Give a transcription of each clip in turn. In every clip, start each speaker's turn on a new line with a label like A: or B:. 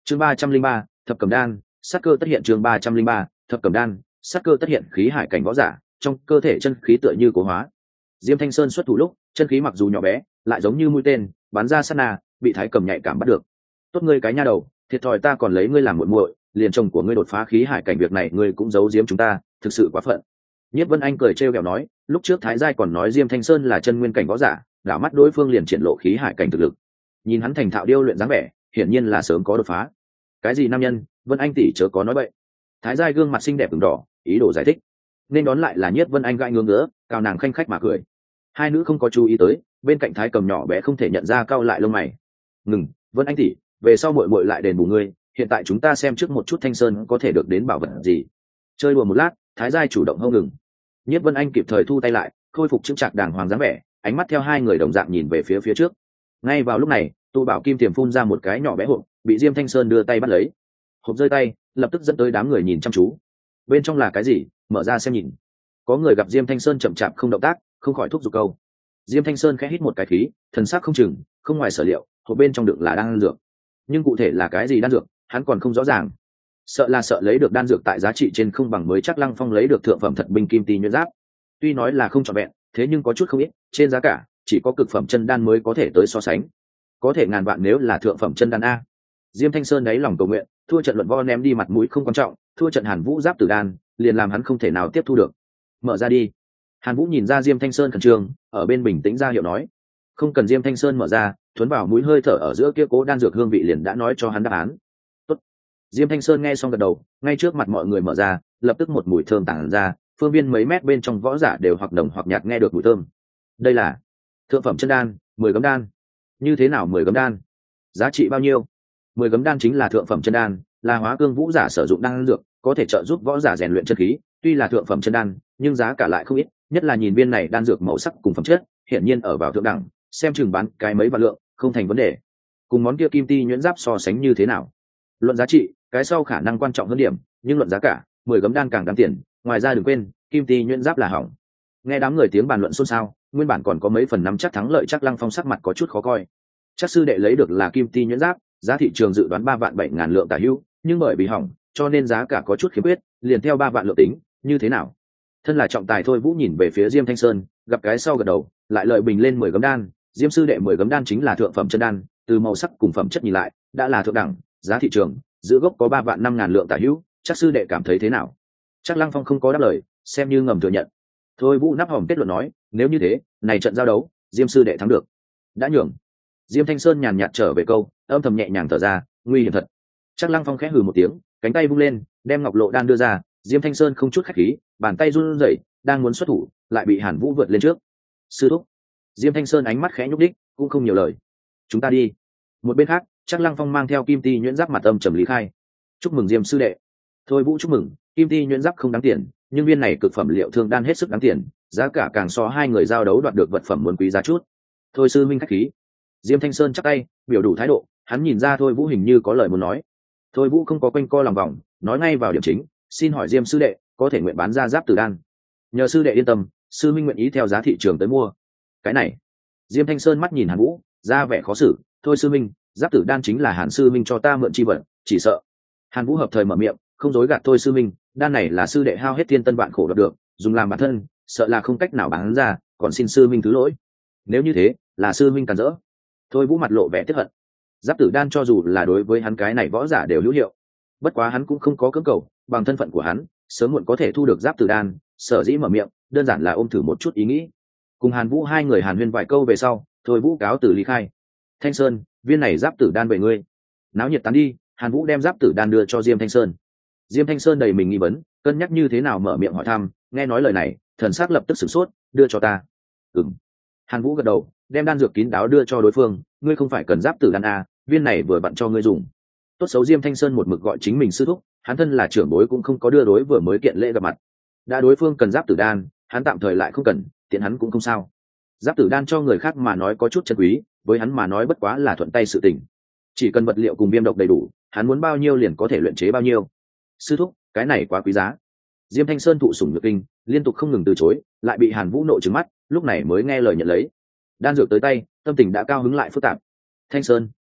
A: chương 303, thập cầm đan, sát cơ tất hiện. chương 303, thập cầm đan, sát cơ tất hiện. Khí hải cảnh võ giả, trong cơ thể chân khí tựa như cố hóa. Diêm Thanh Sơn xuất thủ lúc, chân khí mặc dù nhỏ bé, lại giống như mũi tên bắn ra sát na, bị Thái Cầm nhạy cảm bắt được. Tốt ngươi cái nha đầu, thiệt thòi ta còn lấy ngươi làm muội muội, liền chồng của ngươi đột phá khí hải cảnh việc này ngươi cũng giấu giếm chúng ta, thực sự quá phận. Nhiếp Vân Anh cười trêu ghẹo nói, lúc trước Thái Giai còn nói Diêm Thanh Sơn là chân nguyên cảnh võ giả, đảo mắt đối phương liền triển lộ khí hải cảnh thực lực. Nhìn hắn thành thạo điêu luyện dáng vẻ, hiển nhiên là sớm có đột phá. Cái gì nam nhân, Vân Anh tỷ chớ có nói bậy. Thái Giai gương mặt xinh đẹp ửng đỏ, ý đồ giải thích. Nên đón lại là Nhiếp Vân Anh gãi ngứa ngứa, cao nàng khanh khách mà cười. Hai nữ không có chú ý tới, bên cạnh Thái Cầm nhỏ bé không thể nhận ra, cau lại lông mày. Ngừng, Vân Anh tỷ, về sau muội muội lại đền bù ngươi, hiện tại chúng ta xem trước một chút Thanh Sơn có thể được đến bảo vật gì. Chơi đùa một lát, Thái Giai chủ động hông ngừng. Nhiếp Vân Anh kịp thời thu tay lại, khôi phục chững chạc đàng hoàng dáng vẻ, ánh mắt theo hai người đồng dạng nhìn về phía trước. Ngay vào lúc này, Tu Bảo Kim Tiềm phun ra một cái nhỏ bé hộp, bị Diêm Thanh Sơn đưa tay bắt lấy. Hộp rơi tay, lập tức dẫn tới đám người nhìn chăm chú. Bên trong là cái gì? Mở ra xem nhìn. Có người gặp Diêm Thanh Sơn chậm chạp không động tác, không khỏi thúc giục câu. Diêm Thanh Sơn khẽ hít một cái khí, thần sắc không chừng, không ngoài sở liệu, hộp bên trong đựng là đan dược. Nhưng cụ thể là cái gì đan dược, hắn còn không rõ ràng. Sợ lấy được đan dược tại giá trị trên không bằng mới chắc Lăng Phong lấy được thượng phẩm thật binh kim ti nhuyễn giáp. Tuy nói là không trọn vẹn, thế nhưng có chút không ít, trên giá cả chỉ có cực phẩm chân đan mới có thể tới so sánh. Có thể ngàn vạn nếu là thượng phẩm chân đan a. Diêm Thanh Sơn đáy lòng cầu nguyện, thua trận luận võ ném đi mặt mũi không quan trọng, thua trận Hàn Vũ giáp tử đan, liền làm hắn không thể nào tiếp thu được. Mở ra đi. Hàn Vũ nhìn ra Diêm Thanh Sơn khẩn trương, ở bên bình tĩnh ra hiệu nói. Không cần. Diêm Thanh Sơn mở ra, thuấn vào mũi hơi thở ở giữa kia cố đan dược hương vị liền đã nói cho hắn đáp án. Tốt. Diêm Thanh Sơn nghe xong gật đầu, ngay trước mặt mọi người mở ra, lập tức một mùi thơm tản ra, phương viên mấy mét bên trong võ giả đều hoặc nồng hoặc nhạt nghe được mùi thơm. Đây là thượng phẩm chân đan, 10 gấm đan. Như thế nào 10 gấm đan? Giá trị bao nhiêu? 10 gấm đan chính là thượng phẩm chân đan, là hóa cương vũ giả sử dụng đan dược, có thể trợ giúp võ giả rèn luyện chân khí, tuy là thượng phẩm chân đan, nhưng giá cả lại không ít, nhất là nhìn viên này đan dược màu sắc cùng phẩm chất, hiển nhiên ở vào thượng đẳng, xem chừng bán cái mấy vạn lượng, không thành vấn đề. Cùng món kia kim ti nhuyễn giáp so sánh như thế nào? Luận giá trị, cái sau khả năng quan trọng hơn điểm, nhưng luận giá cả, 10 gấm đan càng đáng tiền, ngoài ra đừng quên, kim ti nhuyễn giáp là hỏng. Nghe đám người tiếng bàn luận xôn xao, nguyên bản còn có mấy phần nắm chắc thắng lợi, chắc Lăng Phong sắc mặt có chút khó coi. Chắc sư đệ lấy được là kim ti nhuyễn giáp, giá thị trường dự đoán 3.700.000 lượng tả hữu, nhưng bởi vì hỏng, cho nên giá cả có chút khiếm khuyết, liền theo 3 vạn lượng tính, như thế nào? Thân là trọng tài Thôi Vũ nhìn về phía Diêm Thanh Sơn, gặp cái sau gật đầu, lại lợi bình lên 10 gấm đan. Diêm sư đệ 10 gấm đan chính là thượng phẩm chân đan, từ màu sắc cùng phẩm chất nhìn lại, đã là thượng đẳng, giá thị trường giữ gốc có 3.500.000 lượng tả hữu, chắc sư đệ cảm thấy thế nào? Chắc Lăng Phong không có đáp lời, xem như ngầm thừa nhận. Thôi Vũ nắp hòm kết luận nói, nếu như thế, này trận giao đấu, Diêm sư đệ thắng được. Đã nhường. Diêm Thanh Sơn nhàn nhạt trở về câu, âm thầm nhẹ nhàng thở ra, nguy hiểm thật. Chắc Lăng Phong khẽ hừ một tiếng, cánh tay vung lên, đem ngọc lộ đan đưa ra. Diêm Thanh Sơn không chút khách khí, bàn tay run rẩy, đang muốn xuất thủ, lại bị Hàn Vũ vượt lên trước. Sư thúc. Diêm Thanh Sơn ánh mắt khẽ nhúc đích, cũng không nhiều lời. Chúng ta đi. Một bên khác, chắc Lăng Phong mang theo kim ti nhuyễn giáp mặt âm trầm lý khai. Chúc mừng Diêm sư đệ. Thôi Vũ chúc mừng, kim ti nhuyễn giáp không đáng tiền, nhưng viên này cực phẩm liệu thương đan hết sức đáng tiền, giá cả càng so hai người giao đấu đoạt được vật phẩm muốn quý giá chút. Thôi sư minh khách khí. Diêm Thanh Sơn chắp tay, biểu đủ thái độ, hắn nhìn ra Thôi Vũ hình như có lời muốn nói. Thôi Vũ không có quanh co lòng vòng, nói ngay vào điểm chính, xin hỏi Diêm sư đệ có thể nguyện bán ra giáp tử đan? Nhờ sư đệ yên tâm, sư minh nguyện ý theo giá thị trường tới mua. Cái này. Diêm Thanh Sơn mắt nhìn Hàn Vũ, ra vẻ khó xử. Thôi sư minh, giáp tử đan chính là Hàn sư minh cho ta mượn chi vật, chỉ sợ. Hàn Vũ hợp thời mở miệng, không dối gạt. Thôi sư minh, đan này là sư đệ hao hết thiên tân vạn khổ đoạt được, dùng làm bản thân, sợ là không cách nào bán ra, còn xin sư minh thứ lỗi. Nếu như thế, là sư minh cản rỡ. Thôi Vũ mặt lộ vẻ tiếc hận. Giáp tử đan cho dù là đối với hắn cái này võ giả đều hữu hiệu, bất quá hắn cũng không có cưỡng cầu, bằng thân phận của hắn, sớm muộn có thể thu được giáp tử đan, sở dĩ mở miệng, đơn giản là ôm thử một chút ý nghĩ. Cùng Hàn Vũ hai người hàn huyên vài câu về sau, Thôi Vũ cáo từ ly khai. Thanh Sơn, viên này giáp tử đan về ngươi. Náo nhiệt tán đi, Hàn Vũ đem giáp tử đan đưa cho Diêm Thanh Sơn. Diêm Thanh Sơn đầy mình nghi vấn, cân nhắc như thế nào mở miệng hỏi thăm, nghe nói lời này, thần sắc lập tức sửng sốt, đưa cho ta. Ừm. Hàn Vũ gật đầu, đem đan dược kín đáo đưa cho đối phương. Ngươi không phải cần giáp tử đan a, viên này vừa vặn cho ngươi dùng. Tốt xấu Diêm Thanh Sơn một mực gọi chính mình sư thúc, hắn thân là trưởng bối cũng không có đưa đối vừa mới kiện lễ gặp mặt. Đã đối phương cần giáp tử đan, hắn tạm thời lại không cần, tiện hắn cũng không sao. Giáp tử đan cho người khác mà nói có chút chân quý, với hắn mà nói bất quá là thuận tay sự tình. Chỉ cần vật liệu cùng viêm độc đầy đủ, hắn muốn bao nhiêu liền có thể luyện chế bao nhiêu. Sư thúc, cái này quá quý giá. Diêm Thanh Sơn thụ sủng nhược kinh, liên tục không ngừng từ chối, lại bị Hàn Vũ nộ trừng mắt, lúc này mới nghe lời nhận lấy. Đan dược tới tay, tâm tình đã cao hứng lại phức tạp. Thanh Sơn,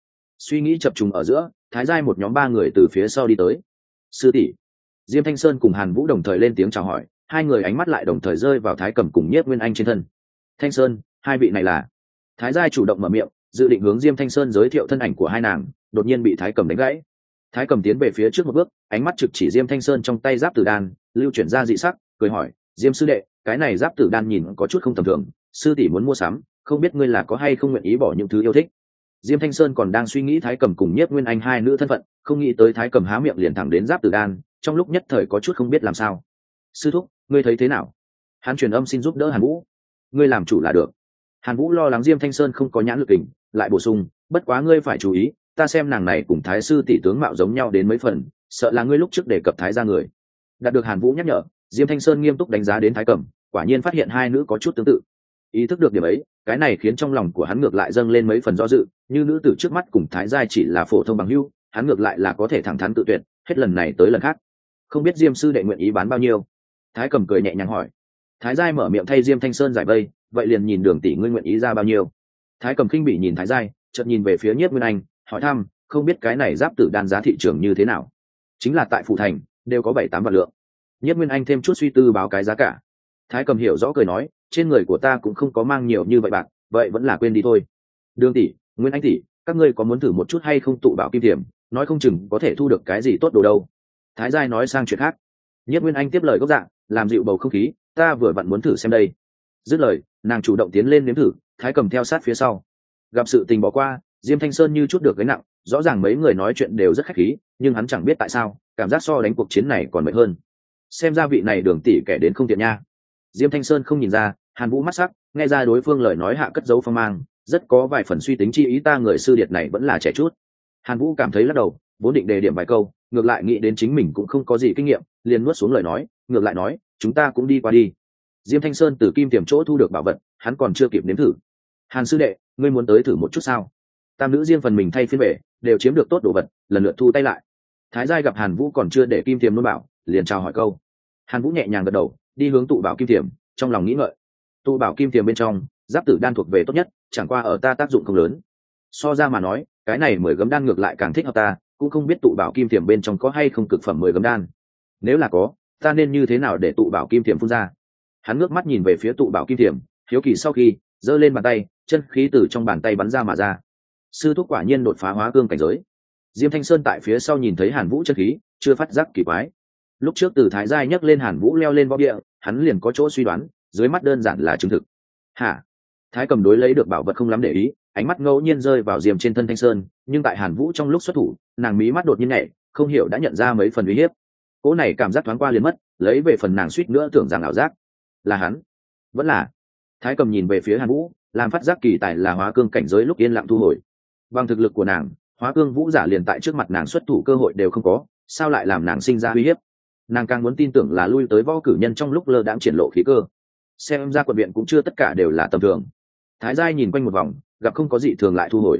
A: Suy nghĩ chập trùng ở giữa, thái giai một nhóm ba người từ phía sau đi tới. Sư tỷ. Diêm Thanh Sơn cùng Hàn Vũ đồng thời lên tiếng chào hỏi, hai người ánh mắt lại đồng thời rơi vào Thái Cầm cùng Nhiếp Nguyên Anh trên thân. Thanh Sơn, hai vị này là? Thái giai chủ động mở miệng, dự định hướng Diêm Thanh Sơn giới thiệu thân ảnh của hai nàng, đột nhiên bị Thái Cầm đánh gãy. Thái Cầm tiến về phía trước một bước, ánh mắt trực chỉ Diêm Thanh Sơn trong tay giáp tử đan, lưu chuyển ra dị sắc, cười hỏi: Diêm sư đệ, cái này giáp tử đan nhìn có chút không tầm thường, sư tỷ muốn mua sắm, không biết ngươi là có hay không nguyện ý bỏ những thứ yêu thích. Diêm Thanh Sơn còn đang suy nghĩ Thái Cầm cùng Nhiếp Nguyên Anh hai nữ thân phận, không nghĩ tới Thái Cầm há miệng liền thẳng đến giáp tử đan, trong lúc nhất thời có chút không biết làm sao. Sư thúc, ngươi thấy thế nào? Hắn truyền âm xin giúp đỡ Hàn Vũ. Ngươi làm chủ là được. Hàn Vũ lo lắng Diêm Thanh Sơn không có nhãn lực kình, lại bổ sung: bất quá ngươi phải chú ý, ta xem nàng này cùng Thái sư tỷ tướng mạo giống nhau đến mấy phần, sợ là ngươi lúc trước đề cập Thái gia người. Đạt được Hàn Vũ nhắc nhở, Diêm Thanh Sơn nghiêm túc đánh giá đến Thái Cầm, quả nhiên phát hiện hai nữ có chút tương tự. Ý thức được điểm ấy, cái này khiến trong lòng của hắn ngược lại dâng lên mấy phần do dự, như nữ tử trước mắt cùng Thái giai chỉ là phổ thông bằng hữu, hắn ngược lại là có thể thẳng thắn tự tuyệt, hết lần này tới lần khác. Không biết Diêm sư đệ nguyện ý bán bao nhiêu? Thái Cầm cười nhẹ nhàng hỏi. Thái giai mở miệng thay Diêm Thanh Sơn giải vây, vậy liền nhìn Đường tỷ ngươi nguyện ý ra bao nhiêu? Thái Cầm khinh bỉ nhìn Thái giai, chợt nhìn về phía Nhiếp Nguyên Anh, hỏi thăm, không biết cái này giáp tử đan giá thị trường như thế nào? Chính là tại phủ thành, đều có 7-8 vạn lượng. Nhiếp Nguyên Anh thêm chút suy tư báo cái giá cả. Thái Cầm hiểu rõ cười nói, trên người của ta cũng không có mang nhiều như vậy bạc, vậy vẫn là quên đi thôi. Đường tỷ, Nguyên Anh tỷ, các ngươi có muốn thử một chút hay không tụ bảo kim thiểm, nói không chừng có thể thu được cái gì tốt đồ đâu. Thái giai nói sang chuyện khác. Nhiếp Nguyên Anh tiếp lời gốc dạng, làm dịu bầu không khí, ta vừa vặn muốn thử xem đây. Dứt lời, nàng chủ động tiến lên nếm thử, Thái Cầm theo sát phía sau. Gặp sự tình bỏ qua, Diêm Thanh Sơn như chút được gánh nặng, rõ ràng mấy người nói chuyện đều rất khách khí, nhưng hắn chẳng biết tại sao, cảm giác so đánh cuộc chiến này còn mệt hơn. Xem ra vị này Đường tỷ kẻ đến không tiện nha. Diêm Thanh Sơn không nhìn ra, Hàn Vũ mắt sắc, nghe ra đối phương lời nói hạ cất dấu phong mang, rất có vài phần suy tính chi ý, ta người sư điệt này vẫn là trẻ chút. Hàn Vũ cảm thấy lắc đầu, vốn định đề điểm vài câu, ngược lại nghĩ đến chính mình cũng không có gì kinh nghiệm, liền nuốt xuống lời nói, ngược lại nói, chúng ta cũng đi qua đi. Diêm Thanh Sơn từ kim tiềm chỗ thu được bảo vật, hắn còn chưa kịp nếm thử. Hàn sư đệ, ngươi muốn tới thử một chút sao? Tam nữ riêng phần mình thay phiên về, đều chiếm được tốt đồ vật, lần lượt thu tay lại. Thái giai gặp Hàn Vũ còn chưa để kim tiềm luôn bảo, liền chào hỏi câu. Hàn Vũ nhẹ nhàng gật đầu, đi hướng tụ bảo kim tiềm, trong lòng nghĩ ngợi. Tụ bảo kim tiềm bên trong, giáp tử đan thuộc về tốt nhất, chẳng qua ở ta tác dụng không lớn. So ra mà nói, cái này 10 gấm đan ngược lại càng thích hợp ta, cũng không biết tụ bảo kim tiềm bên trong có hay không cực phẩm 10 gấm đan. Nếu là có, ta nên như thế nào để tụ bảo kim tiềm phun ra? Hắn ngước mắt nhìn về phía tụ bảo kim tiềm, hiếu kỳ sau khi giơ lên bàn tay, chân khí từ trong bàn tay bắn ra mà ra. Sư thúc quả nhiên đột phá hóa cương cảnh giới. Diêm Thanh Sơn tại phía sau nhìn thấy Hàn Vũ chân khí, chưa phát giác kỳ quái. Lúc trước từ Thái giai nhấc lên Hàn Vũ leo lên võ địa, hắn liền có chỗ suy đoán, dưới mắt đơn giản là chứng thực. Hả? Thái Cầm đối lấy được bảo vật không lắm để ý, ánh mắt ngẫu nhiên rơi vào Diêm trên thân Thanh Sơn, nhưng tại Hàn Vũ trong lúc xuất thủ, nàng mí mắt đột nhiên nhảy, không hiểu đã nhận ra mấy phần uy hiếp. Cỗ này cảm giác thoáng qua liền mất, lấy về phần nàng suýt nữa tưởng rằng ảo giác. Là hắn? Vẫn là. Thái Cầm nhìn về phía Hàn Vũ, làm phát giác kỳ tài là hóa cương cảnh giới lúc yên lặng thu hồi. Bằng thực lực của nàng, hóa cương vũ giả liền tại trước mặt nàng xuất thủ cơ hội đều không có, sao lại làm nàng sinh ra uy hiếp? Nàng càng muốn tin tưởng là lui tới võ cử nhân trong lúc lơ đãng triển lộ khí cơ. Xem ra quận viện cũng chưa tất cả đều là tầm thường. Thái giai nhìn quanh một vòng, gặp không có gì thường lại thu hồi.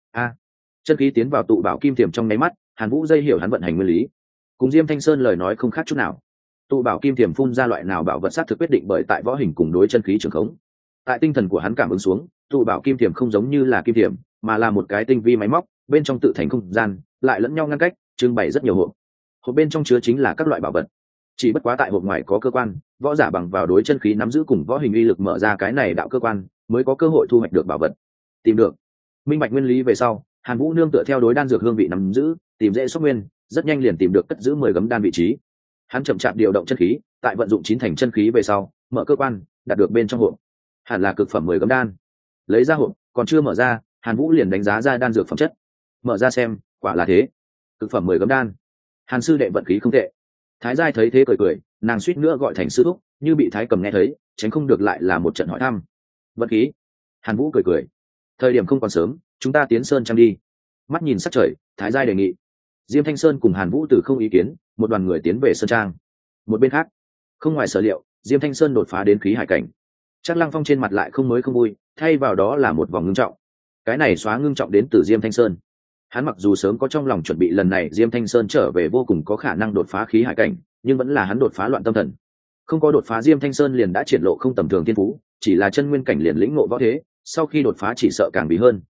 A: Chân khí tiến vào tụ bảo kim tiềm trong nháy mắt, Hàn Vũ dây hiểu hắn vận hành nguyên lý. Cùng Diêm Thanh Sơn lời nói không khác chút nào. Tụ bảo kim tiềm phun ra loại nào bảo vật sát thực quyết định bởi tại võ hình cùng đối chân khí trường khống. Tại tinh thần của hắn cảm ứng xuống, tụ bảo kim tiềm không giống như là kim tiềm, mà là một cái tinh vi máy móc, bên trong tự thành không gian, lại lẫn nhau ngăn cách, trưng bày rất nhiều hộp. Hộp bên trong chứa chính là các loại bảo vật. Chỉ bất quá tại hộp ngoài có cơ quan, võ giả bằng vào đối chân khí nắm giữ cùng võ hình uy lực mở ra cái này đạo cơ quan, mới có cơ hội thu hoạch được bảo vật. Tìm được minh bạch nguyên lý về sau, Hàn Vũ nương tựa theo đối đan dược hương vị nắm giữ, tìm dễ xuất nguyên, rất nhanh liền tìm được cất giữ 10 gấm đan vị trí. Hắn chậm chạp điều động chân khí, tại vận dụng 9 thành chân khí về sau, mở cơ quan, đạt được bên trong hộp. Hẳn là cực phẩm 10 gấm đan. Lấy ra hộp, còn chưa mở ra, Hàn Vũ liền đánh giá ra đan dược phẩm chất. Mở ra xem, quả là thế. Cực phẩm 10 gấm đan. Hàn sư đệ vận khí không tệ. Thái giai thấy thế cười cười, nàng suýt nữa gọi thành sư thúc, như bị Thái Cầm nghe thấy, tránh không được lại là một trận hỏi thăm. Vận khí? Hàn Vũ cười cười. Thời điểm không còn sớm, chúng ta tiến sơn trang đi. Mắt nhìn sắc trời, Thái giai đề nghị. Diêm Thanh Sơn cùng Hàn Vũ từ không ý kiến, một đoàn người tiến về sơn trang. Một bên khác, không ngoài sở liệu, Diêm Thanh Sơn đột phá đến khí hải cảnh. Trác Lăng Phong trên mặt lại không mới không vui, thay vào đó là một vòng ngưng trọng. Cái này xóa ngưng trọng đến từ Diêm Thanh Sơn. Hắn mặc dù sớm có trong lòng chuẩn bị lần này Diêm Thanh Sơn trở về vô cùng có khả năng đột phá khí hải cảnh, nhưng vẫn là hắn đột phá loạn tâm thần. Không có đột phá Diêm Thanh Sơn liền đã triển lộ không tầm thường thiên phú, chỉ là chân nguyên cảnh liền lĩnh ngộ võ thế, sau khi đột phá chỉ sợ càng bí hơn.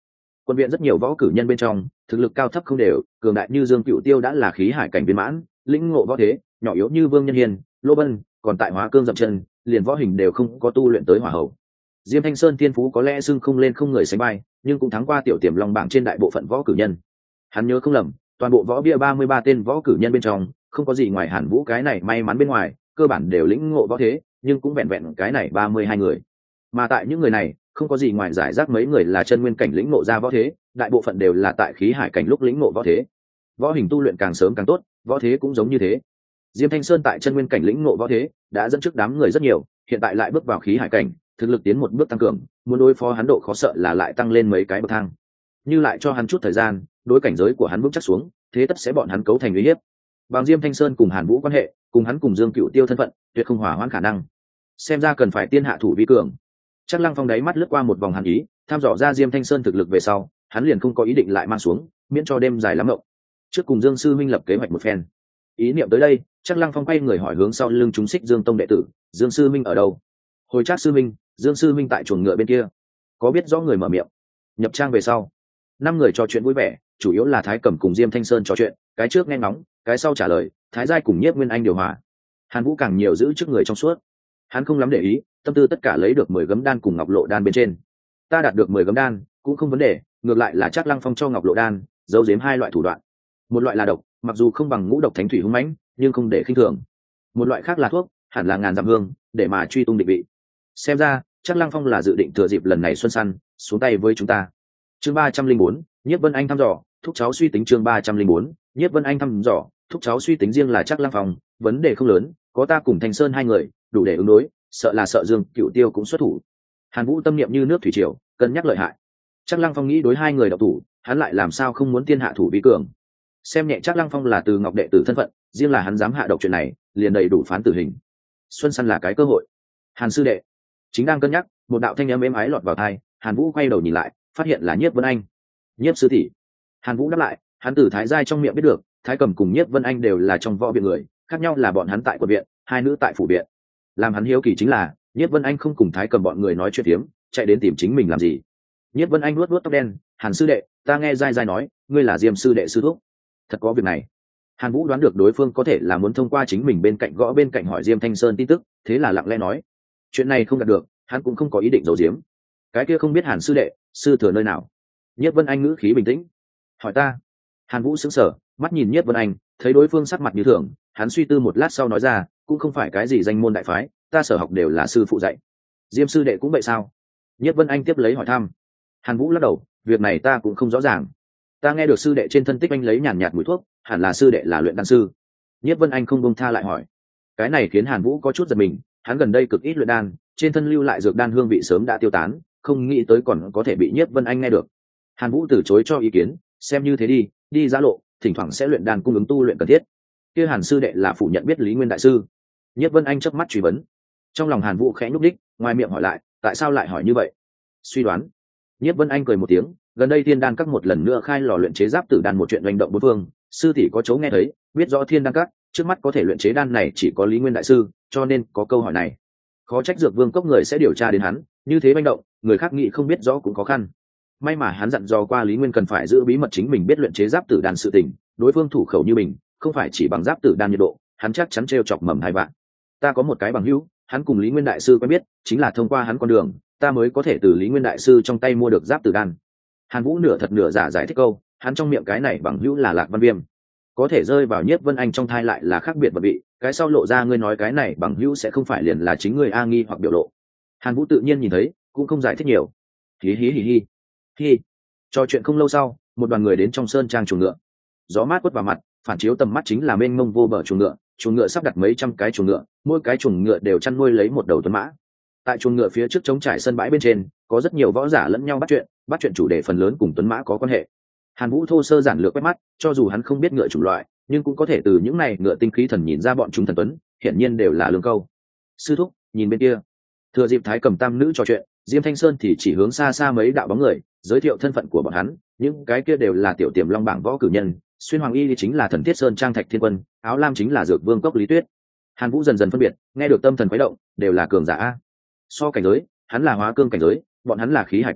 A: Quân viện rất nhiều võ cử nhân bên trong thực lực cao thấp không đều, cường đại như Dương Cựu Tiêu đã là khí hải cảnh viên mãn, lĩnh ngộ võ thế, nhỏ yếu như Vương Nhân Hiền, Lô Bân còn tại hóa cương dậm chân, liền võ hình đều không có tu luyện tới hỏa hậu. Diêm Thanh Sơn thiên phú có lẽ xưng không lên không người sánh vai, nhưng cũng thắng qua tiểu tiềm long bảng trên đại bộ phận võ cử nhân. Hắn nhớ không lầm, toàn bộ võ bia 33 tên võ cử nhân bên trong không có gì ngoài Hàn Vũ cái này may mắn bên ngoài, cơ bản đều lĩnh ngộ võ thế, nhưng cũng vẹn vẹn cái này 32 người. Mà tại những người này không có gì ngoài giải rác mấy người là chân nguyên cảnh lĩnh ngộ ra võ thế, đại bộ phận đều là tại khí hải cảnh lúc lĩnh ngộ võ thế. Võ hình tu luyện càng sớm càng tốt, võ thế cũng giống như thế. Diêm Thanh Sơn tại chân nguyên cảnh lĩnh ngộ võ thế đã dẫn trước đám người rất nhiều, hiện tại lại bước vào khí hải cảnh, thực lực tiến một bước tăng cường, muốn đối phó hắn độ khó sợ là lại tăng lên mấy cái bậc thang. Như lại cho hắn chút thời gian, đối cảnh giới của hắn vững chắc xuống, thế tất sẽ bọn hắn cấu thành uy hiếp. Bằng Diêm Thanh Sơn cùng Hàn Vũ quan hệ, cùng hắn cùng Dương Cựu Tiêu thân phận, tuyệt không hòa hoãn khả năng. Xem ra cần phải tiên hạ thủ vi cường. Chắc Lăng Phong đáy mắt lướt qua một vòng hàn ý, tham dò ra Diêm Thanh Sơn thực lực về sau, hắn liền không có ý định lại mang xuống, miễn cho đêm dài lắm ngộng. Trước cùng Dương sư minh lập kế hoạch một phen. Ý niệm tới đây, Chắc Lăng Phong quay người hỏi hướng sau lưng chúng xích Dương tông đệ tử, Dương sư minh ở đâu? Hồi Trác sư minh, Dương sư minh tại chuồng ngựa bên kia. Có biết rõ người mở miệng. Nhập trang về sau, 5 người trò chuyện vui vẻ, chủ yếu là Thái Cẩm cùng Diêm Thanh Sơn trò chuyện, cái trước nghe ngóng, cái sau trả lời, Thái Giai cùng Nhiếp Nguyên Anh điều hòa. Hàn Vũ càng nhiều giữ trước người trong suốt. Hắn không lắm để ý, tâm tư tất cả lấy được 10 gấm đan cùng ngọc lộ đan bên trên. Ta đạt được 10 gấm đan, cũng không vấn đề, ngược lại là Trác Lăng Phong cho ngọc lộ đan, giấu giếm 2 loại thủ đoạn. Một loại là độc, mặc dù không bằng ngũ độc thánh thủy hung mãnh, nhưng không để khinh thường. Một loại khác là thuốc, hẳn là ngàn dặm hương, để mà truy tung định vị. Xem ra, Trác Lăng Phong là dự định thừa dịp lần này xuân săn, xuống tay với chúng ta. Chương 304, Nhiếp Vân Anh thăm dò, thúc cháu suy tính. Chương 304, Nhiếp Vân Anh thăm dò, thúc cháu suy tính. Riêng là Trác Lăng Phong, vấn đề không lớn, có ta cùng Thanh Sơn 2 người, đủ để ứng đối, sợ là sợ Dương Cựu Tiêu cũng xuất thủ. Hàn Vũ tâm niệm như nước thủy triều, cân nhắc lợi hại. Trác Lăng Phong nghĩ đối 2 người độc thủ, hắn lại làm sao không muốn tiên hạ thủ vi cường. Xem nhẹ Trác Lăng Phong là từ ngọc đệ tử thân phận, riêng là hắn dám hạ độc chuyện này, liền đầy đủ phán tử hình. Xuân săn là cái cơ hội. Hàn sư đệ chính đang cân nhắc, một đạo thanh âm êm ái lọt vào tai, Hàn Vũ quay đầu nhìn lại, phát hiện là Nhiếp Vân Anh. Nhiếp sư tỷ. Hàn Vũ đáp lại, hắn từ Thái Giai trong miệng biết được, Thái Cẩm cùng Nhiếp Vân Anh đều là trong võ viện người, khác nhau là bọn hắn tại quận viện, 2 nữ tại phủ viện. Làm hắn hiếu kỳ chính là, Nhiếp Vân Anh không cùng Thái Cẩm bọn người nói chuyện tiếm, chạy đến tìm chính mình làm gì? Nhiếp Vân Anh luốt luốt tóc đen, Hàn sư đệ, ta nghe Giai Giai nói, ngươi là Diêm sư đệ sư thúc. Thật có việc này. Hàn Vũ đoán được đối phương có thể là muốn thông qua chính mình bên cạnh gõ bên cạnh hỏi Diêm Thanh Sơn tin tức, thế là lặng lẽ nói, chuyện này không đạt được, hắn cũng không có ý định giấu giếm. Cái kia không biết Hàn sư đệ, sư thừa nơi nào? Nhiếp Vân Anh ngữ khí bình tĩnh, hỏi ta. Hàn Vũ sững sờ, mắt nhìn Nhiếp Vân Anh, thấy đối phương sắc mặt như thường, hắn suy tư một lát sau nói ra, cũng không phải cái gì danh môn đại phái, ta sở học đều là sư phụ dạy. Diêm sư đệ cũng vậy sao? Nhiếp Vân Anh tiếp lấy hỏi thăm. Hàn Vũ lắc đầu, việc này ta cũng không rõ ràng. Ta nghe được sư đệ trên thân tích anh lấy nhàn nhạt mùi thuốc, hẳn là sư đệ là luyện đan sư. Nhiếp Vân Anh không buông tha lại hỏi. Cái này khiến Hàn Vũ có chút giật mình, hắn gần đây cực ít luyện đan, trên thân lưu lại dược đan hương vị sớm đã tiêu tán, không nghĩ tới còn có thể bị Nhiếp Vân Anh nghe được. Hàn Vũ từ chối cho ý kiến, xem như thế đi giá lộ, thỉnh thoảng sẽ luyện đan cung ứng tu luyện cần thiết. Kia Hàn sư đệ là phủ nhận biết Lý Nguyên đại sư. Nhiếp Vân Anh chớp mắt truy vấn. Trong lòng Hàn Vũ khẽ nhúc đích, ngoài miệng hỏi lại, tại sao lại hỏi như vậy? Suy đoán. Nhiếp Vân Anh cười một tiếng, gần đây Thiên Đan Các một lần nữa khai lò luyện chế giáp tử đan một chuyện hành động bốn phương, sư tỷ có chỗ nghe thấy, biết rõ Thiên Đan Các trước mắt có thể luyện chế đan này chỉ có Lý Nguyên đại sư, cho nên có câu hỏi này. Khó trách Dược Vương cốc người sẽ điều tra đến hắn, như thế manh động, người khác nghĩ không biết rõ cũng khó khăn. May mà hắn dặn dò qua Lý Nguyên cần phải giữ bí mật chính mình biết luyện chế giáp tử đan sự tình, đối phương thủ khẩu như mình, không phải chỉ bằng giáp tử đan nhiệt độ, hắn chắc chắn trêu chọc mầm hai bạn. Ta có một cái bằng hữu, hắn cùng Lý Nguyên đại sư quen biết, chính là thông qua hắn con đường, ta mới có thể từ Lý Nguyên đại sư trong tay mua được giáp tử đan. Hàn Vũ nửa thật nửa giả giải thích câu, hắn trong miệng cái này bằng hữu là Lạc Văn Viêm, có thể rơi vào Nhiếp Vân Anh trong thai lại là khác biệt vật vị, cái sau lộ ra ngươi nói cái này bằng hữu sẽ không phải liền là chính người A nghi hoặc biểu lộ. Hàn Vũ tự nhiên nhìn thấy, cũng không giải thích nhiều. Hí hí hí hí. Hi. Trò chuyện không lâu sau, một đoàn người đến trong sơn trang chuồng ngựa. Gió mát quất vào mặt, phản chiếu tầm mắt chính là mênh mông vô bờ chuồng ngựa sắp đặt mấy trăm cái chuồng ngựa, mỗi cái chuồng ngựa đều chăn nuôi lấy một đầu tuấn mã. Tại chuồng ngựa phía trước trống trải sân bãi bên trên, có rất nhiều võ giả lẫn nhau bắt chuyện chủ đề phần lớn cùng tuấn mã có quan hệ. Hàn Vũ thô sơ giản lược quét mắt, cho dù hắn không biết ngựa chủng loại, nhưng cũng có thể từ những này ngựa tinh khí thần nhìn ra bọn chúng thần tuấn, hiển nhiên đều là lương câu. Sư thúc, nhìn bên kia. Thừa dịp Thái Cầm tam nữ trò chuyện, Diêm Thanh Sơn thì chỉ hướng xa xa mấy đạo bóng người, giới thiệu thân phận của bọn hắn, những cái kia đều là tiểu tiềm long bảng võ cử nhân, xuyên hoàng y chính là Thần Thiết Sơn Trang Thạch Thiên Quân, áo lam chính là Dược Vương cốc Lý Tuyết. Hàn Vũ dần dần phân biệt, nghe được tâm thần khuấy động, đều là cường giả a. So cảnh giới, hắn là hóa cương cảnh giới, bọn hắn là khí hải cảnh,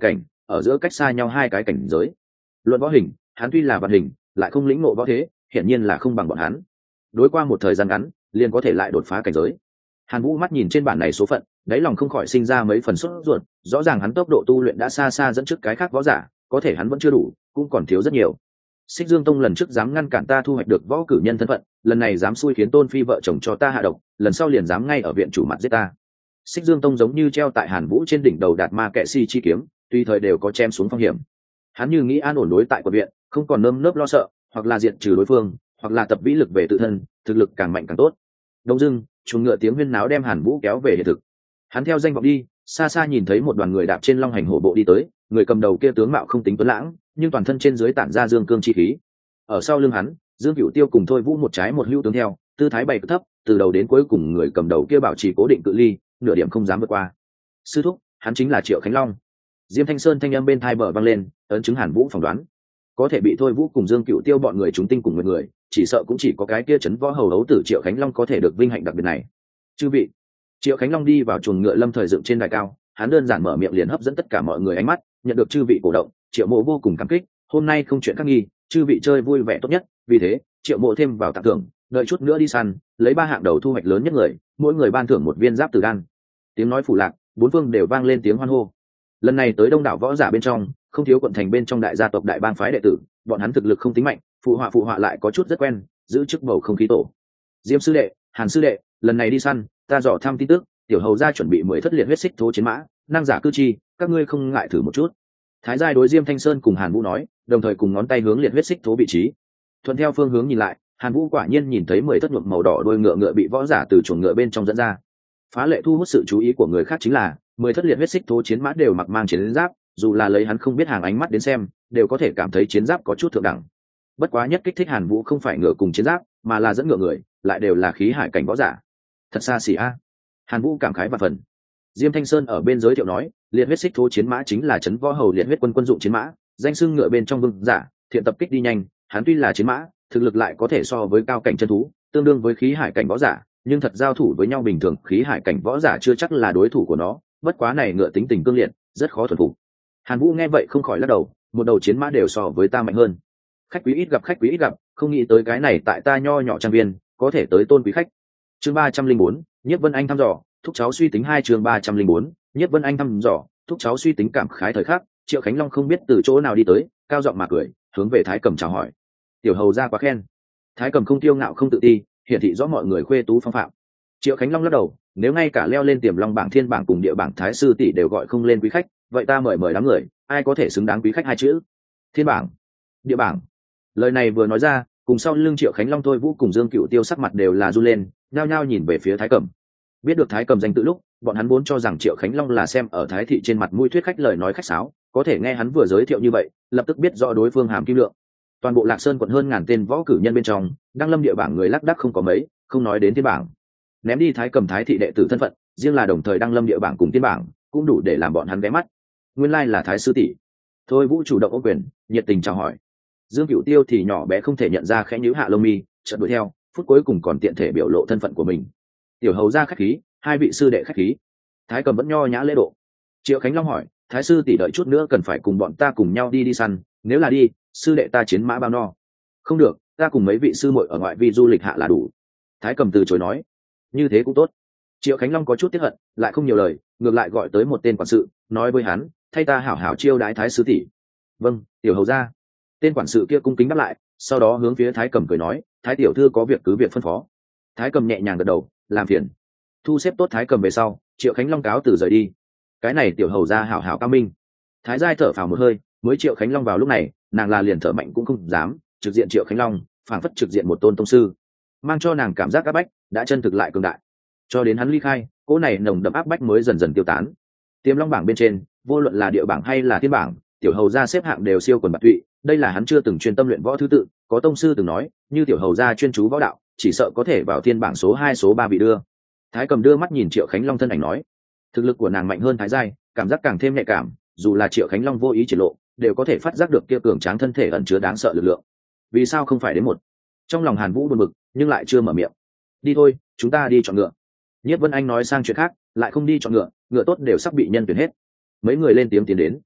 A: ở giữa cách xa nhau hai cái cảnh giới. Luận võ hình, hắn tuy là vạn hình, lại không lĩnh ngộ võ thế, hiển nhiên là không bằng bọn hắn. Đối qua một thời gian ngắn, liền có thể lại đột phá cảnh giới. Hàn Vũ mắt nhìn trên bản này số phận, đáy lòng không khỏi sinh ra mấy phần sốt ruột, rõ ràng hắn tốc độ tu luyện đã xa xa dẫn trước cái khác võ giả, có thể hắn vẫn chưa đủ, cũng còn thiếu rất nhiều. Xích Dương Tông lần trước dám ngăn cản ta thu hoạch được võ cử nhân thân phận, lần này dám xui khiến Tôn Phi vợ chồng cho ta hạ độc, lần sau liền dám ngay ở viện chủ mặt giết ta. Xích Dương Tông giống như treo tại Hàn Vũ trên đỉnh đầu đạt ma kệ si chi kiếm, tùy thời đều có chém xuống phong hiểm. Hắn như nghĩ an ổn đối tại quận viện, không còn nơm nớp lo sợ, hoặc là diệt trừ đối phương, hoặc là tập vĩ lực về tự thân, thực lực càng mạnh càng tốt. Đông dưng, chuồng ngựa tiếng huyên náo đem Hàn Vũ kéo về hiện thực. Hắn theo danh vọng đi, xa xa nhìn thấy một đoàn người đạp trên long hành hổ bộ đi tới, người cầm đầu kia tướng mạo không tính tuấn lãng, nhưng toàn thân trên dưới tản ra dương cương chi khí. Ở sau lưng hắn, Dương Cửu Tiêu cùng Thôi Vũ một trái một hữu tướng theo, tư thái bày thấp, từ đầu đến cuối cùng người cầm đầu kia bảo trì cố định cự ly, nửa điểm không dám vượt qua. Sư thúc, hắn chính là Triệu Khánh Long. Diêm Thanh Sơn thanh âm bên tai bờ vang lên, ấn chứng Hàn Vũ phỏng đoán. Có thể bị Thôi Vũ cùng Dương Cửu Tiêu bọn người chúng tinh cùng một người, chỉ sợ cũng chỉ có cái kia trấn võ hầu đấu tử Triệu Khánh Long có thể được vinh hạnh đặc biệt này. Chư vị, Triệu Khánh Long đi vào chuồng ngựa lâm thời dựng trên đài cao, hắn đơn giản mở miệng liền hấp dẫn tất cả mọi người ánh mắt, nhận được chư vị cổ động, Triệu Mộ vô cùng cảm kích, hôm nay không chuyện khác nghi, chư vị chơi vui vẻ tốt nhất, vì thế, Triệu Mộ thêm vào tặng thưởng, đợi chút nữa đi săn, lấy 3 hạng đầu thu hoạch lớn nhất người, mỗi người ban thưởng một viên giáp tử đan. Tiếng nói phủ lạc, bốn phương đều vang lên tiếng hoan hô. Lần này tới đông đảo võ giả bên trong, không thiếu quận thành bên trong đại gia tộc đại bang phái đệ tử, bọn hắn thực lực không tính mạnh, phụ họa lại có chút rất quen, giữ chức bầu không khí tổ. Diêm sư đệ, Hàn sư đệ, lần này đi săn, ta dò thăm tin tức, tiểu hầu gia chuẩn bị 10 thất liệt huyết xích thố chiến mã, năng giả cư chi, các ngươi không ngại thử một chút. Thái giai đối Diêm Thanh Sơn cùng Hàn Vũ nói, đồng thời cùng ngón tay hướng liệt huyết xích thố vị trí. Thuận theo phương hướng nhìn lại, Hàn Vũ quả nhiên nhìn thấy 10 thất nhuộm màu đỏ đôi ngựa bị võ giả từ chuồng ngựa bên trong dẫn ra. Phá lệ thu hút sự chú ý của người khác chính là 10 thất liệt huyết xích thố chiến mã đều mặc mang chiến giáp, dù là lấy hắn không biết hàng ánh mắt đến xem, đều có thể cảm thấy chiến giáp có chút thượng đẳng. Bất quá nhất kích thích Hàn Vũ không phải ngựa cùng chiến giáp, mà là dẫn ngựa người, lại đều là khí hải cảnh võ giả. Thật xa xỉ a. Hàn Vũ cảm khái và phần. Diêm Thanh Sơn ở bên giới thiệu nói, liệt huyết xích thố chiến mã chính là trấn võ hầu liệt huyết quân quân dụng chiến mã, danh xưng ngựa bên trong vương giả, thiện tập kích đi nhanh, hắn tuy là chiến mã, thực lực lại có thể so với cao cảnh chân thú, tương đương với khí hải cảnh võ giả, nhưng thật giao thủ với nhau bình thường, khí hải cảnh võ giả chưa chắc là đối thủ của nó, bất quá này ngựa tính tình cương liệt, rất khó thuần phục. Hàn Vũ nghe vậy không khỏi lắc đầu, một đầu chiến mã đều so với ta mạnh hơn. Khách quý ít gặp, không nghĩ tới cái này tại ta nho nhỏ trang viên, có thể tới tôn quý khách. Chương 304, Nhiếp Vân Anh thăm dò, thúc cháu suy tính 2 chương 304, Nhiếp Vân Anh thăm dò, thúc cháu suy tính cảm khái thời khắc, Triệu Khánh Long không biết từ chỗ nào đi tới, cao giọng mà cười, hướng về Thái Cầm chào hỏi. Tiểu hầu ra quá khen. Thái Cầm không tiêu ngạo không tự ti, hiển thị rõ mọi người khuê tú phong phạm. Triệu Khánh Long lắc đầu, nếu ngay cả leo lên Tiềm Long bảng, Thiên bảng cùng Địa bảng Thái sư tỷ đều gọi không lên quý khách, vậy ta mời đám người, ai có thể xứng đáng quý khách hai chữ? Thiên bảng, Địa bảng. Lời này vừa nói ra, cùng sau lưng Triệu Khánh Long Thôi Vũ cùng Dương Cửu Tiêu sắc mặt đều là run lên, nhao nhao nhìn về phía Thái Cầm. Biết được Thái Cầm danh tự lúc, bọn hắn vốn cho rằng Triệu Khánh Long là xem ở Thái thị trên mặt mũi thuyết khách lời nói khách sáo, có thể nghe hắn vừa giới thiệu như vậy, lập tức biết rõ đối phương hàm kim lượng. Toàn bộ Lạc Sơn quận hơn ngàn tên võ cử nhân bên trong, đăng lâm địa bảng người lác đác không có mấy, không nói đến thiên bảng. Ném đi Thái Cầm Thái thị đệ tử thân phận, riêng là đồng thời đăng lâm địa bảng cùng thiên bảng, cũng đủ để làm bọn hắn ghé mắt. Nguyên lai là Thái sư tỷ. Thôi Vũ chủ động ôm quyền, nhiệt tình chào hỏi. Dương Cửu Tiêu thì nhỏ bé không thể nhận ra, khẽ nhíu hạ lông mi, chợt đuổi theo, phút cuối cùng còn tiện thể biểu lộ thân phận của mình. Tiểu hầu ra khách khí, hai vị sư đệ khách khí. Thái Cầm vẫn nho nhã lễ độ. Triệu Khánh Long hỏi, Thái sư tỷ đợi chút nữa cần phải cùng bọn ta cùng nhau đi săn, nếu là đi, sư đệ ta chiến mã bao no. Không được, ta cùng mấy vị sư muội ở ngoại vi du lịch hạ là đủ. Thái Cầm từ chối nói, như thế cũng tốt. Triệu Khánh Long có chút tiếc hận, lại không nhiều lời, ngược lại gọi tới một tên quản sự, nói với hắn, thay ta hảo hảo chiêu đái Thái sư tỷ. Vâng, tiểu hầu ra. Tên quản sự kia cung kính đáp lại, sau đó hướng phía Thái Cầm cười nói, Thái tiểu thư có việc cứ việc phân phó. Thái Cầm nhẹ nhàng gật đầu, làm phiền. Thu xếp tốt Thái Cầm về sau, Triệu Khánh Long cáo từ rời đi. Cái này tiểu hầu ra hảo hảo cao minh. Thái giai thở phào một hơi, mới Triệu Khánh Long vào lúc này, nàng là liền thở mạnh cũng không dám, trực diện Triệu Khánh Long, phảng phất trực diện một tôn tông sư, mang cho nàng cảm giác áp bách, đã chân thực lại cường đại. Cho đến hắn ly khai, cỗ này nồng đậm áp bách mới dần dần tiêu tán. Tiềm Long bảng bên trên, vô luận là địa bảng hay là thiên bảng, tiểu hầu gia xếp hạng đều siêu quần bạt tụy, đây là hắn chưa từng chuyên tâm luyện võ thứ tự, có tông sư từng nói, như tiểu hầu gia chuyên chú võ đạo, chỉ sợ có thể vào thiên bảng số 2 số 3 bị đưa. Thái Cầm đưa mắt nhìn Triệu Khánh Long thân ảnh nói, thực lực của nàng mạnh hơn Thái giai, cảm giác càng thêm nhạy cảm, dù là Triệu Khánh Long vô ý triển lộ, đều có thể phát giác được kia cường tráng thân thể ẩn chứa đáng sợ lực lượng. Vì sao không phải đến một? Trong lòng Hàn Vũ buồn bực, nhưng lại chưa mở miệng. Đi thôi, chúng ta đi chọn ngựa. Nhiếp Vân Anh nói sang chuyện khác, lại không đi chọn ngựa, ngựa tốt đều sắp bị nhân tuyển hết. Mấy người lên tiếng tiến đến.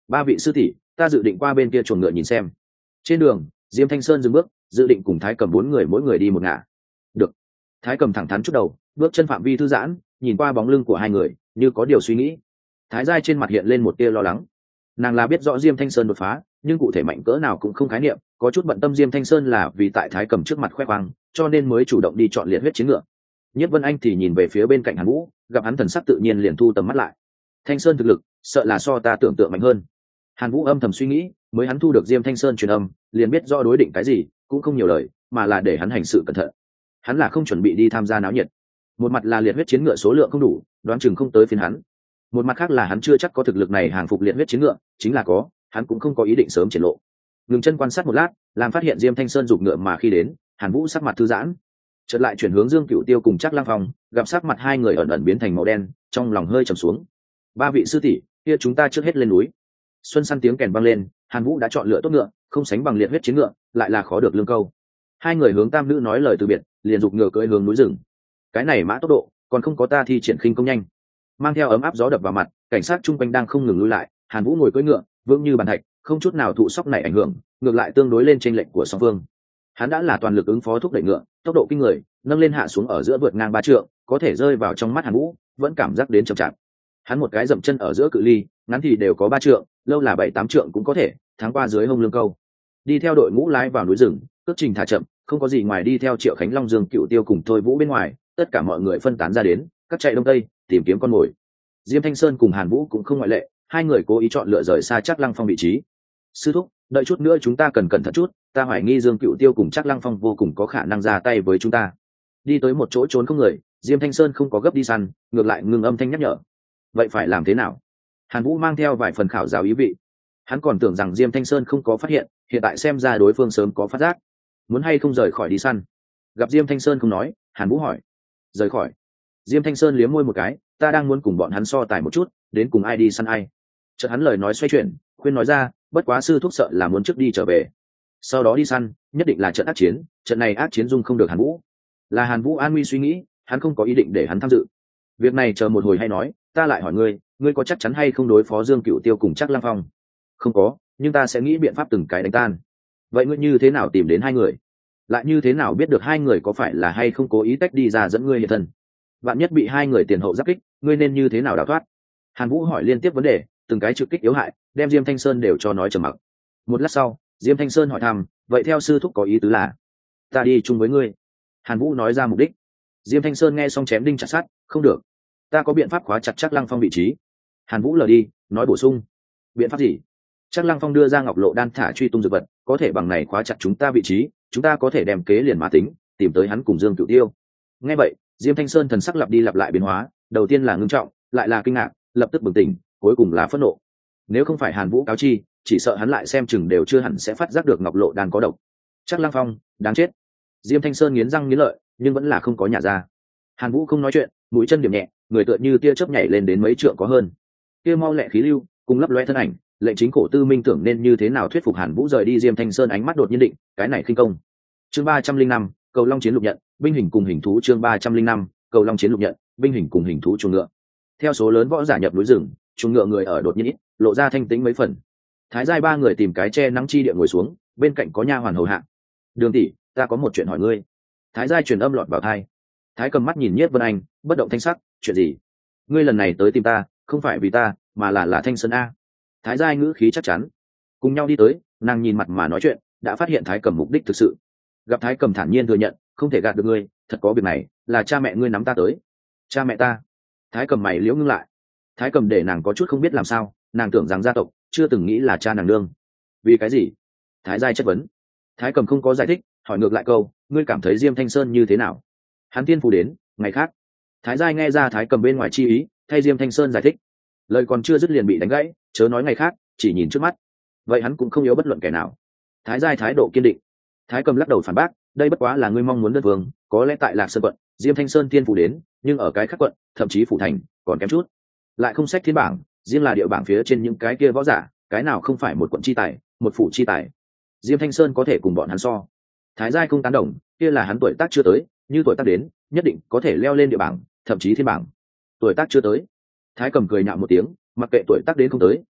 A: ba vị sư tỷ, ta dự định qua bên kia chuồng ngựa nhìn xem. Trên đường, Diêm Thanh Sơn dừng bước, dự định cùng Thái Cầm bốn người mỗi người đi một ngả. Được. Thái Cầm thẳng thắn chút đầu, bước chân phạm vi thư giãn, nhìn qua bóng lưng của hai người, như có điều suy nghĩ. Thái Giai trên mặt hiện lên một tia lo lắng. Nàng là biết rõ Diêm Thanh Sơn đột phá, nhưng cụ thể mạnh cỡ nào cũng không khái niệm, có chút bận tâm Diêm Thanh Sơn là vì tại Thái Cầm trước mặt khoe khoang, cho nên mới chủ động đi chọn liệt huyết chiến ngựa. Nhất Vân Anh thì nhìn về phía bên cạnh Hàn Vũ, gặp hắn thần sắc tự nhiên liền thu tầm mắt lại. Thanh Sơn thực lực, sợ là so ta tưởng tượng mạnh hơn. Hàn Vũ âm thầm suy nghĩ, mới hắn thu được Diêm Thanh Sơn truyền âm, liền biết rõ đối định cái gì, cũng không nhiều lời, mà là để hắn hành sự cẩn thận. Hắn là không chuẩn bị đi tham gia náo nhiệt. Một mặt là liệt huyết chiến ngựa số lượng không đủ, đoán chừng không tới phiên hắn. Một mặt khác là hắn chưa chắc có thực lực này hàng phục liệt huyết chiến ngựa, chính là có, hắn cũng không có ý định sớm triển lộ. Ngừng chân quan sát một lát, làm phát hiện Diêm Thanh Sơn giục ngựa mà khi đến, Hàn Vũ sắc mặt thư giãn, chợt lại chuyển hướng Dương Cửu Tiêu cùng Trác Lăng Phong, gặp sắc mặt hai người ẩn ẩn biến thành màu đen, trong lòng hơi trầm xuống. Ba vị sư tỷ, kia chúng ta trước hết lên núi. Xuân săn tiếng kèn vang lên, Hàn Vũ đã chọn lựa tốt ngựa, không sánh bằng liệt huyết chiến ngựa, lại là khó được lương câu. Hai người hướng tam nữ nói lời từ biệt, liền giục ngựa cưỡi hướng núi rừng. Cái này mã tốc độ, còn không có ta thi triển khinh công nhanh. Mang theo ấm áp gió đập vào mặt, cảnh sát chung quanh đang không ngừng lui lại, Hàn Vũ ngồi cưỡi ngựa, vững như bàn thạch, không chút nào thụ sóc này ảnh hưởng, ngược lại tương đối lên chênh lệch của song phương. Hắn đã là toàn lực ứng phó thúc đẩy ngựa, tốc độ kinh người, nâng lên hạ xuống ở giữa vượt ngang 3 trượng, có thể rơi vào trong mắt Hàn Vũ, vẫn cảm giác đến chậm chạp. Hắn một cái dậm chân ở giữa cự ly, ngắn thì đều có 3 trượng, lâu là 7-8 trượng cũng có thể, thắng qua dưới hông lương câu. Đi theo đội ngũ lái vào núi rừng, cước trình thả chậm, không có gì ngoài đi theo Triệu Khánh Long, Dương Cựu Tiêu cùng Thôi Vũ bên ngoài, tất cả mọi người phân tán ra đến, các chạy đông tây, tìm kiếm con mồi. Diêm Thanh Sơn cùng Hàn Vũ cũng không ngoại lệ, hai người cố ý chọn lựa rời xa Trác Lăng Phong vị trí. Sư thúc, đợi chút nữa chúng ta cần cẩn thận chút, ta hoài nghi Dương Cựu Tiêu cùng Trác Lăng Phong vô cùng có khả năng ra tay với chúng ta. Đi tới một chỗ trốn không người, Diêm Thanh Sơn không có gấp đi săn, ngược lại ngừng âm thanh nhắc nhở. Vậy phải làm thế nào? Hàn Vũ mang theo vài phần khảo giáo ý vị. Hắn còn tưởng rằng Diêm Thanh Sơn không có phát hiện, hiện tại xem ra đối phương sớm có phát giác. Muốn hay không rời khỏi đi săn? Gặp Diêm Thanh Sơn không nói, Hàn Vũ hỏi. Rời khỏi? Diêm Thanh Sơn liếm môi một cái, ta đang muốn cùng bọn hắn so tài một chút, đến cùng ai đi săn ai. Chợt hắn lời nói xoay chuyển, khuyên nói ra, bất quá sư thúc sợ là muốn trước đi trở về, sau đó đi săn, nhất định là trận ác chiến, trận này ác chiến dung không được Hàn Vũ. Là Hàn Vũ an nguy suy nghĩ, hắn không có ý định để hắn tham dự. Việc này chờ một hồi hay nói, ta lại hỏi ngươi, ngươi có chắc chắn hay không đối phó Dương Cựu Tiêu cùng Trác Lăng Phong? Không có, nhưng ta sẽ nghĩ biện pháp từng cái đánh tan. Vậy ngươi như thế nào tìm đến hai người? Lại như thế nào biết được hai người có phải là hay không cố ý tách đi ra dẫn ngươi hiện thân? Vạn nhất bị hai người tiền hậu giáp kích, ngươi nên như thế nào đào thoát? Hàn Vũ hỏi liên tiếp vấn đề, từng cái trực kích yếu hại, đem Diêm Thanh Sơn đều cho nói trầm mặc. Một lát sau, Diêm Thanh Sơn hỏi thăm, vậy theo sư thúc có ý tứ là ta đi chung với ngươi? Hàn Vũ nói ra mục đích. Diêm Thanh Sơn nghe xong chém đinh chặt sắt, không được, ta có biện pháp khóa chặt Trác Lăng Phong vị trí. Hàn Vũ lờ đi, nói bổ sung, biện pháp gì? Trác Lăng Phong đưa ra ngọc lộ đan thả truy tung dược vật, có thể bằng này khóa chặt chúng ta vị trí, chúng ta có thể đem kế liền mã tính, tìm tới hắn cùng Dương Cửu Tiêu. Nghe vậy, Diêm Thanh Sơn thần sắc lặp đi lặp lại biến hóa, đầu tiên là ngưng trọng, lại là kinh ngạc, lập tức bừng tỉnh, cuối cùng là phẫn nộ. Nếu không phải Hàn Vũ cáo chi, chỉ sợ hắn lại xem chừng đều chưa hẳn sẽ phát giác được ngọc lộ đan có độc. Trác Lăng Phong, đáng chết. Diêm Thanh Sơn nghiến răng nghiến lợi, nhưng vẫn là không có nhả ra. Hàn Vũ không nói chuyện, mũi chân điểm nhẹ, người tựa như tia chớp nhảy lên đến mấy trượng có hơn. Kia mau lẹ khí lưu, cùng lấp loe thân ảnh, lệnh chính cổ tư minh tưởng nên như thế nào thuyết phục Hàn Vũ rời đi. Diêm Thanh Sơn ánh mắt đột nhiên định, cái này khinh công. Chương 305, cầu long chiến lục nhận, binh hình cùng hình thú. Chương 305, cầu long chiến lục nhận, binh hình cùng hình thú. Chuồng ngựa. Theo số lớn võ giả nhập núi rừng, chuồng ngựa người ở đột nhiên ít, lộ ra thanh tĩnh mấy phần. Thái Giai ba người tìm cái che nắng chi địa ngồi xuống, bên cạnh có nha hoàn hầu hạ. Đường tỷ, ta có một chuyện hỏi ngươi. Thái Giai truyền âm lọt vào tai. Thái Cầm mắt nhìn Nhiếp Vân Anh, bất động thanh sắc, chuyện gì? Ngươi lần này tới tìm ta, không phải vì ta, mà là Thanh Sơn a. Thái Giai ngữ khí chắc chắn. Cùng nhau đi tới, nàng nhìn mặt mà nói chuyện, đã phát hiện Thái Cầm mục đích thực sự. Gặp Thái Cầm thản nhiên thừa nhận, không thể gạt được ngươi, thật có việc này, là cha mẹ ngươi nắm ta tới. Cha mẹ ta? Thái Cầm mày liễu ngưng lại. Thái Cầm để nàng có chút không biết làm sao, nàng tưởng rằng gia tộc chưa từng nghĩ là cha nàng nương. Vì cái gì? Thái Giai chất vấn. Thái Cầm không có giải thích, hỏi ngược lại câu, ngươi cảm thấy Diêm Thanh Sơn như thế nào? Hắn tiên phù đến, ngày khác. Thái Giai nghe ra Thái Cầm bên ngoài chi ý, thay Diêm Thanh Sơn giải thích. Lời còn chưa dứt liền bị đánh gãy, chớ nói ngày khác, chỉ nhìn trước mắt. Vậy hắn cũng không yếu bất luận kẻ nào. Thái Giai thái độ kiên định. Thái Cầm lắc đầu phản bác, đây bất quá là ngươi mong muốn đất vương, có lẽ tại Lạc Sơn quận, Diêm Thanh Sơn tiên phù đến, nhưng ở cái khác quận, thậm chí phủ thành, còn kém chút. Lại không sách thiên bảng, riêng là địa bảng phía trên những cái kia võ giả, cái nào không phải một quận chi tài, một phủ chi tài. Diêm Thanh Sơn có thể cùng bọn hắn so. Thái Giai không tán đồng, kia là hắn tuổi tác chưa tới, như tuổi tác đến, nhất định có thể leo lên địa bảng, thậm chí thiên bảng. Tuổi tác chưa tới. Thái Cầm cười nhạo một tiếng, mặc kệ tuổi tác đến không tới,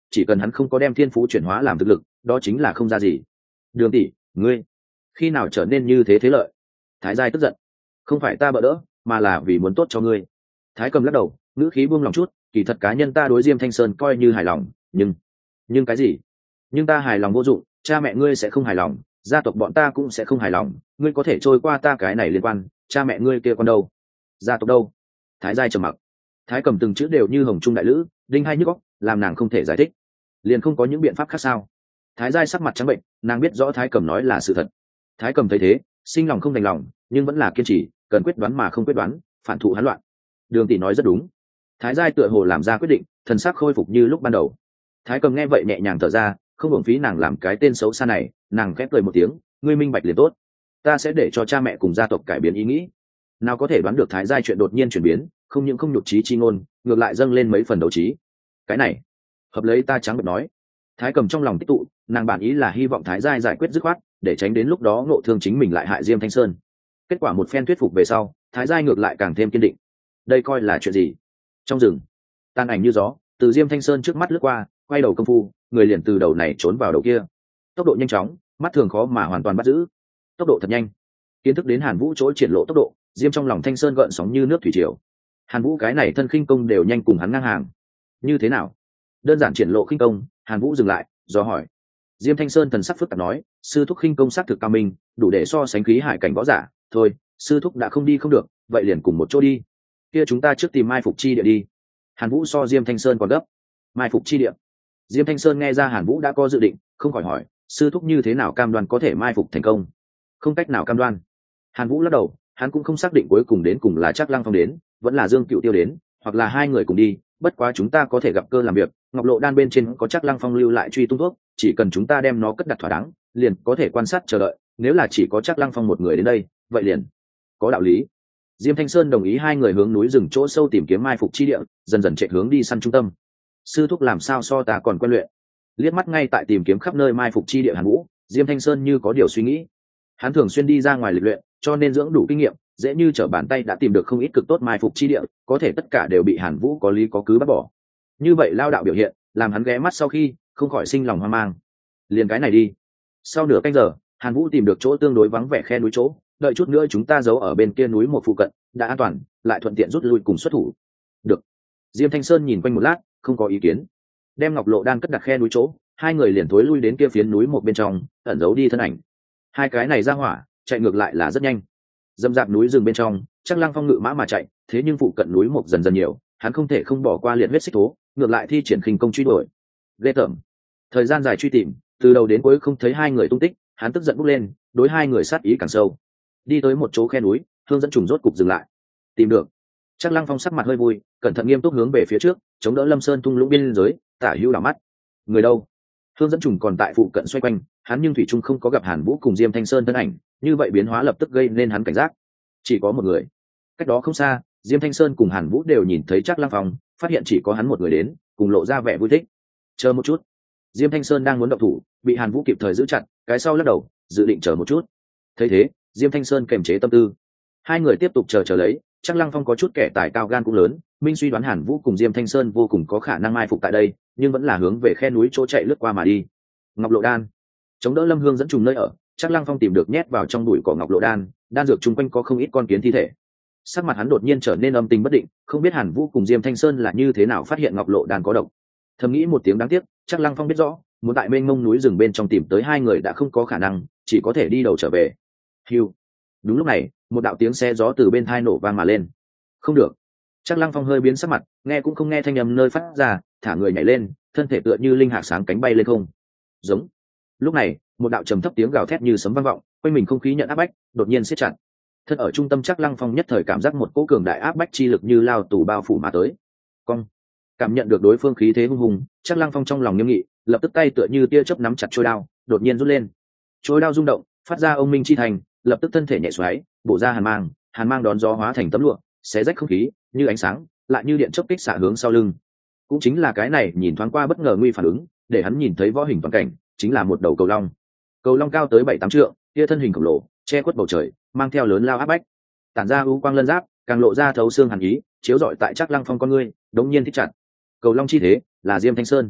A: chỉ cần hắn không có đem thiên phú chuyển hóa làm thực lực, đó chính là không ra gì. Đường tỷ, ngươi khi nào trở nên như thế thế lợi? Thái giai tức giận. Không phải ta bỡ đỡ, mà là vì muốn tốt cho ngươi. Thái Cầm lắc đầu, ngữ khí buông lòng chút, kỳ thật cá nhân ta đối Diêm Thanh Sơn coi như hài lòng, nhưng cái gì? Nhưng ta hài lòng vô dụng, cha mẹ ngươi sẽ không hài lòng, gia tộc bọn ta cũng sẽ không hài lòng, ngươi có thể trôi qua ta cái này liên quan, cha mẹ ngươi kia con đâu? Gia tộc đâu? Thái giai trầm mặc. Thái Cầm từng chữ đều như hồng trung đại lữ, đinh hai nhức óc, làm nàng không thể giải thích. Liền không có những biện pháp khác sao? Thái giai sắc mặt trắng bệnh, nàng biết rõ Thái Cầm nói là sự thật. Thái Cầm thấy thế, sinh lòng không đành lòng, nhưng vẫn là kiên trì, cần quyết đoán mà không quyết đoán, phản thụ hỗn loạn. Đường tỷ nói rất đúng. Thái giai tựa hồ làm ra quyết định, thần sắc khôi phục như lúc ban đầu. Thái Cầm nghe vậy nhẹ nhàng thở ra, không hưởng phí nàng làm cái tên xấu xa này, nàng khép cười một tiếng, ngươi minh bạch liền tốt, ta sẽ để cho cha mẹ cùng gia tộc cải biến ý nghĩ. Nào có thể đoán được Thái giai chuyện đột nhiên chuyển biến, không những không nhục trí chi ngôn, ngược lại dâng lên mấy phần đấu trí. Cái này hợp lấy ta trắng bệch nói. Thái Cầm trong lòng tích tụ, nàng bản ý là hy vọng Thái giai giải quyết dứt khoát, để tránh đến lúc đó ngộ thương chính mình lại hại Diêm Thanh Sơn. Kết quả một phen thuyết phục về sau, Thái giai ngược lại càng thêm kiên định. Đây coi là chuyện gì? Trong rừng, tàn ảnh như gió từ Diêm Thanh Sơn trước mắt lướt qua, quay đầu công phu, người liền từ đầu này trốn vào đầu kia. Tốc độ nhanh chóng, mắt thường khó mà hoàn toàn bắt giữ. Tốc độ thật nhanh. Kiến thức đến Hàn Vũ chỗ triển lộ tốc độ, Diêm trong lòng Thanh Sơn gợn sóng như nước thủy triều. Hàn Vũ cái này thân khinh công đều nhanh cùng hắn ngang hàng. Như thế nào? Đơn giản triển lộ khinh công, Hàn Vũ dừng lại, do hỏi. Diêm Thanh Sơn thần sắc phức tạp nói, sư thúc khinh công sắc thực cao minh, đủ để so sánh khí hải cảnh võ giả. Thôi, sư thúc đã không đi không được, vậy liền cùng một chỗ đi. Kia chúng ta trước tìm mai phục chi địa đi. Hàn Vũ so Diêm Thanh Sơn còn gấp. Mai phục chi địa. Diêm Thanh Sơn nghe ra Hàn Vũ đã có dự định, không khỏi hỏi, sư thúc như thế nào cam đoan có thể mai phục thành công? Không cách nào cam đoan. Hàn Vũ lắc đầu, hắn cũng không xác định cuối cùng đến cùng là Trác Lăng Phong đến, vẫn là Dương Cựu Tiêu đến, hoặc là hai người cùng đi, bất quá chúng ta có thể gặp cơ làm việc, Ngọc Lộ đan bên trên có Trác Lăng Phong lưu lại truy tung thuốc, chỉ cần chúng ta đem nó cất đặt thỏa đáng, liền có thể quan sát chờ đợi, nếu là chỉ có Trác Lăng Phong một người đến đây, vậy liền có đạo lý. Diêm Thanh Sơn đồng ý hai người hướng núi rừng chỗ sâu tìm kiếm mai phục chi địa, dần dần chạy hướng đi săn trung tâm. Sư thúc làm sao so ta còn quen luyện? Liếc mắt ngay tại tìm kiếm khắp nơi mai phục chi địa Hàn Vũ, Diêm Thanh Sơn như có điều suy nghĩ. Hắn thường xuyên đi ra ngoài lịch luyện, cho nên dưỡng đủ kinh nghiệm, dễ như trở bàn tay đã tìm được không ít cực tốt mai phục chi địa, có thể tất cả đều bị Hàn Vũ có lý có cứ bắt bỏ. Như vậy lao đạo biểu hiện, làm hắn ghé mắt sau khi không khỏi sinh lòng hoang mang. Liền cái này đi. Sau nửa canh giờ, Hàn Vũ tìm được chỗ tương đối vắng vẻ khe núi chỗ, đợi chút nữa chúng ta giấu ở bên kia núi một phụ cận, đã an toàn, lại thuận tiện rút lui cùng xuất thủ. Được. Diêm Thanh Sơn nhìn quanh một lát, không có ý kiến. Đem Ngọc Lộ đan cất đặt khe núi chỗ, hai người liền thối lui đến kia phiến núi một bên trong, ẩn giấu đi thân ảnh. Hai cái này ra hỏa, chạy ngược lại là rất nhanh. Dâm dạp núi rừng bên trong, Trác Lăng Phong ngự mã mà chạy, thế nhưng phụ cận núi một dần dần nhiều, hắn không thể không bỏ qua liệt huyết xích thố, ngược lại thi triển khinh công truy đuổi. Ghê tởm. Thời gian dài truy tìm, từ đầu đến cuối không thấy hai người tung tích, hắn tức giận bốc lên, đối hai người sát ý càng sâu. Đi tới một chỗ khe núi, Hương dẫn trùng rốt cục dừng lại. Tìm được. Trác Lăng Phong sắc mặt hơi vui, cẩn thận nghiêm túc hướng về phía trước, chống đỡ Lâm Sơn thung lũng biên giới, tả hữu đảo mắt. Người đâu? Hương dẫn trùng còn tại phụ cận xoay quanh, hắn nhưng thủy trung không có gặp Hàn Vũ cùng Diêm Thanh Sơn thân ảnh, như vậy biến hóa lập tức gây nên hắn cảnh giác. Chỉ có một người. Cách đó không xa, Diêm Thanh Sơn cùng Hàn Vũ đều nhìn thấy Trác Lăng Phong, phát hiện chỉ có hắn một người đến, cùng lộ ra vẻ vui thích. Chờ một chút. Diêm Thanh Sơn đang muốn động thủ, bị Hàn Vũ kịp thời giữ chặt, cái sau lắc đầu, dự định chờ một chút. Thấy thế, Diêm Thanh Sơn kềm chế tâm tư. Hai người tiếp tục chờ lấy, Trác Lăng Phong có chút kẻ tài cao gan cũng lớn, minh suy đoán Hàn Vũ cùng Diêm Thanh Sơn vô cùng có khả năng mai phục tại đây, nhưng vẫn là hướng về khe núi chỗ chạy lướt qua mà đi. Ngọc Lộ đan, chống đỡ Lâm Hương dẫn trùng nơi ở, Trác Lăng Phong tìm được nhét vào trong bụi cỏ Ngọc Lộ đan, đan dược chung quanh có không ít con kiến thi thể. Sắc mặt hắn đột nhiên trở nên âm tình bất định, không biết Hàn Vũ cùng Diêm Thanh Sơn là như thế nào phát hiện Ngọc Lộ đan có độc. Thầm nghĩ một tiếng đáng tiếc, Trác Lăng Phong biết rõ, muốn tại mênh mông núi rừng bên trong tìm tới hai người đã không có khả năng, chỉ có thể đi đầu trở về. Hưu. Đúng lúc này, một đạo tiếng xe gió từ bên tai nổ vang mà lên. Không được. Trác Lăng Phong hơi biến sắc mặt, nghe cũng không nghe thanh âm nơi phát ra, thả người nhảy lên, thân thể tựa như linh hạc sáng cánh bay lên không. Giống. Lúc này, một đạo trầm thấp tiếng gào thét như sấm vang vọng, quanh mình không khí nhận áp bách, đột nhiên siết chặt. Thân ở trung tâm Trác Lăng Phong nhất thời cảm giác một cỗ cường đại áp bách chi lực như lao tù bao phủ mà tới. Cong. Cảm nhận được đối phương khí thế hung hùng, Trác Lăng Phong trong lòng nghiêm nghị, lập tức tay tựa như tia chớp nắm chặt chuôi đao, đột nhiên rút lên. Chuôi đao rung động, phát ra ông minh chi thành, lập tức thân thể nhẹ xoáy, bổ ra hàn mang đón gió hóa thành tấm lụa, xé rách không khí, như ánh sáng, lại như điện chớp kích xạ hướng sau lưng. Cũng chính là cái này nhìn thoáng qua bất ngờ nguy phản ứng, để hắn nhìn thấy võ hình toàn cảnh, chính là một đầu cầu long. Cầu long cao tới 7-8 trượng, kia thân hình khổng lồ, che khuất bầu trời, mang theo lớn lao áp bách. Tản ra u quang lân giáp, càng lộ ra thấu xương hàn ý, chiếu rọi tại Trác Lăng Phong con ngươi, đống nhiên thích chặt. Cầu long chi thế, là Diêm Thanh Sơn.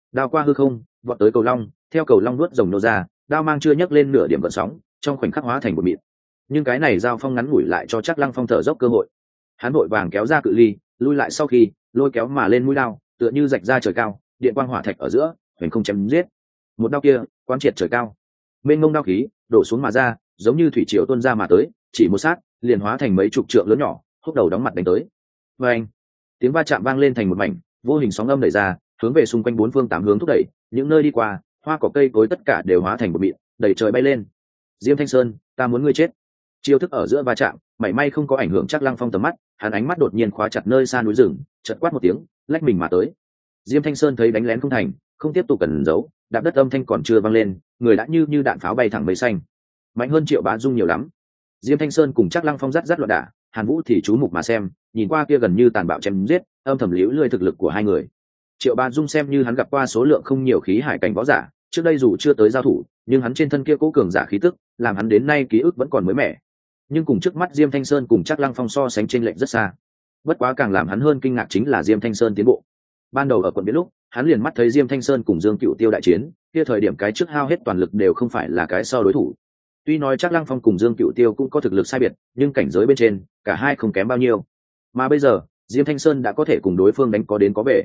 A: đao qua hư không vọt tới cầu long, theo cầu long nuốt rồng nô ra, đao mang chưa nhấc lên nửa điểm gợn sóng, trong khoảnh khắc hóa thành một mịn. Nhưng cái này giao phong ngắn ngủi lại cho Trác Lăng Phong thở dốc cơ hội. Hắn vội vàng kéo ra cự ly, lui lại sau khi lôi kéo mà lên mũi đao, tựa như rạch ra trời cao, điện quang hỏa thạch ở giữa, hoành không chém giết. Một đao kia, quán triệt trời cao. Mênh mông đao khí đổ xuống mà ra, giống như thủy triều tuôn ra mà tới, chỉ một sát, liền hóa thành mấy chục trượng lớn nhỏ, húc đầu đóng mặt đánh tới. Oeng! Tiếng va chạm vang lên thành một mảnh, vô hình sóng âm đẩy ra, hướng về xung quanh bốn phương tám hướng thúc đẩy, những nơi đi qua, hoa cỏ cây cối tất cả đều hóa thành một mịn, đẩy trời bay lên. Diêm Thanh Sơn, ta muốn ngươi chết. Chiêu thức ở giữa va chạm, mảy may không có ảnh hưởng Trác Lăng Phong tầm mắt, hắn ánh mắt đột nhiên khóa chặt nơi xa núi rừng, chợt quát một tiếng, lách mình mà tới. Diêm Thanh Sơn thấy đánh lén không thành, không tiếp tục cẩn giấu, đạp đất âm thanh còn chưa vang lên, người đã như đạn pháo bay thẳng mây xanh, mạnh hơn Triệu Bá Dung nhiều lắm. Diêm Thanh Sơn cùng Trác Lăng Phong rát loạn đả, Hàn Vũ thì chú mục mà xem, nhìn qua kia gần như tàn bạo chém giết, âm thầm liễu lươi thực lực của hai người. Triệu Bá Dung xem như hắn gặp qua số lượng không nhiều khí hải cảnh võ giả, trước đây dù chưa tới giao thủ, nhưng hắn trên thân kia cố cường giả khí tức, làm hắn đến nay ký ức vẫn còn mới mẻ. Nhưng cùng trước mắt Diêm Thanh Sơn cùng Trác Lăng Phong so sánh chênh lệch rất xa. Bất quá càng làm hắn hơn kinh ngạc chính là Diêm Thanh Sơn tiến bộ. Ban đầu ở quận Biệt lúc, hắn liền mắt thấy Diêm Thanh Sơn cùng Dương Cựu Tiêu đại chiến, kia thời điểm cái trước hao hết toàn lực đều không phải là cái sau đối thủ. Tuy nói Trác Lăng Phong cùng Dương Cựu Tiêu cũng có thực lực sai biệt, nhưng cảnh giới bên trên, cả hai không kém bao nhiêu. Mà bây giờ, Diêm Thanh Sơn đã có thể cùng đối phương đánh có đến có về.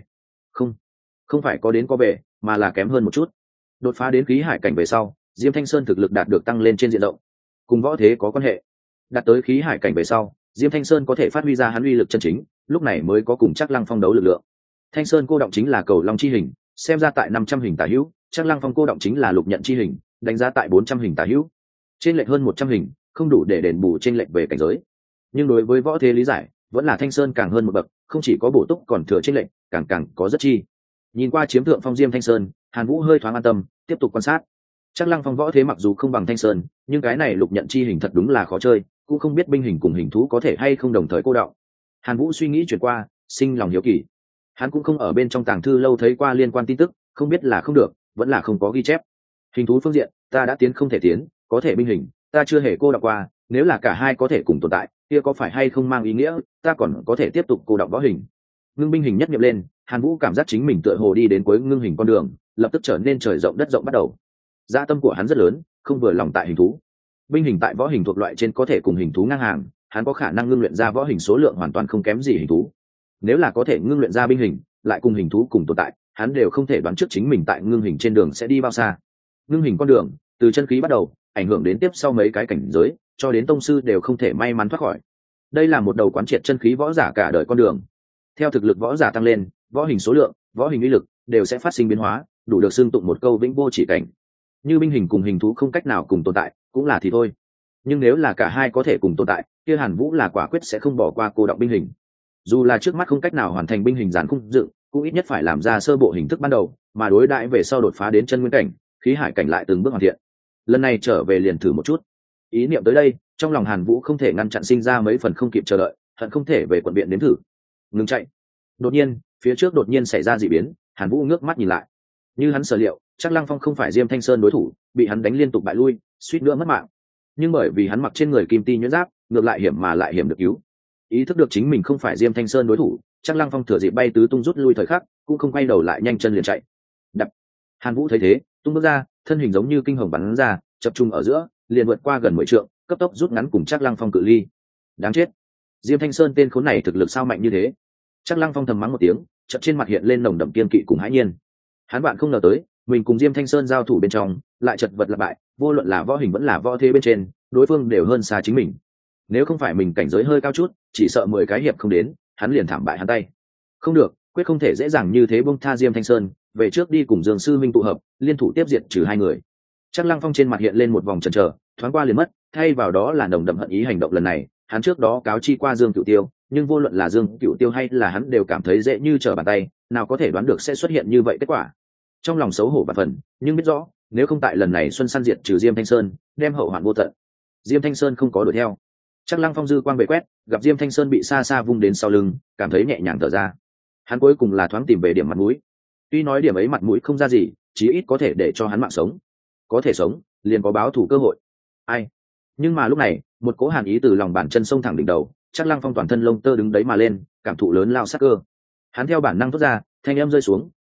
A: Không phải có đến có về, mà là kém hơn một chút. Đột phá đến khí hải cảnh về sau, Diêm Thanh Sơn thực lực đạt được tăng lên trên diện rộng, cùng võ thế có quan hệ. Đạt tới khí hải cảnh về sau, Diêm Thanh Sơn có thể phát huy ra hắn uy lực chân chính, lúc này mới có cùng Trác Lăng Phong đấu lực lượng. Thanh Sơn cô động chính là cầu long chi hình, xem ra tại 500 hình tả hữu, Trác Lăng Phong cô động chính là lục nhận chi hình, đánh giá tại 400 hình tả hữu. Trên lệch hơn 100 hình, không đủ để đền bù trên lệch về cảnh giới. Nhưng đối với võ thế lý giải, vẫn là Thanh Sơn càng hơn một bậc, không chỉ có bổ túc còn thừa trên lệch, càng có rất chi. Nhìn qua chiếm thượng phong Diêm Thanh Sơn, Hàn Vũ hơi thoáng an tâm, tiếp tục quan sát. Trác Lăng Phong võ thế mặc dù không bằng Thanh Sơn, nhưng cái này lục nhận chi hình thật đúng là khó chơi, cũng không biết binh hình cùng hình thú có thể hay không đồng thời cô đọng. Hàn Vũ suy nghĩ chuyển qua, sinh lòng hiếu kỳ. Hắn cũng không ở bên trong tàng thư lâu thấy qua liên quan tin tức, không biết là không được, vẫn là không có ghi chép. Hình thú phương diện, ta đã tiến không thể tiến, có thể binh hình, ta chưa hề cô đọng qua, nếu là cả hai có thể cùng tồn tại, kia có phải hay không mang ý nghĩa, ta còn có thể tiếp tục cô đọng võ hình. Ngưng binh hình nhất nghiệm lên, Hàn Vũ cảm giác chính mình tựa hồ đi đến cuối ngưng hình con đường, lập tức trở nên trời rộng đất rộng bắt đầu. Dạ tâm của hắn rất lớn, không vừa lòng tại hình thú. Binh hình tại võ hình thuộc loại trên có thể cùng hình thú ngang hàng, hắn có khả năng ngưng luyện ra võ hình số lượng hoàn toàn không kém gì hình thú. Nếu là có thể ngưng luyện ra binh hình, lại cùng hình thú cùng tồn tại, hắn đều không thể đoán trước chính mình tại ngưng hình trên đường sẽ đi bao xa. Ngưng hình con đường, từ chân khí bắt đầu, ảnh hưởng đến tiếp sau mấy cái cảnh giới, cho đến tông sư đều không thể may mắn thoát khỏi. Đây là một đầu quán triệt chân khí võ giả cả đời con đường. Theo thực lực võ giả tăng lên, võ hình số lượng, võ hình uy lực đều sẽ phát sinh biến hóa, đủ được xưng tụng một câu vĩnh vô chỉ cảnh. Như binh hình cùng hình thú không cách nào cùng tồn tại, cũng là thì thôi. Nhưng nếu là cả hai có thể cùng tồn tại, kia Hàn Vũ là quả quyết sẽ không bỏ qua cô đọng binh hình. Dù là trước mắt không cách nào hoàn thành binh hình giản khung dựng, cũng ít nhất phải làm ra sơ bộ hình thức ban đầu, mà đối đãi về sau đột phá đến chân nguyên cảnh, khí hải cảnh lại từng bước hoàn thiện. Lần này trở về liền thử một chút. Ý niệm tới đây, trong lòng Hàn Vũ không thể ngăn chặn sinh ra mấy phần không kịp chờ đợi, hận không thể về quận viện đến thử. Ngừng chạy. Đột nhiên, phía trước đột nhiên xảy ra dị biến, Hàn Vũ ngước mắt nhìn lại. Như hắn sở liệu, Trác Lăng Phong không phải Diêm Thanh Sơn đối thủ, bị hắn đánh liên tục bại lui, suýt nữa mất mạng. Nhưng bởi vì hắn mặc trên người kim ti nhuyễn giáp, ngược lại hiểm mà lại hiểm được cứu. Ý thức được chính mình không phải Diêm Thanh Sơn đối thủ, Trác Lăng Phong thừa dịp bay tứ tung rút lui thời khắc, cũng không quay đầu lại nhanh chân liền chạy. Đập. Hàn Vũ thấy thế, tung bước ra, thân hình giống như kinh hồng bắn ra, chập trung ở giữa, liền vượt qua gần 10 trượng, cấp tốc rút ngắn cùng Trác Lăng Phong cự ly. Đáng chết, Diêm Thanh Sơn tên khốn này thực lực sao mạnh như thế? Trác Lăng Phong thầm mắng một tiếng, chợt trên mặt hiện lên nồng đậm kiên kỵ cùng hãi nhiên. Hắn bạn không ngờ tới, mình cùng Diêm Thanh Sơn giao thủ bên trong, lại chật vật lặp bại, vô luận là võ hình vẫn là võ thế bên trên, đối phương đều hơn xa chính mình. Nếu không phải mình cảnh giới hơi cao chút, chỉ sợ 10 cái hiệp không đến, hắn liền thảm bại hắn tay. Không được, quyết không thể dễ dàng như thế buông tha Diêm Thanh Sơn, về trước đi cùng Dương sư minh tụ hợp, liên thủ tiếp diệt trừ hai người. Trác Lăng Phong trên mặt hiện lên một vòng chần chờ, thoáng qua liền mất, thay vào đó là nồng đậm hận ý hành động lần này, hắn trước đó cáo chi qua Dương Cửu Tiêu, nhưng vô luận là Dương Cửu Tiêu hay là hắn đều cảm thấy dễ như trở bàn tay, nào có thể đoán được sẽ xuất hiện như vậy kết quả. Trong lòng xấu hổ bạt phần, nhưng biết rõ, nếu không tại lần này xuân săn diệt trừ Diêm Thanh Sơn, đem hậu hoạn vô tận. Diêm Thanh Sơn không có đuổi theo. Trác Lăng Phong dư quang bệ quét, gặp Diêm Thanh Sơn bị xa xa vung đến sau lưng, cảm thấy nhẹ nhàng thở ra. Hắn cuối cùng là thoáng tìm về điểm mặt mũi. Tuy nói điểm ấy mặt mũi không ra gì, chí ít có thể để cho hắn mạng sống. Có thể sống, liền có báo thù cơ hội. Ai? Nhưng mà lúc này, một cỗ hàn ý từ lòng bàn chân sông thẳng đỉnh đầu, Trác Lăng Phong toàn thân lông tơ đứng đấy mà lên, cảm thụ lớn lao sắc cơ. Hắn theo bản năng thốt ra, thanh âm rơi xuống,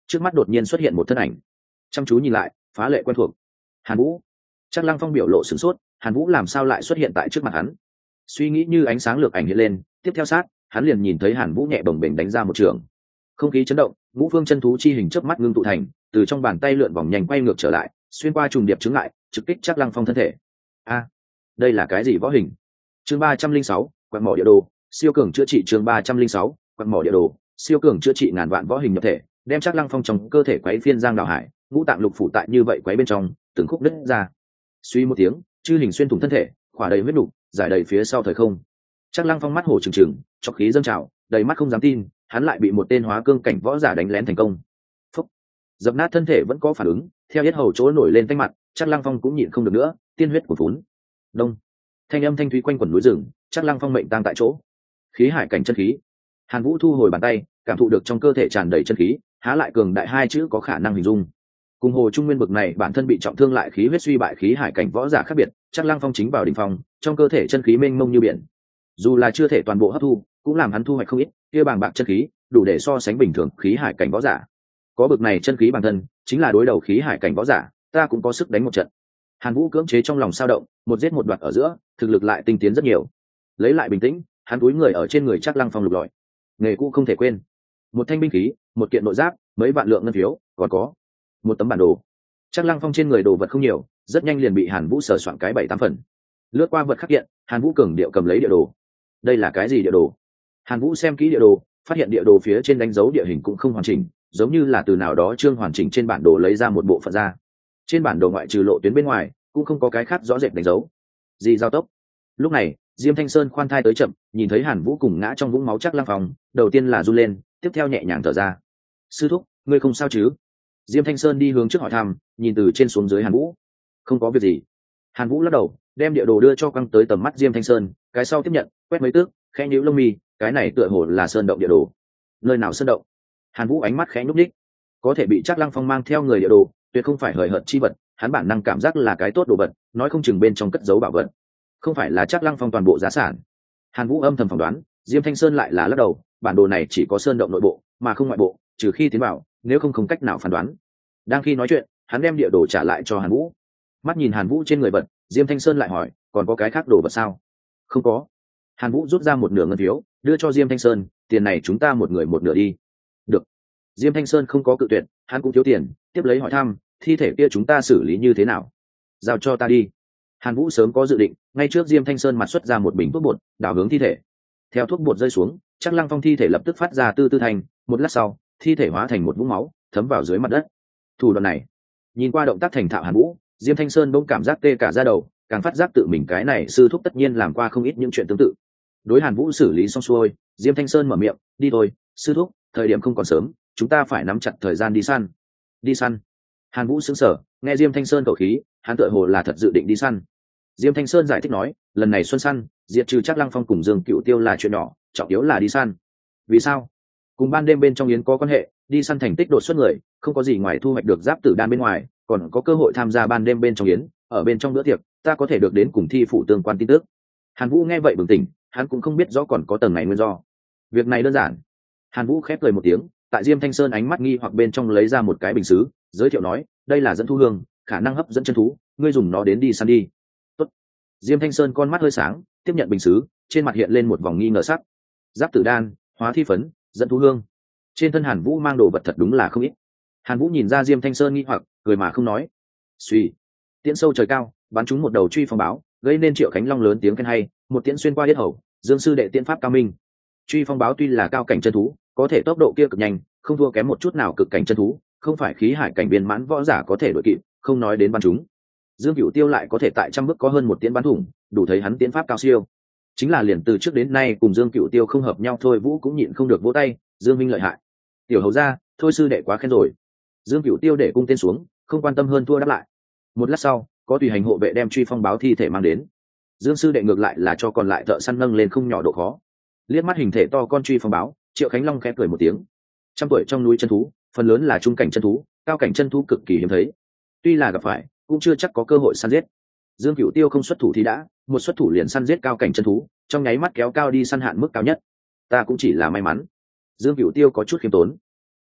A: trước mắt đột nhiên xuất hiện một thân ảnh, chăm chú nhìn lại phá lệ quen thuộc. Hàn Vũ. Trác Lăng Phong biểu lộ sửng sốt, Hàn Vũ làm sao lại xuất hiện tại trước mặt hắn? Suy nghĩ như ánh sáng lược ảnh hiện lên, tiếp theo sát hắn liền nhìn thấy Hàn Vũ nhẹ bồng bềnh đánh ra một trường. Không khí chấn động, ngũ phương chân thú chi hình chớp mắt ngưng tụ thành, từ trong bàn tay lượn vòng nhanh quay ngược trở lại, xuyên qua trùng điệp chướng ngại, trực kích Trác Lăng Phong thân thể. A, đây là cái gì võ hình? Chương 306, quặng mỏ địa đồ, siêu cường chữa trị. Chương 306, quặng mỏ địa đồ, siêu cường chữa trị ngàn vạn võ hình nhập thể, đem Trác Lăng Phong trong cơ thể quấy phiên giang đảo hải, ngũ tạng lục phủ tại như vậy quấy bên trong, từng khúc đứt ra. Suy một tiếng, chư hình xuyên thủng thân thể, khỏa đầy huyết nục, giải đầy phía sau thời không. Trác Lăng Phong mắt hổ trừng trừng, chọc khí dâng trào, đầy mắt không dám tin, hắn lại bị một tên hóa cương cảnh võ giả đánh lén thành công. Phúc. Dập nát thân thể vẫn có phản ứng, theo yết hầu chỗ nổi lên tanh mặt, Trác Lăng Phong cũng nhịn không được nữa, tiên huyết cuồn cuốn. Đông. Thanh âm thanh thúy quanh quẩn núi rừng, Trác Lăng Phong mệnh tang tại chỗ. Khí hải cảnh chân khí. Hàn Vũ thu hồi bàn tay, cảm thụ được trong cơ thể tràn đầy chân khí, há lại cường đại hai chữ có khả năng hình dung. Cùng Hồ Trung Nguyên bực này bản thân bị trọng thương lại khí huyết suy bại khí hải cảnh võ giả khác biệt, Trác Lăng Phong chính vào đỉnh phong, trong cơ thể chân khí mênh mông như biển. Dù là chưa thể toàn bộ hấp thu, cũng làm hắn thu hoạch không ít, kia bàng bạc chân khí, đủ để so sánh bình thường khí hải cảnh võ giả. Có bực này chân khí bản thân, chính là đối đầu khí hải cảnh võ giả, ta cũng có sức đánh một trận. Hàn Vũ cưỡng chế trong lòng sao động, một giết một đoạt ở giữa, thực lực lại tinh tiến rất nhiều. Lấy lại bình tĩnh, hắn cúi người ở trên người Trác Lăng Phong lục lọi. Nghề cũ không thể quên. Một thanh binh khí, một kiện nội giáp, mấy vạn lượng ngân phiếu, còn có một tấm bản đồ. Trác Lăng Phong trên người đồ vật không nhiều, rất nhanh liền bị Hàn Vũ sờ soạn cái 7-8 phần. Lướt qua vật khắc kiện, Hàn Vũ cường điệu cầm lấy địa đồ. Đây là cái gì địa đồ? Hàn Vũ xem kỹ địa đồ, phát hiện địa đồ phía trên đánh dấu địa hình cũng không hoàn chỉnh, giống như là từ nào đó chương hoàn chỉnh trên bản đồ lấy ra một bộ phận ra. Trên bản đồ ngoại trừ lộ tuyến bên ngoài, cũng không có cái khác rõ rệt đánh dấu. Gì giao tốc? Lúc này, Diêm Thanh Sơn khoan thai tới chậm, nhìn thấy Hàn Vũ cùng ngã trong vũng máu Trác Lăng Phong, đầu tiên là run lên, tiếp theo nhẹ nhàng thở ra. Sư thúc, ngươi không sao chứ? Diêm Thanh Sơn đi hướng trước hỏi thăm, nhìn từ trên xuống dưới Hàn Vũ. Không có việc gì. Hàn Vũ lắc đầu, đem địa đồ đưa cho quăng tới tầm mắt Diêm Thanh Sơn, cái sau tiếp nhận, quét mấy tước, khẽ nhíu lông mi, cái này tựa hồ là sơn động địa đồ. Nơi nào sơn động? Hàn Vũ ánh mắt khẽ nhúc nhích. Có thể bị Trác Lăng Phong mang theo người địa đồ, tuyệt không phải hời hợt chi vật, hắn bản năng cảm giác là cái tốt đồ vật, nói không chừng bên trong cất giấu bảo vật. Không phải là Trác Lăng Phong toàn bộ giá sản. Hàn Vũ âm thầm phỏng đoán, Diêm Thanh Sơn lại là lắc đầu, bản đồ này chỉ có sơn động nội bộ, mà không ngoại bộ, trừ khi tiến vào, nếu không cách nào phán đoán. Đang khi nói chuyện, hắn đem địa đồ trả lại cho Hàn Vũ. Mắt nhìn Hàn Vũ trên người vật, Diêm Thanh Sơn lại hỏi, còn có cái khác đồ vật sao? Không có. Hàn Vũ rút ra một nửa ngân phiếu, đưa cho Diêm Thanh Sơn, tiền này chúng ta một người một nửa đi. Được. Diêm Thanh Sơn không có cự tuyệt, hắn cũng thiếu tiền, tiếp lấy hỏi thăm, thi thể kia chúng ta xử lý như thế nào? Giao cho ta đi. Hàn Vũ sớm có dự định, ngay trước Diêm Thanh Sơn mặt xuất ra một bình thuốc bột, đảo hướng thi thể. Theo thuốc bột rơi xuống, Trác Lăng Phong thi thể lập tức phát ra tư tư thành, một lát sau, thi thể hóa thành một vũng máu, thấm vào dưới mặt đất. Thủ đoạn này, nhìn qua động tác thành thạo Hàn Vũ, Diêm Thanh Sơn bỗng cảm giác tê cả da đầu, càng phát giác tự mình cái này sư thúc tất nhiên làm qua không ít những chuyện tương tự. Đối Hàn Vũ xử lý xong xuôi, Diêm Thanh Sơn mở miệng, đi thôi, sư thúc, thời điểm không còn sớm, chúng ta phải nắm chặt thời gian đi săn. Đi săn? Hàn Vũ sững sờ, nghe Diêm Thanh Sơn khẩu khí, hắn tựa hồ là thật dự định đi săn. Diêm Thanh Sơn giải thích nói, lần này xuân săn, diệt trừ Trác Lăng Phong cùng Dương Cựu Tiêu là chuyện nhỏ, trọng yếu là đi săn. Vì sao? Cùng ban đêm bên trong yến có quan hệ, đi săn thành tích đột xuất người, không có gì ngoài thu hoạch được giáp tử đan bên ngoài, còn có cơ hội tham gia ban đêm bên trong yến, ở bên trong bữa tiệc, ta có thể được đến cùng thi phủ tương quan tin tức. Hàn Vũ nghe vậy bừng tỉnh, hắn cũng không biết rõ còn có tầng này nguyên do. Việc này đơn giản. Hàn Vũ khép cười một tiếng, tại Diêm Thanh Sơn ánh mắt nghi hoặc bên trong lấy ra một cái bình sứ, giới thiệu nói, đây là dẫn thu hương, khả năng hấp dẫn chân thú, ngươi dùng nó đến đi săn đi. Tốt. Diêm Thanh Sơn con mắt hơi sáng, tiếp nhận bình sứ, trên mặt hiện lên một vòng nghi ngờ sắc. Giáp tử đan, hóa thi phấn, dẫn thú hương. Trên thân Hàn Vũ mang đồ vật thật đúng là không ít. Hàn Vũ nhìn ra Diêm Thanh Sơn nghi hoặc, cười mà không nói. Suy, tiễn sâu trời cao, bắn trúng một đầu truy phong báo, gây nên Triệu Khánh Long lớn tiếng khen hay, một tiễn xuyên qua yết hầu, Dương sư đệ tiễn pháp cao minh. Truy phong báo tuy là cao cảnh chân thú, có thể tốc độ kia cực nhanh, không thua kém một chút nào cực cảnh chân thú, không phải khí hải cảnh viên mãn võ giả có thể đuổi kịp, không nói đến bắn chúng. Dương Cửu Tiêu lại có thể tại trăm bước có hơn một tiễn bắn thủng, đủ thấy hắn tiễn pháp cao siêu. Chính là liền từ trước đến nay cùng Dương Cửu Tiêu không hợp nhau thôi, Vũ cũng nhịn không được vỗ tay, Dương Minh lợi hại. Tiểu hầu gia, thôi sư đệ quá khen rồi. Dương Cửu Tiêu để cung tên xuống, không quan tâm hơn thua đáp lại. Một lát sau, có tùy hành hộ vệ đem truy phong báo thi thể mang đến. Dương sư đệ ngược lại là cho còn lại thợ săn nâng lên không nhỏ độ khó. Liếc mắt hình thể to con truy phong báo, Triệu Khánh Long khẽ cười một tiếng. Trăm tuổi trong núi chân thú, phần lớn là trung cảnh chân thú, cao cảnh chân thú cực kỳ hiếm thấy. Tuy là gặp phải, cũng chưa chắc có cơ hội săn giết. Dương Cửu Tiêu không xuất thủ thì đã, một xuất thủ liền săn giết cao cảnh chân thú, trong nháy mắt kéo cao đi săn hạn mức cao nhất. Ta cũng chỉ là may mắn. Dương Cửu Tiêu có chút khiêm tốn.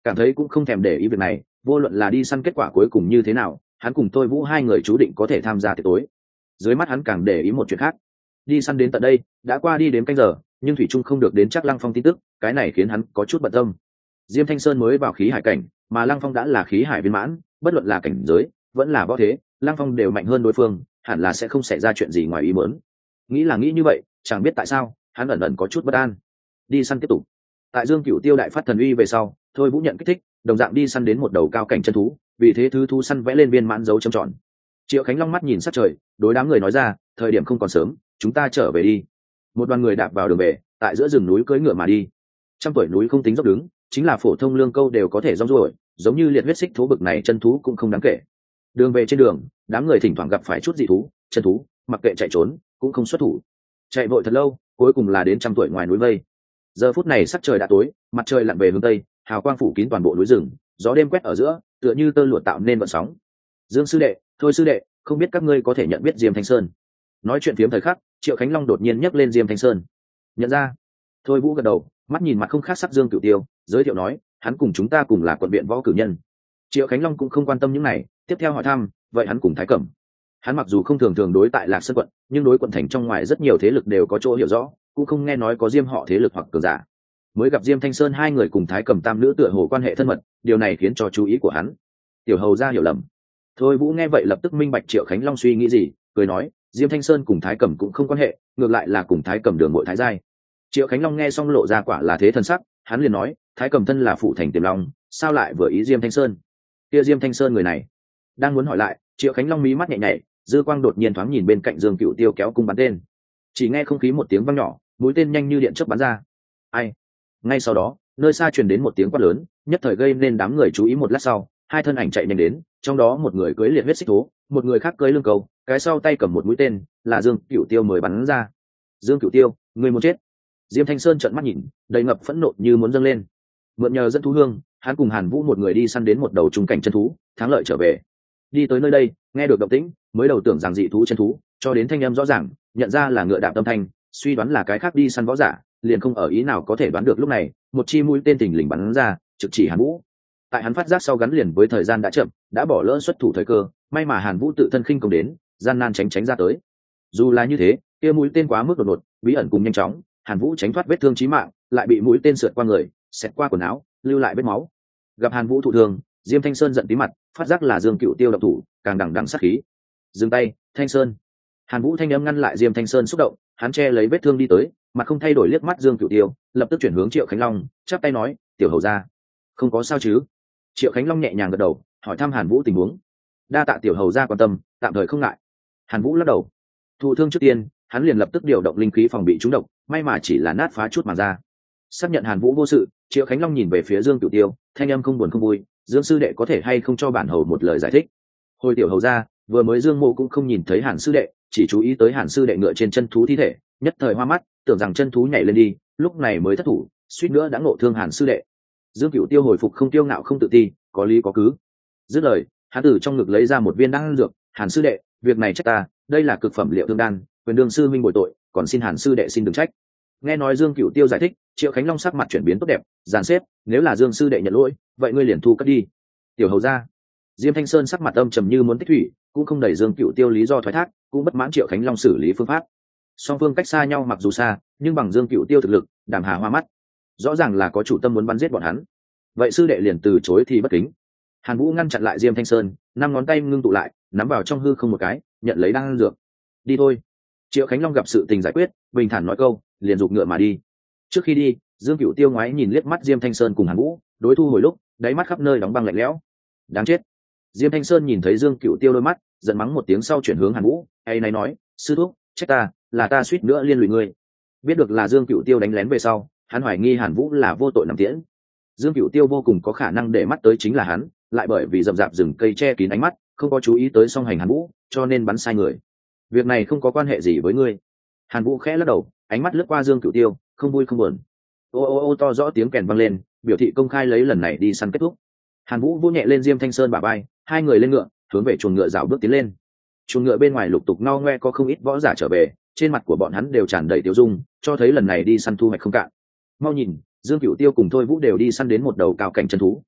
A: cảm thấy cũng không thèm để ý việc này, vô luận là đi săn kết quả cuối cùng như thế nào, hắn cùng Thôi Vũ hai người chú định có thể tham gia tiệc tối. Dưới mắt hắn càng để ý một chuyện khác. Đi săn đến tận đây đã qua đi đến canh giờ, nhưng thủy trung không được đến chắc Lăng Phong tin tức, cái này khiến hắn có chút bận tâm. Diêm Thanh Sơn mới vào khí hải cảnh, mà Lăng Phong đã là khí hải viên mãn, bất luận là cảnh giới vẫn là võ thế, Lăng Phong đều mạnh hơn đối phương, hẳn là sẽ không xảy ra chuyện gì ngoài ý muốn. Nghĩ là nghĩ như vậy, chẳng biết tại sao hắn ẩn ẩn có chút bất an. Đi săn tiếp tục. Tại Dương Cửu Tiêu đại phát thần uy về sau, Thôi Vũ nhận kích thích, đồng dạng đi săn đến một đầu cao cảnh chân thú, vì thế thứ thú săn vẽ lên viên mãn dấu chấm tròn. Triệu Khánh Long mắt nhìn sát trời, đối đám người nói ra, thời điểm không còn sớm, chúng ta trở về đi. Một đoàn người đạp vào đường về, tại giữa rừng núi cưỡi ngựa mà đi. Trăm tuổi núi không tính dốc đứng, chính là phổ thông lương câu đều có thể rong ruổi, giống như liệt huyết xích thú bực này chân thú cũng không đáng kể. Đường về trên đường, đám người thỉnh thoảng gặp phải chút dị thú, chân thú, mặc kệ chạy trốn, cũng không xuất thủ. Chạy vội thật lâu, cuối cùng là đến trăm tuổi ngoài núi vây. Giờ phút này sắc trời đã tối, mặt trời lặn về hướng tây, hào quang phủ kín toàn bộ núi rừng, gió đêm quét ở giữa, tựa như tơ lụa tạo nên vận sóng. Dương sư đệ, Thôi sư đệ, không biết các ngươi có thể nhận biết Diêm Thanh Sơn? Nói chuyện phiếm thời khắc, Triệu Khánh Long đột nhiên nhấc lên Diêm Thanh Sơn. Nhận ra. Thôi Vũ gật đầu, mắt nhìn mặt không khác sắc Dương Cửu Tiêu, giới thiệu nói, hắn cùng chúng ta cùng là quận viện võ cử nhân. Triệu Khánh Long cũng không quan tâm những này, tiếp theo hỏi thăm, vậy hắn cùng Thái Cẩm. Hắn mặc dù không thường thường đối tại Lạc Sơn quận, nhưng đối quận thành trong ngoài rất nhiều thế lực đều có chỗ hiểu rõ, cũng không nghe nói có Diêm họ thế lực hoặc cường giả. Mới gặp Diêm Thanh Sơn hai người cùng Thái Cẩm tam nữ tựa hồ quan hệ thân mật, điều này khiến cho chú ý của hắn. Tiểu hầu ra hiểu lầm. Thôi Vũ nghe vậy lập tức minh bạch Triệu Khánh Long suy nghĩ gì, cười nói, Diêm Thanh Sơn cùng Thái Cẩm cũng không quan hệ, ngược lại là cùng Thái Cẩm đường muội Thái giai. Triệu Khánh Long nghe xong lộ ra quả là thế thần sắc, hắn liền nói, Thái Cẩm thân là phụ thành Tiềm Long, sao lại vừa ý Diêm Thanh Sơn? Kia Diêm Thanh Sơn người này, đang muốn hỏi lại, Triệu Khánh Long mí mắt nhẹ nhảy, dư quang đột nhiên thoáng nhìn bên cạnh Dương Cửu Tiêu kéo cung bắn tên. Chỉ nghe không khí một tiếng vang nhỏ, mũi tên nhanh như điện chớp bắn ra. Ai? Ngay sau đó, nơi xa truyền đến một tiếng quát lớn, nhất thời gây nên đám người chú ý. Một lát sau, hai thân ảnh chạy nhanh đến, trong đó một người cưỡi liệt huyết xích thú, một người khác cưỡi lưng cầu, cái sau tay cầm một mũi tên, là Dương Cửu Tiêu mới bắn ra. Dương Cửu Tiêu, người muốn chết! Diêm Thanh Sơn trợn mắt nhìn, đầy ngập phẫn nộ như muốn dâng lên. Mượn nhờ dẫn thú hương, hắn cùng Hàn Vũ một người đi săn đến một đầu trung cảnh chân thú, thắng lợi trở về. Đi tới nơi đây, nghe được động tĩnh, mới đầu tưởng rằng dị thú chân thú, cho đến thanh âm rõ ràng, nhận ra là ngựa đạp âm thanh, suy đoán là cái khác đi săn võ giả, liền không ở ý nào có thể đoán được lúc này, một chi mũi tên thình lình bắn ra, trực chỉ Hàn Vũ. Tại hắn phát giác sau gắn liền với thời gian đã chậm, đã bỏ lỡ xuất thủ thời cơ, may mà Hàn Vũ tự thân khinh công đến, gian nan tránh ra tới. Dù là như thế, kia mũi tên quá mức đột ngột, bí ẩn cùng nhanh chóng, Hàn Vũ tránh thoát vết thương chí mạng, lại bị mũi tên sượt qua người, xẹt qua quần áo, lưu lại vết máu. Gặp Hàn Vũ thụ thương, Diêm Thanh Sơn giận tí mặt, phát giác là Dương Cửu Tiêu động thủ, càng đằng đằng sát khí. Dừng tay, Thanh Sơn. Hàn Vũ thanh âm ngăn lại Diêm Thanh Sơn xúc động, hắn che lấy vết thương đi tới, mặt không thay đổi liếc mắt Dương Cửu Tiêu, lập tức chuyển hướng Triệu Khánh Long, chắp tay nói, tiểu hầu gia, không có sao chứ? Triệu Khánh Long nhẹ nhàng gật đầu, hỏi thăm Hàn Vũ tình huống. Đa tạ tiểu hầu gia quan tâm, tạm thời không ngại. Hàn Vũ lắc đầu. Thụ thương trước tiên, hắn liền lập tức điều động linh khí phòng bị trúng độc, may mà chỉ là nát phá chút mà ra. Xác nhận Hàn Vũ vô sự, Triệu Khánh Long nhìn về phía Dương Cửu Tiêu, thanh âm không buồn không vui, Dương sư đệ có thể hay không cho bản hầu một lời giải thích? Hồi tiểu hầu gia, vừa mới Dương Mộ cũng không nhìn thấy Hàn sư đệ, chỉ chú ý tới Hàn sư đệ ngựa trên chân thú thi thể, nhất thời hoa mắt, tưởng rằng chân thú nhảy lên đi, lúc này mới thất thủ, suýt nữa đã ngộ thương Hàn sư đệ. Dương Cửu Tiêu hồi phục không tiêu ngạo không tự ti, có lý có cứ. Dứt lời, hắn từ trong ngực lấy ra một viên đan dược, Hàn sư đệ, việc này trách ta, đây là cực phẩm liệu thương đan, quyền đương sư minh bồi tội, còn xin Hàn sư đệ xin đừng trách. Nghe nói Dương Cửu Tiêu giải thích, Triệu Khánh Long sắc mặt chuyển biến tốt đẹp, dàn xếp, nếu là Dương sư đệ nhận lỗi, vậy ngươi liền thu cất đi. Tiểu hầu gia. Diêm Thanh Sơn sắc mặt âm trầm như muốn tích thủy, cũng không đẩy Dương Cửu Tiêu lý do thoái thác, cũng bất mãn Triệu Khánh Long xử lý phương pháp. Song phương cách xa nhau mặc dù xa, nhưng bằng Dương Cửu Tiêu thực lực, đàm hà hoa mắt, rõ ràng là có chủ tâm muốn bắn giết bọn hắn. Vậy sư đệ liền từ chối thì bất kính. Hàn Vũ ngăn chặn lại Diêm Thanh Sơn, năm ngón tay ngưng tụ lại, nắm vào trong hư không một cái, nhận lấy đan dược. Đi thôi. Triệu Khánh Long gặp sự tình giải quyết, bình thản nói câu, liền giục ngựa mà đi. Trước khi đi, Dương Cửu Tiêu ngoái nhìn liếc mắt Diêm Thanh Sơn cùng Hàn Vũ, đối thu hồi lúc, đáy mắt khắp nơi đóng băng lạnh lẽo. Đáng chết. Diêm Thanh Sơn nhìn thấy Dương Cửu Tiêu đôi mắt, giận mắng một tiếng sau chuyển hướng Hàn Vũ, hay này nói, sư thúc, trách ta, là ta suýt nữa liên lụy ngươi. Biết được là Dương Cửu Tiêu đánh lén về sau, hắn hoài nghi Hàn Vũ là vô tội nằm tiễn. Dương Cửu Tiêu vô cùng có khả năng để mắt tới chính là hắn, lại bởi vì rậm rạp rừng cây che kín ánh mắt, không có chú ý tới song hành Hàn Vũ, cho nên bắn sai người. Việc này không có quan hệ gì với ngươi. Hàn Vũ khẽ lắc đầu, ánh mắt lướt qua Dương Cửu Tiêu, không vui không buồn. Ô ô ô to rõ tiếng kèn vang lên, biểu thị công khai lấy lần này đi săn kết thúc. Hàn Vũ vỗ nhẹ lên Diêm Thanh Sơn bả vai, hai người lên ngựa, hướng về chuồng ngựa dạo bước tiến lên. Chuồng ngựa bên ngoài lục tục no ngoe có không ít võ giả trở về, trên mặt của bọn hắn đều tràn đầy tiêu dung, cho thấy lần này đi săn thu hoạch không cạn. Mau nhìn, Dương Cửu Tiêu cùng Thôi Vũ đều đi săn đến một đầu cao cảnh chân thú,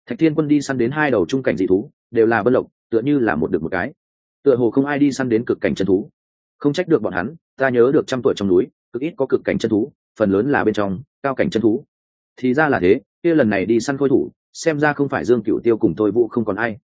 A: Thạch Thiên Quân đi săn đến 2 đầu trung cảnh dị thú, đều là bân lộc, tựa như là một được một cái. Tựa hồ không ai đi săn đến cực cảnh chân thú. Không trách được bọn hắn, ta nhớ được 100 tuổi trong núi, cực ít có cực cảnh chân thú, phần lớn là bên trong cao cảnh chân thú. Thì ra là thế, kia lần này đi săn khôi thủ, xem ra không phải Dương Cửu Tiêu cùng Thôi Vũ không còn ai.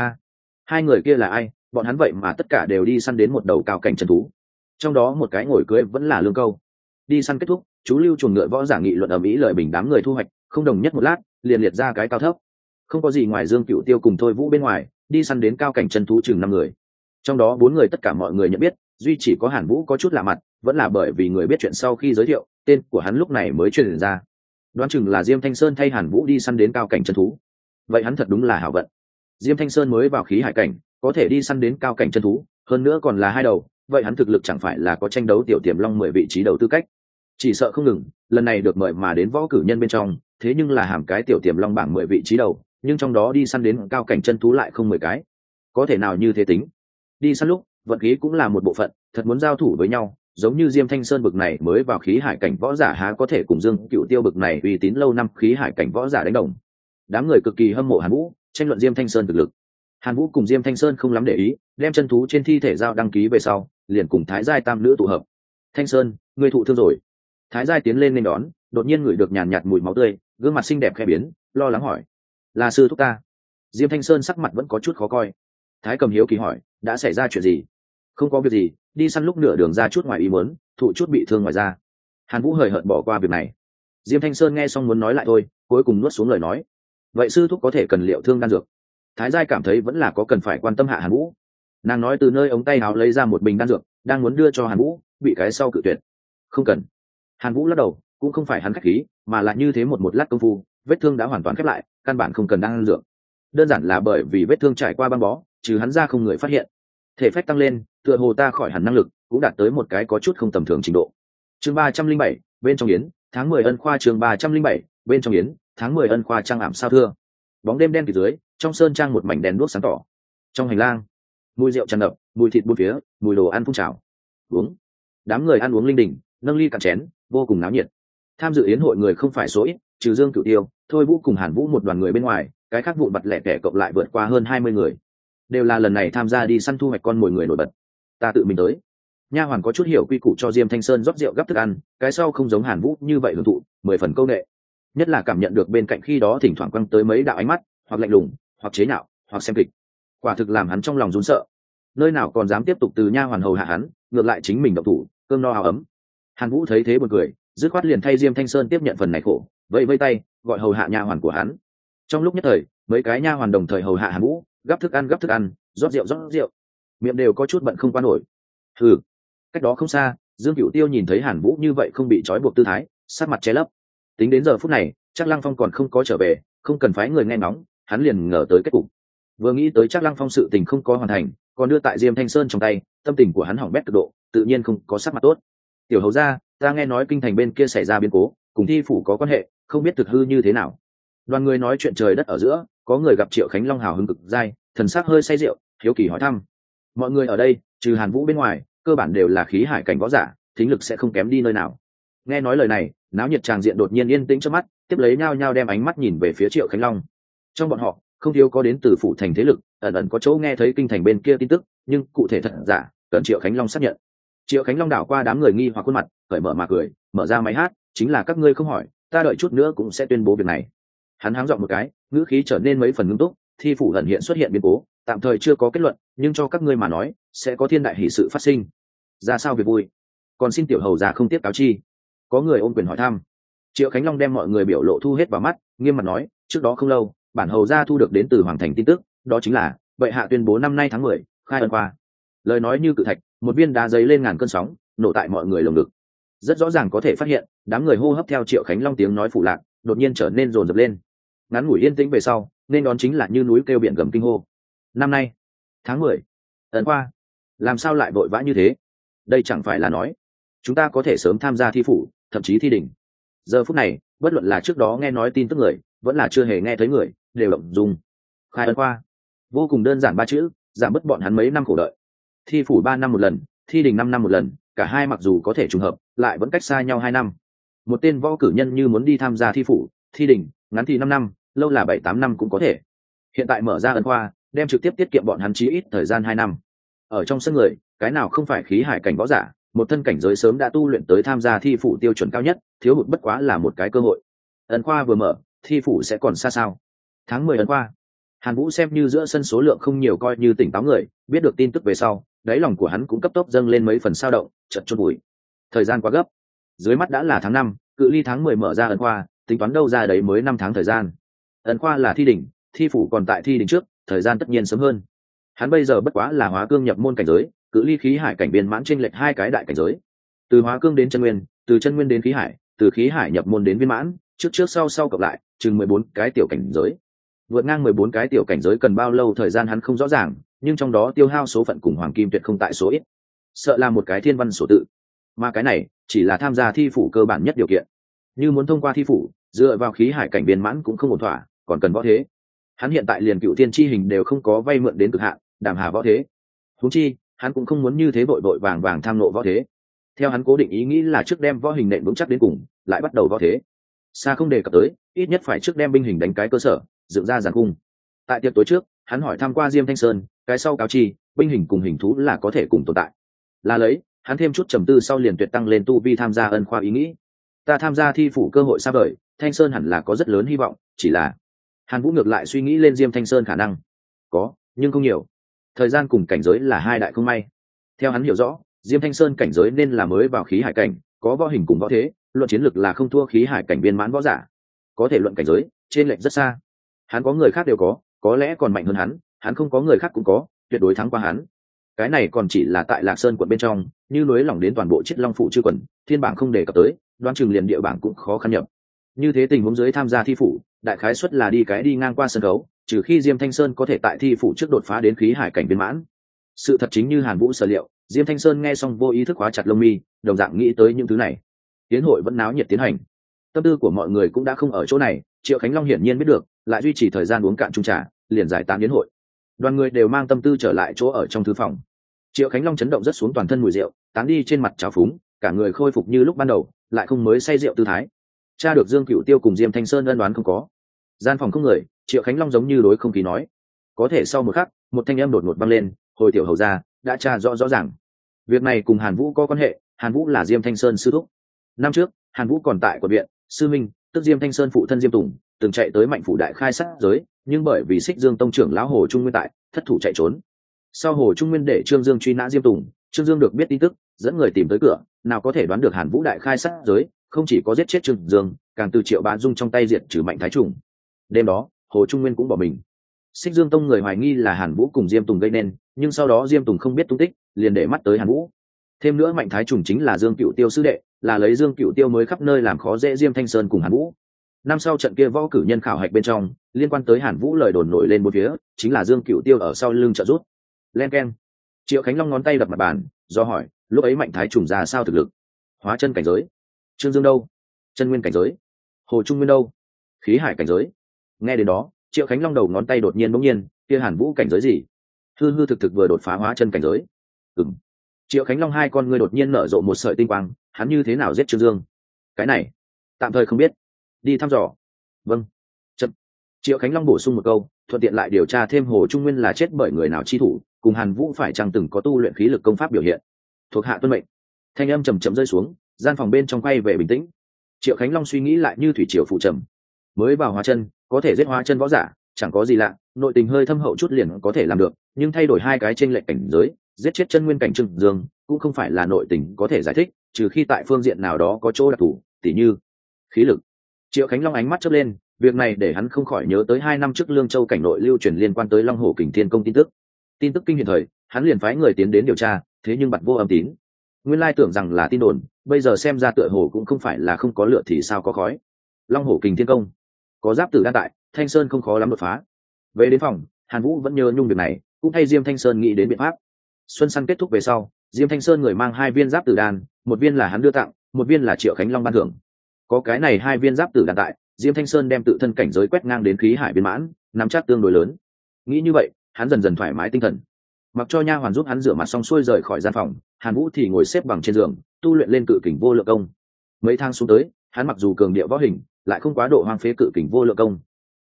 A: Hai người kia là ai? Bọn hắn vậy mà tất cả đều đi săn đến một đầu cao cảnh chân thú. Trong đó một cái ngồi cưới vẫn là Lương Câu. Đi săn kết thúc, chú lưu chuồng ngựa võ giả nghị luận ầm ĩ lời bình đám người thu hoạch, không đồng nhất một lát, liền liệt ra cái cao thấp. Không có gì ngoài Dương Cửu Tiêu cùng Thôi Vũ bên ngoài, đi săn đến cao cảnh chân thú chừng 5 người. Trong đó 4 người tất cả mọi người nhận biết, duy chỉ có Hàn Vũ có chút lạ mặt, vẫn là bởi vì người biết chuyện sau khi giới thiệu, tên của hắn lúc này mới truyền ra. Đoán chừng là Diêm Thanh Sơn thay Hàn Vũ đi săn đến cao cảnh chân thú. Vậy hắn thật đúng là hảo vận. Diêm Thanh Sơn mới vào khí hải cảnh, có thể đi săn đến cao cảnh chân thú, hơn nữa còn là 2 đầu, vậy hắn thực lực chẳng phải là có tranh đấu tiểu tiềm long 10 vị trí đầu tư cách. Chỉ sợ không ngừng, lần này được mời mà đến võ cử nhân bên trong, thế nhưng là hàm cái tiểu tiềm long bảng 10 vị trí đầu, nhưng trong đó đi săn đến cao cảnh chân thú lại không 10 cái. Có thể nào như thế tính? Đi săn lúc, vận khí cũng là một bộ phận, thật muốn giao thủ với nhau, giống như Diêm Thanh Sơn bực này mới vào khí hải cảnh võ giả há có thể cùng Dương Cửu Tiêu bực này uy tín lâu năm khí hải cảnh võ giả đánh đồng. Đám người cực kỳ hâm mộ Hàn Vũ, tranh luận Diêm Thanh Sơn thực lực. Hàn Vũ cùng Diêm Thanh Sơn không lắm để ý, đem chân thú trên thi thể giao đăng ký về sau, liền cùng Thái Giai tam nữ tụ hợp. Thanh Sơn, ngươi thụ thương rồi. Thái Giai tiến lên nên đón, đột nhiên ngửi được nhàn nhạt mùi máu tươi, gương mặt xinh đẹp khẽ biến, lo lắng hỏi: "Là sư thúc ta?" Diêm Thanh Sơn sắc mặt vẫn có chút khó coi. Thái Cầm hiếu kỳ hỏi: "Đã xảy ra chuyện gì?" "Không có việc gì, đi săn lúc nửa đường ra chút ngoài ý muốn, thụ chút bị thương ngoài ra." Hàn Vũ hời hợt bỏ qua việc này. Diêm Thanh Sơn nghe xong muốn nói lại thôi, cuối cùng nuốt xuống lời nói: "Vậy sư thúc có thể cần liệu thương đan dược?" Thái Giai cảm thấy vẫn là có cần phải quan tâm hạ Hàn Vũ. Nàng nói từ nơi ống tay áo lấy ra một bình đan dược, đang muốn đưa cho Hàn Vũ, bị cái sau cự tuyệt. "Không cần." Hàn Vũ lắc đầu, cũng không phải hắn khách khí, mà là như thế một lát công phu, vết thương đã hoàn toàn khép lại, căn bản không cần đan dược. Đơn giản là bởi vì vết thương trải qua băng bó, trừ hắn ra không người phát hiện. Thể phách tăng lên, tựa hồ ta khỏi hẳn năng lực, cũng đạt tới một cái có chút không tầm thường trình độ. Chương 307, bên trong yến, tháng 10 ân khoa chương 307, bên trong yến, tháng 10 ân khoa trăng ảm sao thưa. Bóng đêm đen kịt dưới, trong sơn trang một mảnh đèn đuốc sáng tỏ. Trong hành lang, mùi rượu tràn ngập, mùi thịt bốn phía, mùi đồ ăn phun trào. Uống. Đám người ăn uống linh đình, nâng ly cạn chén, vô cùng náo nhiệt. Tham dự yến hội người không phải số ít, trừ Dương Cửu Tiêu, Thôi Vũ cùng Hàn Vũ một đoàn người bên ngoài, cái khác vụn vặt lẻ tẻ cộng lại vượt qua hơn 20 người. Đều là lần này tham gia đi săn thu hoạch con mồi người nổi bật. Ta tự mình tới. Nha hoàn có chút hiểu quy củ cho Diêm Thanh Sơn rót rượu gắp thức ăn, cái sau không giống Hàn Vũ như vậy hưởng thụ, 10 phần câu nệ. Nhất là cảm nhận được bên cạnh khi đó thỉnh thoảng quăng tới mấy đạo ánh mắt, hoặc lạnh lùng, hoặc chế nhạo, hoặc xem kịch. Quả thực làm hắn trong lòng run sợ. Nơi nào còn dám tiếp tục từ nha hoàn hầu hạ hắn, ngược lại chính mình động thủ, cơm no áo ấm. Hàn Vũ thấy thế buồn cười, dứt khoát liền thay Diêm Thanh Sơn tiếp nhận phần này khổ, vẫy vẫy tay, gọi hầu hạ nha hoàn của hắn. Trong lúc nhất thời, mấy cái nha hoàn đồng thời hầu hạ Hàn Vũ, gắp thức ăn, rót rượu, miệng đều có chút bận không qua nổi. Hừ. Cách đó không xa, Dương Cửu Tiêu nhìn thấy Hàn Vũ như vậy không bị trói buộc tư thái, sát mặt che lấp. Tính đến giờ phút này, chắc Lăng Phong còn không có trở về, không cần phái người nghe ngóng, hắn liền ngờ tới kết cục. Vừa nghĩ tới chắc Lăng Phong sự tình không có hoàn thành, còn đưa tại Diêm Thanh Sơn trong tay, tâm tình của hắn hỏng bét cực độ, tự nhiên không có sắc mặt tốt. Tiểu hầu gia, ta nghe nói kinh thành bên kia xảy ra biến cố, cùng thi phủ có quan hệ, không biết thực hư như thế nào. Đoàn người nói chuyện trời đất ở giữa, có người gặp Triệu Khánh Long hào hứng cực dai, thần sắc hơi say rượu, hiếu kỳ hỏi thăm. Mọi người ở đây, trừ Hàn Vũ bên ngoài, cơ bản đều là khí hải cảnh võ giả, thính lực sẽ không kém đi nơi nào. Nghe nói lời này, náo nhiệt tràng diện đột nhiên yên tĩnh trước mắt, tiếp lấy nhao nhao đem ánh mắt nhìn về phía Triệu Khánh Long. Trong bọn họ, không thiếu có đến từ phủ thành thế lực, ẩn ẩn có chỗ nghe thấy kinh thành bên kia tin tức, nhưng cụ thể thật giả, cần Triệu Khánh Long xác nhận. Triệu Khánh Long đảo qua đám người nghi hoặc khuôn mặt, cởi mở mà cười, mở ra máy hát, chính là các ngươi không hỏi, ta đợi chút nữa cũng sẽ tuyên bố việc này. Hắn háng giọng một cái, ngữ khí trở nên mấy phần nghiêm túc, thi phủ ẩn hiện xuất hiện biến cố, tạm thời chưa có kết luận, nhưng cho các ngươi mà nói, sẽ có thiên đại hỷ sự phát sinh. Ra sao việc vui? Còn xin tiểu hầu già không tiếp cáo chi. Có người ôm quyền hỏi thăm. Triệu Khánh Long đem mọi người biểu lộ thu hết vào mắt, nghiêm mặt nói, trước đó không lâu, bản hầu gia thu được đến từ hoàng thành tin tức, đó chính là bệ hạ tuyên bố năm nay tháng 10, khai ân khoa. Lời nói như cự thạch, một viên đá giấy lên ngàn cơn sóng, nổ tại mọi người lồng ngực. Rất rõ ràng có thể phát hiện, đám người hô hấp theo Triệu Khánh Long tiếng nói phụ lạc, đột nhiên trở nên rồn rập lên. Ngắn ngủi yên tĩnh về sau, nên đón chính là như núi kêu biển gầm kinh hô. Năm nay, tháng 10, ân khoa, làm sao lại vội vã như thế? Đây chẳng phải là nói chúng ta có thể sớm tham gia thi phủ, thậm chí thi đỉnh. Giờ phút này, bất luận là trước đó nghe nói tin tức người, vẫn là chưa hề nghe thấy người, đều động dung. Khai ân khoa, vô cùng đơn giản 3 chữ, giảm bớt bọn hắn mấy năm khổ đợi. Thi phủ 3 năm một lần, thi đỉnh 5 năm một lần, cả hai mặc dù có thể trùng hợp, lại vẫn cách xa nhau 2 năm. Một tên võ cử nhân như muốn đi tham gia thi phủ, thi đỉnh, ngắn thì 5 năm, lâu là 7-8 năm cũng có thể. Hiện tại mở ra ân khoa, đem trực tiếp tiết kiệm bọn hắn chí ít thời gian 2 năm. Ở trong sân người, cái nào không phải khí hải cảnh võ giả, một thân cảnh giới sớm đã tu luyện tới tham gia thi phủ tiêu chuẩn cao nhất, thiếu hụt bất quá là một cái cơ hội. Ân khoa vừa mở, thi phủ sẽ còn xa sao? Tháng 10 ân khoa, Hàn Vũ xem như giữa sân số lượng không nhiều coi như tỉnh táo người, biết được tin tức về sau, đáy lòng của hắn cũng cấp tốc dâng lên mấy phần sao động, chợt chôn vùi. Thời gian quá gấp, dưới mắt đã là tháng 5, cự ly tháng 10 mở ra ân khoa, tính toán đâu ra đấy mới 5 tháng thời gian. Ân khoa là thi đỉnh, thi phủ còn tại thi đỉnh trước, thời gian tất nhiên sớm hơn. Hắn bây giờ bất quá là hóa cương nhập môn cảnh giới, cự ly khí hải cảnh viên mãn chênh lệch 2 cái đại cảnh giới. Từ hóa cương đến chân nguyên, từ chân nguyên đến khí hải, từ khí hải nhập môn đến viên mãn, trước trước sau sau cộng lại, chừng 14 cái tiểu cảnh giới. Vượt ngang 14 cái tiểu cảnh giới cần bao lâu thời gian hắn không rõ ràng, nhưng trong đó tiêu hao số phận cùng hoàng kim tuyệt không tại số ít. Sợ là một cái thiên văn số tự. Mà cái này chỉ là tham gia thi phủ cơ bản nhất điều kiện. Như muốn thông qua thi phủ, dựa vào khí hải cảnh viên mãn cũng không ổn thỏa, còn cần võ thế. Hắn hiện tại liền cựu thiên chi hình đều không có vay mượn đến cực hạn, đàm hà võ thế. Huống chi, hắn cũng không muốn như thế vội vội vàng vàng tham nộ võ thế. Theo hắn cố định ý nghĩ là trước đem võ hình nện vững chắc đến cùng, lại bắt đầu võ thế. Xa không đề cập tới, ít nhất phải trước đem binh hình đánh cái cơ sở, dựng ra giàn cung. Tại tiệc tối trước, hắn hỏi tham qua Diêm Thanh Sơn, cái sau cáo chi, binh hình cùng hình thú là có thể cùng tồn tại. Là lấy, hắn thêm chút trầm tư sau liền tuyệt tăng lên tu vi tham gia ân khoa ý nghĩ. Ta tham gia thi phủ cơ hội xa vời, Thanh Sơn hẳn là có rất lớn hy vọng, chỉ là Hàn Vũ ngược lại suy nghĩ lên Diêm Thanh Sơn khả năng có, nhưng không nhiều. Thời gian cùng cảnh giới là hai đại không may. Theo hắn hiểu rõ, Diêm Thanh Sơn cảnh giới nên là mới vào khí hải cảnh, có võ hình cùng võ thế, luận chiến lực là không thua khí hải cảnh viên mãn võ giả. Có thể luận cảnh giới, trên lệch rất xa. Hắn có người khác đều có lẽ còn mạnh hơn hắn không có người khác cũng có, tuyệt đối thắng qua hắn. Cái này còn chỉ là tại Lạc Sơn quận bên trong, như núi lỏng đến toàn bộ Chiết Long phủ chưa quần, thiên bảng không đề cập tới, đoán chừng liền địa bảng cũng khó khăn nhập. Như thế tình huống dưới tham gia thi phủ, đại khái suất là đi ngang qua sân khấu, trừ khi Diêm Thanh Sơn có thể tại thi phủ trước đột phá đến khí hải cảnh viên mãn. Sự thật chính như Hàn Vũ sở liệu, Diêm Thanh Sơn nghe xong vô ý thức khóa chặt lông mi, đồng dạng nghĩ tới những thứ này. Tiến hội vẫn náo nhiệt tiến hành, tâm tư của mọi người cũng đã không ở chỗ này. Triệu Khánh Long hiển nhiên biết được, lại duy trì thời gian uống cạn chung trà, liền giải tán đến hội. Đoàn người đều mang tâm tư trở lại chỗ ở trong thư phòng. Triệu Khánh Long chấn động rất xuống toàn thân mùi rượu, tán đi trên mặt trào phúng, cả người khôi phục như lúc ban đầu, lại không mới say rượu tư thái. Cha được Dương Cửu Tiêu cùng Diêm Thanh Sơn ân đoán không có. Gian phòng không người, Triệu Khánh Long giống như đối không khí nói. Có thể sau một khắc, một thanh âm đột ngột vang lên, hồi tiểu hầu ra, đã tra rõ ràng. Việc này cùng Hàn Vũ có quan hệ, Hàn Vũ là Diêm Thanh Sơn sư thúc. Năm trước, Hàn Vũ còn tại quận viện, sư minh, tức Diêm Thanh Sơn phụ thân Diêm Tùng, từng chạy tới Mạnh phủ đại khai sát giới, nhưng bởi vì Xích Dương tông trưởng lão Hồ Trung Nguyên tại, thất thủ chạy trốn. Sau Hồ Trung Nguyên để Trương Dương truy nã Diêm Tùng, Trương Dương được biết tin tức, dẫn người tìm tới cửa, nào có thể đoán được Hàn Vũ đại khai sát giới, không chỉ có giết chết Trương Dương, càng từ Triệu Bá Dung trong tay diệt trừ Mạnh Thái Trùng. Đêm đó, Hồ Trung Nguyên cũng bỏ mình. Xích Dương tông người hoài nghi là Hàn Vũ cùng Diêm Tùng gây nên, nhưng sau đó Diêm Tùng không biết tung tích, liền để mắt tới Hàn Vũ. Thêm nữa Mạnh Thái Trùng chính là Dương Cựu Tiêu sư đệ, là lấy Dương Cựu Tiêu mới khắp nơi làm khó dễ Diêm Thanh Sơn cùng Hàn Vũ. Năm sau trận kia võ cử nhân khảo hạch bên trong, liên quan tới Hàn Vũ lời đồn nổi lên bốn phía, chính là Dương Cựu Tiêu ở sau lưng trợ giúp. Len keng. Triệu Khánh Long ngón tay đập mặt bàn, do hỏi, lúc ấy Mạnh Thái Trùng ra sao thực lực? Hóa chân cảnh giới. Trương Dương đâu? Chân nguyên cảnh giới. Hồ Trung Nguyên đâu? Khí hải cảnh giới. Nghe đến đó, Triệu Khánh Long đầu ngón tay đột nhiên bỗng nhiên, kia Hàn Vũ cảnh giới gì? Hư hư thực thực vừa đột phá hóa chân cảnh giới. Ừm. Triệu Khánh Long hai con ngươi đột nhiên nở rộ một sợi tinh quang, hắn như thế nào giết Trương Dương? Cái này, tạm thời không biết. Đi thăm dò. Vâng. Chậm. Triệu Khánh Long bổ sung một câu, thuận tiện lại điều tra thêm Hồ Trung Nguyên là chết bởi người nào chi thủ, cùng Hàn Vũ phải chăng từng có tu luyện khí lực công pháp biểu hiện. Thuộc hạ tuân mệnh. Thanh âm trầm trầm rơi xuống, gian phòng bên trong quay về bình tĩnh. Triệu Khánh Long suy nghĩ lại như thủy triều phụ trầm. Mới vào hóa chân, có thể giết hóa chân võ giả, chẳng có gì lạ, nội tình hơi thâm hậu chút liền có thể làm được, nhưng thay đổi hai cái chênh lệch cảnh giới, giết chết chân nguyên cảnh Trương Dương, cũng không phải là nội tình có thể giải thích, trừ khi tại phương diện nào đó có chỗ đặc thù, tỉ như khí lực. Triệu Khánh Long ánh mắt chớp lên, việc này để hắn không khỏi nhớ tới 2 năm trước Lương Châu cảnh nội lưu truyền liên quan tới Long Hổ Kình Thiên Công tin tức. Tin tức kinh hiện thời, hắn liền phái người tiến đến điều tra, thế nhưng bặt vô âm tín. Nguyên lai tưởng rằng là tin đồn, bây giờ xem ra tựa hồ cũng không phải là không có lửa thì sao có khói. Long Hổ Kình Thiên Công, có giáp tử đan tại, Thanh Sơn không khó lắm đột phá. Về đến phòng, Hàn Vũ vẫn nhớ nhung việc này, cũng thay Diêm Thanh Sơn nghĩ đến biện pháp. Xuân săn kết thúc về sau, Diêm Thanh Sơn người mang 2 viên giáp tử đan, một viên là hắn đưa tặng, một viên là Triệu Khánh Long ban thưởng. Có cái này 2 viên giáp tử đan tại, Diêm Thanh Sơn đem tự thân cảnh giới quét ngang đến khí hải viên mãn, nắm chắc tương đối lớn. Nghĩ như vậy, hắn dần dần thoải mái tinh thần. Mặc cho nha hoàn giúp hắn rửa mặt xong xuôi rời khỏi gian phòng, Hàn Vũ thì ngồi xếp bằng trên giường, tu luyện lên cự kình vô lượng công. Mấy tháng xuống tới, hắn mặc dù cường điệu võ hình, lại không quá độ hoang phế cự kình vô lượng công.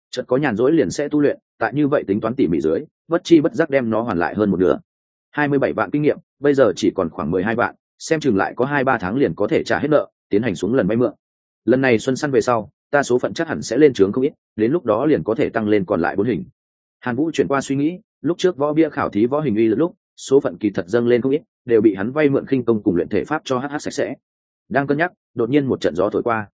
A: chợt có nhàn rỗi liền sẽ tu luyện, tại như vậy tính toán tỉ mỉ dưới, bất chi bất giác đem nó hoàn lại hơn một nửa. 27 vạn kinh nghiệm, bây giờ chỉ còn khoảng 12 vạn, xem chừng lại có 2-3 tháng liền có thể trả hết nợ, tiến hành xuống lần vay mượn. Lần này xuân săn về sau, ta số phận chắc hẳn sẽ lên trướng không ít, đến lúc đó liền có thể tăng lên còn lại 4 hình. Hàn Vũ chuyển qua suy nghĩ, lúc trước võ bia khảo thí võ hình uy lực lúc, số phận kỳ thật dâng lên không ít, đều bị hắn vay mượn khinh công cùng luyện thể pháp cho hắc sạch sẽ. Đang cân nhắc, đột nhiên một trận gió thổi qua.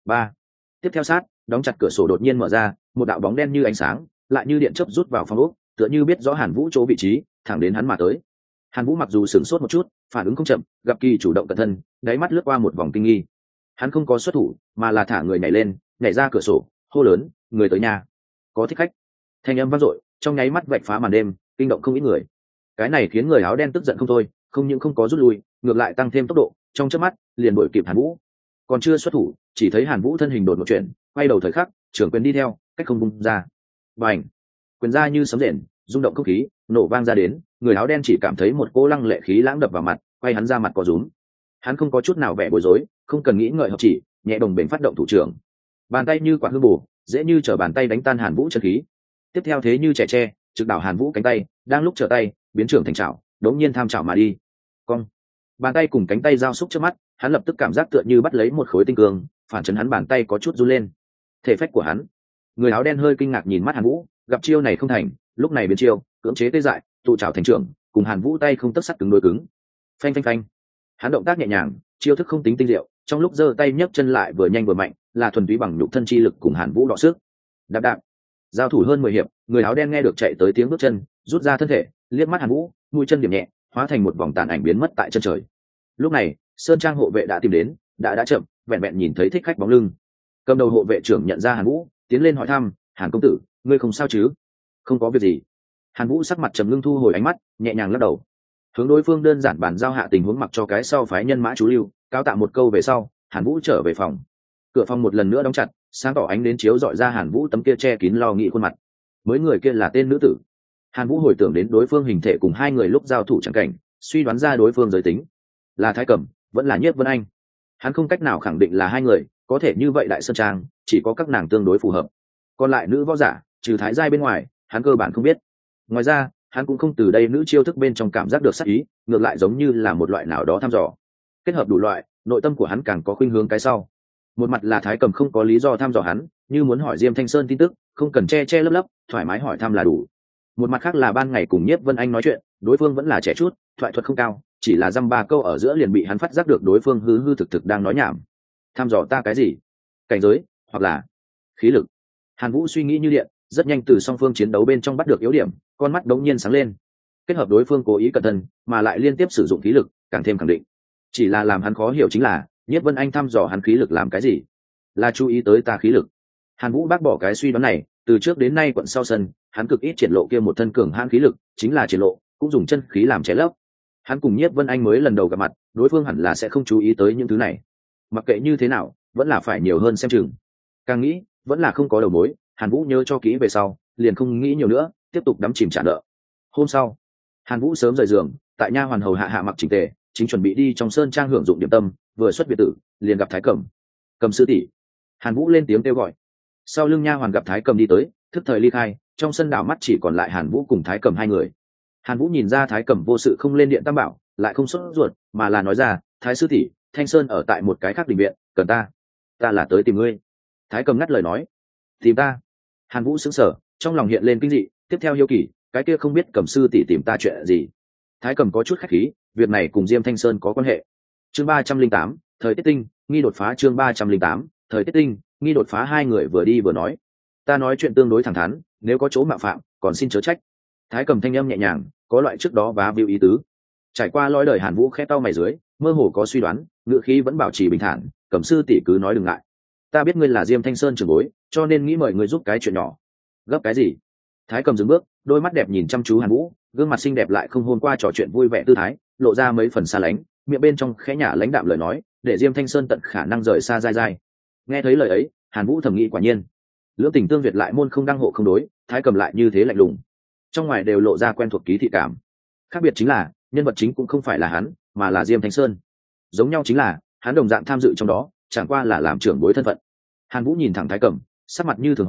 A: Tiếp theo sát, đóng chặt cửa sổ đột nhiên mở ra, một đạo bóng đen như ánh sáng, lại như điện chớp rút vào phòng ốc, tựa như biết rõ Hàn Vũ chỗ vị trí, thẳng đến hắn mà tới. Hàn Vũ mặc dù sửng sốt một chút, phản ứng không chậm, gặp Kỳ chủ động cẩn thân, đáy mắt lướt qua một vòng kinh nghi. Hắn không có xuất thủ, mà là thả người nhảy lên, nhảy ra cửa sổ, hô lớn, người tới nhà, có thích khách. Thanh âm vang dội, trong nháy mắt vạch phá màn đêm, kinh động không ít người. Cái này khiến người áo đen tức giận không thôi, không những không có rút lui, ngược lại tăng thêm tốc độ, trong chớp mắt liền đuổi kịp Hàn Vũ. Còn chưa xuất thủ, chỉ thấy Hàn Vũ thân hình đột ngột chuyển, quay đầu thời khắc, trưởng quyền đi theo, cách không bung ra. Bành! Quyền ra như sấm rền, rung động không khí, nổ vang ra đến, người áo đen chỉ cảm thấy một cỗ lăng lệ khí lãng đập vào mặt, quay hắn ra mặt có rúm. Hắn không có chút nào vẻ bối rối, không cần nghĩ ngợi hợp chỉ, nhẹ đồng bền phát động thủ trưởng. Bàn tay như quả hương bù, dễ như trở bàn tay đánh tan Hàn Vũ chân khí. Tiếp theo thế như trẻ tre, trực đảo Hàn Vũ cánh tay, đang lúc trở tay, biến trưởng thành chảo, đống nhiên tham chảo mà đi. Cong! Bàn tay cùng cánh tay giao xúc trước mắt, hắn lập tức cảm giác tựa như bắt lấy một khối tinh cương, phản chấn hắn bàn tay có chút run lên. Thể phách của hắn. Người áo đen hơi kinh ngạc nhìn mắt Hàn Vũ, gặp chiêu này không thành, lúc này biến chiêu, cưỡng chế tê dại, tụ chảo thành trưởng, cùng Hàn Vũ tay không tấc sắt cứng đối cứng. Phanh phanh phanh. Hắn động tác nhẹ nhàng, chiêu thức không tính tinh diệu, trong lúc giơ tay nhấc chân lại vừa nhanh vừa mạnh, là thuần túy bằng nhục thân chi lực cùng Hàn Vũ đọ sức. Đạp đạp. Giao thủ hơn 10 hiệp, người áo đen nghe được chạy tới tiếng bước chân, rút ra thân thể, liếc mắt Hàn Vũ, mũi chân điểm nhẹ, hóa thành một vòng tàn ảnh biến mất tại chân trời. Lúc này, sơn trang hộ vệ đã tìm đến, đã chậm, vẹn vẹn nhìn thấy thích khách bóng lưng. Cầm đầu hộ vệ trưởng nhận ra Hàn Vũ, tiến lên hỏi thăm, Hàn công tử, ngươi không sao chứ? Không có việc gì. Hàn Vũ sắc mặt trầm ngưng thu hồi ánh mắt, nhẹ nhàng lắc đầu, hướng đối phương đơn giản bàn giao hạ tình huống, mặc cho cái sau phái nhân mã chú lưu, cáo tạ một câu về sau, Hàn Vũ trở về phòng. Cửa phòng một lần nữa đóng chặt, sáng tỏ ánh đến chiếu dọi ra Hàn Vũ tấm kia che kín lo nghĩ khuôn mặt. Mới người kia là tên nữ tử. Hàn Vũ hồi tưởng đến đối phương hình thể cùng hai người lúc giao thủ chẳng cảnh, suy đoán ra đối phương giới tính là Thái Cẩm, vẫn là Nhiếp Vân Anh. Hắn không cách nào khẳng định là hai người, có thể như vậy đại sơn trang chỉ có các nàng tương đối phù hợp, còn lại nữ võ giả trừ Thái giai bên ngoài, hắn cơ bản không biết. Ngoài ra, hắn cũng không từ đây nữ chiêu thức bên trong cảm giác được sắc ý, ngược lại giống như là một loại nào đó thăm dò. Kết hợp đủ loại, nội tâm của hắn càng có khuynh hướng cái sau. Một mặt là Thái Cẩm không có lý do thăm dò hắn, như muốn hỏi Diêm Thanh Sơn tin tức, không cần che lấp lấp, thoải mái hỏi thăm là đủ. Một mặt khác là ban ngày cùng Nhiếp Vân Anh nói chuyện, đối phương vẫn là trẻ chút, thoại thuật không cao, chỉ là dăm ba câu ở giữa liền bị hắn phát giác được đối phương hư hư thực thực đang nói nhảm. Thăm dò ta cái gì? Cảnh giới, hoặc là khí lực? Hàn Vũ suy nghĩ như điện, rất nhanh từ song phương chiến đấu bên trong bắt được yếu điểm, con mắt đống nhiên sáng lên. Kết hợp đối phương cố ý cẩn thận, mà lại liên tiếp sử dụng khí lực, càng thêm khẳng định. Chỉ là làm hắn khó hiểu chính là, Nhiếp Vân Anh thăm dò hắn khí lực làm cái gì? Là chú ý tới ta khí lực? Hàn Vũ bác bỏ cái suy đoán này, từ trước đến nay quận sau sân, hắn cực ít triển lộ kia một thân cường hãn khí lực, chính là triển lộ, cũng dùng chân khí làm che lấp. Hắn cùng Nhiếp Vân Anh mới lần đầu gặp mặt, đối phương hẳn là sẽ không chú ý tới những thứ này. Mặc kệ như thế nào, vẫn là phải nhiều hơn xem chừng. Càng nghĩ, vẫn là không có đầu mối, Hàn Vũ nhớ cho kỹ về sau, liền không nghĩ nhiều nữa, tiếp tục đắm chìm trả nợ. Hôm sau, Hàn Vũ sớm rời giường, tại nha hoàn hầu hạ mặc chỉnh tề, chính chuẩn bị đi trong sơn trang hưởng dụng điểm tâm, vừa xuất biệt tử, liền gặp Thái Cẩm. Cầm sư tỷ. Hàn Vũ lên tiếng kêu gọi. Sau lưng nha hoàn gặp Thái Cẩm đi tới, thức thời ly khai, trong sân đảo mắt chỉ còn lại Hàn Vũ cùng Thái Cẩm hai người. Hàn Vũ nhìn ra Thái Cẩm vô sự không lên điện tam bảo, lại không sốt ruột, mà là nói ra, Thái sư tỷ, Thanh Sơn ở tại một cái khác đình viện, cần ta là tới tìm ngươi. Thái Cẩm ngắt lời nói, tìm ta? Hàn Vũ sững sờ, trong lòng hiện lên kinh dị, tiếp theo hiếu kỳ, cái kia không biết Cẩm sư tỷ tìm ta chuyện gì? Thái Cẩm có chút khách khí, việc này cùng Diêm Thanh Sơn có quan hệ. Chương 308, thời tiết tinh, nghi đột phá. Chương 308, thời tiết tinh, nghi đột phá. Hai người vừa đi vừa nói, ta nói chuyện tương đối thẳng thắn, nếu có chỗ mạo phạm, còn xin chớ trách. Thái Cẩm thanh âm nhẹ nhàng, có loại trước đó vá víu ý tứ. Trải qua lõi đời Hàn Vũ khẽ cau mày dưới, mơ hồ có suy đoán, ngựa khí vẫn bảo trì bình thản, Cẩm sư tỷ cứ nói đừng ngại. Ta biết ngươi là Diêm Thanh Sơn trưởng bối, cho nên nghĩ mời ngươi giúp cái chuyện nhỏ. Gấp cái gì? Thái Cẩm dừng bước, đôi mắt đẹp nhìn chăm chú Hàn Vũ, gương mặt xinh đẹp lại không hôm qua trò chuyện vui vẻ tư thái, lộ ra mấy phần xa lánh, miệng bên trong khẽ nhả lãnh đạm lời nói, để Diêm Thanh Sơn tận khả năng rời xa dai dai. Nghe thấy lời ấy, Hàn Vũ thầm nghĩ quả nhiên, lưỡng tình tương duyệt lại môn không đăng hộ không đối, Thái Cẩm lại như thế lạnh lùng, trong ngoài đều lộ ra quen thuộc ký thị cảm. Khác biệt chính là, nhân vật chính cũng không phải là hắn, mà là Diêm Thanh Sơn. Giống nhau chính là, hắn đồng dạng tham dự trong đó, chẳng qua là làm trưởng bối thân phận. Hàn Vũ nhìn thẳng Thái Cẩm, sắc mặt như thường hỏi,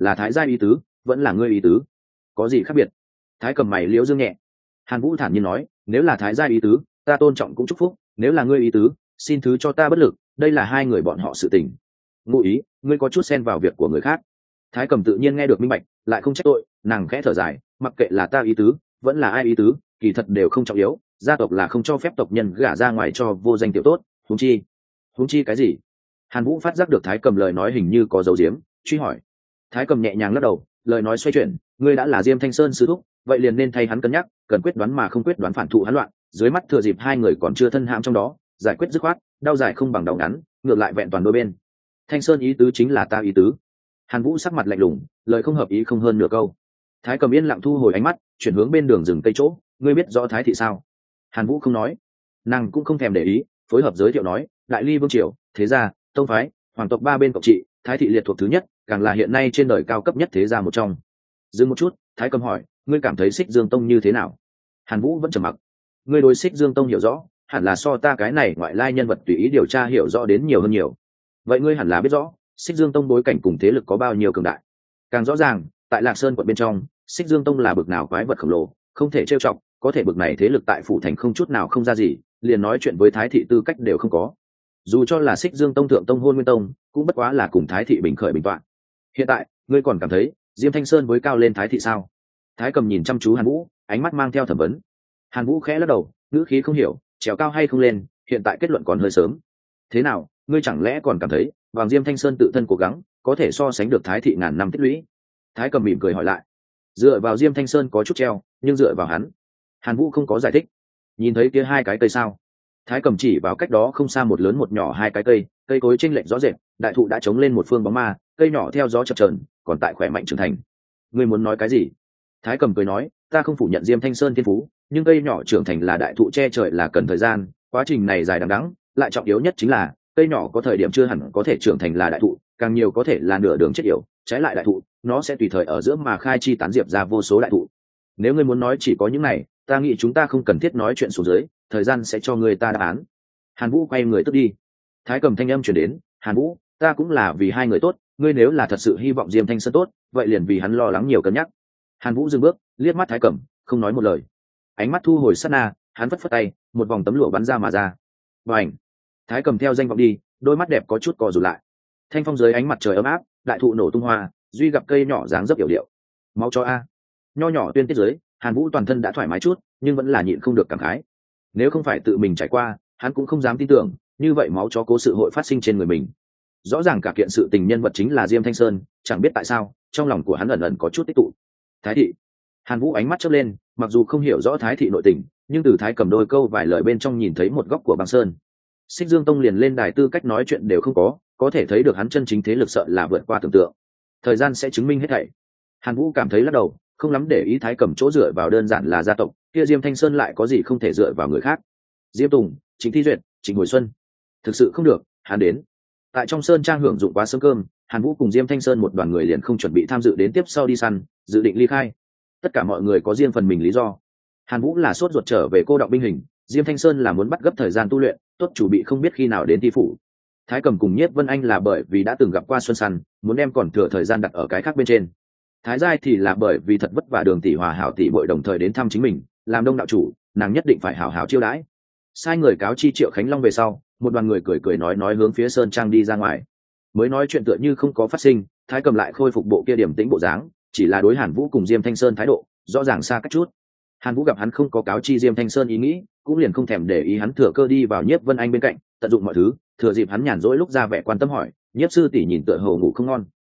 A: là thái gia ý tứ vẫn là ngươi ý tứ? Có gì khác biệt? Thái cầm mày liễu dương nhẹ. Hàn Vũ thản nhiên nói, nếu là thái gia ý tứ ta tôn trọng cũng chúc phúc, nếu là ngươi ý tứ xin thứ cho ta bất lực, đây là hai người bọn họ sự tình. Ngụ ý ngươi có chút xen vào việc của người khác. Thái cầm tự nhiên nghe được minh bạch, lại không trách tội, nàng khẽ thở dài, mặc kệ là ta ý tứ vẫn là ai ý tứ, kỳ thật đều không trọng yếu, gia tộc là không cho phép tộc nhân gả ra ngoài cho vô danh tiểu tốt. Huống chi cái gì? Hàn Vũ phát giác được Thái cầm lời nói hình như có dấu diếm, truy hỏi. Thái cầm nhẹ nhàng lắc đầu, lời nói xoay chuyển, ngươi đã là Diêm Thanh Sơn sư thúc, vậy liền nên thay hắn cân nhắc, cần quyết đoán mà không quyết đoán phản thụ hắn loạn, dưới mắt thừa dịp hai người còn chưa thân hãm trong đó, giải quyết dứt khoát, đau dài không bằng đau ngắn, ngược lại vẹn toàn đôi bên. Thanh Sơn ý tứ chính là ta ý tứ. Hàn Vũ sắc mặt lạnh lùng, lời không hợp ý không hơn nửa câu. Thái cầm yên lặng thu hồi ánh mắt, chuyển hướng bên đường rừng cây chỗ, ngươi biết rõ Thái thị sao? Hàn Vũ không nói, nàng cũng không thèm để ý, phối hợp giới thiệu nói, đại ly vương triều, thế gia, tông phái, hoàng tộc ba bên cộng trị, Thái thị liệt thuộc thứ nhất, càng là hiện nay trên đời cao cấp nhất thế gia một trong. Dừng một chút, Thái cầm hỏi, ngươi cảm thấy Xích Dương tông như thế nào? Hàn Vũ vẫn trầm mặc. Ngươi đối Xích Dương tông hiểu rõ, hẳn là so ta cái này ngoại lai nhân vật tùy ý điều tra hiểu rõ đến nhiều hơn nhiều. Vậy ngươi hẳn là biết rõ Xích Dương tông bối cảnh cùng thế lực có bao nhiêu cường đại. Càng rõ ràng, tại Lạc Sơn quận bên trong, Xích Dương tông là bực nào quái vật khổng lồ, không thể trêu chọc, có thể bực này thế lực tại phủ thành không chút nào không ra gì, liền nói chuyện với Thái thị tư cách đều không có. Dù cho là Xích Dương tông thượng tông Hôn Nguyên tông, cũng bất quá là cùng Thái thị bình khởi bình toạn. Hiện tại, ngươi còn cảm thấy Diêm Thanh Sơn với cao lên Thái thị sao? Thái cầm nhìn chăm chú Hàn Vũ, ánh mắt mang theo thẩm vấn. Hàn Vũ khẽ lắc đầu, ngữ khí không hiểu, trèo cao hay không lên, hiện tại kết luận còn hơi sớm. Thế nào, ngươi chẳng lẽ còn cảm thấy Hoàng Diêm Thanh Sơn tự thân cố gắng có thể so sánh được Thái thị ngàn năm tích lũy? Thái cầm mỉm cười hỏi lại. Dựa vào Diêm Thanh Sơn có chút treo, nhưng dựa vào hắn. Hàn Vũ không có giải thích. Nhìn thấy kia hai cái cây sao? Thái cầm chỉ vào cách đó không xa một lớn một nhỏ hai cái cây, cây cối chênh lệch rõ rệt, đại thụ đã chống lên một phương bóng ma, cây nhỏ theo gió chập chờn, còn tại khỏe mạnh trưởng thành. Ngươi muốn nói cái gì? Thái cầm cười nói, ta không phủ nhận Diêm Thanh Sơn thiên phú, nhưng cây nhỏ trưởng thành là đại thụ che trời là cần thời gian, quá trình này dài đằng đẵng, lại trọng yếu nhất chính là cây nhỏ có thời điểm chưa hẳn có thể trưởng thành là đại thụ, càng nhiều có thể là nửa đường chết yểu, trái lại đại thụ, nó sẽ tùy thời ở giữa mà khai chi tán diệp ra vô số đại thụ. Nếu ngươi muốn nói chỉ có những này, ta nghĩ chúng ta không cần thiết nói chuyện xuống dưới, thời gian sẽ cho người ta đáp án. Hàn Vũ quay người tức đi. Thái cầm thanh âm truyền đến, Hàn Vũ, ta cũng là vì hai người tốt, ngươi nếu là thật sự hy vọng Diêm Thanh Sơn tốt, vậy liền vì hắn lo lắng nhiều cân nhắc. Hàn Vũ dừng bước, liếc mắt Thái cầm, không nói một lời. Ánh mắt thu hồi sát na, hắn phất phất tay, một vòng tấm lụa bắn ra mà ra. Bành! Thái cầm theo danh vọng đi, đôi mắt đẹp có chút co rụt lại. Thanh phong dưới ánh mặt trời ấm áp, đại thụ nổ tung hoa, duy gặp cây nhỏ dáng dấp yểu điệu. Máu cho a! Nho nhỏ tuyên tiết dưới, Hàn Vũ toàn thân đã thoải mái chút, nhưng vẫn là nhịn không được cảm khái. Nếu không phải tự mình trải qua, hắn cũng không dám tin tưởng, như vậy máu chó cố sự hội phát sinh trên người mình. Rõ ràng cả kiện sự tình nhân vật chính là Diêm Thanh Sơn, chẳng biết tại sao, trong lòng của hắn ẩn ẩn có chút tích tụ. Thái thị. Hàn Vũ ánh mắt chớp lên, mặc dù không hiểu rõ Thái thị nội tình, nhưng từ Thái cầm đôi câu vài lời bên trong nhìn thấy một góc của băng sơn. Xích Dương tông liền lên đài tư cách nói chuyện đều không có thể thấy được hắn chân chính thế lực sợ là vượt qua tưởng tượng. Thời gian sẽ chứng minh hết thảy. Hàn Vũ cảm thấy lắc đầu, không lắm để ý Thái cầm chỗ dựa vào đơn giản là gia tộc, kia Diêm Thanh Sơn lại có gì không thể dựa vào người khác. Diêm Tùng, Trịnh Thi Duyệt, Trịnh Hồi Xuân. Thực sự không được, hắn đến. Tại trong sơn trang hưởng dụng quá sớm cơm, Hàn Vũ cùng Diêm Thanh Sơn một đoàn người liền không chuẩn bị tham dự đến tiếp sau đi săn, dự định ly khai. Tất cả mọi người có riêng phần mình lý do. Hàn Vũ là sốt ruột trở về cô đọng binh hình, Diêm Thanh Sơn là muốn bắt gấp thời gian tu luyện, tốt chủ bị không biết khi nào đến Ti phủ. Thái cầm cùng Nhiếp Vân Anh là bởi vì đã từng gặp qua xuân săn, muốn đem còn thừa thời gian đặt ở cái khác bên trên. Thái Giai thì là bởi vì thật vất vả Đường tỷ Hòa hảo tỷ bội đồng thời đến thăm chính mình, làm đông đạo chủ, nàng nhất định phải hảo hảo chiêu đãi. Sai người cáo chi Triệu Khánh Long về sau, một đoàn người cười nói hướng phía sơn trang đi ra ngoài. Mới nói chuyện tựa như không có phát sinh, Thái cầm lại khôi phục bộ kia điểm tĩnh bộ dáng, chỉ là đối Hàn Vũ cùng Diêm Thanh Sơn thái độ rõ ràng xa cách chút. Hàn Vũ gặp hắn không có cáo chi Diêm Thanh Sơn ý nghĩ, cũng liền không thèm để ý hắn, thừa cơ đi vào Nhiếp Vân Anh bên cạnh, tận dụng mọi thứ, thừa dịp hắn nhàn rỗi lúc ra vẻ quan tâm hỏi, Nhiếp sư tỷ nhìn tựa hồ ngủ không ngon.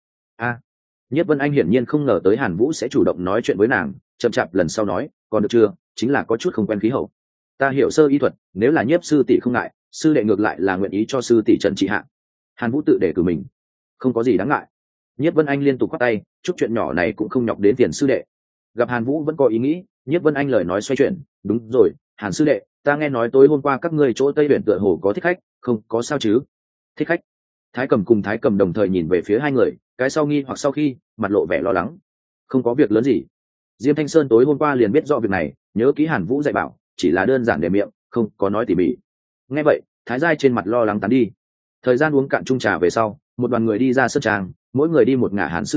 A: Nhiếp Vân Anh hiển nhiên không ngờ tới Hàn Vũ sẽ chủ động nói chuyện với nàng, chậm chạp lần sau nói, còn được chưa, chính là có chút không quen khí hậu. Ta hiểu sơ y thuật, nếu là Nhiếp sư tỷ không ngại, sư đệ ngược lại là nguyện ý cho sư tỷ trần trị hạ. Hàn Vũ tự để cử mình, không có gì đáng ngại. Nhiếp Vân Anh liên tục quát tay, chút chuyện nhỏ này cũng không nhọc đến phiền sư đệ. Gặp Hàn Vũ vẫn có ý nghĩ, Nhiếp Vân Anh lời nói xoay chuyển, đúng rồi, Hàn sư đệ, ta nghe nói tối hôm qua các ngươi chỗ Tây Huyền tựa hồ có thích khách, không có sao chứ? Thích khách? Thái cầm cùng Thái cầm đồng thời nhìn về phía hai người, cái sau nghi hoặc sau khi, mặt lộ vẻ lo lắng. Không có việc lớn gì. Diêm Thanh Sơn tối hôm qua liền biết rõ việc này, nhớ kỹ Hàn Vũ dạy bảo, chỉ là đơn giản để miệng, không có nói tỉ mỉ. Nghe vậy, Thái Giai trên mặt lo lắng tán đi. Thời gian uống cạn chung trà về sau, một đoàn người đi ra sơn trang, mỗi người đi một ngả. Hàn sư đệ,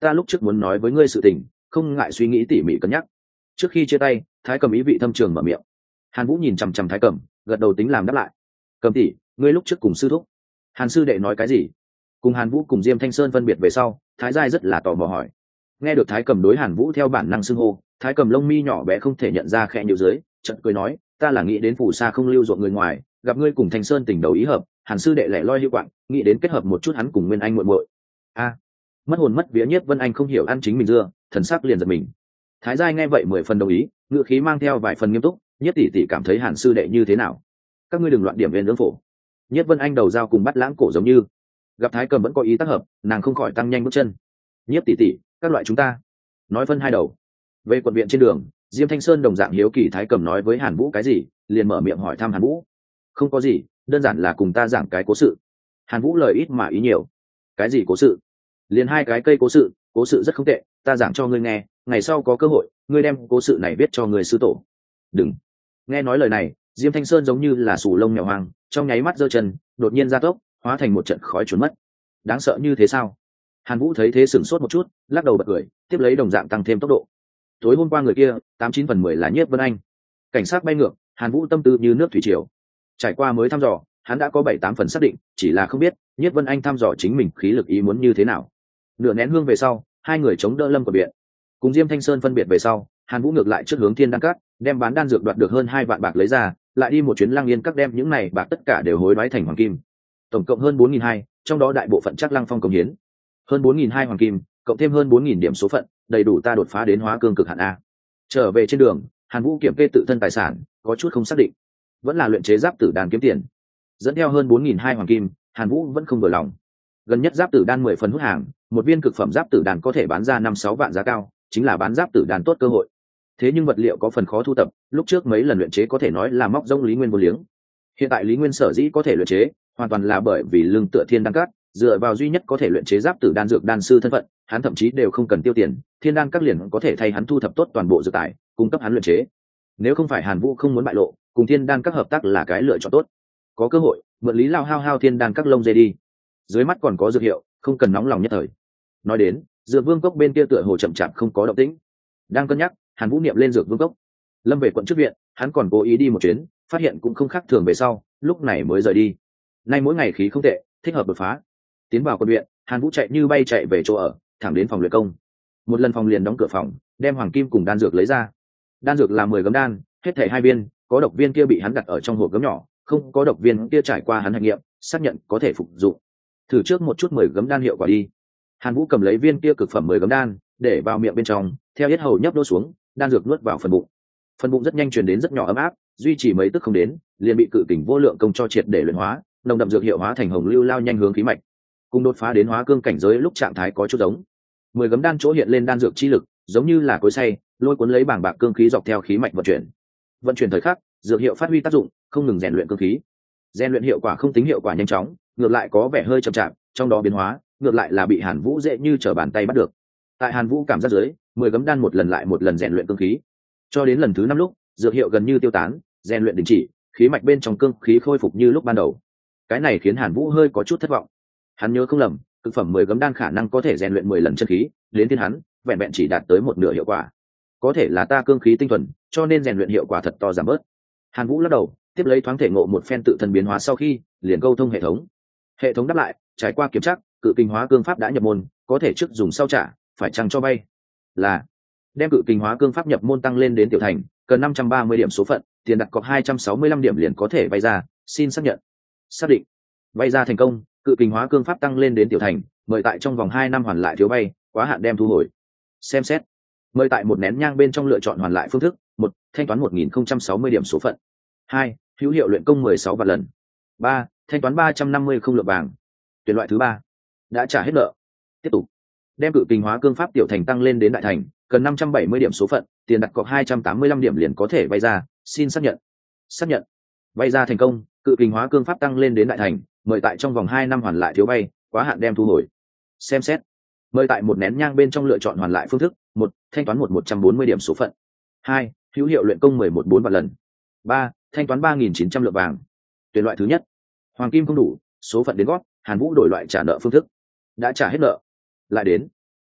A: ta lúc trước muốn nói với ngươi sự tình, không ngại suy nghĩ tỉ mỉ cân nhắc. Trước khi chia tay, Thái Cầm ý vị thâm trường mở miệng. Hàn Vũ nhìn chằm chằm Thái Cầm, gật đầu tính làm đáp lại. Cầm tỷ, ngươi lúc trước cùng sư thúc Hàn sư đệ nói cái gì? Cùng Hàn Vũ cùng Diêm Thanh Sơn phân biệt về sau, Thái Giai rất là tò mò hỏi. Nghe được Thái Cầm đối Hàn Vũ theo bản năng xưng hô, Thái Cầm lông mi nhỏ bé không thể nhận ra khẽ nhíu dưới, chợt cười nói, ta là nghĩ đến phù sa không lưu ruộng người ngoài, gặp ngươi cùng Thanh Sơn tình đầu ý hợp, Hàn sư đệ lẻ loi hữu quạng, nghĩ đến kết hợp một chút hắn cùng Nguyên Anh muội muội. A, mất hồn mất vía Nhiếp Vân Anh không hiểu ăn chính mình dưa, thần sắc liền giật mình. Thái Giai nghe vậy 10 phần đồng ý, ngữ khí mang theo vài phần nghiêm túc, Nhiếp tỷ tỷ cảm thấy Hàn sư đệ như thế nào? Các ngươi đừng loạn điểm viên lưỡng phổ. Nhiếp Vân Anh đầu dao cùng bắt lãng cổ giống như, gặp Thái Cầm vẫn có ý tác hợp, nàng không khỏi tăng nhanh bước chân. Nhiếp tỷ tỷ, các loại chúng ta nói phân hai đầu. Về quận viện trên đường, Diêm Thanh Sơn đồng dạng hiếu kỳ Thái Cầm nói với Hàn Vũ cái gì, liền mở miệng hỏi thăm Hàn Vũ. Không có gì, đơn giản là cùng ta giảng cái cố sự. Hàn Vũ lời ít mà ý nhiều. Cái gì cố sự? Liền hai cái cây cố sự rất không tệ, ta giảng cho ngươi nghe, ngày sau có cơ hội, ngươi đem cố sự này viết cho người sư tổ. Đừng. Nghe nói lời này, Diêm Thanh Sơn giống như là sù lông mèo hoang, trong nháy mắt giơ chân, đột nhiên ra tốc, hóa thành một trận khói trốn mất. Đáng sợ như thế sao? Hàn Vũ thấy thế sửng sốt một chút, lắc đầu bật cười, tiếp lấy đồng dạng tăng thêm tốc độ. Tối hôm qua người kia, 89/10 là Nhiếp Vân Anh. Cảnh sát bay ngược, Hàn Vũ tâm tư như nước thủy triều. Trải qua mới thăm dò, hắn đã có 7-8 phần xác định, chỉ là không biết Nhiếp Vân Anh thăm dò chính mình khí lực ý muốn như thế nào. Nửa nén hương về sau, hai người chống đỡ Lâm của viện. Cùng Diêm Thanh Sơn phân biệt về sau, Hàn Vũ ngược lại trước hướng Thiên Đan Các, đem bán đan dược đoạt được hơn 2 vạn bạc lấy ra, lại đi một chuyến Lăng Yên Các đem những này bạc tất cả đều hối đoái thành hoàng kim. Tổng cộng hơn 4.200, trong đó đại bộ phận chắc Lăng Phong công hiến. Hơn 4.200 hoàng kim, cộng thêm hơn 4.000 điểm số phận, đầy đủ ta đột phá đến hóa cương cực hạn a. Trở về trên đường, Hàn Vũ kiểm kê tự thân tài sản, có chút không xác định, vẫn là luyện chế giáp tử đan kiếm tiền. Dẫn theo hơn 4.200 hoàng kim, Hàn Vũ vẫn không vừa lòng. Gần nhất giáp tử đan 10 phần hút hàng, một viên cực phẩm giáp tử đan có thể bán ra 5-6 vạn giá cao, chính là bán giáp tử đan tốt cơ hội. Thế nhưng vật liệu có phần khó thu tập, lúc trước mấy lần luyện chế có thể nói là móc rông Lý Nguyên vô liếng. Hiện tại Lý Nguyên sở dĩ có thể luyện chế, hoàn toàn là bởi vì lương tựa Thiên Đan Các, dựa vào duy nhất có thể luyện chế giáp tử đan dược đan sư thân phận, hắn thậm chí đều không cần tiêu tiền, Thiên Đan Các liền có thể thay hắn thu thập tốt toàn bộ dược tài, cung cấp hắn luyện chế. Nếu không phải Hàn Vũ không muốn bại lộ, cùng Thiên Đan Các hợp tác là cái lựa chọn tốt. Có cơ hội, mượn Lý Lao hao Thiên Đan Các lông dê đi. Dưới mắt còn có dược hiệu, không cần nóng lòng nhất thời. Nói đến, Dược Vương Cốc bên kia tựa hồ chậm chạp không có động tĩnh. Đang cân nhắc, Hàn Vũ niệm lên Dược Vương Cốc. Lâm về quận trước viện, hắn còn cố ý đi một chuyến, phát hiện cũng không khác thường về sau, lúc này mới rời đi. Nay mỗi ngày khí không tệ, thích hợp đột phá. Tiến vào quận viện, Hàn Vũ chạy như bay chạy về chỗ ở, thẳng đến phòng luyện công. Một lần phòng liền đóng cửa phòng, đem hoàng kim cùng đan dược lấy ra. Đan dược là 10 gấm đan, hết thảy 2 viên, có độc viên kia bị hắn đặt ở trong hộp gấm nhỏ, không có độc viên kia trải qua hắn hành nghiệm, xác nhận có thể phục dụng. Thử trước một chút 10 gấm đan hiệu quả đi. Hàn Vũ cầm lấy viên kia cực phẩm 10 gấm đan, để vào miệng bên trong, theo yết hầu nhấp đô xuống, đan dược nuốt vào phần bụng. Phần bụng rất nhanh truyền đến rất nhỏ ấm áp, duy trì mấy tức không đến, liền bị cự kình vô lượng công cho triệt để luyện hóa, nồng đậm dược hiệu hóa thành hồng lưu lao nhanh hướng khí mạch. Cùng đột phá đến hóa cương cảnh giới lúc trạng thái có chút giống. 10 gấm đan chỗ hiện lên đan dược chi lực, giống như là cối xay, lôi cuốn lấy bảng bạc cương khí dọc theo khí mạch vận chuyển. Vận chuyển thời khắc, dược hiệu phát huy tác dụng, không ngừng rèn luyện cương khí. Rèn luyện hiệu quả không tính hiệu quả nhanh chóng, ngược lại có vẻ hơi chậm chạp, trong đó biến hóa, ngược lại là bị Hàn Vũ dễ như trở bàn tay bắt được. Tại Hàn Vũ cảm giác dưới, 10 gấm đan một lần lại một lần rèn luyện cương khí, cho đến lần thứ 5 lúc, dược hiệu gần như tiêu tán, rèn luyện đình chỉ, khí mạch bên trong cương khí khôi phục như lúc ban đầu. Cái này khiến Hàn Vũ hơi có chút thất vọng. Hắn nhớ không lầm, cực phẩm 10 gấm đan khả năng có thể rèn luyện 10 lần chân khí, đến thiên hắn, vẹn vẹn chỉ đạt tới một nửa hiệu quả. Có thể là ta cương khí tinh thuần, cho nên rèn luyện hiệu quả thật to giảm bớt. Hàn Vũ lắc đầu, tiếp lấy thoáng thể ngộ một phen tự thân biến hóa sau khi, liền câu thông hệ thống. Hệ thống đáp lại, trải qua kiểm tra, cự kinh hóa cương pháp đã nhập môn, có thể trước dùng sau trả, phải chăng cho bay? Là đem cự kinh hóa cương pháp nhập môn tăng lên đến tiểu thành, cần 530 điểm số phận, tiền đặt cọc 265 điểm liền có thể vay ra, xin xác nhận. Xác định. Vay ra thành công, cự kinh hóa cương pháp tăng lên đến tiểu thành, mời tại trong vòng 2 năm hoàn lại thiếu vay, quá hạn đem thu hồi. Xem xét. Mời tại một nén nhang bên trong lựa chọn hoàn lại phương thức. 1. Thanh toán 1060 điểm số phận. 2. Hữu hiệu luyện công 16 vạn lần. 3. Thanh toán 350 không lượng vàng. Tuyển loại thứ 3. Đã trả hết nợ. Tiếp tục. Đem cự kinh hóa cương pháp tiểu thành tăng lên đến đại thành, cần 570 điểm số phận, tiền đặt cọc 285 điểm liền có thể vay ra, xin xác nhận. Xác nhận. Vay ra thành công, cự kinh hóa cương pháp tăng lên đến đại thành, mời tại trong vòng 2 năm hoàn lại thiếu vay, quá hạn đem thu hồi. Xem xét. Mời tại một nén nhang bên trong lựa chọn hoàn lại phương thức. 1. Thanh toán 140 điểm số phận. 2. Hữu hiệu luyện công 11/4 vạn lần. 3. Thanh toán 3.900 lượng vàng. Tuyển loại thứ nhất. Hoàng kim không đủ, số phận đến gót, Hàn Vũ đổi loại trả nợ phương thức. Đã trả hết nợ. Lại đến.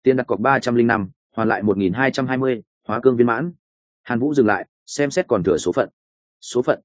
A: Tiền đặt cọc 305, hoàn lại 1220, hóa cương viên mãn. Hàn Vũ dừng lại, xem xét còn thừa số phận. Số phận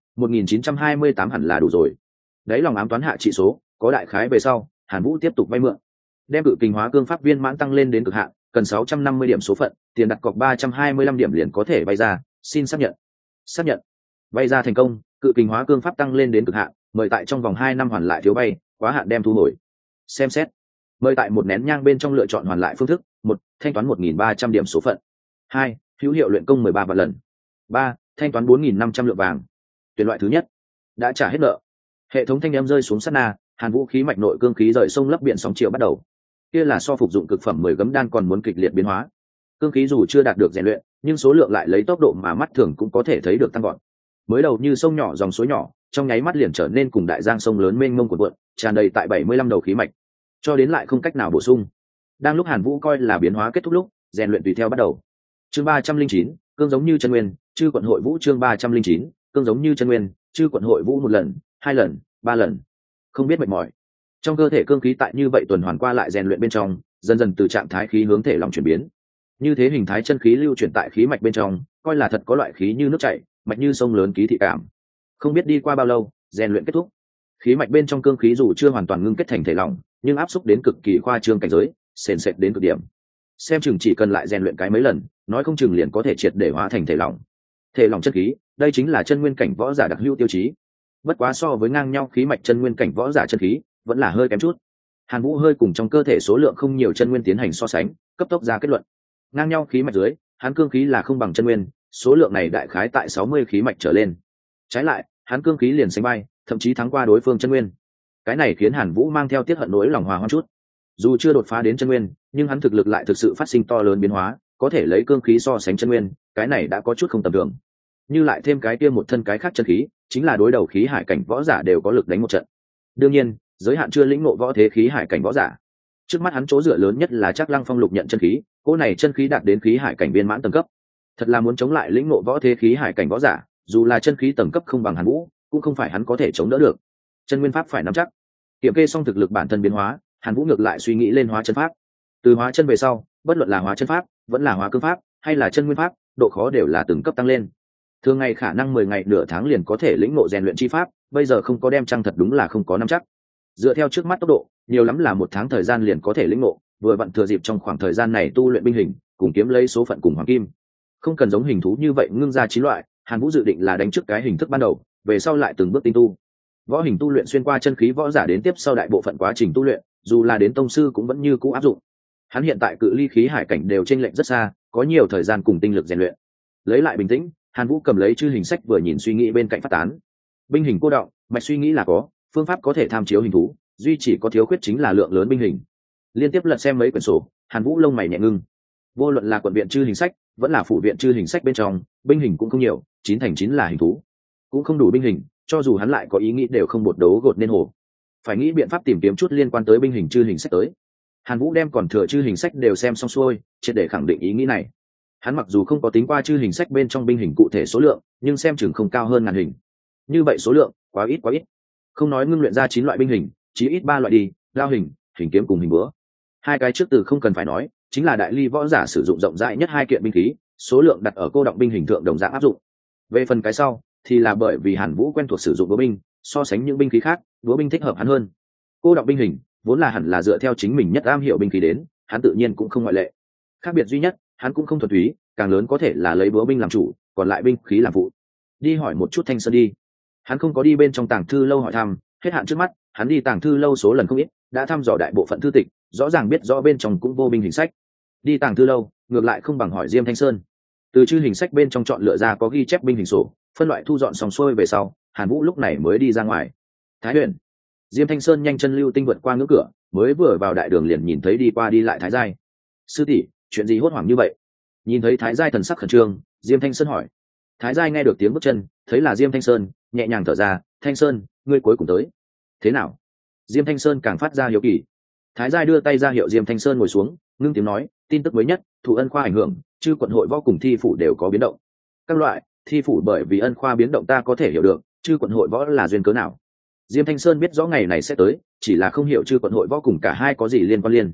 A: 1928 hẳn là đủ rồi. Đấy lòng ám toán hạ trị số, có đại khái về sau, Hàn Vũ tiếp tục vay mượn. Đem cự kình hóa cương pháp viên mãn tăng lên đến cực hạn, cần 650 điểm số phận, tiền đặt cọc 325 điểm liền có thể vay ra, xin xác nhận. Xác nhận. Vay ra thành công, cự kình hóa cương pháp tăng lên đến cực hạn, mời tại trong vòng 2 năm hoàn lại thiếu vay, quá hạn đem thu hồi. Xem xét. Mời tại một nén nhang bên trong lựa chọn hoàn lại phương thức. 1. Thanh toán 1.300 điểm số phận. 2. Hữu hiệu luyện công 13 vạn lần. 3. Thanh toán 4.500 lượng vàng. Tuyển loại thứ nhất. Đã trả hết nợ. Hệ thống thanh âm rơi xuống sát na, Hàn Vũ khí mạch nội cương khí rời sông lấp biển sóng chiều bắt đầu. Kia là so phục dụng cực phẩm 10 gấm đan còn muốn kịch liệt biến hóa. Cương khí dù chưa đạt được rèn luyện, nhưng số lượng lại lấy tốc độ mà mắt thường cũng có thể thấy được tăng gọn. Mới đầu như sông nhỏ dòng suối nhỏ, trong nháy mắt liền trở nên cùng đại giang sông lớn mênh mông cuộn cuộn, tràn đầy tại 75 đầu khí mạch, cho đến lại không cách nào bổ sung. Đang lúc Hàn Vũ coi là biến hóa kết thúc lúc, rèn luyện tùy theo bắt đầu. Chương 309, cương giống như chân nguyên, chư quận hội vũ. Chương 309, cương giống như chân nguyên, chư quận hội vũ. 1 lần, 2 lần, 3 lần, không biết mệt mỏi. Trong cơ thể cương khí tại như vậy tuần hoàn qua lại rèn luyện bên trong, dần dần từ trạng thái khí hướng thể lòng chuyển biến. Như thế hình thái chân khí lưu chuyển tại khí mạch bên trong, coi là thật có loại khí như nước chảy, mạch như sông lớn ký thị cảm. Không biết đi qua bao lâu, rèn luyện kết thúc, khí mạch bên trong cương khí dù chưa hoàn toàn ngưng kết thành thể lỏng, nhưng áp xúc đến cực kỳ khoa trương cảnh giới, sền sệt đến cực điểm. Xem chừng chỉ cần lại rèn luyện cái mấy lần, nói không chừng liền có thể triệt để hóa thành thể lỏng. Thể lỏng chân khí, đây chính là chân nguyên cảnh võ giả đặc hữu tiêu chí. Bất quá so với ngang nhau khí mạch chân nguyên cảnh võ giả chân khí, vẫn là hơi kém chút. Hàn Vũ hơi cùng trong cơ thể số lượng không nhiều chân nguyên tiến hành so sánh, cấp tốc ra kết luận. Ngang nhau khí mạch dưới, hắn cương khí là không bằng chân nguyên, số lượng này đại khái tại 60 khí mạch trở lên. Trái lại, hắn cương khí liền sánh bay, thậm chí thắng qua đối phương chân nguyên. Cái này khiến Hàn Vũ mang theo tiếc hận nỗi lòng hòa hoãn chút. Dù chưa đột phá đến chân nguyên, nhưng hắn thực lực lại thực sự phát sinh to lớn biến hóa, có thể lấy cương khí so sánh chân nguyên, cái này đã có chút không tầm thường. Như lại thêm cái kia một thân cái khác chân khí, chính là đối đầu khí hải cảnh võ giả đều có lực đánh một trận. Đương nhiên, giới hạn chưa lĩnh ngộ võ thế khí hải cảnh võ giả. Trước mắt hắn chỗ dựa lớn nhất là Trác Lăng Phong lục nhận chân khí, cỗ này chân khí đạt đến khí hải cảnh viên mãn tầng cấp. Thật là muốn chống lại lĩnh ngộ võ thế khí hải cảnh võ giả, dù là chân khí tầng cấp không bằng Hàn Vũ, cũng không phải hắn có thể chống đỡ được. Chân nguyên pháp phải nắm chắc. Kiểm kê xong thực lực bản thân biến hóa, Hàn Vũ ngược lại suy nghĩ lên hóa chân pháp. Từ hóa chân về sau, bất luận là hóa chân pháp, vẫn là hóa cương pháp, hay là chân nguyên pháp, độ khó đều là từng cấp tăng lên. Thường ngày khả năng 10 ngày nửa tháng liền có thể lĩnh ngộ rèn luyện chi pháp, bây giờ không có đem chăng thật đúng là không có nắm chắc. Dựa theo trước mắt tốc độ, nhiều lắm là 1 tháng thời gian liền có thể lĩnh ngộ, vừa vặn thừa dịp trong khoảng thời gian này tu luyện binh hình, cùng kiếm lấy số phận cùng hoàng kim. Không cần giống hình thú như vậy ngưng ra 9 loại, Hàn Vũ dự định là đánh trước cái hình thức ban đầu, về sau lại từng bước tinh tu. Võ hình tu luyện xuyên qua chân khí võ giả đến tiếp sau đại bộ phận quá trình tu luyện, dù là đến tông sư cũng vẫn như cũ áp dụng. Hắn hiện tại cự ly khí hải cảnh đều chênh lệch rất xa, có nhiều thời gian cùng tinh lực rèn luyện. Lấy lại bình tĩnh, Hàn Vũ cầm lấy chư hình sách vừa nhìn suy nghĩ bên cạnh phát tán. Binh hình cô động, mạch suy nghĩ là có, phương pháp có thể tham chiếu hình thú, duy chỉ có thiếu khuyết chính là lượng lớn binh hình. Liên tiếp lật xem mấy quyển sổ, Hàn Vũ lông mày nhẹ ngưng. Vô luận là quận viện chư hình sách, vẫn là phụ viện chư hình sách bên trong, binh hình cũng không nhiều, 9 thành 9 là hình thú. Cũng không đủ binh hình, cho dù hắn lại có ý nghĩ đều không bột đấu gột nên hồ. Phải nghĩ biện pháp tìm kiếm chút liên quan tới binh hình chư hình sách tới. Hàn Vũ đem còn thừa chư hình sách đều xem xong xuôi, triệt để khẳng định ý nghĩ này. Hắn mặc dù không có tính qua chư hình sách bên trong binh hình cụ thể số lượng, nhưng xem chừng không cao hơn ngàn hình. Như vậy số lượng, quá ít. Không nói ngưng luyện ra 9 loại binh hình, chí ít 3 loại đi, đao hình, hình kiếm cùng hình búa. 2 cái trước từ không cần phải nói, chính là đại ly võ giả sử dụng rộng rãi nhất 2 kiện binh khí, số lượng đặt ở cô động binh hình thượng đồng dạng áp dụng. Về phần cái sau, thì là bởi vì Hàn Vũ quen thuộc sử dụng búa binh, so sánh những binh khí khác, búa binh thích hợp hắn hơn. Cô động binh hình, vốn là hẳn là dựa theo chính mình nhất am hiểu binh khí đến, hắn tự nhiên cũng không ngoại lệ. Khác biệt duy nhất, hắn cũng không thuần túy, càng lớn có thể là lấy búa binh làm chủ, còn lại binh khí làm phụ. Đi hỏi một chút Thanh Sơn đi. Hắn không có đi bên trong tàng thư lâu hỏi thăm, hết hạn trước mắt, hắn đi tàng thư lâu số lần không ít, đã thăm dò đại bộ phận thư tịch, rõ ràng biết rõ bên trong cũng vô binh hình sách. Đi tàng thư lâu, ngược lại không bằng hỏi Diêm Thanh Sơn. Từ chư hình sách bên trong chọn lựa ra có ghi chép binh hình sổ, phân loại thu dọn xong xuôi về sau, Hàn Vũ lúc này mới đi ra ngoài. Thái Huyền. Diêm Thanh Sơn nhanh chân lưu tinh vượt qua ngưỡng cửa, mới vừa vào đại đường liền nhìn thấy đi qua đi lại Thái Giai. Sư tỷ, chuyện gì hốt hoảng như vậy? Nhìn thấy Thái Giai thần sắc khẩn trương, Diêm Thanh Sơn hỏi. Thái Giai nghe được tiếng bước chân, thấy là Diêm Thanh Sơn, nhẹ nhàng thở ra. Thanh Sơn, ngươi cuối cùng tới. Thế nào? Diêm Thanh Sơn càng phát ra hiếu kỳ. Thái Giai đưa tay ra hiệu Diêm Thanh Sơn ngồi xuống, ngưng tiếng nói, tin tức mới nhất, thủ ân khoa ảnh hưởng, chư quận hội võ cùng thi phủ đều có biến động. Các loại, thi phủ bởi vì ân khoa biến động ta có thể hiểu được, chư quận hội võ là duyên cớ nào? Diêm Thanh Sơn biết rõ ngày này sẽ tới, chỉ là không hiểu chư quận hội võ cùng cả hai có gì liên quan liên.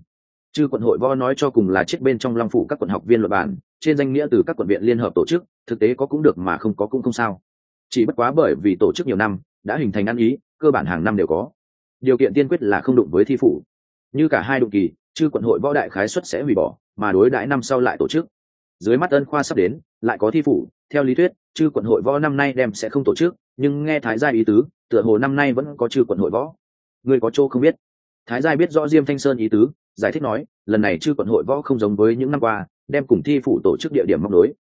A: Chư quận hội võ nói cho cùng là chết bên trong Long phủ các quận học viên luận bản, trên danh nghĩa từ các quận viện liên hợp tổ chức, thực tế có cũng được mà không có cũng không sao. Chỉ bất quá bởi vì tổ chức nhiều năm đã hình thành ăn ý, cơ bản hàng năm đều có. Điều kiện tiên quyết là không đụng với thi phủ. Như cả hai đụng kỳ, chư quận hội võ đại khái suất sẽ hủy bỏ, mà đối đãi năm sau lại tổ chức. Dưới mắt ân khoa sắp đến, lại có thi phủ, theo lý thuyết chư quận hội võ năm nay đem sẽ không tổ chức, nhưng nghe Thái gia ý tứ, tựa hồ năm nay vẫn có chư quận hội võ. Người có chỗ không biết. Thái gia biết rõ Diêm Thanh Sơn ý tứ, giải thích nói, lần này chư quận hội võ không giống với những năm qua, đem cùng thi phủ tổ chức địa điểm móc đối.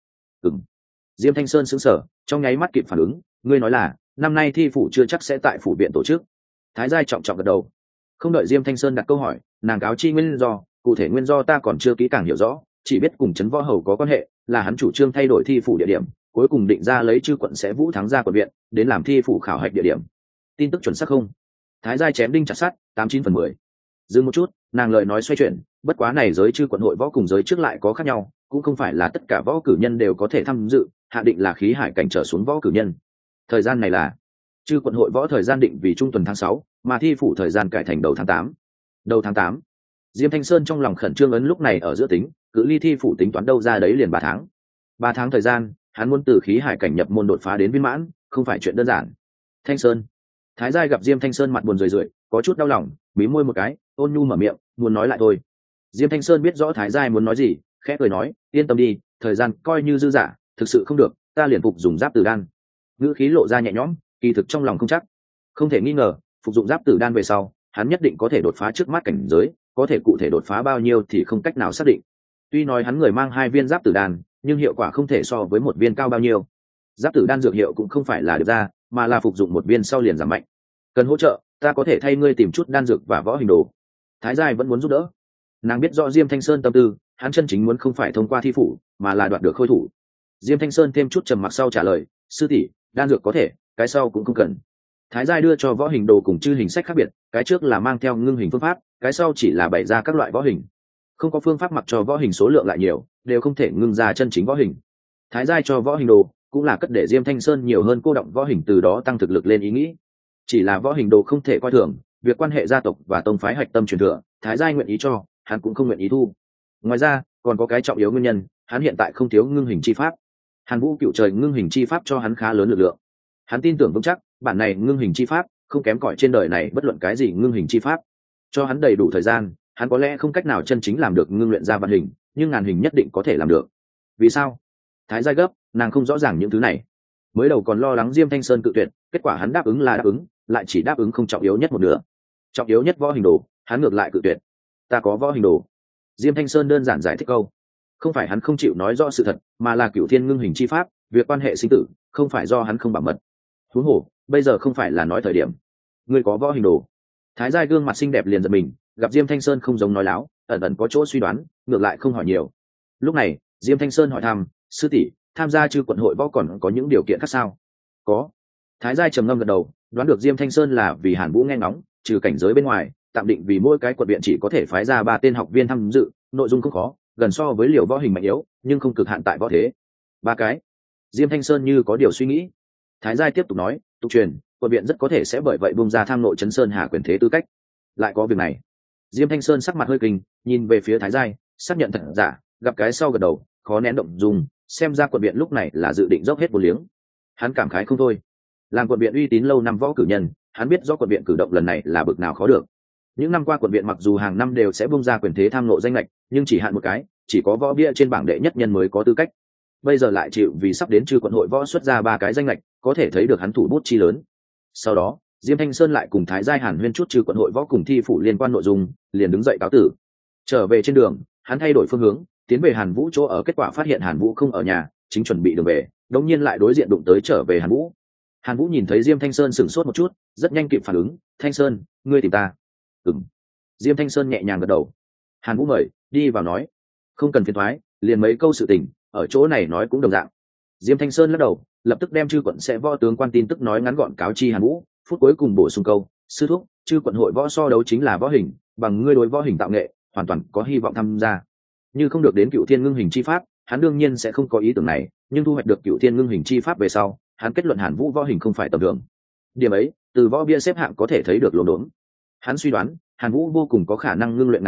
A: Diêm Thanh Sơn sững sờ, trong nháy mắt kịp phản ứng, ngươi nói là năm nay thi phủ chưa chắc sẽ tại phủ viện tổ chức. Thái gia trọng trọng gật đầu. Không đợi Diêm Thanh Sơn đặt câu hỏi, nàng cáo chi nguyên do, cụ thể nguyên do ta còn chưa kỹ càng hiểu rõ, chỉ biết cùng trấn võ hầu có quan hệ, là hắn chủ trương thay đổi thi phủ địa điểm, cuối cùng định ra lấy chư quận sẽ vũ thắng ra quận viện đến làm thi phủ khảo hạch địa điểm. Tin tức chuẩn xác không? Thái gia chém đinh chặt sắt, 89/10. Dừng một chút, nàng lời nói xoay chuyển, bất quá này giới chư quận hội võ cùng giới trước lại có khác nhau, cũng không phải là tất cả võ cử nhân đều có thể tham dự, hạ định là khí hải cảnh trở xuống võ cử nhân. Thời gian này là chư quận hội võ thời gian định vì trung tuần tháng 6, mà thi phủ thời gian cải thành đầu tháng 8. Đầu tháng 8. Diêm Thanh Sơn trong lòng khẩn trương ấn lúc này ở giữa tính, cự ly thi phủ tính toán đâu ra đấy liền 3 tháng. 3 tháng thời gian, hắn muốn từ khí hải cảnh nhập môn đột phá đến viên mãn, không phải chuyện đơn giản. Thanh Sơn. Thái giai gặp Diêm Thanh Sơn mặt buồn rười rượi, có chút đau lòng, mí môi một cái, ôn nhu mở miệng, muốn nói lại thôi. Diêm Thanh Sơn biết rõ Thái giai muốn nói gì, khẽ cười nói, yên tâm đi, thời gian coi như dư dả, thực sự không được, ta liền phục dùng giáp tử đan. Ngữ khí lộ ra nhẹ nhõm, kỳ thực trong lòng không chắc. Không thể nghi ngờ, phục dụng giáp tử đan về sau, hắn nhất định có thể đột phá trước mắt cảnh giới, có thể cụ thể đột phá bao nhiêu thì không cách nào xác định. Tuy nói hắn người mang 2 viên giáp tử đan, nhưng hiệu quả không thể so với 1 viên cao bao nhiêu. Giáp tử đan dược hiệu cũng không phải là được ra, mà là phục dụng 1 viên sau liền giảm mạnh. Cần hỗ trợ, ta có thể thay ngươi tìm chút đan dược và võ hình đồ. Thái giai vẫn muốn giúp đỡ. Nàng biết rõ Diêm Thanh Sơn tâm tư, hắn chân chính muốn không phải thông qua thi phủ, mà là đoạt được khôi thủ. Diêm Thanh Sơn thêm chút trầm mặc sau trả lời, sư tỷ, đan dược có thể, cái sau cũng không cần. Thái giai đưa cho võ hình đồ cùng chư hình sách khác biệt, cái trước là mang theo ngưng hình phương pháp, cái sau chỉ là bày ra các loại võ hình. Không có phương pháp mặc cho võ hình số lượng lại nhiều, đều không thể ngưng ra chân chính võ hình. Thái giai cho võ hình đồ, cũng là cất để Diêm Thanh Sơn nhiều hơn cô động võ hình, từ đó tăng thực lực lên ý nghĩ. Chỉ là võ hình đồ không thể coi thường, việc quan hệ gia tộc và tông phái hạch tâm truyền thừa, Thái giai nguyện ý cho, hắn cũng không nguyện ý thu. Ngoài ra, còn có cái trọng yếu nguyên nhân, hắn hiện tại không thiếu ngưng hình chi pháp. Hàn Vũ cựu trời ngưng hình chi pháp cho hắn khá lớn lực lượng. Hắn tin tưởng vững chắc, bản này ngưng hình chi pháp không kém cỏi trên đời này bất luận cái gì ngưng hình chi pháp. Cho hắn đầy đủ thời gian, hắn có lẽ không cách nào chân chính làm được ngưng luyện ra vạn hình, nhưng ngàn hình nhất định có thể làm được. Vì sao? Thái giai gấp, nàng không rõ ràng những thứ này. Mới đầu còn lo lắng Diêm Thanh Sơn cự tuyệt, kết quả hắn đáp ứng là đáp ứng, lại chỉ đáp ứng không trọng yếu nhất một nửa. Trọng yếu nhất võ hình đồ, hắn ngược lại cự tuyệt. Ta có võ hình đồ. Diêm Thanh Sơn đơn giản giải thích câu. Không phải hắn không chịu nói rõ sự thật, mà là cửu thiên ngưng hình chi pháp, việc quan hệ sinh tử, không phải do hắn không bảo mật. Huống hồ, bây giờ không phải là nói thời điểm. Ngươi có võ hình đồ. Thái giai gương mặt xinh đẹp liền giật mình, gặp Diêm Thanh Sơn không giống nói láo, ẩn ẩn có chỗ suy đoán, ngược lại không hỏi nhiều. Lúc này, Diêm Thanh Sơn hỏi thăm, sư tỷ, tham gia chư quận hội võ còn có những điều kiện khác sao? Có. Thái giai trầm ngâm gật đầu, đoán được Diêm Thanh Sơn là vì Hàn Vũ nghe ngóng, trừ cảnh giới bên ngoài, tạm định vì mỗi cái quận viện chỉ có thể phái ra 3 tên học viên tham dự, nội dung không khó, gần so với liều võ hình mạnh yếu, nhưng không cực hạn tại võ thế. 3 cái. Diêm Thanh Sơn như có điều suy nghĩ. Thái giai tiếp tục nói, tục truyền, quận viện rất có thể sẽ bởi vậy bung ra tham nội trấn sơn hà quyền thế tư cách. Lại có việc này. Diêm Thanh Sơn sắc mặt hơi kinh, nhìn về phía Thái giai, xác nhận thật giả, gặp cái sau gật đầu, khó nén động dung, xem ra quận viện lúc này là dự định dốc hết vô liếng. Hắn cảm khái không thôi. Làm quận viện uy tín lâu năm võ cử nhân, hắn biết rõ quận viện cử động lần này là bực nào khó được. Những năm qua quận viện mặc dù hàng năm đều sẽ bung ra quyền thế tham nộ danh lệch, nhưng chỉ hạn một cái, chỉ có võ bia trên bảng đệ nhất nhân mới có tư cách. Bây giờ lại chịu vì sắp đến chư quận hội võ xuất ra 3 cái danh lệch, có thể thấy được hắn thủ bút chi lớn. Sau đó, Diêm Thanh Sơn lại cùng Thái giai hàn huyên chút chư quận hội võ cùng thi phủ liên quan nội dung, liền đứng dậy cáo tử. Trở về trên đường, hắn thay đổi phương hướng, tiến về Hàn Vũ chỗ ở, kết quả phát hiện Hàn Vũ không ở nhà, chính chuẩn bị đường về, đột nhiên lại đối diện đụng tới trở về Hàn Vũ. Hàn Vũ nhìn thấy Diêm Thanh Sơn sửng sốt một chút, rất nhanh kịp phản ứng, "Thanh Sơn, ngươi tìm ta?" "Ừm." Diêm Thanh Sơn nhẹ nhàng gật đầu. Hàn Vũ mời, đi vào nói. "Không cần phiền toái, liền mấy câu sự tình, ở chỗ này nói cũng đồng dạng." Diêm Thanh Sơn lắc đầu, lập tức đem chư quận sẽ võ tướng quan tin tức nói ngắn gọn cáo chi Hàn Vũ, phút cuối cùng bổ sung câu, "Sư thúc, chư quận hội võ so đấu chính là võ hình, bằng ngươi đối võ hình tạo nghệ, hoàn toàn có hy vọng tham gia. Như không được đến cựu thiên ngưng hình chi pháp, hắn đương nhiên sẽ không có ý tưởng này, nhưng thu hoạch được cựu thiên ngưng hình chi pháp về sau, hắn kết luận Hàn Vũ võ hình không phải tầm thường. Điểm ấy, từ võ bia xếp hạng có thể thấy được lồn đốn. Hắn suy đoán, Hàn Vũ vô cùng có khả năng ngưng luyện ngàn hình,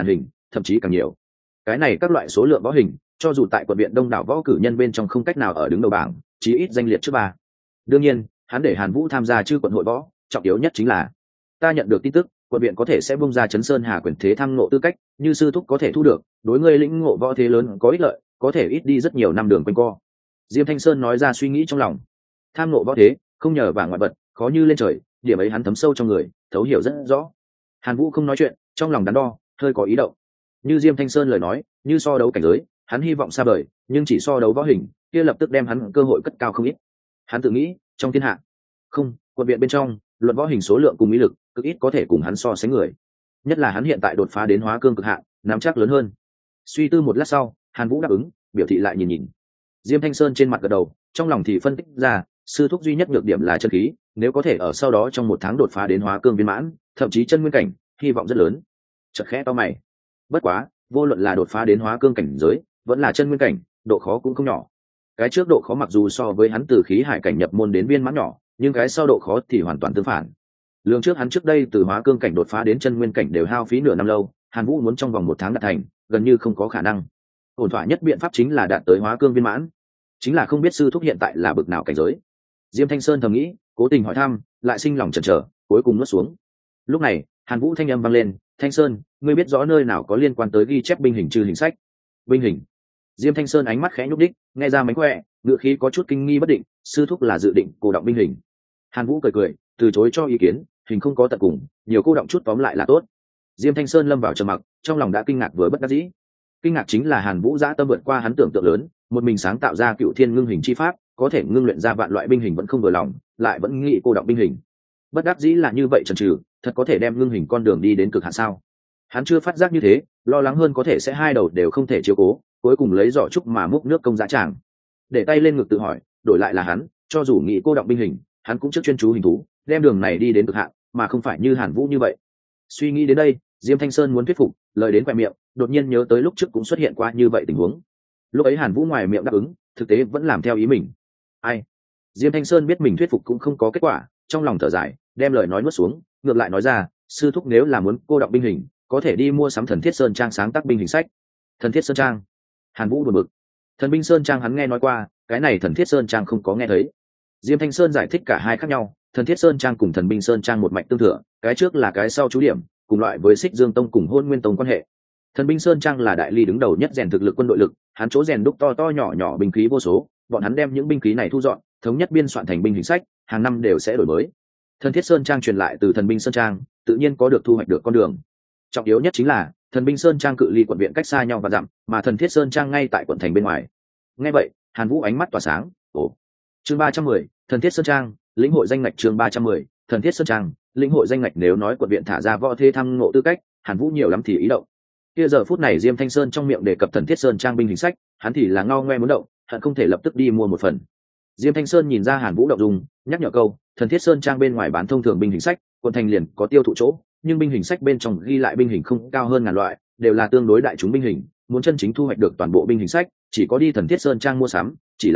A: thậm chí càng nhiều. Cái này các loại số lượng võ hình, cho dù tại quận viện đông đảo võ cử nhân bên trong không cách nào ở đứng đầu bảng, chí ít danh liệt trước ba. Đương nhiên, hắn để Hàn Vũ tham gia chư quận hội võ, trọng yếu nhất chính là ta nhận được tin tức, quận viện có thể sẽ bung ra Chấn Sơn Hà quyền thế thăng ngộ tư cách, như sư thúc có thể thu được, đối ngươi lĩnh ngộ võ thế lớn có ích lợi, có thể ít đi rất nhiều năm đường quanh co. Diêm Thanh Sơn nói ra suy nghĩ trong lòng. Tham ngộ võ thế, không nhờ vả ngoại vật, khó như lên trời, điểm ấy hắn thấm sâu trong người, thấu hiểu rất rõ. Hàn Vũ không nói chuyện, trong lòng đắn đo, hơi có ý động. Như Diêm Thanh Sơn lời nói, như so đấu cảnh giới, hắn hy vọng xa vời, nhưng chỉ so đấu võ hình, kia lập tức đem hắn cơ hội cất cao không ít. Hắn tự nghĩ, trong thiên hạ, không, quận viện bên trong, luận võ hình số lượng cùng ý lực, cực ít có thể cùng hắn so sánh người. Nhất là hắn hiện tại đột phá đến hóa cương cực hạn, nắm chắc lớn hơn. Suy tư một lát sau, Hàn Vũ đáp ứng, biểu thị lại nhìn nhìn. Diêm Thanh Sơn trên mặt gật đầu, trong lòng thì phân tích ra, sư thúc duy nhất nhược điểm là chân khí, nếu có thể ở sau đó trong 1 tháng đột phá đến hóa cương viên mãn, thậm chí chân nguyên cảnh, hy vọng rất lớn. Chợt khẽ to mày. Bất quá, vô luận là đột phá đến hóa cương cảnh giới, vẫn là chân nguyên cảnh, độ khó cũng không nhỏ. Cái trước độ khó mặc dù so với hắn từ khí hải cảnh nhập môn đến viên mãn nhỏ, nhưng cái sau độ khó thì hoàn toàn tương phản. Lương trước hắn trước đây từ hóa cương cảnh đột phá đến chân nguyên cảnh đều hao phí nửa năm lâu, Hàn Vũ muốn trong vòng 1 tháng đạt thành, gần như không có khả năng. Ổn thỏa nhất biện pháp chính là đạt tới hóa cương viên mãn. Chính là không biết sư thúc hiện tại là bậc nào cảnh giới. Diêm Thanh Sơn thầm nghĩ, cố tình hỏi thăm, lại sinh lòng chần chờ, cuối cùng nuốt xuống. Lúc này, Hàn Vũ thanh âm vang lên, "Thanh Sơn, ngươi biết rõ nơi nào có liên quan tới ghi chép binh hình trừ hình sách?" Binh hình? Diêm Thanh Sơn ánh mắt khẽ nhúc đích, nghe ra mánh khỏe, ngựa khí có chút kinh nghi bất định, sư thúc là dự định cô động binh hình. Hàn Vũ cười cười, từ chối cho ý kiến, hình không có tận cùng, nhiều cô động chút tóm lại là tốt. Diêm Thanh Sơn lâm vào trầm mặc, trong lòng đã kinh ngạc vừa bất đắc dĩ. Kinh ngạc chính là Hàn Vũ dã tâm vượt qua hắn tưởng tượng lớn, một mình sáng tạo ra Cựu Thiên ngưng hình chi pháp, có thể ngưng luyện ra vạn loại binh hình vẫn không vừa lòng, lại vẫn nghĩ cô động binh hình. Bất đắc dĩ là như vậy chần chừ, thật có thể đem ngưng hình con đường đi đến cực hạn sao? Hắn chưa phát giác như thế, lo lắng hơn có thể sẽ hai đầu đều không thể chiếu cố, cuối cùng lấy giỏ trúc mà múc nước công dã tràng. Để tay lên ngực tự hỏi, đổi lại là hắn, cho dù nghĩ cô động binh hình, hắn cũng trước chuyên chú hình thú, đem đường này đi đến cực hạn, mà không phải như Hàn Vũ như vậy. Suy nghĩ đến đây, Diêm Thanh Sơn muốn thuyết phục, lời đến quẹt miệng, đột nhiên nhớ tới lúc trước cũng xuất hiện qua như vậy tình huống. Lúc ấy Hàn Vũ ngoài miệng đáp ứng, thực tế vẫn làm theo ý mình. Ai? Diêm Thanh Sơn biết mình thuyết phục cũng không có kết quả, trong lòng thở dài, đem lời nói nuốt xuống, ngược lại nói ra, sư thúc nếu là muốn cô động binh hình, có thể đi mua sắm Thần Thiết Sơn Trang sáng tác binh hình sách. Thần Thiết Sơn Trang? Hàn Vũ buồn bực. Thần binh Sơn Trang hắn nghe nói qua, cái này Thần Thiết Sơn Trang không có nghe thấy. Diêm Thanh Sơn giải thích cả hai khác nhau, Thần Thiết Sơn Trang cùng Thần binh Sơn Trang một mạch tương thừa, cái trước là cái sau chú điểm, cùng loại với Xích Dương Tông cùng Hôn Nguyên Tông quan hệ. Thần binh Sơn Trang là đại ly đứng đầu nhất rèn thực lực quân đội lực, hắn chỗ rèn đúc to to nhỏ nhỏ binh khí vô số, bọn hắn đem những binh khí này thu dọn, thống nhất biên soạn thành binh hình sách, hàng năm đều sẽ đổi mới. Thần Thiết Sơn Trang truyền lại từ Thần binh Sơn Trang, tự nhiên có được thu hoạch được con đường. Trọng yếu nhất chính là, Thần binh Sơn Trang cự ly quận viện cách xa nhau và dặm, mà Thần Thiết Sơn Trang ngay tại quận thành bên ngoài. Nghe vậy, Hàn Vũ ánh mắt tỏa sáng, ồ. Chương 310, Thần Thiết Sơn Trang, lĩnh hội danh ngạch chương 310, Thần Thiết Sơn Trang, lĩnh hội danh ngạch nếu nói quận viện thả ra võ thế thăng ngộ tư cách, Hàn Vũ nhiều lắm thì ý động. Kia giờ phút này Diêm Thanh Sơn trong miệng đề cập Thần Thiết Sơn Trang binh hình sách, hắn thì là ngao ngoe muốn động, hận không thể lập tức đi mua một phần. Diêm Thanh Sơn nhìn ra Hàn Vũ động dung, nhắc nhở câu, Thần Thiết Sơn Trang bên ngoài bán thông thường binh hình sách, quận thành liền có tiêu thụ chỗ, nhưng binh hình sách bên trong ghi lại binh hình không cao hơn ngàn loại, đều là tương đối đại chúng binh hình, muốn chân chính thu hoạch được toàn bộ binh hình sách, chỉ có đi Thần Thiết Sơn Trang mua sắm, chỉ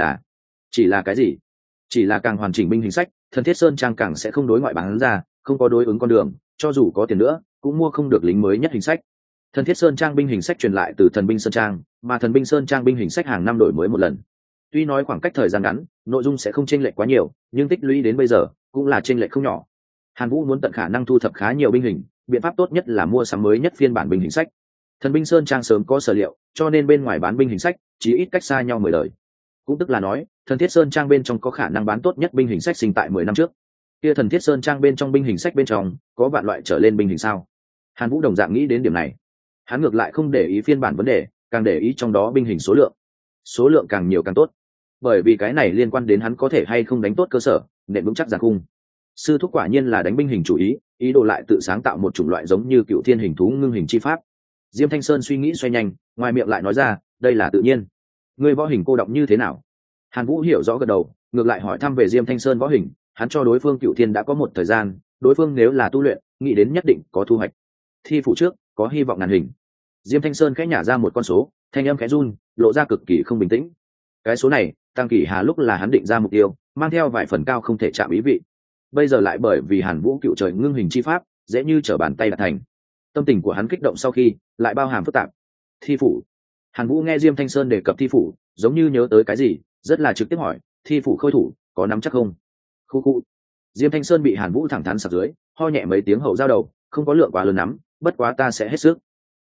A: là cái gì? Chỉ là càng hoàn chỉnh binh hình sách, Thần Thiết Sơn Trang càng sẽ không đối ngoại bán ra, không có đối ứng con đường, cho dù có tiền nữa, cũng mua không được lính mới nhất hình sách. Thần Thiết Sơn Trang binh hình sách truyền lại từ Thần binh Sơn Trang, mà Thần binh Sơn Trang binh hình sách hàng năm đổi mới một lần. Tuy nói khoảng cách thời gian ngắn, nội dung sẽ không chênh lệch quá nhiều, nhưng tích lũy đến bây giờ cũng là chênh lệch không nhỏ. Hàn Vũ muốn tận khả năng thu thập khá nhiều binh hình, biện pháp tốt nhất là mua sắm mới nhất phiên bản binh hình sách. Thần binh Sơn Trang sớm có sở liệu, cho nên bên ngoài bán binh hình sách, chỉ ít cách xa nhau 10 đời. Cũng tức là nói, Thần Thiết Sơn Trang bên trong có khả năng bán tốt nhất binh hình sách sinh tại 10 năm trước. Kia Thần Thiết Sơn Trang bên trong binh hình sách bên trong có vạn loại trở lên binh hình sao? Hàn Vũ đồng dạng nghĩ đến điểm này. Hắn ngược lại không để ý phiên bản vấn đề, càng để ý trong đó binh hình số lượng càng nhiều càng tốt, bởi vì cái này liên quan đến hắn có thể hay không đánh tốt cơ sở, nền vững chắc giàn khung. Sư thúc quả nhiên là đánh binh hình chủ ý đồ lại tự sáng tạo một chủng loại giống như Cựu Thiên hình thú ngưng hình chi pháp. Diêm Thanh Sơn suy nghĩ xoay nhanh, ngoài miệng lại nói ra, đây là tự nhiên. Ngươi võ hình cô động như thế nào? Hàn Vũ hiểu rõ gật đầu, ngược lại hỏi thăm về Diêm Thanh Sơn võ hình, hắn cho đối phương Cựu Thiên đã có một thời gian, đối phương nếu là tu luyện, nghĩ đến nhất định có thu hoạch. Thi phụ trước, có hy vọng ngàn hình. Diêm Thanh Sơn khẽ nhả ra một con số, thanh âm khẽ run, lộ ra cực kỳ không bình tĩnh. Cái số này, Tăng Kỷ Hà lúc là hắn định ra mục tiêu, mang theo vài phần cao không thể chạm ý vị. Bây giờ lại bởi vì Hàn Vũ Cựu Trời ngưng hình chi pháp, dễ như trở bàn tay đạt thành. Tâm tình của hắn kích động sau khi lại bao hàm phức tạp. Thi phủ. Hàn Vũ nghe Diêm Thanh Sơn đề cập thi phủ, giống như nhớ tới cái gì, rất là trực tiếp hỏi, thi phủ khôi thủ có nắm chắc không? Khu khu. Diêm Thanh Sơn bị Hàn Vũ thẳng thắn sặc dưới, ho nhẹ mấy tiếng hậu giao đầu, không có lượng quá lớn lắm, bất quá ta sẽ hết sức.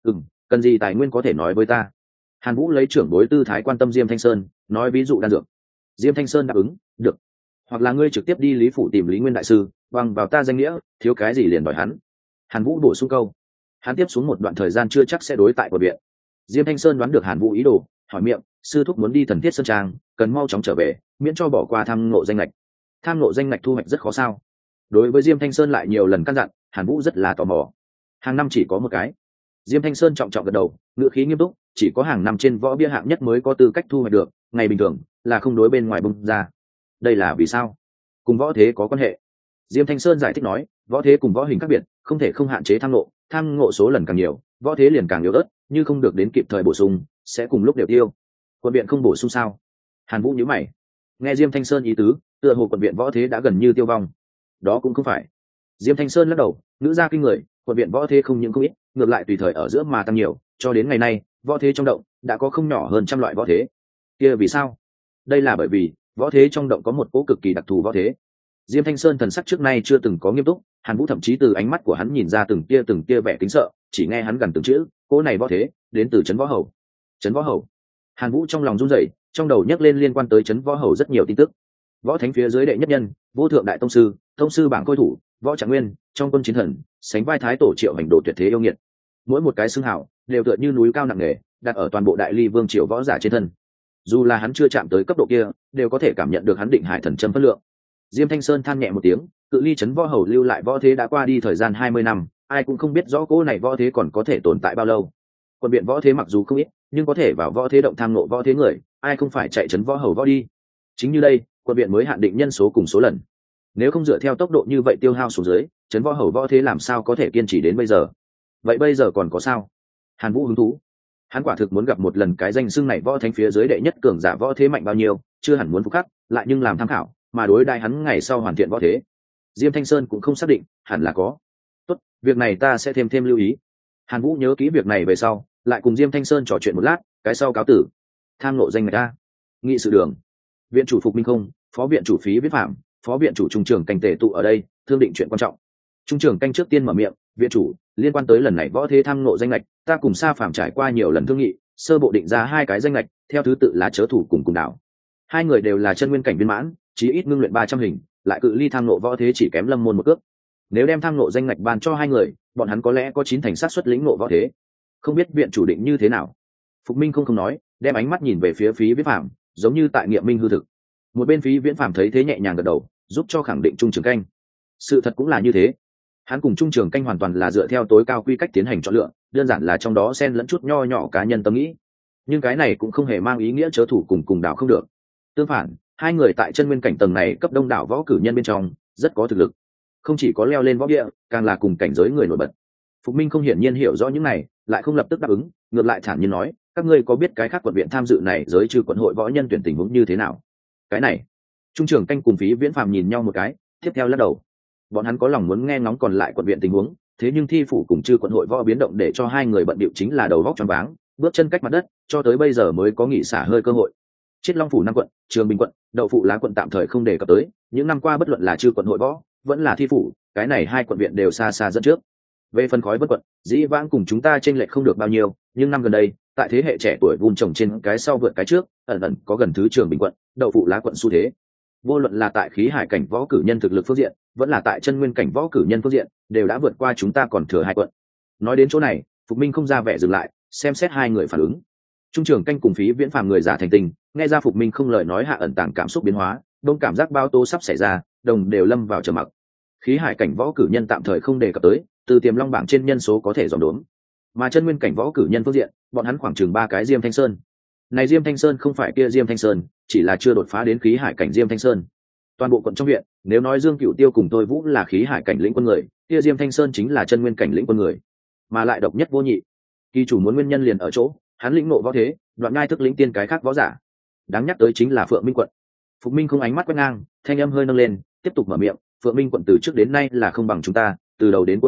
A: Cần gì tài nguyên có thể nói với ta. Hàn Vũ lấy trưởng bối tư thái quan tâm Diêm Thanh Sơn, nói ví dụ đan dược. Diêm Thanh Sơn đáp ứng, được. Hoặc là ngươi trực tiếp đi Lý phủ tìm Lý Nguyên đại sư, bằng vào ta danh nghĩa, thiếu cái gì liền đòi hắn. Hàn Vũ bổ sung câu. Hắn tiếp xuống một đoạn thời gian chưa chắc sẽ đối tại quận viện. Diêm Thanh Sơn đoán được Hàn Vũ ý đồ, hỏi miệng, sư thúc muốn đi Thần Thiết Sơn Trang, cần mau chóng trở về, miễn cho bỏ qua tham ngộ danh lệch. Tham ngộ danh lệch thu hoạch rất khó sao? Đối với Diêm Thanh Sơn lại nhiều lần căn dặn, Hàn Vũ rất là tò mò. Hàng năm chỉ có một cái. Diêm Thanh Sơn trọng trọng gật đầu, ngữ khí nghiêm túc, chỉ có hàng năm trên võ bia hạng nhất mới có tư cách thu hoạch được, ngày bình thường là không đối bên ngoài bung ra. Đây là vì sao? Cùng võ thế có quan hệ. Diêm Thanh Sơn giải thích nói, võ thế cùng võ hình khác biệt, không thể không hạn chế tham ngộ số lần càng nhiều, võ thế liền càng yếu ớt, như không được đến kịp thời bổ sung, sẽ cùng lúc đều tiêu. Quận viện không bổ sung sao? Hàn Vũ nhíu mày. Nghe Diêm Thanh Sơn ý tứ, tựa hồ quận viện võ thế đã gần như tiêu vong. Đó cũng không phải. Diêm Thanh Sơn lắc đầu, ngữ ra kinh người, quận viện võ thế không những không ít, ngược lại tùy thời ở giữa mà tăng nhiều, cho đến ngày nay, võ thế trong động đã có không nhỏ hơn 100 loại võ thế. Kia vì sao? Đây là bởi vì võ thế trong động có một cỗ cực kỳ đặc thù võ thế. Diêm Thanh Sơn thần sắc trước nay chưa từng có nghiêm túc, Hàn Vũ thậm chí từ ánh mắt của hắn nhìn ra từng tia vẻ kính sợ, chỉ nghe hắn gần từng chữ, cỗ này võ thế đến từ trấn võ hầu. Trấn võ hầu. Hàn Vũ trong lòng run rẩy, trong đầu nhấc lên liên quan tới trấn võ hầu rất nhiều tin tức. Võ thánh phía dưới đệ nhất nhân, vô thượng đại tông sư bảng khôi thủ, võ trạng nguyên, trong quân chiến thần, sánh vai thái tổ Triệu Hành Đồ tuyệt thế yêu nghiệt. Mỗi một cái xưng hào đều tựa như núi cao nặng nề, đặt ở toàn bộ đại ly vương triều võ giả trên thân. Dù là hắn chưa chạm tới cấp độ kia, đều có thể cảm nhận được hắn định hải thần châm phất lượng. Diêm Thanh Sơn than nhẹ một tiếng, cự ly trấn võ hầu lưu lại võ thế đã qua đi thời gian 20 năm, ai cũng không biết rõ cỗ này võ thế còn có thể tồn tại bao lâu. Quân viện võ thế mặc dù không ít, nhưng có thể vào võ thế động tham ngộ võ thế người, ai không phải chạy trấn võ hầu võ đi. Chính như đây, quân viện mới hạn định nhân số cùng số lần. Nếu không dựa theo tốc độ như vậy tiêu hao xuống dưới, trấn võ hầu võ thế làm sao có thể kiên trì đến bây giờ? Vậy bây giờ còn có sao? Hàn Vũ hứng thú. Hắn quả thực muốn gặp một lần cái danh xưng này võ thánh phía dưới đệ nhất cường giả võ thế mạnh bao nhiêu, chưa hẳn muốn phục khắc, lại nhưng làm tham khảo, mà đối đãi hắn ngày sau hoàn thiện võ thế. Diêm Thanh Sơn cũng không xác định, hẳn là có. Tốt, việc này ta sẽ thêm lưu ý. Hàn Vũ nhớ kỹ việc này về sau, lại cùng Diêm Thanh Sơn trò chuyện một lát, cái sau cáo tử. Tham ngộ danh người ta. Nghị sự đường. Viện chủ Phục Minh Không, phó viện chủ Phí Viết Phạm, phó viện chủ Trung trưởng Canh tề tụ ở đây, thương định chuyện quan trọng. Trung trưởng Canh trước tiên mở miệng, viện chủ, liên quan tới lần này võ thế tham ngộ danh lệch, ta cùng Sa Phạm trải qua nhiều lần thương nghị, sơ bộ định ra 2 cái danh lệch, theo thứ tự là chớ thủ cùng đảo. 2 người đều là chân nguyên cảnh viên mãn, chí ít ngưng luyện 300 hình, lại cự ly tham ngộ võ thế chỉ kém Lâm môn một cước. Nếu đem tham ngộ danh ngạch ban cho 2 người, bọn hắn có lẽ có 9 thành xác suất lĩnh ngộ võ thế. Không biết viện chủ định như thế nào? Phục Minh không nói, đem ánh mắt nhìn về phía Phí Viễn Phàm, giống như tại nghiệm minh hư thực. Một bên Phí Viễn Phàm thấy thế nhẹ nhàng gật đầu, giúp cho khẳng định Trung Trường Canh. Sự thật cũng là như thế. Hắn cùng Trung Trường Canh hoàn toàn là dựa theo tối cao quy cách tiến hành chọn lựa, đơn giản là trong đó xen lẫn chút nho nhỏ cá nhân tâm nghĩ. Nhưng cái này cũng không hề mang ý nghĩa chớ thủ cùng đảo không được. Tương phản, 2 người tại chân nguyên cảnh tầng này cấp đông đảo võ cử nhân bên trong rất có thực lực, không chỉ có leo lên võ địa, càng là cùng cảnh giới người nổi bật. Phục Minh không hiển nhiên hiểu rõ những này, lại không lập tức đáp ứng, ngược lại thản nhiên nói, các ngươi có biết cái khác quận viện tham dự này giới trừ quận hội võ nhân tuyển tình huống như thế nào? Cái này, Trung trưởng Canh cùng Phí Viễn Phàm nhìn nhau một cái, tiếp theo lắc đầu. Bọn hắn có lòng muốn nghe ngóng còn lại quận viện tình huống, thế nhưng thi phủ cùng chư quận hội võ biến động để cho 2 người bận bịu chính là đầu vóc choáng váng, bước chân cách mặt đất, cho tới bây giờ mới có nghỉ xả hơi cơ hội. Chiết Long phủ 5 quận, Trường Bình quận, Đậu Phụ Lá quận tạm thời không đề cập tới, những năm qua bất luận là chư quận hội võ, vẫn là thi phủ, cái này 2 quận viện đều xa xa dẫn trước. Về phần khói bất quận, dĩ vãng cùng chúng ta chênh lệch không được bao nhiêu, nhưng năm gần đây, tại thế hệ trẻ tuổi vun trồng trên cái sau vượt cái trước, ẩn ẩn có gần thứ Trường Bình quận, Đậu Phụ Lá quận xu thế. Vô luận là tại khí hải cảnh võ cử nhân thực lực phương diện, vẫn là tại chân nguyên cảnh võ cử nhân phương diện, đều đã vượt qua chúng ta còn thừa 2 quận. Nói đến chỗ này, Phục Minh không ra vẻ dừng lại, xem xét 2 người phản ứng. Trung trưởng Canh cùng Phí Viễn Phàm người giả thành tình, nghe ra Phục Minh không lời nói hạ ẩn tàng cảm xúc biến hóa, đông cảm giác bao tố sắp xảy ra, đồng đều lâm vào trầm mặc. Khí hải cảnh võ cử nhân tạm thời không đề cập tới, từ tiềm long bảng trên nhân số có thể dòm đốn, mà chân nguyên cảnh võ cử nhân phương diện, bọn hắn khoảng chừng 3 cái Diêm Thanh Sơn. Này Diêm Thanh Sơn không phải kia Diêm Thanh Sơn, chỉ là chưa đột phá đến khí hải cảnh Diêm Thanh Sơn. Toàn bộ quận trong huyện, nếu nói Dương Cửu Tiêu cùng Tôi Vũ là khí hải cảnh lĩnh quân người, kia Diêm Thanh Sơn chính là chân nguyên cảnh lĩnh quân người, mà lại độc nhất vô nhị. Kỳ chủ muốn nguyên nhân liền ở chỗ, hắn lĩnh ngộ võ thế, đoạn ngai thức lĩnh tiên cái khác võ giả. Đáng nhắc tới chính là Phượng Minh quận. Phục Minh không ánh mắt quét ngang, thanh âm hơi nâng lên, tiếp tục mở miệng, Phượng Minh quận từ trước đến nay là không bằng chúng ta, từ đầu đến cuối hạng chót,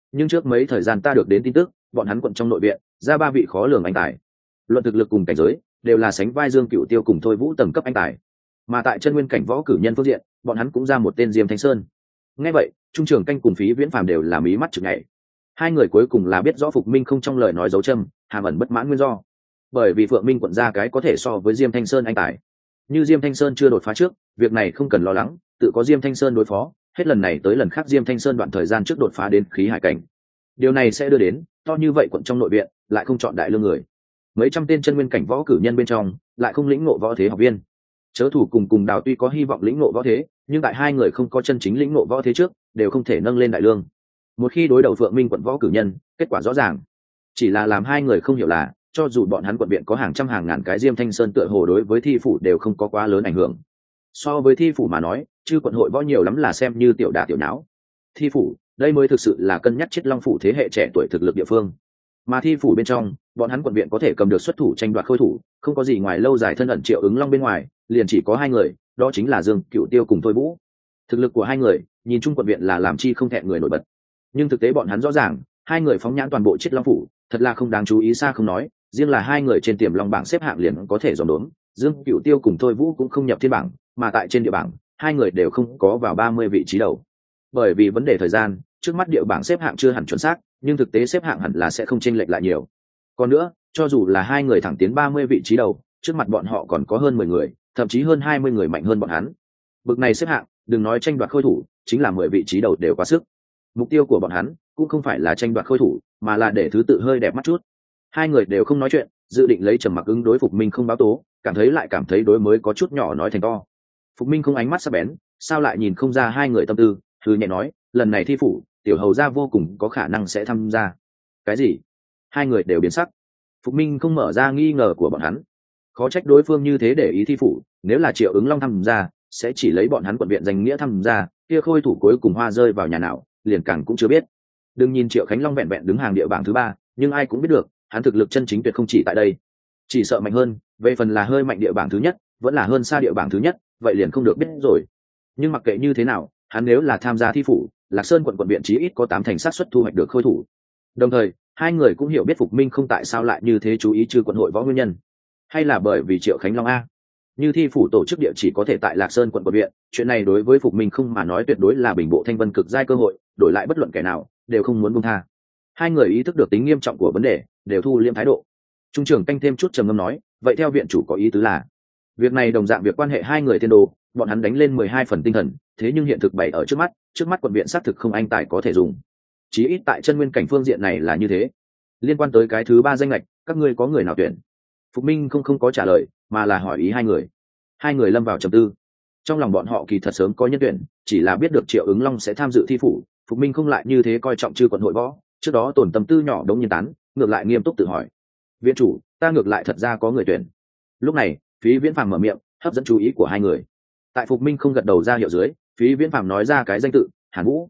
A: nhưng trước mấy thời gian ta được đến tin tức bọn hắn quận trong nội viện ra 3 vị khó lường anh tài, luận thực lực cùng cảnh giới đều là sánh vai Dương Cửu Tiêu cùng Thôi Vũ tầng cấp anh tài, mà tại chân nguyên cảnh võ cử nhân phương diện bọn hắn cũng ra một tên Diêm Thanh Sơn. Nghe vậy Trung Trường Canh cùng Phí Viễn Phàm đều là mí mắt chực nhảy. Hai người cuối cùng là biết rõ Phục Minh không trong lời nói dấu châm hàm ẩn bất mãn nguyên do, bởi vì Phượng Minh quận ra cái có thể so với Diêm Thanh Sơn anh tài. Như Diêm Thanh Sơn chưa đột phá trước, việc này không cần lo lắng, tự có Diêm Thanh Sơn đối phó, hết lần này tới lần khác Diêm Thanh Sơn đoạn thời gian trước đột phá đến khí hải cảnh. Điều này sẽ đưa đến to như vậy quận trong nội viện lại không chọn đại lương người, mấy trăm tên chân nguyên cảnh võ cử nhân bên trong lại không lĩnh ngộ võ thế học viên. Chớ thủ cùng Đào tuy có hy vọng lĩnh ngộ võ thế, nhưng tại hai người không có chân chính lĩnh ngộ võ thế trước đều không thể nâng lên đại lương. Một khi đối đầu Phượng Minh quận võ cử nhân, kết quả rõ ràng. Chỉ là làm hai người không hiểu là cho dù bọn hắn quận viện có hàng trăm hàng ngàn cái Diêm Thanh Sơn tựa hồ đối với thi phủ đều không có quá lớn ảnh hưởng. So với thi phủ mà nói, chư quận hội võ nhiều lắm là xem như tiểu đả tiểu nháo. Thi phủ đây mới thực sự là cân nhắc Chiết Long phủ thế hệ trẻ tuổi thực lực địa phương, mà thi phủ bên trong bọn hắn quận viện có thể cầm được xuất thủ tranh đoạt khôi thủ không có gì ngoài lâu dài thân ẩn Triệu Ứng Long bên ngoài, liền chỉ có hai người, đó chính là Dương Cửu Tiêu cùng Thôi Vũ. Thực lực của hai người nhìn chung quận viện là làm chi không thẹn người nổi bật, nhưng thực tế bọn hắn rõ ràng hai người phóng nhãn toàn bộ Chiết Long phủ thật là không đáng chú ý, xa không nói, riêng là hai người trên tiềm long bảng xếp hạng liền có thể dòm đốn. Dương Cửu Tiêu cùng Thôi Vũ cũng không nhập thiên bảng, mà tại trên địa bảng hai người đều không có vào 30 vị trí đầu. Bởi vì vấn đề thời gian, trước mắt địa bảng xếp hạng chưa hẳn chuẩn xác, nhưng thực tế xếp hạng hẳn là sẽ không chênh lệch lại nhiều. Còn nữa, cho dù là hai người thẳng tiến 30 vị trí đầu, trước mặt bọn họ còn có hơn 10 người, thậm chí hơn 20 người mạnh hơn bọn hắn. Bực này xếp hạng, đừng nói tranh đoạt khôi thủ, chính là 10 vị trí đầu đều quá sức. Mục tiêu của bọn hắn cũng không phải là tranh đoạt khôi thủ, mà là để thứ tự hơi đẹp mắt chút. Hai người đều không nói chuyện, dự định lấy trầm mặc ứng đối. Phục Minh không báo tố, cảm thấy đối mới có chút nhỏ nói thành to. Phục Minh không ánh mắt sắc bén, sao lại nhìn không ra hai người tâm tư, thư nhẹ nói, lần này thi phủ tiểu hầu gia vô cùng có khả năng sẽ tham gia. Cái gì? Hai người đều biến sắc. Phục Minh không mở ra nghi ngờ của bọn hắn, khó trách đối phương như thế để ý thi phủ, nếu là Triệu Ứng Long tham gia sẽ chỉ lấy bọn hắn quận viện danh nghĩa tham gia, kia khôi thủ cuối cùng hoa rơi vào nhà nào liền càng cũng chưa biết. Đừng nhìn Triệu Khánh Long vẹn vẹn đứng hàng địa bảng thứ 3, nhưng ai cũng biết được hắn thực lực chân chính tuyệt không chỉ tại đây, chỉ sợ mạnh hơn, về phần là hơi mạnh địa bảng thứ nhất vẫn là hơn xa địa bảng thứ nhất, vậy liền không được biết rồi. Nhưng mặc kệ như thế nào, hắn nếu là tham gia thi phủ, Lạc Sơn quận viện chí ít có 8 thành xác suất thu hoạch được khôi thủ. Đồng thời hai người cũng hiểu biết Phục Minh không tại sao lại như thế chú ý Trư quận hội võ nguyên nhân, hay là bởi vì Triệu Khánh Long như thi phủ tổ chức địa chỉ có thể tại Lạc Sơn quận viện, chuyện này đối với Phục Minh không mà nói tuyệt đối là bình bộ thanh vân cực giai cơ hội, đổi lại bất luận kẻ nào đều không muốn buông tha. Hai người ý thức được tính nghiêm trọng của vấn đề, đều thu liêm thái độ. Trung trưởng Canh thêm chút trầm ngâm nói, vậy theo viện chủ có ý tứ là việc này đồng dạng việc quan hệ hai người thiên đồ, bọn hắn đánh lên 12 phần tinh thần, thế nhưng hiện thực bày ở trước mắt quận viện xác thực không anh tài có thể dùng, chí ít tại chân nguyên cảnh phương diện này là như thế. Liên quan tới cái thứ 3 danh lệch, các ngươi có người nào tuyển? Phục Minh không có trả lời, mà là hỏi ý hai người. Hai người lâm vào trầm tư. Trong lòng bọn họ kỳ thật sớm có nhân tuyển, chỉ là biết được Triệu Ứng Long sẽ tham dự thi phủ, Phục Minh không lại như thế coi trọng Trư quận hội võ, trước đó tổn tâm tư nhỏ đống nhiên tán, ngược lại nghiêm túc tự hỏi. Viện chủ, ta ngược lại thật ra có người tuyển. Lúc này Phí Viễn Phàm mở miệng, hấp dẫn chú ý của hai người. Tại Phục Minh không gật đầu ra hiệu dưới, Phí Viễn Phàm nói ra cái danh tự, Hàn Vũ.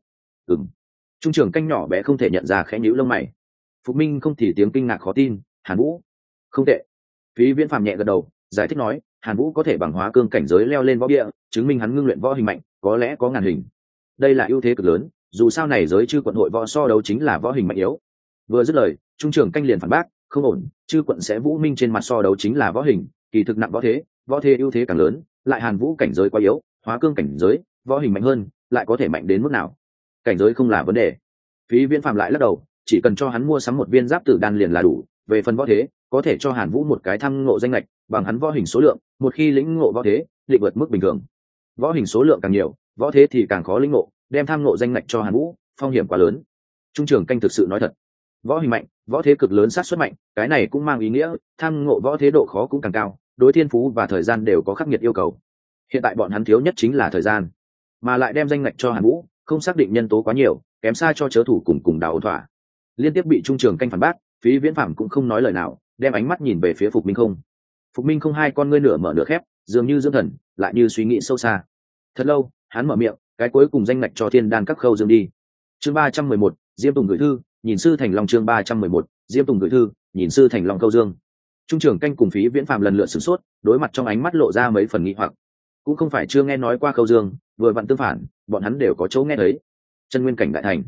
A: Trung trưởng Canh nhỏ bé không thể nhận ra, khẽ nhíu lông mày. Phục Minh không thì tiếng kinh ngạc khó tin, Hàn Vũ, không tệ. Phí Viễn Phàm nhẹ gật đầu, giải thích nói, Hàn Vũ có thể bằng hóa cương cảnh giới leo lên võ địa, chứng minh hắn ngưng luyện võ hình mạnh, có lẽ có ngàn hình. Đây là ưu thế cực lớn, dù sao này giới Chư quận hội võ so đấu chính là võ hình mạnh yếu. Vừa dứt lời, Trung trưởng Canh liền phản bác, không ổn, Chư quận sẽ Vũ Minh trên mặt so đấu chính là võ hình, kỳ thực nặng võ thế ưu thế càng lớn, lại Hàn Vũ cảnh giới quá yếu, hóa cương cảnh giới, võ hình mạnh hơn, lại có thể mạnh đến mức nào? Cảnh giới không là vấn đề. Phí Viễn Phàm lại lắc đầu, chỉ cần cho hắn mua sắm một viên giáp tử đan liền là đủ, về phần võ thế, có thể cho Hàn Vũ một cái thăng ngộ danh lệch, bằng hắn võ hình số lượng, một khi lĩnh ngộ võ thế, định vượt mức bình thường. Võ hình số lượng càng nhiều, võ thế thì càng khó lĩnh ngộ, đem tham ngộ danh lệch cho Hàn Vũ, phong hiểm quá lớn. Trung trưởng Canh thực sự nói thật, võ hình mạnh, võ thế cực lớn, sát suất mạnh, cái này cũng mang ý nghĩa tham ngộ võ thế độ khó cũng càng cao, đối thiên phú và thời gian đều có khắc nghiệt yêu cầu. Hiện tại bọn hắn thiếu nhất chính là thời gian, mà lại đem danh lệch cho Hàn Vũ, không xác định nhân tố quá nhiều, kém xa cho chớ thủ cùng Đào ổn thỏa. Liên tiếp bị Trung trưởng Canh phản bác, Phí Viễn Phàm cũng không nói lời nào, đem ánh mắt nhìn về phía Phục Minh không. Phục Minh không hai con ngươi nửa mở nửa khép, dường như dưỡng thần, lại như suy nghĩ sâu xa. Thật lâu, hắn mở miệng, cái cuối cùng danh lệch cho Thiên Đan các khâu dương đi. Chương 311, Diêm Tùng gửi thư, nhìn sư Thành Long. Chương 311, Diêm Tùng gửi thư, nhìn sư Thành Long khâu dương. Trung trưởng Canh cùng Phí Viễn Phàm lần lượt sửng sốt, đối mặt trong ánh mắt lộ ra mấy phần nghi hoặc. Cũng không phải chưa nghe nói qua khâu dương, vừa vặn tương phản, bọn hắn đều có chỗ nghe thấy. Chân nguyên cảnh đại thành,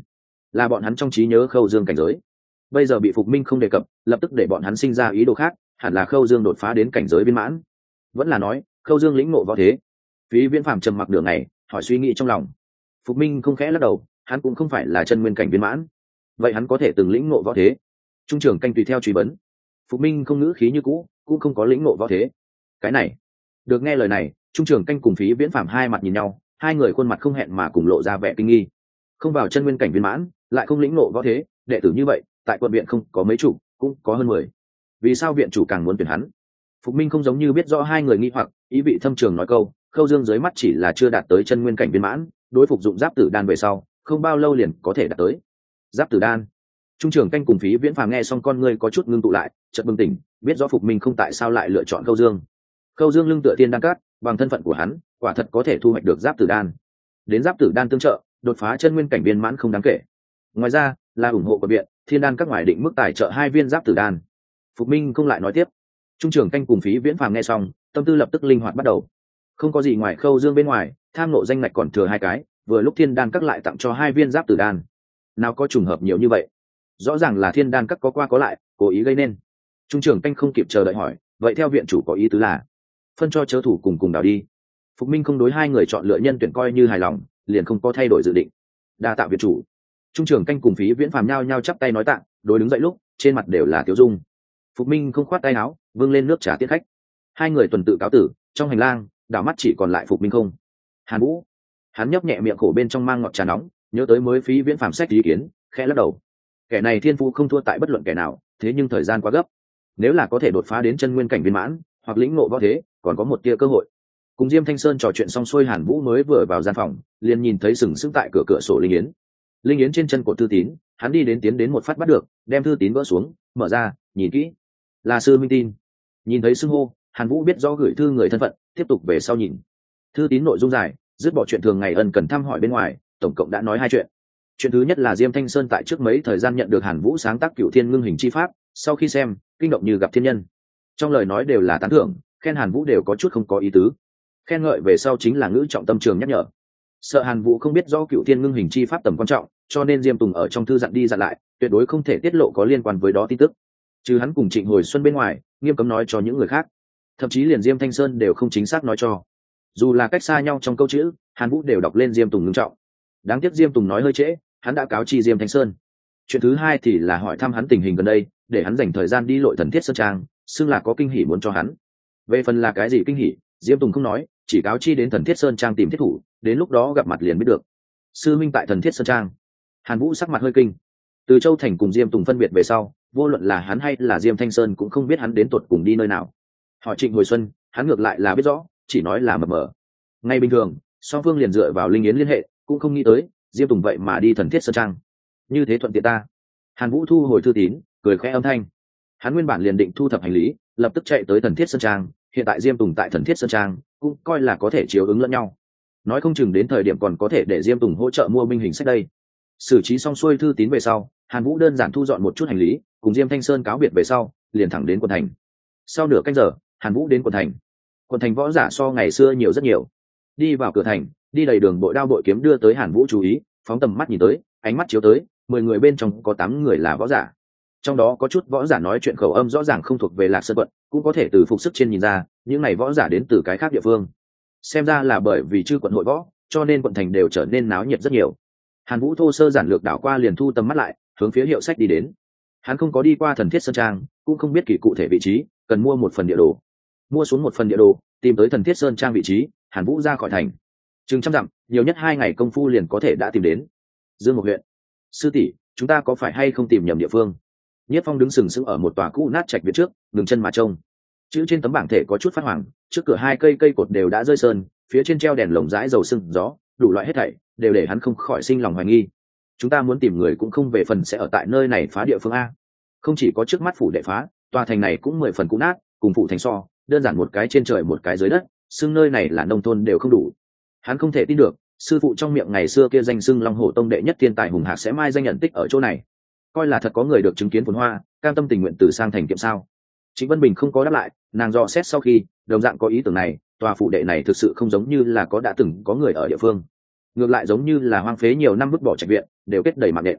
A: là bọn hắn trong trí nhớ Khâu Dương cảnh giới. Bây giờ bị Phục Minh không đề cập, lập tức để bọn hắn sinh ra ý đồ khác, hẳn là Khâu Dương đột phá đến cảnh giới viên mãn, vẫn là nói Khâu Dương lĩnh ngộ võ thế. Phí Viễn Phàm trầm mặc đường này, hỏi suy nghĩ trong lòng. Phục Minh không khẽ lắc đầu, hắn cũng không phải là chân nguyên cảnh viên mãn, vậy hắn có thể từng lĩnh ngộ võ thế? Trung trưởng canh tùy theo truy vấn. Phục Minh không ngữ khí như cũ, cũng không có lĩnh ngộ võ thế. Cái này, được nghe lời này, Trung trưởng canh cùng Phí Viễn Phàm hai mặt nhìn nhau, hai người khuôn mặt không hẹn mà cùng lộ ra vẻ kinh nghi. Không vào chân nguyên cảnh viên mãn, lại không lĩnh ngộ võ thế, đệ tử như vậy, tại quận viện không có mấy chủ, cũng có hơn 10. Vì sao viện chủ càng muốn tuyển hắn? Phục Minh không giống như biết rõ hai người nghi hoặc, ý vị thâm trường nói câu, Khâu Dương dưới mắt chỉ là chưa đạt tới chân nguyên cảnh viên mãn, đối phục dụng giáp tử đan về sau, không bao lâu liền có thể đạt tới. Giáp tử đan. Trung trưởng canh cùng Phí Viễn Phàm nghe xong con ngươi có chút ngưng tụ lại, chợt bừng tỉnh, biết rõ Phục Minh không tại sao lại lựa chọn Khâu Dương. Khâu Dương lưng tựa thiên đan cát, bằng thân phận của hắn, quả thật có thể thu hoạch được giáp tử đan. Đến giáp tử đan tương trợ, đột phá chân nguyên cảnh viên mãn không đáng kể. Ngoài ra, là ủng hộ của viện, thiên đan các ngoài định mức tài trợ 2 viên giáp tử đan. Phục Minh không lại nói tiếp. Trung trưởng canh cùng Phí Viễn Phàm nghe xong, tâm tư lập tức linh hoạt bắt đầu. Không có gì ngoài Khâu Dương bên ngoài, tham nộ danh ngạch còn thừa 2 cái, vừa lúc thiên đan các lại tặng cho 2 viên giáp tử đan. Nào có trùng hợp nhiều như vậy? Rõ ràng là thiên đan các có qua có lại, cố ý gây nên. Trung trưởng canh không kịp chờ đợi hỏi, vậy theo viện chủ có ý tứ là phân cho chớ thủ cùng đào đi? Phục Minh không đối hai người chọn lựa nhân tuyển coi như hài lòng, liền không có thay đổi dự định. Đa tạ viện chủ. Trung trưởng canh cùng Phí Viễn Phàm nhao nhao chắp tay nói tạ, đối đứng dậy lúc trên mặt đều là tiêu dung. Phục Minh không khoát tay áo, vâng lên nước trà tiết khách. Hai người tuần tự cáo tử, trong hành lang đảo mắt chỉ còn lại Phục Minh không. Hàn Vũ, hắn nhấp nhẹ miệng khổ bên trong mang ngọt trà nóng, nhớ tới mới Phí Viễn Phàm sách ý kiến, khẽ lắc đầu. Kẻ này thiên phú không thua tại bất luận kẻ nào, thế nhưng thời gian quá gấp. Nếu là có thể đột phá đến chân nguyên cảnh viên mãn, hoặc lĩnh ngộ võ thế, còn có một tia cơ hội. Cùng Diêm Thanh Sơn trò chuyện xong xuôi, Hàn Vũ mới vừa vào gian phòng, liền nhìn thấy sừng sững tại cửa sổ Linh Yến. Linh Yến trên chân cột thư tín, hắn tiến đến một phát bắt được, đem thư tín vỡ xuống, mở ra, nhìn kỹ, là sư minh tin. Nhìn thấy xưng hô, Hàn Vũ biết rõ gửi thư người thân phận, tiếp tục về sau nhìn. Thư tín nội dung dài, dứt bỏ chuyện thường ngày ân cần thăm hỏi bên ngoài, tổng cộng đã nói 2 chuyện. Chuyện thứ nhất là Diêm Thanh Sơn tại trước mấy thời gian nhận được Hàn Vũ sáng tác Cửu Thiên Ngưng Hình chi pháp, sau khi xem, kinh động như gặp thiên nhân. Trong lời nói đều là tán thưởng, khen Hàn Vũ đều có chút không có ý tứ. Khen ngợi về sau chính là ngữ trọng tâm trường nhắc nhở. Sợ Hàn Vũ không biết rõ Cửu Thiên Ngưng Hình chi pháp tầm quan trọng, cho nên Diêm Tùng ở trong thư dặn đi dặn lại, tuyệt đối không thể tiết lộ có liên quan với đó tin tức. Trừ hắn cùng Trịnh Hồi Xuân bên ngoài, nghiêm cấm nói cho những người khác. Thậm chí liền Diêm Thanh Sơn đều không chính xác nói cho. Dù là cách xa nhau trong câu chữ, Hàn Vũ đều đọc lên Diêm Tùng ngưng trọng. Đáng tiếc Diêm Tùng nói hơi trễ, hắn đã cáo chi Diêm Thanh Sơn. Chuyện thứ hai thì là hỏi thăm hắn tình hình gần đây, để hắn dành thời gian đi lội Thần Thiết Sơn Trang, xưng là có kinh hỉ muốn cho hắn. Về phần là cái gì kinh hỉ, Diêm Tùng không nói, chỉ cáo chi đến Thần Thiết Sơn Trang tìm thiết thủ, đến lúc đó gặp mặt liền biết được. Sư minh tại Thần Thiết Sơn Trang. Hàn Vũ sắc mặt hơi kinh. Từ Châu Thành cùng Diêm Tùng phân biệt về sau, vô luận là hắn hay là Diêm Thanh Sơn cũng không biết hắn đến tuột cùng đi nơi nào. Hỏi Trịnh Hồi Xuân, hắn ngược lại là biết rõ, chỉ nói là mờ mờ. Ngay bình thường, song phương liền dựa vào Linh Yến liên hệ, cũng không nghĩ tới Diêm Tùng vậy mà đi Thần Thiết Sơn Trang. Như thế thuận tiện ta. Hàn Vũ thu hồi thư tín, cười khẽ âm thanh. Hắn nguyên bản liền định thu thập hành lý, lập tức chạy tới Thần Thiết Sơn Trang. Hiện tại Diêm Tùng tại Thần Thiết Sơn Trang, cũng coi là có thể chiếu ứng lẫn nhau. Nói không chừng đến thời điểm còn có thể để Diêm Tùng hỗ trợ mua binh hình sách đây. Xử trí xong xuôi thư tín về sau, Hàn Vũ đơn giản thu dọn một chút hành lý, cùng Diêm Thanh Sơn cáo biệt về sau, liền thẳng đến quận thành. Sau nửa canh giờ, Hàn Vũ đến quận thành. Quận thành võ giả so ngày xưa nhiều rất nhiều. Đi vào cửa thành, đi đầy đường bội đao bội kiếm đưa tới Hàn Vũ chú ý, phóng tầm mắt nhìn tới, ánh mắt chiếu tới, 10 người bên trong có 8 người là võ giả. Trong đó có chút võ giả nói chuyện khẩu âm rõ ràng không thuộc về Lạc Sơn quận, cũng có thể từ phục sức trên nhìn ra, những này võ giả đến từ cái khác địa phương. Xem ra là bởi vì chư quận hội võ, cho nên quận thành đều trở nên náo nhiệt rất nhiều. Hàn Vũ thô sơ giản lược đảo qua liền thu tầm mắt lại, hướng phía hiệu sách đi đến. Hắn không có đi qua Thần Thiết Sơn Trang, cũng không biết kỳ cụ thể vị trí, cần mua một phần địa đồ. Mua xuống một phần địa đồ, tìm tới Thần Thiết Sơn Trang vị trí, Hàn Vũ ra khỏi thành. Chừng trăm dặm, nhiều nhất 2 ngày công phu liền có thể đã tìm đến. Dương Mộc huyện. Sư tỷ, chúng ta có phải hay không tìm nhầm địa phương? Nhất Phong đứng sừng sững ở một tòa cũ nát trạch viện trước, ngừng chân mà trông. Chữ trên tấm bảng thể có chút phát hoàng, trước cửa 2 cây cột đều đã rơi sơn, phía trên treo đèn lồng dãi dầu sưng gió, đủ loại hết thảy đều để hắn không khỏi sinh lòng hoài nghi. Chúng ta muốn tìm người cũng không về phần sẽ ở tại nơi này phá địa phương a. Không chỉ có trước mắt phủ đệ phá, tòa thành này cũng 10 phần cũ nát, cùng phủ thành so, đơn giản một cái trên trời một cái dưới đất, xưng nơi này là nông thôn đều không đủ. Hắn không thể tin được, sư phụ trong miệng ngày xưa kia danh xưng Long Hổ Tông đệ nhất thiên tài hùng hạc sẽ mai danh nhận tích ở chỗ này. Coi là thật có người được chứng kiến phồn hoa, cam tâm tình nguyện từ sang thành kiệm sao? Trịnh Vân Bình không có đáp lại, nàng dò xét sau khi, đồng dạng có ý tưởng này, tòa phủ đệ này thực sự không giống như là đã từng có người ở địa phương. Ngược lại giống như là hoang phế nhiều năm vứt bỏ trạch viện, đều kết đầy mạng nện.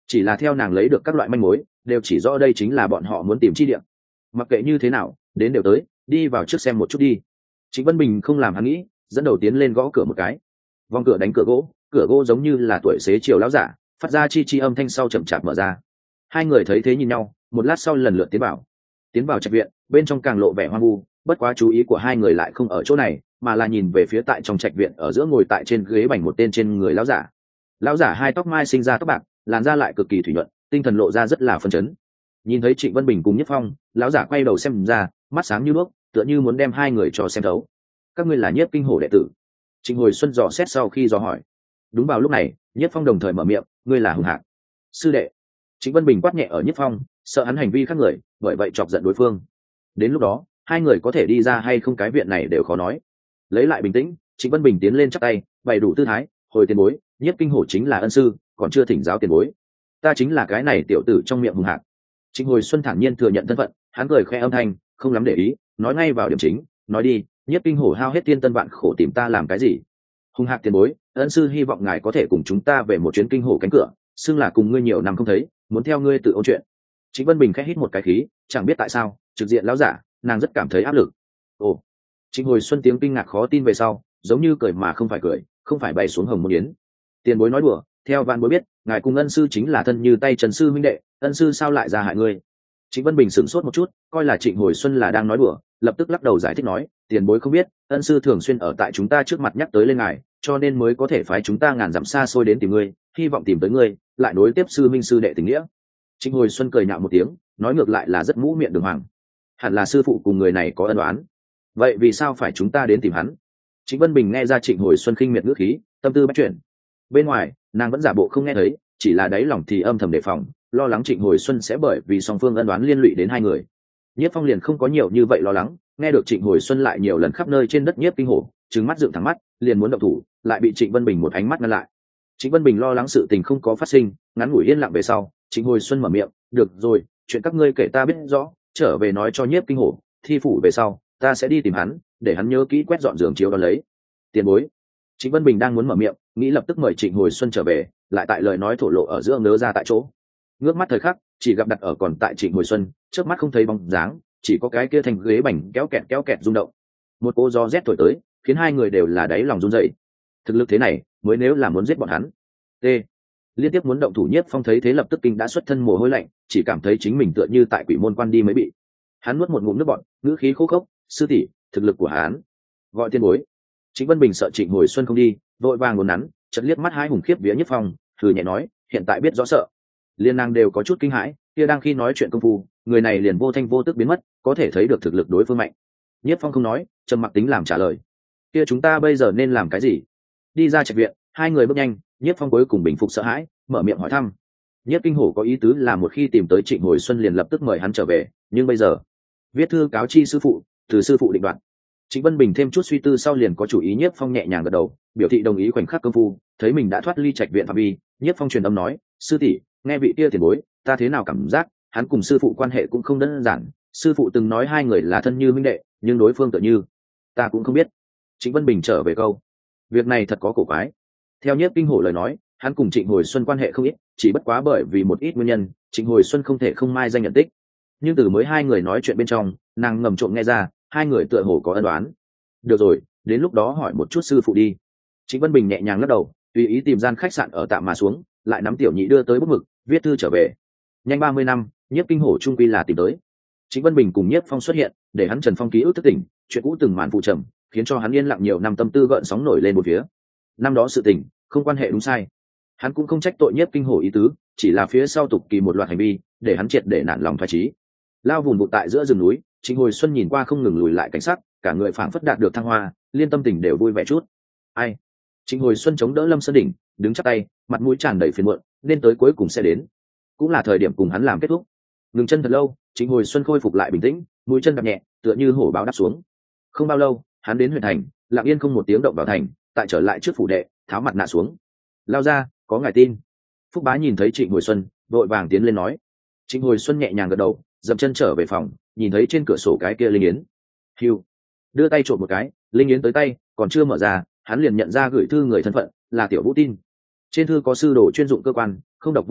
A: chỉ là theo nàng lấy được các loại manh mối đều chỉ rõ đây chính là bọn họ muốn tìm chi địa. Mặc kệ như thế nào đến đều tới, đi vào trước xem một chút đi. Trịnh Vân Bình không làm hắn nghĩ, dẫn đầu tiến lên gõ cửa một cái. Vòng cửa đánh cửa gỗ giống như là tuổi xế chiều lão giả, phát ra chi chi âm thanh sau chậm chạp mở ra. Hai người thấy thế nhìn nhau, một lát sau lần lượt tiến vào trạch viện. Bên trong càng lộ vẻ hoang vu, bất quá chú ý của hai người lại không ở chỗ này, mà là nhìn về phía tại trong trạch viện ở giữa ngồi tại trên ghế bành một tên trên người lão giả. Lão giả hai tóc mai sinh ra tóc bạc, làn da lại cực kỳ thủy nhuận, tinh thần lộ ra rất là phấn chấn. Nhìn thấy Trịnh Vân Bình cùng Nhất Phong, lão giả quay đầu xem ra, mắt sáng như đuốc, tựa như muốn đem hai người cho xem thấu. Các ngươi là Nhiếp Kinh Hổ đệ tử? Trịnh Hồi Xuân dò xét sau khi dò hỏi. Đúng vào lúc này, Nhất Phong đồng thời mở miệng, ngươi là Hùng Hạc sư đệ. Trịnh Vân Bình quát nhẹ ở Nhất Phong, sợ hắn hành vi khác người, bởi vậy chọc giận đối phương. Đến lúc đó, hai người có thể đi ra hay không cái viện này đều khó nói. Lấy lại bình tĩnh, Trịnh Vân Bình tiến lên chắp tay, bày đủ tư thái, hồi tiền bối, Nhiếp Kinh Hổ chính là ân sư, còn chưa thỉnh giáo tiền bối. Ta chính là cái này tiểu tử trong miệng Hùng Hạc. Trịnh Hồi Xuân thản nhiên thừa nhận thân phận, hắn cười khẽ âm thanh, không lắm để ý, nói ngay vào điểm chính, nói đi, Nhiếp Kinh Hổ hao hết tiên tân vạn khổ tìm ta làm cái gì? Hùng Hạc tiền bối, ân sư hy vọng ngài có thể cùng chúng ta về một chuyến Kinh Hổ cánh cửa, xưng là cùng ngươi nhiều năm không thấy, muốn theo ngươi tự ôn chuyện. Trịnh Vân Bình khẽ hít một cái khí, chẳng biết tại sao, trực diện lão giả, nàng rất cảm thấy áp lực. Ồ. Trịnh Hồi Xuân tiếng kinh ngạc khó tin về sau, giống như cười mà không phải cười, không phải bay xuống hồng môn yến. Tiền bối nói đùa, theo vạn bối biết, ngài cùng ân sư chính là thân như tay trần sư huynh đệ, ân sư sao lại ra hại ngươi? Trịnh Vân Bình sửng sốt một chút, coi là Trịnh Hồi Xuân là đang nói đùa, lập tức lắc đầu giải thích nói, tiền bối không biết, ân sư thường xuyên ở tại chúng ta trước mặt nhắc tới lên ngài, cho nên mới có thể phái chúng ta ngàn dặm xa xôi đến tìm ngươi, hy vọng tìm tới ngươi, lại nối tiếp sư minh sư đệ tình nghĩa. Trịnh Hồi Xuân cười nhạo một tiếng, nói ngược lại là rất mũ miệng đường hoàng. Hẳn là sư phụ cùng người này có ân oán. Vậy vì sao phải chúng ta đến tìm hắn? Trịnh Vân Bình nghe ra Trịnh Hồi Xuân khinh miệt ngữ khí, tâm tư bắt chuyển. Bên ngoài, nàng vẫn giả bộ không nghe thấy, chỉ là đáy lòng thì âm thầm đề phòng, lo lắng Trịnh Hồi Xuân sẽ bởi vì song phương ân oán liên lụy đến hai người. Nhiếp Phong liền không có nhiều như vậy lo lắng, nghe được Trịnh Hồi Xuân lại nhiều lần khắp nơi trên đất Nhiếp Kinh Hổ, trừng mắt dựng thẳng mắt, liền muốn động thủ, lại bị Trịnh Vân Bình một ánh mắt ngăn lại. Trịnh Vân Bình lo lắng sự tình không có phát sinh, ngắn ngủi yên lặng về sau, Trịnh Hồi Xuân mở miệng, "Được rồi, chuyện các ngươi kể ta biết rõ, trở về nói cho Nhiếp Kinh Hổ, thi phủ về sau, ta sẽ đi tìm hắn, để hắn nhớ kỹ quét dọn giường chiếu đó lấy." Tiền bối. Trịnh Vân Bình đang muốn mở miệng, nghĩ lập tức mời Trịnh Hồi Xuân trở về, lại tại lời nói thổ lộ ở giữa ngớ ra tại chỗ. Ngước mắt thời khắc, chỉ gặp đặt ở còn tại Trịnh Hồi Xuân, trước mắt không thấy bóng dáng, chỉ có cái kia thành ghế bành kéo kẹt rung động. Một cô gió rét thổi tới, khiến hai người đều là đáy lòng run rẩy. Thực lực thế này, mới nếu là muốn giết bọn hắn. T. Liên tiếp muốn động thủ Nhiếp Phong thấy thế lập tức kinh đã xuất thân mồ hôi lạnh, chỉ cảm thấy chính mình tựa như tại quỷ môn quan đi mới bị. Hắn nuốt một ngụm nước bọt, ngữ khí khô khốc, "Sư tỷ, thực lực của hắn." Gọi tiên bối. Trịnh Vân Bình sợ Trịnh Hồi Xuân không đi, vội vàng ngốn nắn, chợt liếc mắt hai hùng khiếp vía Nhiếp Phong, thử nhẹ nói, "Hiện tại biết rõ sợ." Liên nàng đều có chút kinh hãi, kia đang khi nói chuyện công phu, người này liền vô thanh vô tức biến mất, có thể thấy được thực lực đối phương mạnh. Nhiếp Phong không nói, trầm mặc tính làm trả lời. "Kia chúng ta bây giờ nên làm cái gì?" Đi ra trạch viện, hai người bước nhanh, Nhiếp Phong cuối cùng bình phục sợ hãi, mở miệng hỏi thăm. Nhiếp Kinh Hổ có ý tứ là một khi tìm tới Trịnh Hồi Xuân liền lập tức mời hắn trở về, nhưng bây giờ, viết thư cáo chi sư phụ, từ sư phụ định đoạt. Trịnh Vân Bình thêm chút suy tư sau liền có chủ ý. Nhiếp Phong nhẹ nhàng gật đầu, biểu thị đồng ý. Khoảnh khắc công phu, thấy mình đã thoát ly trạch viện phạm vi, Nhiếp Phong truyền âm nói, "Sư tỷ, nghe vị kia tiền bối, ta thế nào cảm giác, hắn cùng sư phụ quan hệ cũng không đơn giản, sư phụ từng nói hai người là thân như huynh đệ, nhưng đối phương tựa như, ta cũng không biết." Trịnh Vân Bình trở về câu, "Việc này thật có cổ quái." Theo Nhiếp Kinh Hổ lời nói, hắn cùng Trịnh Hồi Xuân quan hệ không ít, chỉ bất quá bởi vì một ít nguyên nhân, Trịnh Hồi Xuân không thể không mai danh nhận tích. Nhưng từ mới hai người nói chuyện bên trong, nàng ngầm trộm nghe ra, hai người tựa hồ có ân đoán. "Được rồi, đến lúc đó hỏi một chút sư phụ đi." Trịnh Vân Bình nhẹ nhàng lắc đầu, tùy ý tìm gian khách sạn ở tạm mà xuống, lại nắm tiểu nhị đưa tới bút mực, viết thư trở về. Nhanh 30 năm, Nhiếp Kinh Hổ trung quy là tìm tới. Trịnh Vân Bình cùng Nhiếp Phong xuất hiện, để hắn Trần Phong ký ức thức tỉnh, chuyện cũ từng màn phụ trầm, khiến cho hắn yên lặng nhiều năm tâm tư gợn sóng nổi lên một phía. Năm đó sự tình, không quan hệ đúng sai. Hắn cũng không trách tội Nhiếp Kinh Hổ ý tứ, chỉ là phía sau tục kỳ một loạt hành vi, để hắn triệt để nản lòng thoái chí. Lao vùn vụt tại giữa rừng núi, Trịnh Hồi Xuân nhìn qua không ngừng lùi lại cảnh sắc, cả người phảng phất đạt được thăng hoa, liên tâm tình đều vui vẻ chút. Ai? Trịnh Hồi Xuân chống đỡ Lâm Sơn đỉnh, đứng chắp tay, mặt mũi tràn đầy phiền muộn, nên tới cuối cùng sẽ đến. Cũng là thời điểm cùng hắn làm kết thúc. Ngừng chân thật lâu, Trịnh Hồi Xuân khôi phục lại bình tĩnh, mũi chân đạp nhẹ, tựa như hổ báo đáp xuống. Không bao lâu, hắn đến huyện thành, lặng yên không một tiếng động vào thành, tại trở lại trước phủ đệ, tháo mặt nạ xuống. "Lao ra, có ngài tin." Phúc Bá nhìn thấy Trịnh Hồi Xuân, vội vàng tiến lên nói. Trịnh Hồi Xuân nhẹ nhàng gật đầu, dậm chân trở về phòng, nhìn thấy trên cửa sổ cái kia linh yến. Hiu, đưa tay trộm một cái, linh yến tới tay, còn chưa mở ra, hắn liền nhận ra gửi thư người thân phận là Tiểu Vũ tin. Trên thư có sư đồ chuyên dụng cơ quan, không độc vô hại,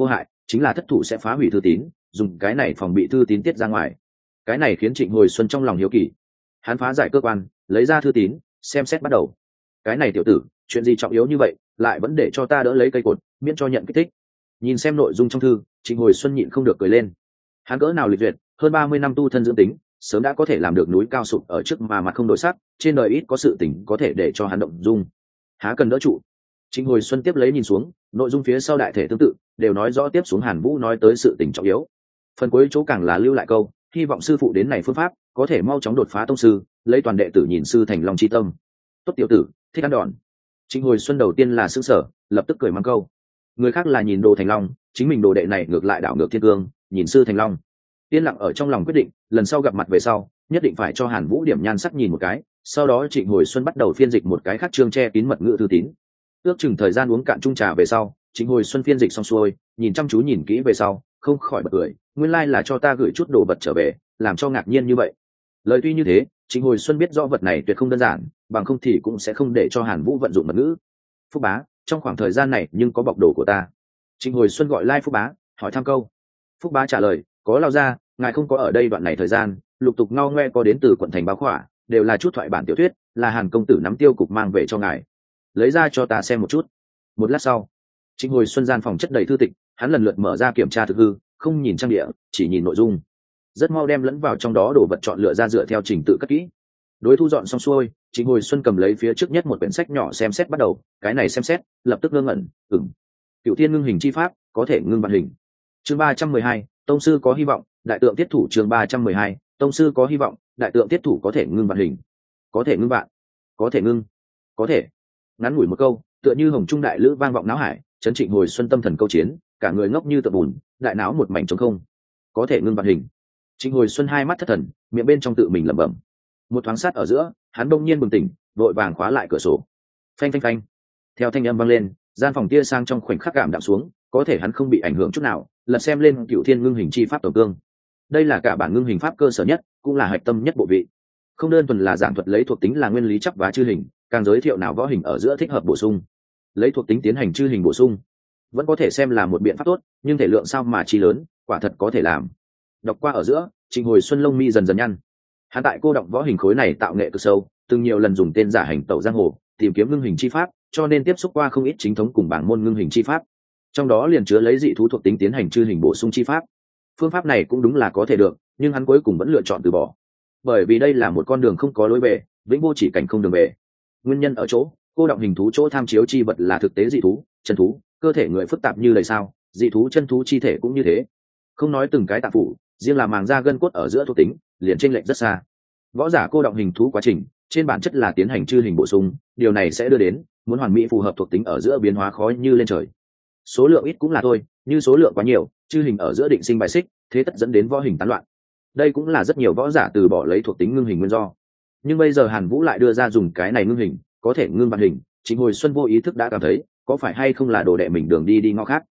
A: chính là thất thủ sẽ phá hủy thư tín, dùng cái này phòng bị thư tín tiết ra ngoài. Cái này khiến Trịnh Hồi Xuân trong lòng hiếu kỳ. Hắn phá giải cơ quan, lấy ra thư tín, xem xét bắt đầu. Cái này tiểu tử, chuyện gì trọng yếu như vậy, lại vẫn để cho ta đỡ lấy cây cột, miễn cho nhận kích thích. Nhìn xem nội dung trong thư, Trịnh Hồi Xuân nhịn không được cười lên. Hắn cỡ nào lịch duyệt, hơn 30 năm tu thân dưỡng tính, sớm đã có thể làm được núi cao sụp ở trước mà mặt không đổi sắc, trên đời ít có sự tình có thể để cho hắn động dung. Há cần đỡ trụ. Trịnh Hồi Xuân tiếp lấy nhìn xuống, nội dung phía sau đại thể tương tự, đều nói rõ tiếp xuống Hàn Vũ nói tới sự tình trọng yếu. Phần cuối chỗ càng là lưu lại câu, hy vọng sư phụ đến này phương pháp có thể mau chóng đột phá tông sư, lấy toàn đệ tử nhìn sư thành long chi tâm. Tốt tiểu tử, thích ăn đòn. Trịnh Hồi Xuân đầu tiên là sững sờ, lập tức cười mắng câu. Người khác là nhìn đồ thành long, chính mình đồ đệ này ngược lại đảo ngược thiên cương, nhìn sư thành long. Yên lặng ở trong lòng quyết định, lần sau gặp mặt về sau, nhất định phải cho Hàn Vũ điểm nhan sắc nhìn một cái. Sau đó Trịnh Hồi Xuân bắt đầu phiên dịch một cái khác chương che kín mật ngữ thư tín. Ước chừng thời gian uống cạn chung trà về sau, Trịnh Hồi Xuân phiên dịch xong xuôi, nhìn chăm chú nhìn kỹ về sau, không khỏi bật cười, nguyên lai là cho ta gửi chút đồ vật trở về, làm cho ngạc nhiên như vậy. Lời tuy như thế, Trịnh Hồi Xuân biết rõ vật này tuyệt không đơn giản, bằng không thì cũng sẽ không để cho Hàn Vũ vận dụng mật ngữ. Phúc bá, trong khoảng thời gian này nhưng có bọc đồ của ta. Trịnh Hồi Xuân gọi lai Phúc bá, hỏi thăm câu. Phúc bá trả lời, có lao ra, ngài không có ở đây đoạn này thời gian, lục tục ngao ngoe có đến từ quận thành báo khỏa, đều là chút thoại bản tiểu thuyết, là Hàn công tử nắm tiêu cục mang về cho ngài. Lấy ra cho ta xem một chút. Một lát sau, Trịnh Hồi Xuân gian phòng chất đầy thư tịch, hắn lần lượt mở ra kiểm tra thực hư, không nhìn trang địa, chỉ nhìn nội dung. Rất mau đem lẫn vào trong đó đồ vật chọn lựa ra dựa theo trình tự cất kỹ. Đối thu dọn xong xuôi, Trịnh Hồi Xuân cầm lấy phía trước nhất một quyển sách nhỏ xem xét bắt đầu. Cái này xem xét, lập tức ngơ ngẩn, Cửu Thiên ngưng hình chi pháp, có thể ngưng vạn hình. Chương 312, tông sư có hy vọng, đại tượng tiết thủ. Chương 312, tông sư có hy vọng, đại tượng tiết thủ có thể ngưng vạn hình. Có thể ngưng vạn, có thể ngưng, có thể. Ngắn ngủi một câu, tựa như hồng trung đại lữ vang vọng não hải, chấn Trịnh Hồi Xuân tâm thần câu chiến, cả người ngốc như tượng bùn, đại não một mảnh trống không. Có thể ngưng vạn hình. Trịnh Hồi Xuân hai mắt thất thần, miệng bên trong tự mình lẩm bẩm. Một thoáng sát ở giữa, hắn bỗng nhiên bừng tỉnh, vội vàng khóa lại cửa sổ. Phanh phanh phanh. Theo thanh âm vang lên, gian phòng tia sang trong khoảnh khắc cảm đạm xuống, có thể hắn không bị ảnh hưởng chút nào, lật xem lên Cửu Thiên ngưng hình chi pháp tổng cương. Đây là cả bản ngưng hình pháp cơ sở nhất, cũng là hạch tâm nhất bộ vị. Không đơn thuần là giảng thuật lấy thuộc tính là nguyên lý chấp vá chư hình, càng giới thiệu nào võ hình ở giữa thích hợp bổ sung. Lấy thuộc tính tiến hành chư hình bổ sung, vẫn có thể xem là một biện pháp tốt, nhưng thể lượng sao mà chi lớn, quả thật có thể làm. Đọc qua ở giữa, Trịnh Hồi Xuân lông mi dần dần nhăn. Hắn tại cô động võ hình khối này tạo nghệ cực sâu, từng nhiều lần dùng tên giả hành tẩu giang hồ, tìm kiếm ngưng hình chi pháp, cho nên tiếp xúc qua không ít chính thống cùng bảng môn ngưng hình chi pháp. Trong đó liền chứa lấy dị thú thuộc tính tiến hành chư hình bổ sung chi pháp. Phương pháp này cũng đúng là có thể được, nhưng hắn cuối cùng vẫn lựa chọn từ bỏ. Bởi vì đây là một con đường không có lối về, vĩnh vô chỉ cảnh không đường về. Nguyên nhân ở chỗ, cô động hình thú chỗ tham chiếu chi vật là thực tế dị thú, chân thú, cơ thể người phức tạp như lời sao, dị thú chân thú chi thể cũng như thế. Không nói từng cái tạp phủ, riêng là màng da gân cốt ở giữa thuộc tính, liền chênh lệch rất xa. Võ giả cô động hình thú quá trình, trên bản chất là tiến hành chư hình bổ sung, điều này sẽ đưa đến muốn hoàn mỹ phù hợp thuộc tính ở giữa biến hóa khó như lên trời. Số lượng ít cũng là thôi, như số lượng quá nhiều, chư hình ở giữa định sinh bài xích, thế tất dẫn đến võ hình tán loạn. Đây cũng là rất nhiều võ giả từ bỏ lấy thuộc tính ngưng hình nguyên do. Nhưng bây giờ Hàn Vũ lại đưa ra dùng cái này ngưng hình, có thể ngưng vạn hình, Trịnh Hồi Xuân vô ý thức đã cảm thấy, có phải hay không là đồ đệ mình đường đi ngõ khác.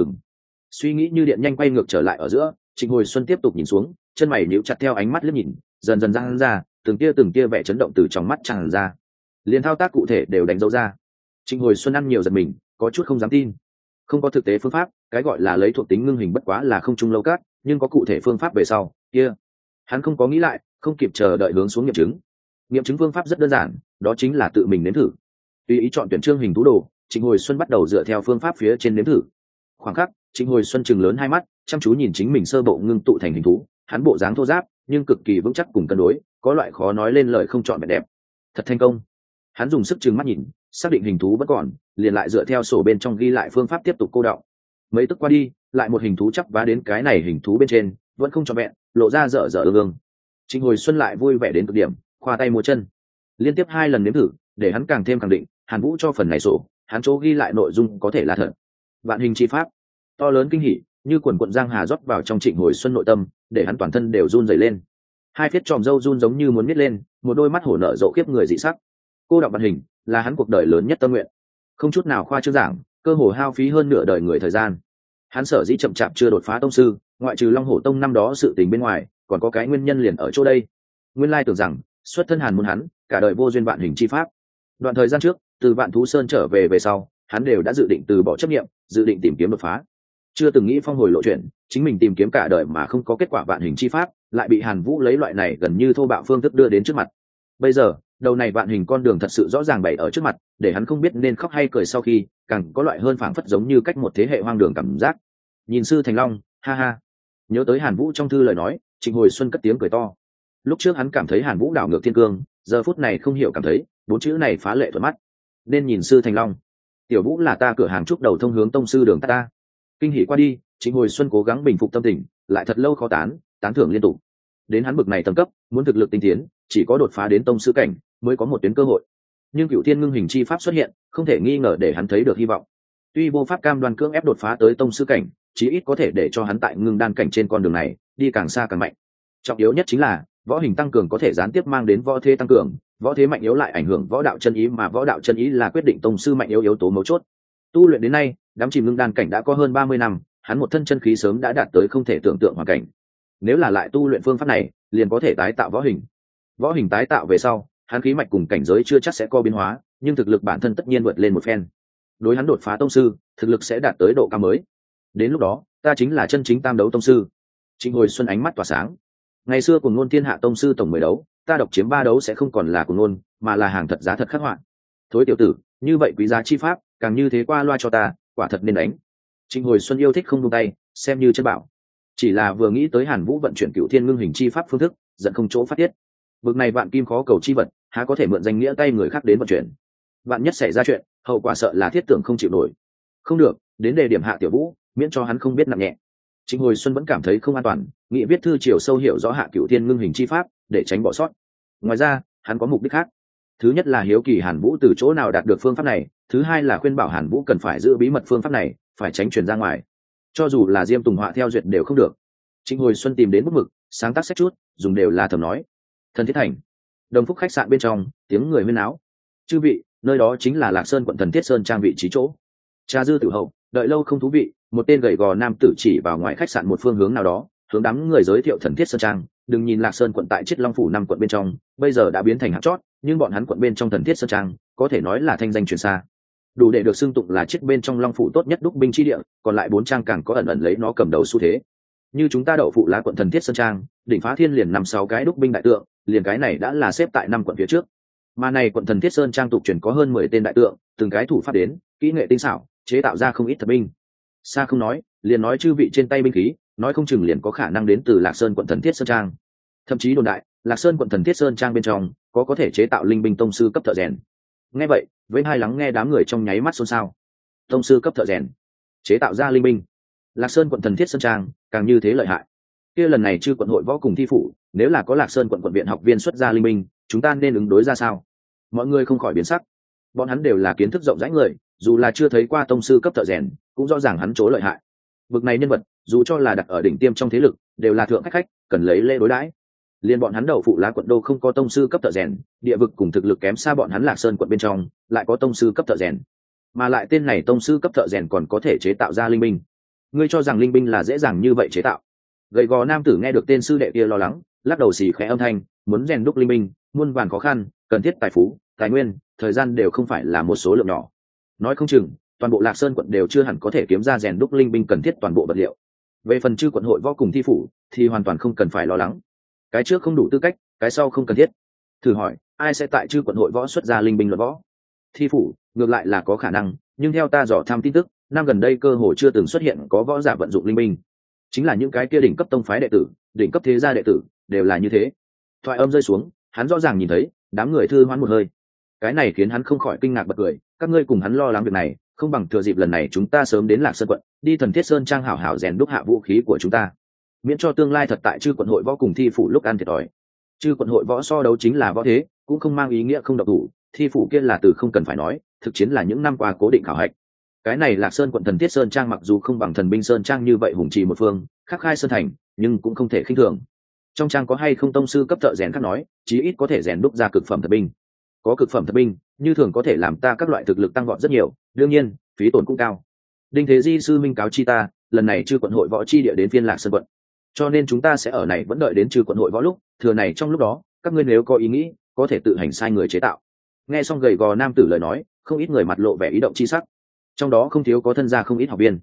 A: Suy nghĩ như điện nhanh quay ngược trở lại ở giữa, Trịnh Hồi Xuân tiếp tục nhìn xuống, chân mày nhíu chặt theo ánh mắt liếc nhìn, dần dần ra, từng tia vẻ chấn động từ trong mắt tràn ra. Liên thao tác cụ thể đều đánh dấu ra. Trịnh Hồi Xuân ăn nhiều giật mình, có chút không dám tin. Không có thực tế phương pháp, cái gọi là lấy thuộc tính ngưng hình bất quá là không trung lâu cát, nhưng có cụ thể phương pháp về sau, kia. Hắn không có nghĩ lại, không kịp chờ đợi hướng xuống nghiệm chứng. Nghiệm chứng phương pháp rất đơn giản, đó chính là tự mình nếm thử. Tùy ý chọn tuyển trương hình thú đồ, Trịnh Hồi Xuân bắt đầu dựa theo phương pháp phía trên nếm thử. Khoảng khắc, Trịnh Hồi Xuân chừng lớn hai mắt, chăm chú nhìn chính mình sơ bộ ngưng tụ thành hình thú, hắn bộ dáng thô ráp, nhưng cực kỳ vững chắc cùng cân đối, có loại khó nói lên lời không chọn vẹn đẹp. Thật thành công. Hắn dùng sức trừng mắt nhìn, xác định hình thú vẫn còn, liền lại dựa theo sổ bên trong ghi lại phương pháp tiếp tục cô đọng. Mấy tức qua đi, lại một hình thú chắp vá đến cái này hình thú bên trên, vẫn không trọn vẹn, lộ ra dở dở ương ương. Trịnh Hồi Xuân lại vui vẻ đến cực điểm, khoa tay múa chân. Liên tiếp 2 lần nếm thử, để hắn càng thêm khẳng định, Hàn Vũ cho phần này sổ, hắn chỗ ghi lại nội dung có thể là thật. Vạn hình chi pháp, to lớn kinh hỉ, như quần quần giang hà rót vào trong Trịnh Hồi Xuân nội tâm, để hắn toàn thân đều run rẩy lên. Hai phiết tròm râu run giống như muốn nít lên, một đôi mắt hổ nở rộ khiếp người dị sắc. Cô đọc vạn hình là hắn cuộc đời lớn nhất tâm nguyện, không chút nào khoa trương giảng, cơ hồ hao phí hơn nửa đời người thời gian. Hắn sở dĩ chậm chạp chưa đột phá tông sư, ngoại trừ Long Hổ Tông năm đó sự tình bên ngoài, còn có cái nguyên nhân liền ở chỗ đây. Nguyên lai tưởng rằng xuất thân Hàn môn hắn, cả đời vô duyên vạn hình chi pháp. Đoạn thời gian trước, từ Vạn Thú Sơn trở về về sau, hắn đều đã dự định từ bỏ chấp niệm, dự định tìm kiếm đột phá. chưa từng nghĩ phong hồi lộ chuyện, chính mình tìm kiếm cả đời mà không có kết quả vạn hình chi pháp, lại bị Hàn Vũ lấy loại này gần như thô bạo phương thức đưa đến trước mặt. Bây giờ đầu này vạn hình con đường thật sự rõ ràng bày ở trước mặt, để hắn không biết nên khóc hay cười, sau khi càng có loại hơn phảng phất giống như cách một thế hệ hoang đường cảm giác. Nhìn sư Thành Long, ha ha. Nhớ tới Hàn Vũ trong thư lời nói, Trịnh Hồi Xuân cất tiếng cười to. Lúc trước hắn cảm thấy Hàn Vũ đảo ngược thiên cương, giờ phút này không hiểu cảm thấy bốn chữ này phá lệ thuận mắt. Nên nhìn sư Thành Long, tiểu Vũ là ta cửa hàng trúc đầu thông hướng tông sư đường ta. Kinh hỉ qua đi, Trịnh Hồi Xuân cố gắng bình phục tâm tình, lại thật lâu khó tán thưởng liên tục. Đến hắn bực này tầng cấp, muốn thực lực tinh tiến, chỉ có đột phá đến tông sư cảnh mới có một tuyến cơ hội. Nhưng Cửu Thiên Ngưng Hình chi pháp xuất hiện, không thể nghi ngờ để hắn thấy được hy vọng. Tuy vô pháp cam đoan cưỡng ép đột phá tới tông sư cảnh, chí ít có thể để cho hắn tại ngưng đan cảnh trên con đường này đi càng xa càng mạnh. Trọng yếu nhất chính là võ hình tăng cường có thể gián tiếp mang đến võ thế tăng cường, võ thế mạnh yếu lại ảnh hưởng võ đạo chân ý, mà võ đạo chân ý là quyết định tông sư mạnh yếu yếu tố mấu chốt. Tu luyện đến nay, đám chìm ngưng đan cảnh đã có hơn 30 năm, hắn một thân chân khí sớm đã đạt tới không thể tưởng tượng hoàn cảnh. Nếu là lại tu luyện phương pháp này, liền có thể tái tạo võ hình. Võ hình tái tạo về sau, hắn khí mạch cùng cảnh giới chưa chắc sẽ có biến hóa, nhưng thực lực bản thân tất nhiên vượt lên một phen. Đối hắn đột phá tông sư, thực lực sẽ đạt tới độ cao mới. Đến lúc đó, ta chính là chân chính tam đấu tông sư. Trịnh Hồi Xuân ánh mắt tỏa sáng. Ngày xưa cùng ngôn thiên hạ tông sư tổng 10 đấu, ta độc chiếm 3 đấu sẽ không còn là cùng ngôn, mà là hàng thật giá thật khắc họa. Thối tiểu tử, như vậy quý giá chi pháp, càng như thế qua loa cho ta, quả thật nên đánh. Trịnh Hồi Xuân yêu thích không buông tay, xem như chân bảo. Chỉ là vừa nghĩ tới Hàn Vũ vận chuyển Cửu Thiên Ngưng Hình chi pháp phương thức, giận không chỗ phát tiết. Bực này vạn kim khó cầu chi vật, há có thể mượn danh nghĩa tay người khác đến vận chuyển. Vạn nhất xảy ra chuyện, hậu quả sợ là thiết tưởng không chịu nổi. Không được, đến đề điểm hạ tiểu Vũ, miễn cho hắn không biết nặng nhẹ. Trịnh Hồi Xuân vẫn cảm thấy không an toàn, nghĩ viết thư chiều sâu hiểu rõ hạ Cửu Thiên Ngưng Hình chi pháp, để tránh bỏ sót. Ngoài ra, hắn có mục đích khác. Thứ nhất là hiếu kỳ Hàn Vũ từ chỗ nào đạt được phương pháp này, thứ hai là khuyên bảo Hàn Vũ cần phải giữ bí mật phương pháp này, phải tránh truyền ra ngoài. Cho dù là Diêm Tùng Họa theo duyệt đều không được. Trịnh Hồi Xuân tìm đến bút mực, sáng tác sách chút, dùng đều là thầm nói. Thần Thiết Thành, Đồng Phúc khách sạn bên trong, tiếng người huyên náo. Chư vị, nơi đó chính là Lạc Sơn quận Thần Thiết Sơn trang vị trí chỗ. Trà dư tử hậu, đợi lâu không thú vị, một tên gầy gò nam tử chỉ vào ngoài khách sạn một phương hướng nào đó, hướng đám người giới thiệu Thần Thiết Sơn trang. Đừng nhìn Lạc Sơn quận tại Chiết Long phủ 5 quận bên trong, bây giờ đã biến thành hạng chót, nhưng bọn hắn quận bên trong Thần Thiết Sơn trang, có thể nói là thanh danh truyền xa. Đủ để được xưng tụng là Chiết bên trong Long phủ tốt nhất đúc binh chi địa, còn lại 4 trang càng có ẩn ẩn lấy nó cầm đầu xu thế. Như chúng ta Đậu Phụ Lá quận Thần Thiết Sơn trang, đỉnh phá thiên liền 5-6 cái đúc binh đại tượng, liền cái này đã là xếp tại 5 quận phía trước. Mà này quận Thần Thiết Sơn trang tục truyền có hơn 10 tên đại tượng, từng cái thủ pháp đến, kỹ nghệ tinh xảo, chế tạo ra không ít thật binh. Xa không nói, liền nói chư vị trên tay binh khí, nói không chừng liền có khả năng đến từ Lạc Sơn quận Thần Thiết Sơn trang. Thậm chí đồn đại, Lạc Sơn quận Thần Thiết Sơn trang bên trong có thể chế tạo linh binh tông sư cấp thợ rèn. Nghe vậy, với hai lắng nghe đám người trong nháy mắt xôn xao. Tông sư cấp thợ rèn, chế tạo ra linh binh. Lạc Sơn quận Thần Thiết Sơn trang càng như thế lợi hại. Kia lần này chư quận hội võ cùng thi phủ, nếu là có Lạc Sơn quận viện học viên xuất ra linh binh, chúng ta nên ứng đối ra sao? Mọi người không khỏi biến sắc. Bọn hắn đều là kiến thức rộng rãi người, dù là chưa thấy qua tông sư cấp thợ rèn, cũng rõ ràng hắn chỗ lợi hại. Bực này nhân vật, dù cho là đặt ở đỉnh tiêm trong thế lực, đều là thượng khách, cần lấy lễ đối đãi. Liên bọn hắn Đậu Phụ Lá quận đô không có tông sư cấp thợ rèn, địa vực cùng thực lực kém xa bọn hắn Lạc Sơn quận bên trong, lại có tông sư cấp thợ rèn. Mà lại tên này tông sư cấp thợ rèn còn có thể chế tạo ra linh binh. Ngươi cho rằng linh binh là dễ dàng như vậy chế tạo? Gầy gò nam tử nghe được tên sư đệ kia lo lắng, lắc đầu xì khẽ âm thanh, muốn rèn đúc linh binh, muôn vàn khó khăn, cần thiết tài phú, tài nguyên, thời gian đều không phải là một số lượng nhỏ. Nói không chừng, toàn bộ Lạc Sơn quận đều chưa hẳn có thể kiếm ra rèn đúc linh binh cần thiết toàn bộ vật liệu. Về phần chư quận hội võ cùng thi phủ, thì hoàn toàn không cần phải lo lắng. Cái trước không đủ tư cách, cái sau không cần thiết. Thử hỏi, ai sẽ tại chư quận hội võ xuất ra linh binh luận võ? Thi phủ, ngược lại là có khả năng, nhưng theo ta dò tham tin tức, năm gần đây cơ hội chưa từng xuất hiện có võ giả vận dụng linh binh. Chính là những cái kia đỉnh cấp tông phái đệ tử, đỉnh cấp thế gia đệ tử, đều là như thế. Thoại âm rơi xuống, hắn rõ ràng nhìn thấy, đám người thư hoán một hơi. Cái này khiến hắn không khỏi kinh ngạc bật cười, các ngươi cùng hắn lo lắng việc này, không bằng thừa dịp lần này chúng ta sớm đến Lạc Sơn quận, đi Thần Thiết Sơn trang hảo hảo rèn đúc hạ vũ khí của chúng ta, miễn cho tương lai thật tại chư quận hội võ cùng thi phủ lúc ăn thiệt thòi. Chư quận hội võ so đấu chính là võ thế, cũng không mang ý nghĩa không độc thủ, thi phủ kia là từ không cần phải nói, thực chiến là những năm qua cố định khảo hạch. Cái này Lạc Sơn quận Thần Thiết Sơn trang mặc dù không bằng Thần Binh Sơn trang như vậy hùng trì một phương, khắc khai sơn thành, nhưng cũng không thể khinh thường. Trong trang có hay không tông sư cấp thợ rèn khác nói, chí ít có thể rèn đúc ra cực phẩm thật binh. Có cực phẩm thật binh, như thường có thể làm ta các loại thực lực tăng vọt rất nhiều, đương nhiên, phí tổn cũng cao. Đinh Thế Di sư minh cáo chi ta, lần này chư quận hội võ chi địa đến phiên Lạc Sơn quận, cho nên chúng ta sẽ ở này vẫn đợi đến chư quận hội võ lúc, thừa này trong lúc đó, các ngươi nếu có ý nghĩ, có thể tự hành sai người chế tạo. Nghe xong gầy gò nam tử lời nói, không ít người mặt lộ vẻ ý động chi sắc, trong đó không thiếu có thân gia không ít học viên.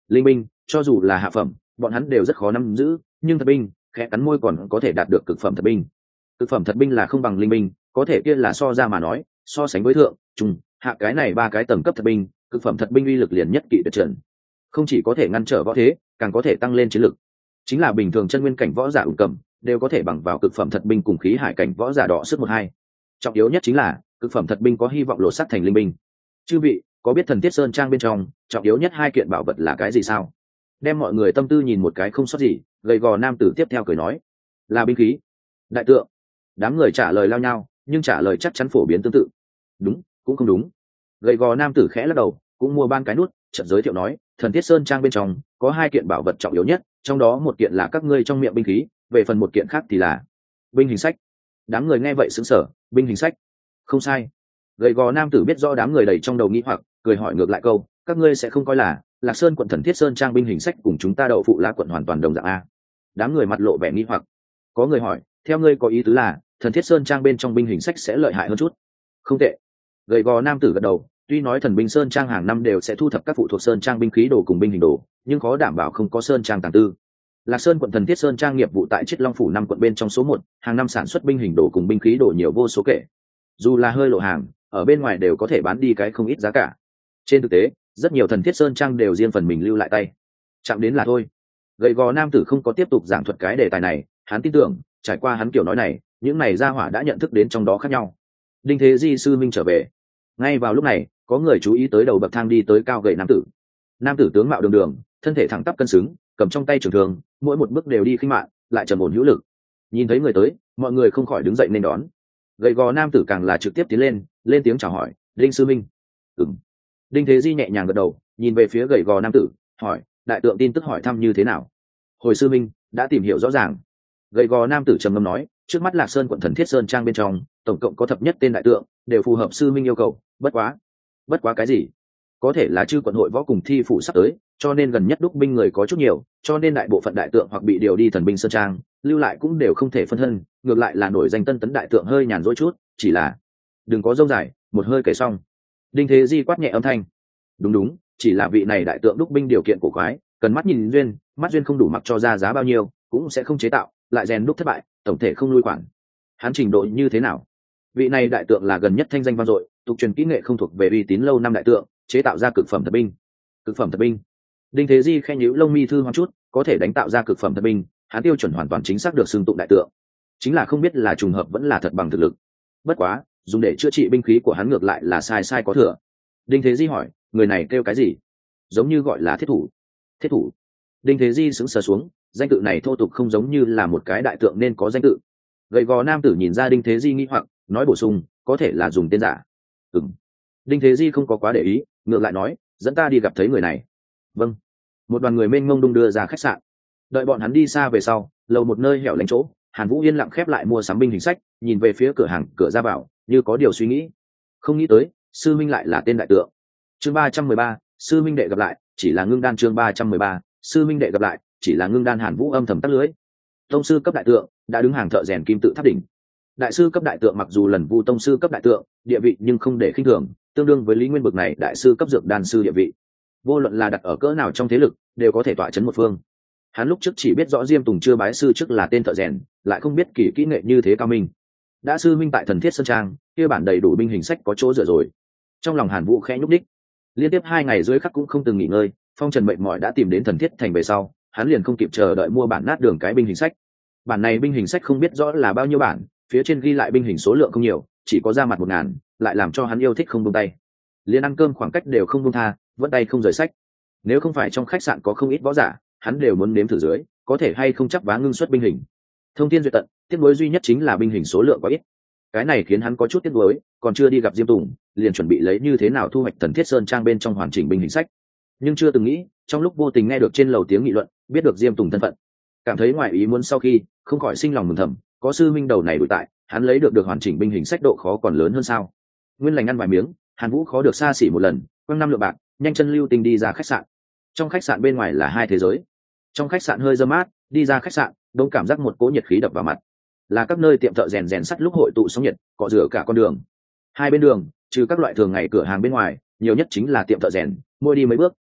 A: Linh binh cho dù là hạ phẩm bọn hắn đều rất khó nắm giữ, nhưng thật binh khẽ cắn môi còn có thể đạt được cực phẩm thật binh. Cực phẩm thật binh là không bằng linh binh, có thể kia là so ra mà nói, so sánh với thượng trung hạ cái này ba cái tầng cấp thật binh, cực phẩm thật binh uy lực liền nhất kỵ tuyệt trần, không chỉ có thể ngăn trở võ thế, càng có thể tăng lên chiến lực. Chính là bình thường chân nguyên cảnh võ giả ủng cầm đều có thể bằng vào cực phẩm thật binh cùng khí hải cảnh võ giả đọ sức một hai. Trọng yếu nhất chính là cực phẩm thật binh có hy vọng lột xác thành linh binh. Chư vị có biết Thần Thiết Sơn Trang bên trong trọng yếu nhất hai kiện bảo vật là cái gì sao? Đem mọi người tâm tư nhìn một cái không sót gì, gầy gò nam tử tiếp theo cười nói, là binh khí. Đại tượng. Đám người trả lời lao nhau, nhưng trả lời chắc chắn phổ biến tương tự. Đúng cũng không đúng. Gầy gò nam tử khẽ lắc đầu, cũng mua ban cái nút, chợt giới thiệu nói, Thần Thiết Sơn Trang bên trong có hai kiện bảo vật trọng yếu nhất, trong đó một kiện là các ngươi trong miệng binh khí, về phần một kiện khác thì là binh hình sách. Đám người nghe vậy sững sờ, binh hình sách? Không sai. Gầy gò nam tử biết rõ đám người đầy trong đầu nghĩ hoặc, cười hỏi ngược lại câu, các ngươi sẽ không coi là Lạc Sơn quận Thần Thiết Sơn Trang binh hình sách cùng chúng ta Đậu Phụ Lá quận hoàn toàn đồng dạng a? Đám người mặt lộ vẻ nghi hoặc. Có người hỏi, theo ngươi có ý tứ là Thần Thiết Sơn Trang bên trong binh hình sách sẽ lợi hại hơn chút? Không tệ. Gầy gò nam tử gật đầu, tuy nói Thần Binh Sơn Trang hàng năm đều sẽ thu thập các phụ thuộc sơn trang binh khí đồ cùng binh hình đồ, nhưng khó đảm bảo không có sơn trang tàng tư. Lạc Sơn quận Thần Thiết Sơn Trang nghiệp vụ tại Chiết Long phủ 5 quận bên trong số 1, hàng năm sản xuất binh hình đồ cùng binh khí đồ nhiều vô số kể. Dù là hơi lộ hàng, ở bên ngoài đều có thể bán đi cái không ít giá cả. Trên thực tế, rất nhiều Thần Thiết Sơn Trang đều riêng phần mình lưu lại tay. Chạm đến là thôi. Gầy gò nam tử không có tiếp tục giảng thuật cái đề tài này, hắn tin tưởng, trải qua hắn kiểu nói này, những này gia hỏa đã nhận thức đến trong đó khác nhau. Đinh Thế Di sư minh trở về. Ngay vào lúc này, có người chú ý tới đầu bậc thang đi tới cao gầy nam tử. Nam tử tướng mạo đường đường, thân thể thẳng tắp cân xứng, cầm trong tay trường thương, mỗi một bước đều đi khinh mạn, lại trầm ổn hữu lực. Nhìn thấy người tới, mọi người không khỏi đứng dậy nên đón. Gầy gò nam tử càng là trực tiếp tiến lên tiếng chào hỏi, Đinh sư minh. Ừm. Đinh Thế Di nhẹ nhàng gật đầu, nhìn về phía gầy gò nam tử, hỏi, đại tượng tin tức hỏi thăm như thế nào? Hồi sư minh đã tìm hiểu rõ ràng. Gầy gò nam tử trầm ngâm nói, trước mắt Lạc Sơn quận Thần Thiết Sơn Trang bên trong tổng cộng có thập nhất tên đại tượng, đều phù hợp sư minh yêu cầu. Bất quá cái gì? Có thể là chư quận hội võ cùng thi phủ sắp tới, cho nên gần nhất đúc binh người có chút nhiều, cho nên đại bộ phận đại tượng hoặc bị điều đi Thần Binh Sơn Trang, lưu lại cũng đều không thể phân thân, ngược lại là nổi danh tân tấn đại tượng hơi nhàn rỗi chút, chỉ là đừng có rông dài, một hơi kể xong. Đinh Thế Di quát nhẹ âm thanh. Đúng, chỉ là vị này đại tượng đúc binh điều kiện cổ quái, cần mắt nhìn duyên, mắt duyên không đủ mặc cho ra giá bao nhiêu, cũng sẽ không chế tạo, lại rèn đúc thất bại, tổng thể không lui quản. Hắn trình độ như thế nào? Vị này đại tượng là gần nhất thanh danh vang dội, tục truyền kỹ nghệ không thuộc về uy tín lâu năm đại tượng, chế tạo ra cực phẩm thật binh. Cực phẩm thật binh. Đinh Thế Di khen nhíu lông mi thư hoang chút, có thể đánh tạo ra cực phẩm thật binh, hắn tiêu chuẩn hoàn toàn chính xác được xưng tụng đại tượng. Chính là không biết là trùng hợp vẫn là thật bằng thực lực. Bất quá, dùng để chữa trị binh khí của hắn ngược lại là sai có thừa. Đinh Thế Di hỏi, người này kêu cái gì? Giống như gọi là thiết thủ. Thiết thủ. Đinh Thế Di sững sờ xuống, danh tự này thô tục không giống như là một cái đại tượng nên có danh tự. Gầy gò nam tử nhìn ra Đinh Thế Di nghi hoặc, nói bổ sung, có thể là dùng tên giả. Đinh Thế Di không có quá để ý, ngược lại nói, dẫn ta đi gặp thấy người này. Vâng. Một đoàn người mênh mông đung đưa ra khách sạn. Đợi bọn hắn đi xa về sau, lầu một nơi hẻo lánh chỗ, Hàn Vũ yên lặng khép lại mua sắm binh hình sách, nhìn về phía cửa hàng cửa ra vào, như có điều suy nghĩ. Không nghĩ tới, sư minh lại là tên đại tượng. Chương 313, sư minh đệ gặp lại, chỉ là ngưng đan. Chương 313, sư minh đệ gặp lại, chỉ là ngưng đan. Hàn Vũ âm thầm tắt lưới. Tông sư cấp đại tượng đã đứng hàng thợ rèn kim tự tháp đỉnh. Đại sư cấp đại tượng mặc dù lần vu tông sư cấp đại tượng địa vị, nhưng không để khinh thường, tương đương với Lý Nguyên bực này đại sư cấp dược đan sư địa vị. Vô luận là đặt ở cỡ nào trong thế lực, đều có thể tọa chấn một phương. Hắn lúc trước chỉ biết rõ Diêm Tùng chưa bái sư trước là tên thợ rèn, lại không biết kỳ kỹ nghệ như thế cao minh. Đã sư minh tại Thần Thiết Sơn Trang, kia bản đầy đủ binh hình sách có chỗ dựa rồi. Trong lòng Hàn Vũ khẽ nhúc đích. Liên tiếp 2 ngày dưới khắc cũng không từng nghỉ ngơi, phong trần mệt mỏi đã tìm đến Thần Thiết thành về sau, hắn liền không kịp chờ đợi mua bản nát đường cái binh hình sách. Bản này binh hình sách không biết rõ là bao nhiêu bản, phía trên ghi lại binh hình số lượng không nhiều, chỉ có ra mặt 1000, lại làm cho hắn yêu thích không buông tay. Liên ăn cơm khoảng cách đều không buông tha, vẫn tay không rời sách. Nếu không phải trong khách sạn có không ít võ giả, hắn đều muốn nếm thử dưới, có thể hay không chắc vá ngưng xuất binh hình. Thông thiên duyệt tận, tiếc nuối duy nhất chính là binh hình số lượng quá ít. Cái này khiến hắn có chút tiếc nuối, còn chưa đi gặp Diêm Tùng, liền chuẩn bị lấy như thế nào thu hoạch Thần Thiết Sơn Trang bên trong hoàn chỉnh binh hình sách. Nhưng chưa từng nghĩ, trong lúc vô tình nghe được trên lầu tiếng nghị luận, biết được Diêm Tùng thân phận, cảm thấy ngoài ý muốn, sau khi không khỏi sinh lòng mừng thầm, có sư minh đầu này đuổi tại, hắn lấy được hoàn chỉnh binh hình sách độ khó còn lớn hơn sao? Nguyên lành ăn vài miếng, Hàn Vũ khó được xa xỉ một lần, quăng 5 lượng bạc, nhanh chân lưu tình đi ra khách sạn. Trong khách sạn bên ngoài là hai thế giới. Trong khách sạn hơi râm mát, đi ra khách sạn, đống cảm giác một cỗ nhiệt khí đập vào mặt. Là các nơi tiệm thợ rèn rèn sắt lúc hội tụ sóng nhiệt, cọ rửa cả con đường. Hai bên đường, trừ các loại thường ngày cửa hàng bên ngoài, nhiều nhất chính là tiệm thợ rèn, mỗi đi mấy bước,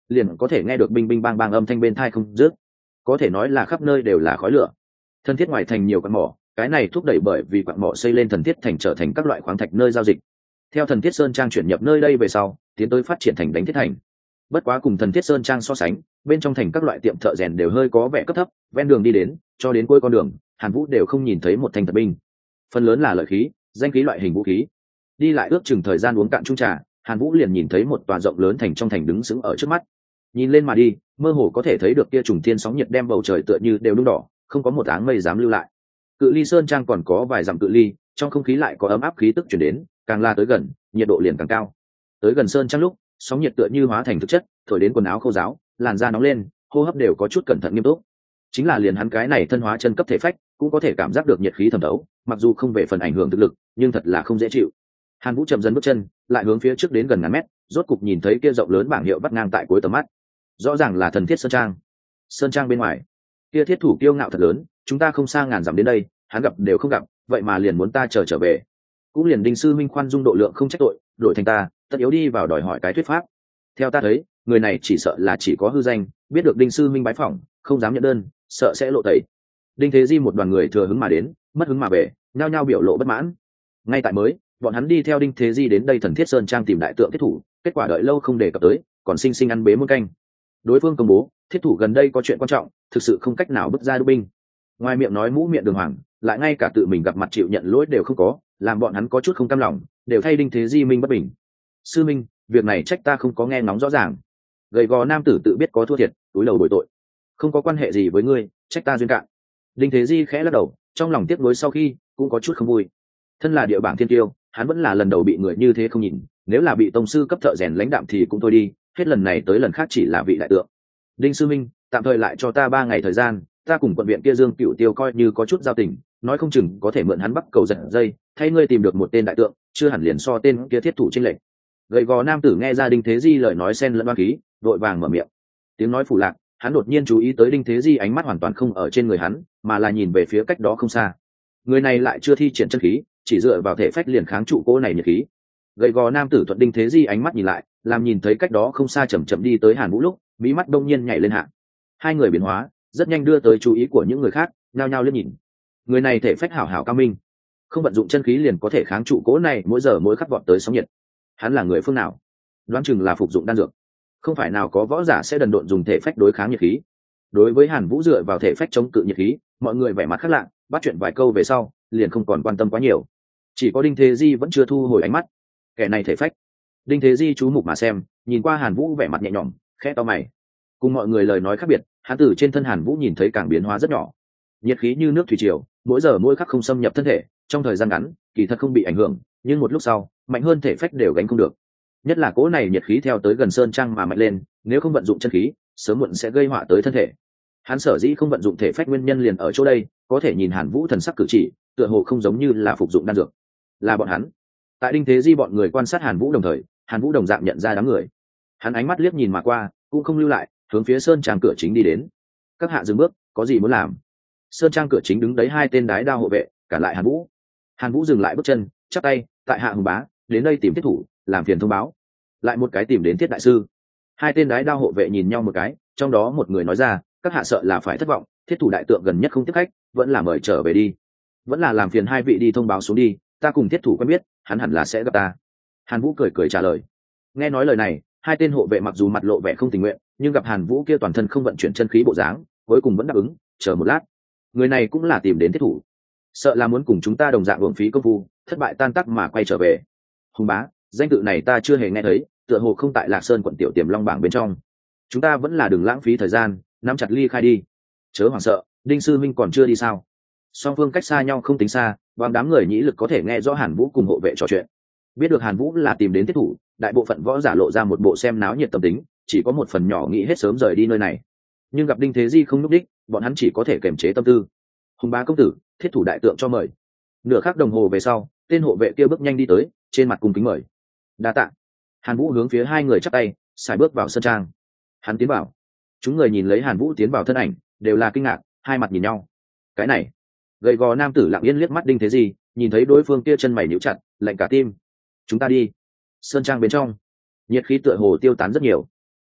A: liền có thể nghe được binh binh bang bang âm thanh bên thai không dứt, có thể nói là khắp nơi đều là khói lửa. Thân thiết ngoài thành nhiều quặng mỏ, cái này thúc đẩy bởi vì quặng mỏ xây lên Thần Thiết thành trở thành các loại khoáng thạch nơi giao dịch. Theo Thần Thiết Sơn Trang chuyển nhập nơi đây về sau, tiến tới phát triển thành Đánh Thiết thành. Bất quá cùng Thần Thiết Sơn Trang so sánh, bên trong thành các loại tiệm thợ rèn đều hơi có vẻ cấp thấp, ven đường đi đến, cho đến cuối con đường, Hàn Vũ đều không nhìn thấy một thanh thật binh. Phần lớn là lợi khí, danh khí loại hình vũ khí. Đi lại ước chừng thời gian uống cạn chung trà, Hàn Vũ liền nhìn thấy một tòa rộng lớn thành trong thành đứng sững ở trước mắt. Nhìn lên mà đi, mơ hồ có thể thấy được kia trùng thiên sóng nhiệt đem bầu trời tựa như đều nung đỏ, không có một áng mây dám lưu lại. Cự ly sơn trang còn có vài dặm cự ly, trong không khí lại có ấm áp khí tức truyền đến, càng la tới gần, nhiệt độ liền càng cao. Tới gần sơn trang lúc, sóng nhiệt tựa như hóa thành thực chất, thổi đến quần áo khô ráo, làn da nóng lên, hô hấp đều có chút cẩn thận nghiêm túc. Chính là liền hắn cái này thân hóa chân cấp thể phách, cũng có thể cảm giác được nhiệt khí thẩm thấu, mặc dù không về phần ảnh hưởng thực lực, nhưng thật là không dễ chịu. Hàn Vũ chậm dần bước chân, lại hướng phía trước đến gần ngàn mét, rốt cục nhìn thấy kia rộng lớn bảng hiệu vắt ngang tại cuối tầm mắt. Rõ ràng là Thần Thiết Sơn Trang. Sơn Trang bên ngoài, kia thiết thủ kiêu ngạo thật lớn, chúng ta không xa ngàn dặm đến đây, hắn gặp đều không gặp, vậy mà liền muốn ta trở về. Cũng liền Đinh sư minh khoan dung độ lượng không trách tội, đổi thành ta, tất yếu đi vào đòi hỏi cái thuyết pháp. Theo ta thấy, người này chỉ sợ là chỉ có hư danh, biết được Đinh sư minh bái phỏng, không dám nhận đơn, sợ sẽ lộ tẩy. Đinh Thế Di một đoàn người thừa hứng mà đến, mất hứng mà về, nhao nhao biểu lộ bất mãn. Ngay tại mới, bọn hắn đi theo Đinh Thế Di đến đây Thần Thiết Sơn Trang tìm đại tượng thiết thủ, kết quả đợi lâu không đề cập tới, còn sinh sinh ăn bế muôn canh. Đối phương công bố thiết thủ gần đây có chuyện quan trọng, thực sự không cách nào bước ra đúc binh. Ngoài miệng nói mũ miệng đường hoàng, lại ngay cả tự mình gặp mặt chịu nhận lỗi đều không có, làm bọn hắn có chút không cam lòng, đều thay Đinh Thế Di minh bất bình. Sư minh, việc này trách ta không có nghe ngóng rõ ràng. Gầy gò nam tử tự biết có thua thiệt, túi đầu bồi tội. Không có quan hệ gì với ngươi, trách ta duyên cạn. Đinh Thế Di khẽ lắc đầu, trong lòng tiếc nuối sau khi cũng có chút không vui. Thân là địa bảng thiên tiêu, hắn vẫn là lần đầu bị người như thế không nhìn, nếu là bị tông sư cấp thợ rèn lãnh đạm thì cũng thôi đi, hết lần này tới lần khác chỉ là vị đại tượng. Đinh sư minh, tạm thời lại cho ta 3 ngày thời gian, ta cùng quận viện kia Dương Cựu Tiêu coi như có chút giao tình, nói không chừng có thể mượn hắn bắt cầu giật dây, thay ngươi tìm được một tên đại tượng, chưa hẳn liền so tên kia thiết thủ trên lệnh. Gầy gò nam tử nghe ra Đinh Thế Di lời nói xen lẫn oan khí, vội vàng mở miệng. Tiếng nói phủ lạc, hắn đột nhiên chú ý tới Đinh Thế Di ánh mắt hoàn toàn không ở trên người hắn, mà là nhìn về phía cách đó không xa. Người này lại chưa thi triển chân khí, chỉ dựa vào thể phách liền kháng trụ cỗ này nhiệt khí. Gầy gò nam tử thuận Đinh Thế Di ánh mắt nhìn lại, làm nhìn thấy cách đó không xa chậm chậm đi tới Hàn Vũ lúc, mí mắt đông nhiên nhảy lên hạ. Hai người biến hóa, rất nhanh đưa tới chú ý của những người khác, nhao nhao liếc nhìn. Người này thể phách hảo hảo cao minh, không vận dụng chân khí liền có thể kháng trụ cỗ này mỗi giờ mỗi khắc vọt tới sóng nhiệt. Hắn là người phương nào? Đoán chừng là phục dụng đan dược. Không phải nào có võ giả sẽ đần độn dùng thể phách đối kháng nhiệt khí. Đối với Hàn Vũ dựa vào thể phách chống cự nhiệt khí, mọi người vẻ mặt khác lạ, bắt chuyện vài câu về sau, liền không còn quan tâm quá nhiều. Chỉ có Đinh Thế Di vẫn chưa thu hồi ánh mắt. Kẻ này thể phách. Đinh Thế Di chú mục mà xem, nhìn qua Hàn Vũ vẻ mặt nhẹ nhõm, khẽ to mày. Cùng mọi người lời nói khác biệt, hắn từ trên thân Hàn Vũ nhìn thấy càng biến hóa rất nhỏ. Nhiệt khí như nước thủy triều, mỗi giờ mỗi khắc không xâm nhập thân thể, trong thời gian ngắn, kỳ thật không bị ảnh hưởng, nhưng một lúc sau, mạnh hơn thể phách đều gánh không được. Nhất là cỗ này nhiệt khí theo tới gần sơn trang mà mạnh lên, nếu không vận dụng chân khí, sớm muộn sẽ gây họa tới thân thể. Hắn sở dĩ không vận dụng thể phách nguyên nhân liền ở chỗ đây, có thể nhìn Hàn Vũ thần sắc cử chỉ, tựa hồ không giống như là phục dụng đan dược. Là bọn hắn. Tại Đinh Thế Di bọn người quan sát Hàn Vũ đồng thời, Hàn Vũ đồng dạng nhận ra đám người. Hắn ánh mắt liếc nhìn mà qua, cũng không lưu lại, hướng phía sơn trang cửa chính đi đến. Các hạ dừng bước, có gì muốn làm? Sơn trang cửa chính đứng đấy 2 tên đái đao hộ vệ, cản lại Hàn Vũ. Hàn Vũ dừng lại bước chân, chắp tay, tại hạ Hùng Bá, đến đây tìm thiết thủ, làm phiền thông báo. Lại một cái tìm đến Thiết đại sư. 2 tên đái đao hộ vệ nhìn nhau một cái, trong đó một người nói ra, các hạ sợ là phải thất vọng, thiết thủ đại tượng gần nhất không tiếp khách, vẫn là mời trở về đi. Vẫn là làm phiền 2 vị đi thông báo xuống đi, ta cùng thiết thủ quen biết, hắn hẳn là sẽ gặp ta. Hàn Vũ cười cười trả lời. Nghe nói lời này, 2 tên hộ vệ mặc dù mặt lộ vẻ không tình nguyện, nhưng gặp Hàn Vũ kia toàn thân không vận chuyển chân khí bộ dáng, cuối cùng vẫn đáp ứng. Chờ một lát, người này cũng là tìm đến thiết thủ, sợ là muốn cùng chúng ta đồng dạng uổng phí công phu, thất bại tan tác mà quay trở về. Hùng Bá, danh tự này ta chưa hề nghe thấy, tựa hồ không tại Lạc Sơn quận tiểu Tiềm Long bảng bên trong. Chúng ta vẫn là đừng lãng phí thời gian, nắm chặt ly khai đi. Chớ hoảng sợ, Đinh sư minh còn chưa đi sao? Song phương cách xa nhau không tính xa, và đám người nhĩ lực có thể nghe rõ Hàn Vũ cùng hộ vệ trò chuyện. Biết được Hàn Vũ là tìm đến thiết thủ, đại bộ phận võ giả lộ ra một bộ xem náo nhiệt tâm tính, chỉ có một phần nhỏ nghĩ hết sớm rời đi nơi này. Nhưng gặp Đinh Thế Di không núp đích, bọn hắn chỉ có thể kiềm chế tâm tư. Hùng Bá công tử, thiết thủ đại tượng cho mời. Nửa khắc đồng hồ về sau, tên hộ vệ kia bước nhanh đi tới, trên mặt cung kính mời. Đa tạ. Hàn Vũ hướng phía 2 người chắp tay, xài bước vào sân trang. Hắn tiến vào. Chúng người nhìn lấy Hàn Vũ tiến vào thân ảnh, đều là kinh ngạc, hai mặt nhìn nhau. Cái này, gầy gò nam tử lặng yên liếc mắt Đinh Thế Di, nhìn thấy đối phương kia chân mày nhíu chặt, lạnh cả tim. Chúng ta đi. Sơn trang bên trong, nhiệt khí tựa hồ tiêu tán rất nhiều.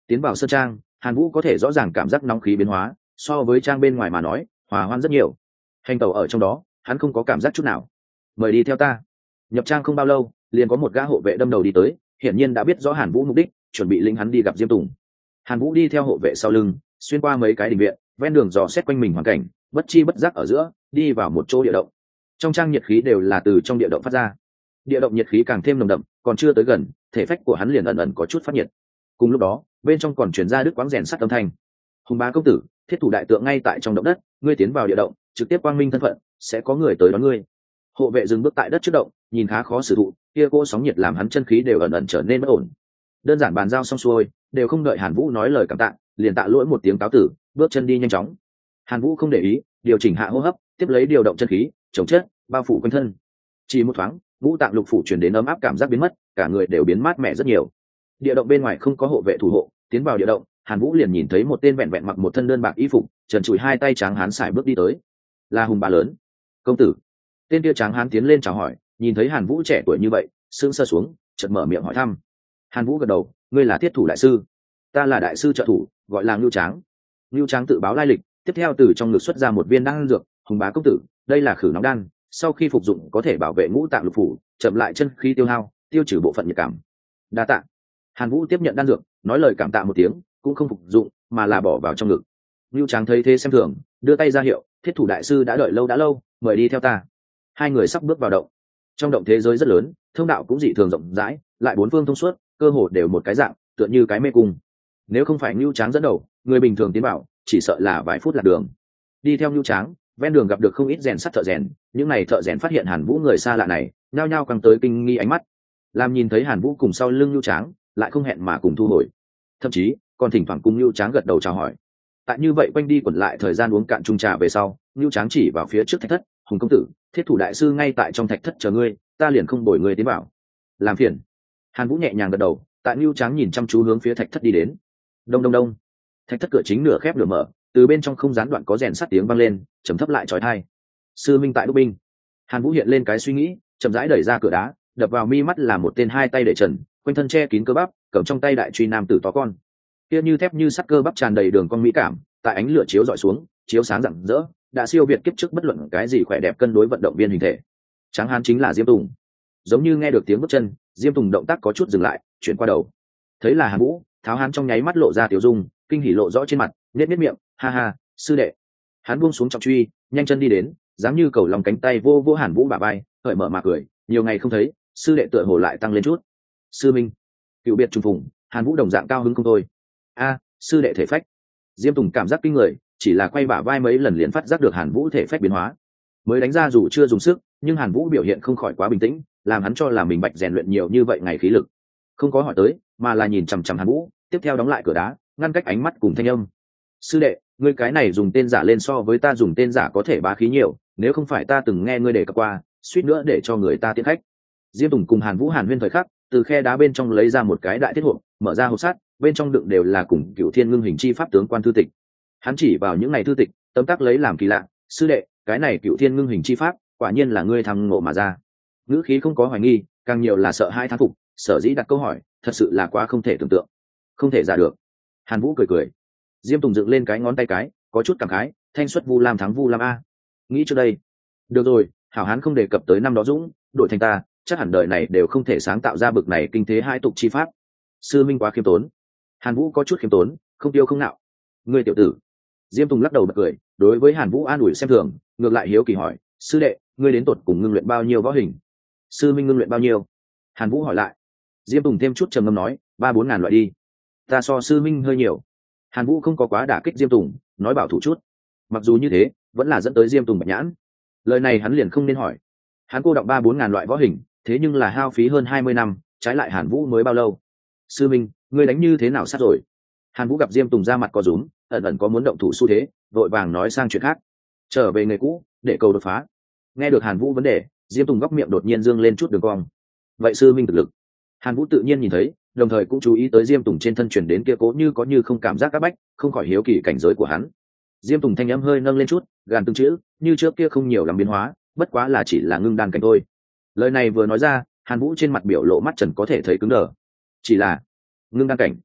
A: Tiến vào sơn trang, Hàn Vũ có thể rõ ràng cảm giác nóng khí biến hóa, so với trang bên ngoài mà nói hòa hoãn rất nhiều. Hành tẩu ở trong đó hắn không có cảm giác chút nào. Mời đi theo ta. Nhập trang không bao lâu liền có một gã hộ vệ đâm đầu đi tới, hiển nhiên đã biết rõ Hàn Vũ mục đích, chuẩn bị lĩnh hắn đi gặp Diêm Tùng. Hàn Vũ đi theo hộ vệ sau lưng, xuyên qua mấy cái đình viện, ven đường dò xét quanh mình hoàn cảnh, bất chi bất giác ở giữa đi vào một chỗ địa động. Trong trang nhiệt khí đều là từ trong địa động phát ra. Địa động nhiệt khí càng thêm nồng đậm, còn chưa tới gần, thể phách của hắn liền ẩn ẩn có chút phát nhiệt. Cùng lúc đó, bên trong còn truyền ra đứt quãng rèn sắt âm thanh. Hùng bá công tử, thiết thủ đại tượng ngay tại trong động đất, ngươi tiến vào địa động, trực tiếp quang minh thân phận, sẽ có người tới đón ngươi. Hộ vệ dừng bước tại đất trước động, nhìn khá khó xử thụ, kia cô sóng nhiệt làm hắn chân khí đều ẩn ẩn trở nên bất ổn. Đơn giản bàn giao xong xuôi, đều không đợi Hàn Vũ nói lời cảm tạ, liền tạ lỗi một tiếng cáo tử, bước chân đi nhanh chóng. Hàn Vũ không để ý, điều chỉnh hạ hô hấp, tiếp lấy điều động chân khí, chống chết, bao phủ quanh thân. Chỉ một thoáng, ngũ tạng lục phủ truyền đến ấm áp cảm giác biến mất, cả người đều biến mát mẻ rất nhiều. Địa động bên ngoài không có hộ vệ thủ hộ, tiến vào địa động, Hàn Vũ liền nhìn thấy một tên vẹn vẹn mặc một thân đơn bạc y phục, trần trụi hai tay trắng hán sải bước đi tới. Là Hùng bá lớn. Công tử. Tên kia trắng hán tiến lên chào hỏi, nhìn thấy Hàn Vũ trẻ tuổi như vậy, sững sờ xuống, chợt mở miệng hỏi thăm. Hàn Vũ gật đầu, ngươi là thiết thủ đại sư. Ta là đại sư trợ thủ, gọi là Ngưu Tráng. Ngưu Tráng tự báo lai lịch, tiếp theo từ trong ngực xuất ra một viên đan dược. Hùng bá công tử, đây là khử nóng đan, sau khi phục dụng có thể bảo vệ ngũ tạng lục phủ, chậm lại chân khí tiêu hao, tiêu trừ bộ phận nhiệt cảm. Đa tạ. Hàn Vũ tiếp nhận đan dược, nói lời cảm tạ một tiếng, cũng không phục dụng, mà là bỏ vào trong ngực. Ngưu Tráng thấy thế xem thường, đưa tay ra hiệu, thiết thủ đại sư đã đợi lâu đã lâu, mời đi theo ta. Hai người sắp bước vào động. Trong động thế giới rất lớn, thông đạo cũng dị thường rộng rãi, lại bốn phương thông suốt, cơ hồ đều một cái dạng, tựa như cái mê cung. Nếu không phải Ngưu Tráng dẫn đầu, người bình thường tiến vào, chỉ sợ là vài phút lạc đường. Đi theo Ngưu Tráng, ven đường gặp được không ít rèn sắt thợ rèn, những này thợ rèn phát hiện Hàn Vũ người xa lạ này, nhao nhao căng tới kinh nghi ánh mắt. Làm nhìn thấy Hàn Vũ cùng sau lưng Ngưu Tráng, lại không hẹn mà cùng thu hồi. Thậm chí, còn thỉnh thoảng cùng Ngưu Tráng gật đầu chào hỏi. Tại như vậy quanh đi quẩn lại thời gian uống cạn chung trà về sau, Ngưu Tráng chỉ vào phía trước thạch thất, Hùng công tử, thiết thủ đại sư ngay tại trong thạch thất chờ ngươi, ta liền không bồi ngươi tiến vào. Làm phiền. Hàn Vũ nhẹ nhàng gật đầu, tại Ngưu Tráng nhìn chăm chú hướng phía thạch thất đi đến. Đông đông đông. Thạch thất cửa chính nửa khép nửa mở, từ bên trong không gián đoạn có rèn sắt tiếng vang lên, trầm thấp lại chói tai. Sư minh tại đúc binh. Hàn Vũ hiện lên cái suy nghĩ, chậm rãi đẩy ra cửa đá, đập vào mi mắt là một tên hai tay để trần, quanh thân che kín cơ bắp, cầm trong tay đại truy nam tử to con. Kia như thép như sắt cơ bắp tràn đầy đường cong mỹ cảm, tại ánh lửa chiếu rọi xuống, chiếu sáng rạng rỡ, đã siêu việt kiếp trước bất luận cái gì khỏe đẹp cân đối vận động viên hình thể. Tráng hán chính là Diêm Tùng. Giống như nghe được tiếng bước chân, Diêm Tùng động tác có chút dừng lại, chuyển qua đầu. Thấy là Hàn Vũ, tháo hán trong nháy mắt lộ ra tiểu dung, kinh hỉ lộ rõ trên mặt, nhếch miệng, ha ha, sư đệ. Hắn buông xuống trọng truy, nhanh chân đi đến, dám như cầu lòng cánh tay vô vô Hàn Vũ bả vai, hởi mở mà cười, nhiều ngày không thấy, sư đệ tựa hồ lại tăng lên chút. Sư minh. Cựu biệt trùng phùng, Hàn Vũ đồng dạng cao hứng không thôi. A, sư đệ thể phách. Diêm Tùng cảm giác kinh người, chỉ là quay bả vai mấy lần liền phát giác được Hàn Vũ thể phách biến hóa. Mới đánh ra dù chưa dùng sức, nhưng Hàn Vũ biểu hiện không khỏi quá bình tĩnh, làm hắn cho là mình bạch rèn luyện nhiều như vậy ngày khí lực. Không có hỏi tới, mà là nhìn chằm chằm Hàn Vũ, tiếp theo đóng lại cửa đá, ngăn cách ánh mắt cùng thanh âm. Sư đệ, ngươi cái này dùng tên giả lên so với ta dùng tên giả có thể bá khí nhiều, nếu không phải ta từng nghe ngươi đề cập qua, suýt nữa để cho người ta tiễn khách. Diêm Tùng cùng Hàn Vũ hàn huyên thời khắc, từ khe đá bên trong lấy ra một cái đại thiết hộp, mở ra hộp sắt, bên trong đựng đều là cùng Cửu Thiên Ngưng Hình Chi pháp tướng quan thư tịch. Hắn chỉ vào những này thư tịch, tấm tắc lấy làm kỳ lạ, sư đệ, cái này Cửu Thiên Ngưng Hình Chi pháp, quả nhiên là ngươi thăng ngộ mà ra. Ngữ khí không có hoài nghi, càng nhiều là sợ hai thán phục, sở dĩ đặt câu hỏi, thật sự là quá không thể tưởng tượng, không thể giả được. Hàn Vũ cười cười. Diêm Tùng dựng lên cái ngón tay cái, có chút cảm khái, thanh xuất Vu Lam thắng Vu Lam a. Nghĩ trước đây. Được rồi, hảo hán không đề cập tới năm đó dũng, đổi thành ta, chắc hẳn đời này đều không thể sáng tạo ra bực này kinh thế hai tục chi pháp. Sư minh quá khiêm tốn. Hàn Vũ có chút khiêm tốn, không tiêu không nạo. Ngươi tiểu tử. Diêm Tùng lắc đầu bật cười, đối với Hàn Vũ an ủi xem thường, ngược lại hiếu kỳ hỏi, sư đệ, ngươi đến tột cùng ngưng luyện bao nhiêu võ hình? Sư minh ngưng luyện bao nhiêu? Hàn Vũ hỏi lại. Diêm Tùng thêm chút trầm ngâm nói, 3-4 ngàn loại đi. Ta so sư minh hơi nhiều. Hàn Vũ không có quá đả kích Diêm Tùng, nói bảo thủ chút. Mặc dù như thế, vẫn là dẫn tới Diêm Tùng bạch nhãn. Lời này hắn liền không nên hỏi. Hắn cô đọng 3-4 ngàn loại võ hình, thế nhưng là hao phí hơn 20 năm, trái lại Hàn Vũ mới bao lâu? Sư minh, ngươi đánh như thế nào sát rồi? Hàn Vũ gặp Diêm Tùng ra mặt có rúm, ẩn ẩn có muốn động thủ xu thế, vội vàng nói sang chuyện khác. Trở về nghề cũ, để cầu đột phá. Nghe được Hàn Vũ vấn đề, Diêm Tùng góc miệng đột nhiên dương lên chút đường cong. Vậy sư minh thực lực? Hàn Vũ tự nhiên nhìn thấy, đồng thời cũng chú ý tới Diêm Tùng trên thân truyền đến kia cố như có như không cảm giác áp bách, không khỏi hiếu kỳ cảnh giới của hắn. Diêm Tùng thanh âm hơi nâng lên chút, gàn từng chữ, như trước kia không nhiều lắm biến hóa, bất quá là chỉ là ngưng đan cảnh thôi. Lời này vừa nói ra, Hàn Vũ trên mặt biểu lộ mắt trần có thể thấy cứng đờ. Chỉ là ngưng đan cảnh.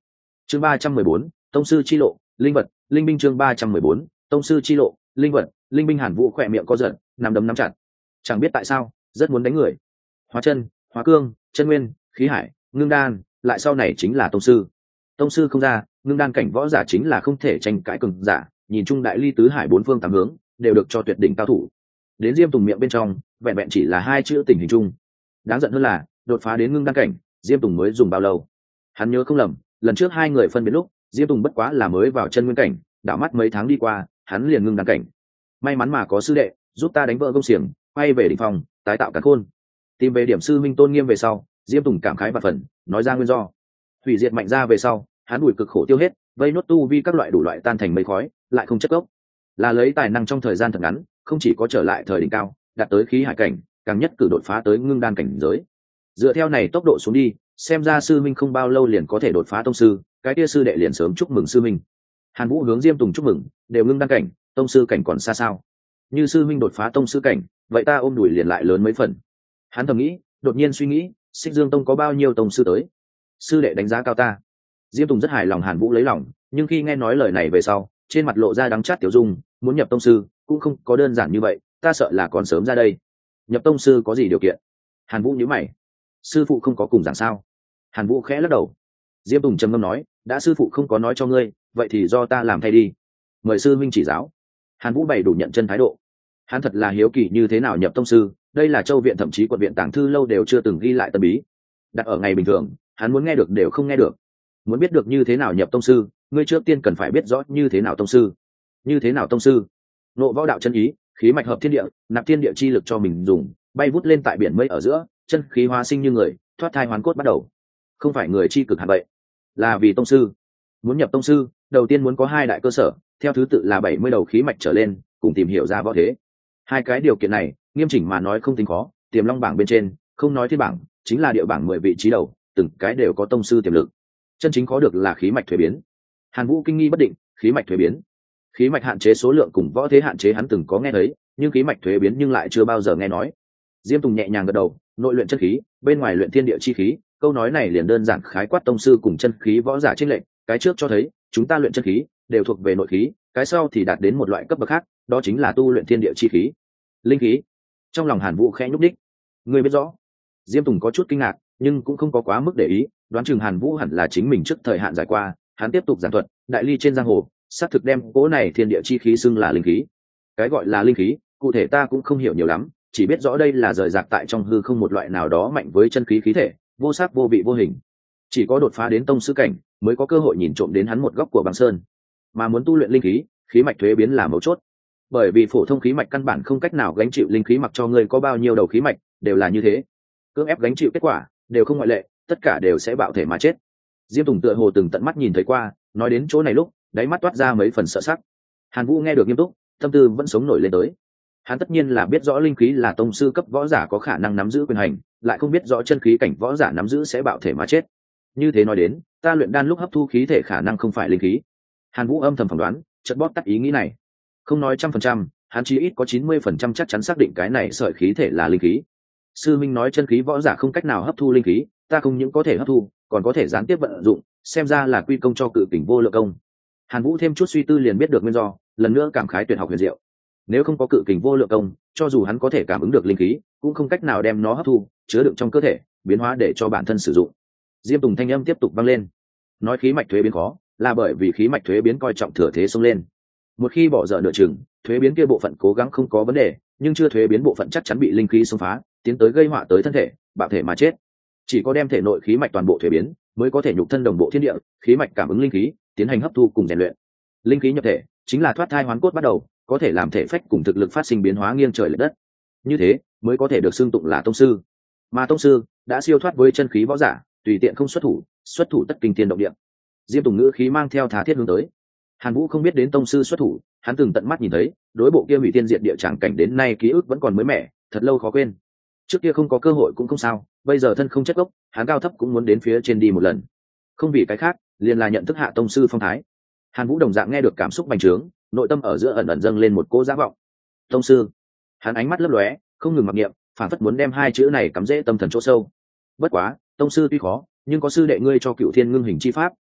A: Chương 314, tông sư chi lộ, linh vật, linh binh. Chương 314, tông sư chi lộ, linh vật, linh binh. Hàn Vũ khỏe miệng co giật, nắm đấm nắm chặt. Chẳng biết tại sao, rất muốn đánh người. Hóa chân, hóa cương, chân nguyên, khí hải, ngưng đan, lại sau này chính là tông sư. Tông sư không ra, ngưng đan cảnh võ giả chính là không thể tranh cãi cường giả, nhìn chung đại ly tứ hải bốn phương tám hướng, đều được cho tuyệt đỉnh cao thủ. Đến Diêm Tùng miệng bên trong, vẹn vẹn chỉ là hai chữ tình hình chung. Đáng giận hơn là, đột phá đến ngưng đan cảnh, Diêm Tùng mới dùng bao lâu? Hắn nhớ không lầm, lần trước hai người phân biệt lúc, Diêm Tùng bất quá là mới vào chân nguyên cảnh, đảo mắt mấy tháng đi qua, hắn liền ngưng đan cảnh. May mắn mà có sư đệ giúp ta đánh vỡ công xiềng, quay về đỉnh phòng, tái tạo càn khôn. Tìm về điểm sư minh tôn nghiêm về sau, Diêm Tùng cảm khái và phần, nói ra nguyên do. Hủy diệt mạnh ra về sau, hắn đuổi cực khổ tiêu hết, vây nốt tu vi các loại đủ loại tan thành mây khói, lại không chất gốc. Là lấy tài năng trong thời gian thật ngắn, không chỉ có trở lại thời đỉnh cao, đạt tới khí hải cảnh, càng nhất cử đột phá tới ngưng đan cảnh giới. Dựa theo này tốc độ xuống đi, xem ra sư minh không bao lâu liền có thể đột phá tông sư, cái kia sư đệ liền sớm chúc mừng sư minh. Hàn Vũ hướng Diêm Tùng chúc mừng, đều ngưng đan cảnh, tông sư cảnh còn xa sao? Như sư minh đột phá tông sư cảnh, vậy ta ôm đùi liền lại lớn mấy phần. Hắn thầm nghĩ, đột nhiên suy nghĩ, Xích Dương Tông có bao nhiêu tông sư tới? Sư đệ đánh giá cao ta. Diêm Tùng rất hài lòng Hàn Vũ lấy lòng, nhưng khi nghe nói lời này về sau, trên mặt lộ ra đắng chát tiểu dung, muốn nhập tông sư cũng không có đơn giản như vậy, ta sợ là còn sớm ra đây. Nhập tông sư có gì điều kiện? Hàn Vũ nhíu mày. Sư phụ không có cùng giảng sao? Hàn Vũ khẽ lắc đầu. Diêm Tùng trầm ngâm nói, đã sư phụ không có nói cho ngươi, vậy thì do ta làm thay đi. Mời sư minh chỉ giáo. Hàn Vũ bày đủ nhận chân thái độ. Hắn thật là hiếu kỳ như thế nào nhập tông sư, đây là châu viện thậm chí quận viện tàng thư lâu đều chưa từng ghi lại tân bí. Đặt ở ngày bình thường, hắn muốn nghe được đều không nghe được. Muốn biết được như thế nào nhập tông sư, ngươi trước tiên cần phải biết rõ như thế nào tông sư. Như thế nào tông sư? Nộ võ đạo chân ý, khí mạch hợp thiên địa, nạp thiên địa chi lực cho mình dùng, bay vút lên tại biển mây ở giữa, chân khí hóa sinh như người, thoát thai hoàn cốt bắt đầu. Không phải người chi cực hạt vậy, là vì tông sư. Muốn nhập tông sư, đầu tiên muốn có hai đại cơ sở, theo thứ tự là 70 đầu khí mạch trở lên, cùng tìm hiểu ra võ thế. Hai cái điều kiện này, nghiêm chỉnh mà nói không tính khó, Tiềm Long bảng bên trên, không nói thiên bảng, chính là địa bảng 10 vị trí đầu, từng cái đều có tông sư tiềm lực. Chân chính có được là khí mạch thuế biến. Hàn Vũ kinh nghi bất định, khí mạch thuế biến. Khí mạch hạn chế số lượng cùng võ thế hạn chế hắn từng có nghe thấy, nhưng khí mạch thuế biến nhưng lại chưa bao giờ nghe nói. Diêm Tùng nhẹ nhàng gật đầu, nội luyện chân khí, bên ngoài luyện thiên địa chi khí, câu nói này liền đơn giản khái quát tông sư cùng chân khí võ giả chênh lệch, cái trước cho thấy, chúng ta luyện chân khí đều thuộc về nội khí, cái sau thì đạt đến một loại cấp bậc khác, đó chính là tu luyện thiên địa chi khí. Linh khí. Trong lòng Hàn Vũ khẽ nhúc đích. Ngươi biết rõ. Diêm Tùng có chút kinh ngạc, nhưng cũng không có quá mức để ý, đoán chừng Hàn Vũ hẳn là chính mình trước thời hạn giải qua, hắn tiếp tục giảng thuật, đại ly trên giang hồ, xác thực đem cố này thiên địa chi khí xưng là linh khí. Cái gọi là linh khí, cụ thể ta cũng không hiểu nhiều lắm, chỉ biết rõ đây là rời rạc tại trong hư không một loại nào đó mạnh với chân khí khí thể, vô sắc vô vị vô hình. Chỉ có đột phá đến tông sư cảnh, mới có cơ hội nhìn trộm đến hắn một góc của băng sơn. Mà muốn tu luyện linh khí, khí mạch thuế biến là mấu chốt. Bởi vì phổ thông khí mạch căn bản không cách nào gánh chịu linh khí, mặc cho ngươi có bao nhiêu đầu khí mạch, đều là như thế. Cưỡng ép gánh chịu kết quả, đều không ngoại lệ, tất cả đều sẽ bạo thể mà chết. Diêm Tùng tựa hồ từng tận mắt nhìn thấy qua, nói đến chỗ này lúc, đáy mắt toát ra mấy phần sợ sắc. Hàn Vũ nghe được nghiêm túc, tâm tư vẫn sống nổi lên tới. Hắn tất nhiên là biết rõ linh khí là tông sư cấp võ giả có khả năng nắm giữ quyền hành, lại không biết rõ chân khí cảnh võ giả nắm giữ sẽ bạo thể mà chết. Như thế nói đến, ta luyện đan lúc hấp thu khí thể khả năng không phải linh khí. Hàn Vũ âm thầm phỏng đoán, chợt bóp tắt ý nghĩ này. Không nói 100%, hắn chỉ ít có 90% chắc chắn xác định cái này sợi khí thể là linh khí. Sư Minh nói chân khí võ giả không cách nào hấp thu linh khí, ta không những có thể hấp thu, còn có thể gián tiếp vận dụng, xem ra là quy công cho cự kình vô lượng công. Hàn Vũ thêm chút suy tư liền biết được nguyên do, lần nữa cảm khái tuyệt học huyền diệu. Nếu không có cự kình vô lượng công, cho dù hắn có thể cảm ứng được linh khí, cũng không cách nào đem nó hấp thu, chứa đựng trong cơ thể, biến hóa để cho bản thân sử dụng. Diêm Tùng thanh âm tiếp tục vang lên. Nói khí mạch thuế biến khó, là bởi vì khí mạch thuế biến coi trọng thừa thế xông lên. Một khi bỏ dở nửa chừng, thuế biến kia bộ phận cố gắng không có vấn đề, nhưng chưa thuế biến bộ phận chắc chắn bị linh khí xông phá, tiến tới gây họa tới thân thể, bạo thể mà chết. Chỉ có đem thể nội khí mạch toàn bộ thuế biến, mới có thể nhục thân đồng bộ thiên địa, khí mạch cảm ứng linh khí, tiến hành hấp thu cùng rèn luyện. Linh khí nhập thể, chính là thoát thai hoán cốt bắt đầu, có thể làm thể phách cùng thực lực phát sinh biến hóa nghiêng trời lệch đất. Như thế, mới có thể được xưng tụng là tông sư. Mà tông sư đã siêu thoát với chân khí võ giả, tùy tiện không xuất thủ tất kinh thiên động địa. Diêm Tùng ngữ khí mang theo thà thiết hướng tới. Hàn Vũ không biết đến tông sư xuất thủ, hắn từng tận mắt nhìn thấy, đối bộ kia hủy tiên diệt địa tràng cảnh đến nay ký ức vẫn còn mới mẻ, thật lâu khó quên. Trước kia không có cơ hội cũng không sao, bây giờ thân không chất gốc, hắn cao thấp cũng muốn đến phía trên đi một lần. Không vì cái khác, liền là nhận thức hạ tông sư phong thái. Hàn Vũ đồng dạng nghe được cảm xúc bành trướng, nội tâm ở giữa ẩn ẩn dâng lên một cỗ giả vọng. Tông sư. Hắn ánh mắt lấp lóe, không ngừng mặc niệm, phản phất muốn đem hai chữ này cắm rễ tâm thần chỗ sâu. Bất quá, tông sư tuy khó, nhưng có sư đệ ngươi cho Cựu Thiên ngưng hình chi pháp,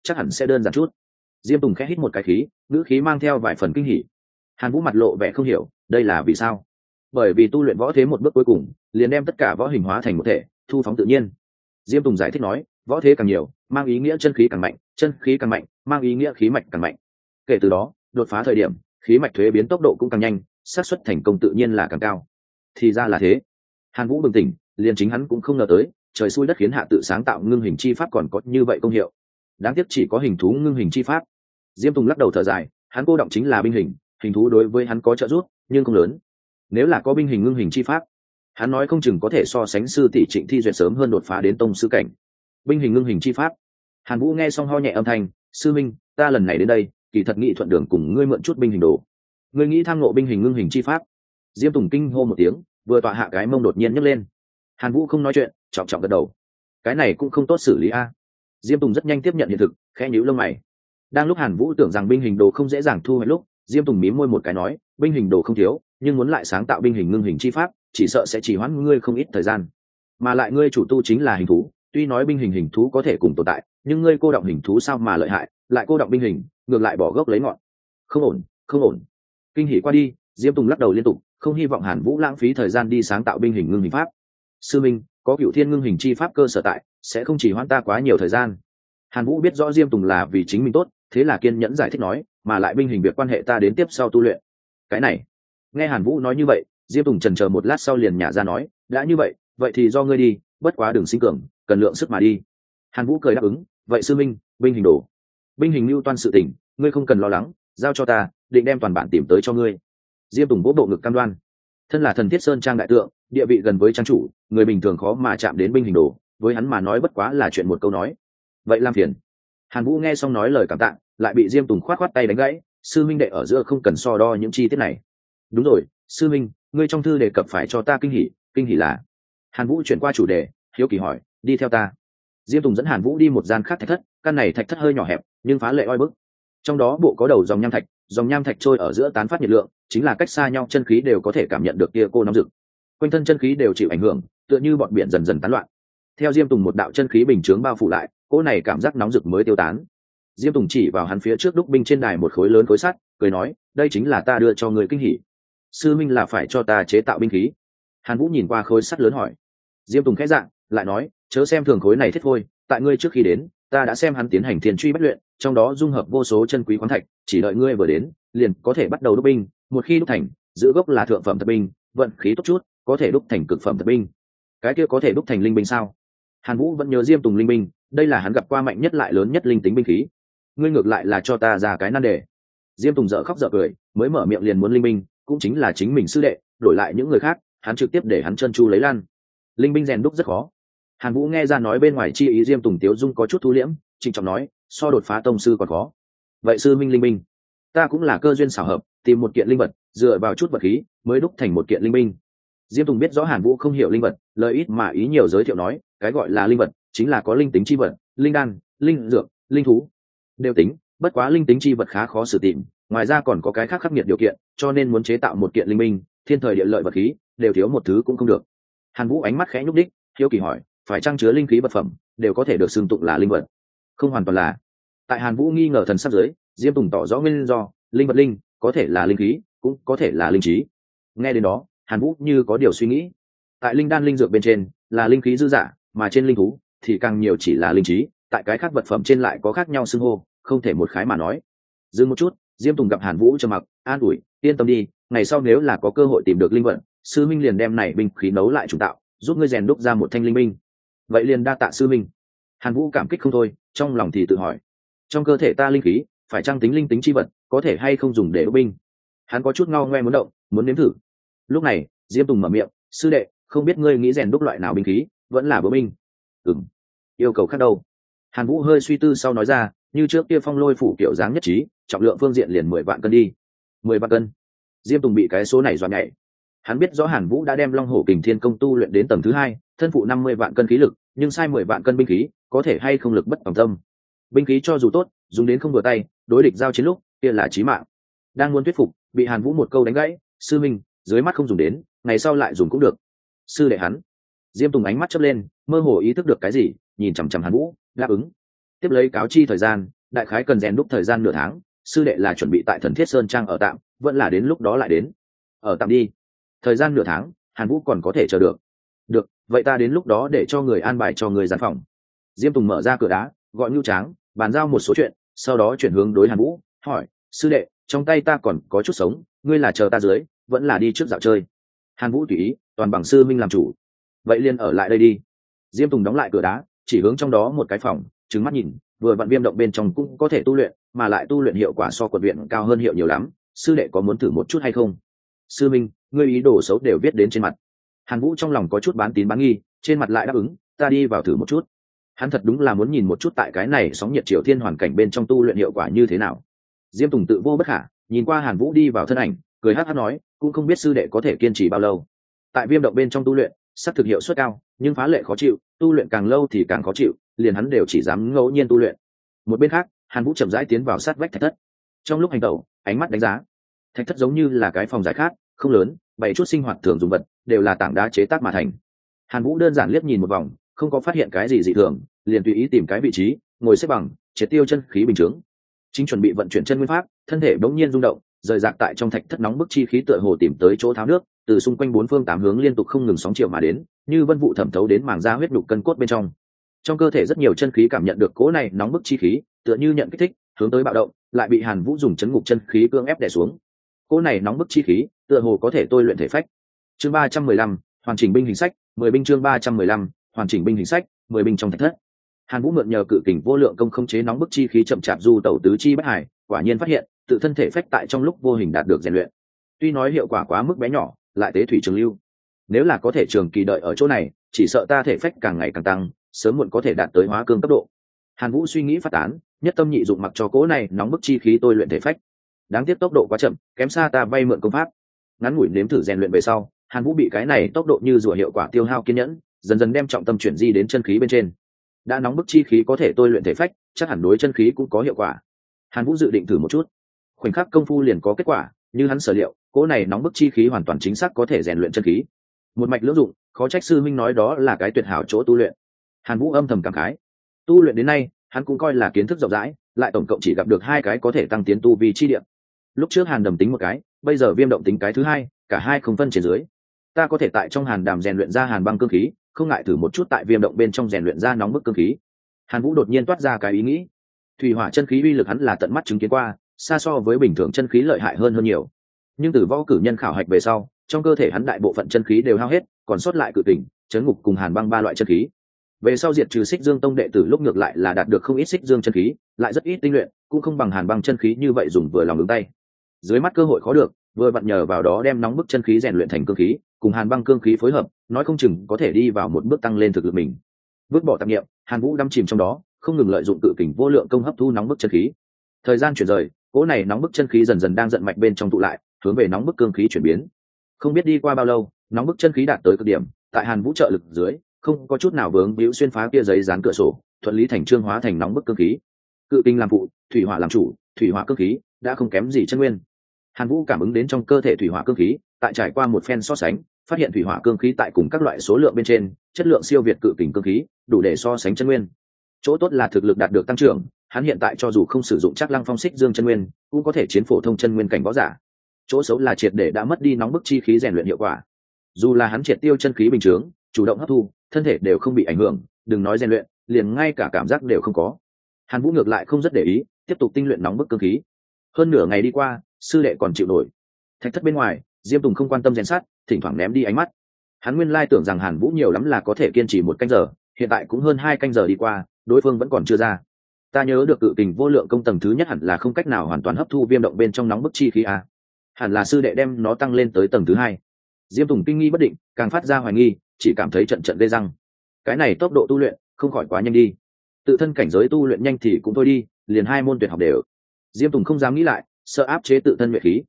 A: chắc hẳn sẽ đơn giản chút. Diêm Tùng khẽ hít một cái khí, ngữ khí mang theo vài phần kinh hỉ. Hàn Vũ mặt lộ vẻ không hiểu, đây là vì sao? Bởi vì tu luyện võ thế một bước cuối cùng, liền đem tất cả võ hình hóa thành một thể, thu phóng tự nhiên. Diêm Tùng giải thích nói, võ thế càng nhiều, mang ý nghĩa chân khí càng mạnh, chân khí càng mạnh, mang ý nghĩa khí mạch càng mạnh. Kể từ đó, đột phá thời điểm, khí mạch thuế biến tốc độ cũng càng nhanh, xác suất thành công tự nhiên là càng cao. Thì ra là thế. Hàn Vũ bừng tỉnh, liền chính hắn cũng không ngờ tới, trời xui đất khiến hạ tự sáng tạo ngưng hình chi pháp còn có như vậy công hiệu. Đáng tiếc chỉ có hình thú ngưng hình chi pháp. Diêm Tùng lắc đầu thở dài, hắn cô động chính là binh hình, hình thú đối với hắn có trợ giúp, nhưng không lớn. Nếu là có binh hình ngưng hình chi pháp, hắn nói không chừng có thể so sánh sư tỷ Trịnh Thi Duyệt sớm hơn đột phá đến tông sư cảnh. Binh hình ngưng hình chi pháp. Hàn Vũ nghe xong ho nhẹ âm thanh, sư minh, ta lần này đến đây, kỳ thật nghị thuận đường cùng ngươi mượn chút binh hình đồ. Ngươi nghĩ tham ngộ binh hình ngưng hình chi pháp? Diêm Tùng kinh hô một tiếng, vừa tọa hạ cái mông đột nhiên nhấc lên. Hàn Vũ không nói chuyện, trọng trọng gật đầu. Cái này cũng không tốt xử lý a. Diêm Tùng rất nhanh tiếp nhận hiện thực, khẽ nhíu lông mày. Đang lúc Hàn Vũ tưởng rằng binh hình đồ không dễ dàng thu hoạch lúc, Diêm Tùng mím môi một cái nói, binh hình đồ không thiếu, nhưng muốn lại sáng tạo binh hình ngưng hình chi pháp, chỉ sợ sẽ chỉ hoãn ngươi không ít thời gian. Mà lại ngươi chủ tu chính là hình thú, tuy nói binh hình hình thú có thể cùng tồn tại, nhưng ngươi cô động hình thú sao mà lợi hại, lại cô động binh hình, ngược lại bỏ gốc lấy ngọn. Không ổn, không ổn. Kinh hỉ qua đi, Diêm Tùng lắc đầu liên tục, không hy vọng Hàn Vũ lãng phí thời gian đi sáng tạo binh hình ngưng hình pháp. Sư minh, có Cửu Thiên ngưng hình chi pháp cơ sở tại, sẽ không chỉ hoãn ta quá nhiều thời gian. Hàn Vũ biết rõ Diêm Tùng là vì chính mình tốt, thế là kiên nhẫn giải thích nói, mà lại binh hình việc quan hệ ta đến tiếp sau tu luyện. Cái này, nghe Hàn Vũ nói như vậy, Diêm Tùng chần chờ một lát sau liền nhả ra nói, đã như vậy, vậy thì do ngươi đi, bất quá đừng sinh cường, cần lượng sức mà đi. Hàn Vũ cười đáp ứng, vậy sư minh, binh hình đồ, binh hình lưu toan sự tình, ngươi không cần lo lắng, giao cho ta, định đem toàn bản tìm tới cho ngươi. Diêm Tùng vỗ bộ ngực cam đoan, thân là Thần Thiết Sơn trang đại tượng, địa vị gần với trang chủ, người bình thường khó mà chạm đến binh hình đồ, với hắn mà nói bất quá là chuyện một câu nói. Vậy làm phiền. Hàn Vũ nghe xong nói lời cảm tạ, lại bị Diêm Tùng khoát khoát tay đánh gãy, sư minh đệ ở giữa không cần so đo những chi tiết này. Đúng rồi, sư minh, ngươi trong thư đề cập phải cho ta kinh hỉ là. Hàn Vũ chuyển qua chủ đề, hiếu kỳ hỏi, đi theo ta. Diêm Tùng dẫn Hàn Vũ đi một gian khác thạch thất, căn này thạch thất hơi nhỏ hẹp, nhưng phá lệ oi bức. Trong đó bộ có đầu dòng nham thạch trôi ở giữa tán phát nhiệt lượng, chính là cách xa nhau chân khí đều có thể cảm nhận được kia cô nóng rực. Quanh thân chân khí đều chịu ảnh hưởng, tựa như bọn biển dần dần tán loạn. Theo Diêm Tùng một đạo chân khí bình chướng bao phủ lại, cỗ này cảm giác nóng rực mới tiêu tán. Diêm Tùng chỉ vào hắn phía trước đúc binh trên đài một khối lớn khối sắt, cười nói, đây chính là ta đưa cho người kinh hỉ. Sư minh là phải cho ta chế tạo binh khí. Hàn Vũ nhìn qua khối sắt lớn hỏi. Diêm Tùng khẽ dạng, lại nói, chớ xem thường khối này thiết thôi, tại ngươi trước khi đến, ta đã xem hắn tiến hành thiên truy bách luyện, trong đó dung hợp vô số chân quý khoáng thạch, chỉ đợi ngươi vừa đến, liền có thể bắt đầu đúc binh, một khi đúc thành, giữ gốc là thượng phẩm thật binh, vận khí tốt chút, có thể đúc thành cực phẩm thật binh. Cái kia có thể đúc thành linh binh sao? Hàn Vũ vẫn nhớ Diêm Tùng linh binh, đây là hắn gặp qua mạnh nhất lại lớn nhất linh tính binh khí. Ngươi ngược lại là cho ta ra cái nan đề. Diêm Tùng dở khóc dở cười, mới mở miệng liền muốn linh binh, cũng chính là chính mình sư đệ, đổi lại những người khác, hắn trực tiếp để hắn chân chu lấy lan. Linh binh rèn đúc rất khó. Hàn Vũ nghe ra nói bên ngoài chi ý, Diêm Tùng tiếu dung có chút thu liễm, trịnh trọng nói, so đột phá tông sư còn khó. Vậy sư minh linh binh, ta cũng là cơ duyên xảo hợp, tìm một kiện linh vật, dựa vào chút vật khí, mới đúc thành một kiện linh binh. Diêm Tùng biết rõ Hàn Vũ không hiểu linh vật, lời ít mà ý nhiều giới thiệu nói, cái gọi là linh vật chính là có linh tính chi vật, linh đan, linh dược, linh thú đều tính, bất quá linh tính chi vật khá khó sử tìm, ngoài ra còn có cái khác khắc nghiệt điều kiện, cho nên muốn chế tạo một kiện linh binh, thiên thời địa lợi vật khí đều thiếu một thứ cũng không được. Hàn Vũ ánh mắt khẽ nhúc đích, hiếu kỳ hỏi, phải trang chứa linh khí vật phẩm đều có thể được xưng tụng là linh vật? Không hoàn toàn là. Tại Hàn Vũ nghi ngờ thần sắc dưới, Diêm Tùng tỏ rõ nguyên do, linh vật linh có thể là linh khí, cũng có thể là linh trí. Nghe đến đó, Hàn Vũ như có điều suy nghĩ. Tại linh đan linh dược bên trên là linh khí dư dả, mà trên linh thú thì càng nhiều chỉ là linh trí, tại cái khác vật phẩm trên lại có khác nhau xưng hô, không thể một khái mà nói. Dừng một chút, Diêm Tùng gặp Hàn Vũ trầm mặc, an ủi, yên tâm đi, ngày sau nếu là có cơ hội tìm được linh vật, sư minh liền đem này binh khí nấu lại trùng tạo, giúp ngươi rèn đúc ra một thanh linh binh. Vậy liền đa tạ sư minh. Hàn Vũ cảm kích không thôi, trong lòng thì tự hỏi, trong cơ thể ta linh khí phải trang tính linh tính chi vật, có thể hay không dùng để đúc binh. Hắn có chút ngao ngoe muốn động, muốn nếm thử. Lúc này, Diêm Tùng mở miệng, sư đệ, không biết ngươi nghĩ rèn đúc loại nào binh khí, vẫn là búa binh? Ừm, yêu cầu khác đâu? Hàn Vũ hơi suy tư sau nói ra, như trước kia Phong Lôi phủ kiểu dáng nhất trí, trọng lượng phương diện liền 10 vạn cân đi. 10 vạn cân? Diêm Tùng bị cái số này dọa nhảy. Hắn biết rõ Hàn Vũ đã đem Long Hổ Kình Thiên Công tu luyện đến tầng thứ 2, thân phụ 50 vạn cân khí lực, nhưng sai 10 vạn cân binh khí, có thể hay không lực bất tòng tâm. Binh khí cho dù tốt, dùng đến không vừa tay, đối địch giao chiến lúc, kia là chí mạng. Đang muốn thuyết phục, bị Hàn Vũ một câu đánh gãy, sư minh, dưới mắt không dùng đến, ngày sau lại dùng cũng được. Sư đệ hắn. Diêm Tùng ánh mắt chớp lên, mơ hồ ý thức được cái gì, nhìn chằm chằm Hàn Vũ, đáp ứng. Tiếp lấy cáo chi thời gian, đại khái cần rèn đúc thời gian nửa tháng, sư đệ là chuẩn bị tại Thần Thiết Sơn Trang ở tạm, vẫn là đến lúc đó lại đến? Ở tạm đi. Thời gian nửa tháng, Hàn Vũ còn có thể chờ được. Được, vậy ta đến lúc đó để cho người an bài cho người gian phòng. Diêm Tùng mở ra cửa đá, gọi Nưu Tráng, bàn giao một số chuyện, sau đó chuyển hướng đối Hàn Vũ, hỏi: sư đệ, trong tay ta còn có chút sống, ngươi là chờ ta dưới, vẫn là đi trước dạo chơi? Hàn Vũ tùy ý, toàn bằng sư minh làm chủ. Vậy liền ở lại đây đi. Diêm Tùng đóng lại cửa đá, chỉ hướng trong đó một cái phòng, trừng mắt nhìn, vừa vặn viêm động bên trong cũng có thể tu luyện, mà lại tu luyện hiệu quả so quận viện cao hơn hiệu nhiều lắm, sư đệ có muốn thử một chút hay không? Sư minh, ngươi ý đồ xấu đều viết đến trên mặt. Hàn Vũ trong lòng có chút bán tín bán nghi, trên mặt lại đáp ứng, ta đi vào thử một chút. Hắn thật đúng là muốn nhìn một chút tại cái này sóng nhiệt triều thiên hoàn cảnh bên trong tu luyện hiệu quả như thế nào. Diêm Tùng tự vô bất khả, nhìn qua Hàn Vũ đi vào thân ảnh, cười hắc hắc nói, cũng không biết sư đệ có thể kiên trì bao lâu. Tại viêm động bên trong tu luyện, sắc thực hiệu suất cao, nhưng phá lệ khó chịu, tu luyện càng lâu thì càng khó chịu, liền hắn đều chỉ dám ngẫu nhiên tu luyện. Một bên khác, Hàn Vũ chậm rãi tiến vào sát vách thạch thất. Trong lúc hành tẩu, ánh mắt đánh giá, thạch thất giống như là cái phòng giải khát, không lớn, bày chút sinh hoạt thường dùng vật, đều là tảng đá chế tác mà thành. Hàn Vũ đơn giản liếc nhìn một vòng, không có phát hiện cái gì dị thường, liền tùy ý tìm cái vị trí, ngồi xếp bằng, triệt tiêu chân khí bình chứng. Chính chuẩn bị vận chuyển chân nguyên pháp, thân thể bỗng nhiên rung động, rời rạc tại trong thạch thất nóng bức chi khí tựa hồ tìm tới chỗ tháo nước, từ xung quanh bốn phương tám hướng liên tục không ngừng sóng chiều mà đến, như vân vụ thẩm thấu đến màng da huyết nhục cân cốt bên trong. Trong cơ thể rất nhiều chân khí cảm nhận được cỗ này nóng bức chi khí, tựa như nhận kích thích, hướng tới bạo động, lại bị Hàn Vũ dùng chấn ngục chân khí cưỡng ép đè xuống. Cỗ này nóng bức chi khí, tựa hồ có thể tôi luyện thể phách. Chương 315, hoàn chỉnh binh hình sách, 10 binh. Chương 315, hoàn chỉnh binh hình sách, 10 binh trong thạch thất. Hàn Vũ mượn nhờ cự kình vô lượng công khống chế nóng bức chi khí chậm chạp du tẩu tứ chi bất hải, quả nhiên phát hiện tự thân thể phách tại trong lúc vô hình đạt được rèn luyện. Tuy nói hiệu quả quá mức bé nhỏ, lại tế thủy trường lưu. Nếu là có thể trường kỳ đợi ở chỗ này, chỉ sợ ta thể phách càng ngày càng tăng, sớm muộn có thể đạt tới hóa cương cấp độ. Hàn Vũ suy nghĩ phát tán, nhất tâm nhị dụng mặc cho cỗ này nóng bức chi khí tôi luyện thể phách. Đáng tiếc tốc độ quá chậm, kém xa ta vay mượn công pháp. Ngắn ngủi nếm thử rèn luyện về sau, Hàn Vũ bị cái này tốc độ như rùa hiệu quả tiêu hao kiên nhẫn, dần dần đem trọng tâm chuyển di đến chân khí bên trên. Đã nóng bức chi khí có thể tôi luyện thể phách, chắc hẳn đối chân khí cũng có hiệu quả. Hàn Vũ dự định thử một chút. Khoảnh khắc công phu liền có kết quả, như hắn sở liệu, cỗ này nóng bức chi khí hoàn toàn chính xác có thể rèn luyện chân khí. Một mạch lưỡng dụng, khó trách sư minh nói đó là cái tuyệt hảo chỗ tu luyện. Hàn Vũ âm thầm cảm khái. Tu luyện đến nay, hắn cũng coi là kiến thức rộng rãi, lại tổng cộng chỉ gặp được 2 cái có thể tăng tiến tu vi chi điểm. Lúc trước Hàn Đầm tính một cái, bây giờ Viêm Động tính cái thứ hai, cả hai không phân trên dưới. Ta có thể tại trong Hàn Đàm rèn luyện ra Hàn Băng cương khí, không ngại thử một chút tại Viêm Động bên trong rèn luyện ra nóng bức cương khí. Hàn Vũ đột nhiên toát ra cái ý nghĩ. Thủy hỏa chân khí uy lực hắn là tận mắt chứng kiến qua, xa so với bình thường chân khí lợi hại hơn nhiều. Nhưng từ võ cử nhân khảo hạch về sau, trong cơ thể hắn đại bộ phận chân khí đều hao hết, còn sót lại cự kình, chấn ngục cùng Hàn Băng 3 loại chân khí. Về sau diệt trừ Xích Dương Tông đệ tử lúc ngược lại là đạt được không ít Xích Dương chân khí, lại rất ít tinh luyện, cũng không bằng Hàn Băng chân khí như vậy dùng vừa lòng ứng tay. Dưới mắt cơ hội khó được, vừa vặn nhờ vào đó đem nóng bức chân khí rèn luyện thành cương khí, cùng Hàn Băng cương khí phối hợp, nói không chừng có thể đi vào một bước tăng lên thực lực mình. Vứt bỏ tạp niệm, Hàn Vũ đắm chìm trong đó, không ngừng lợi dụng cự kình vô lượng công hấp thu nóng bức chân khí. Thời gian chuyển rời, cỗ này nóng bức chân khí dần dần đang giận mạch bên trong tụ lại, hướng về nóng bức cương khí chuyển biến. Không biết đi qua bao lâu, nóng bức chân khí đạt tới cực điểm, tại Hàn Vũ trợ lực dưới, không có chút nào vướng víu xuyên phá kia giấy dán cửa sổ, thuận lý thành trương hóa thành nóng bức cương khí. Cự kình làm phụ, thủy hỏa làm chủ, thủy hỏa cương khí đã không kém gì chân nguyên. Hàn Vũ cảm ứng đến trong cơ thể thủy hỏa cương khí, tại trải qua một phen so sánh, phát hiện thủy hỏa cương khí tại cùng các loại số lượng bên trên, chất lượng siêu việt cự kình cương khí, đủ để so sánh chân nguyên. Chỗ tốt là thực lực đạt được tăng trưởng, hắn hiện tại cho dù không sử dụng Trác Lăng Phong Xích Dương chân nguyên, cũng có thể chiến phổ thông chân nguyên cảnh võ giả. Chỗ xấu là triệt để đã mất đi nóng bức chi khí rèn luyện hiệu quả. Dù là hắn triệt tiêu chân khí bình thường, chủ động hấp thu, thân thể đều không bị ảnh hưởng, đừng nói rèn luyện, liền ngay cả cảm giác đều không có. Hàn Vũ ngược lại không rất để ý, tiếp tục tinh luyện nóng bức cương khí. Hơn nửa ngày đi qua, sư đệ còn chịu nổi. Thạch thất bên ngoài, Diêm Tùng không quan tâm rèn sát, thỉnh thoảng ném đi ánh mắt. Hắn nguyên lai tưởng rằng Hàn Vũ nhiều lắm là có thể kiên trì 1 canh giờ, hiện tại cũng hơn 2 canh giờ đi qua, đối phương vẫn còn chưa ra. Ta nhớ được cự kình vô lượng công tầng thứ nhất hẳn là không cách nào hoàn toàn hấp thu viêm động bên trong nóng bức chi khí a. Hẳn là sư đệ đem nó tăng lên tới tầng thứ 2. Diêm Tùng kinh nghi bất định, càng phát ra hoài nghi, chỉ cảm thấy trận trận gây răng. Cái này tốc độ tu luyện không khỏi quá nhanh đi. Tự thân cảnh giới tu luyện nhanh thì cũng thôi đi, liền 2 môn tuyệt học đều. Diêm Tùng không dám nghĩ lại, sợ áp chế tự thân luyện khí.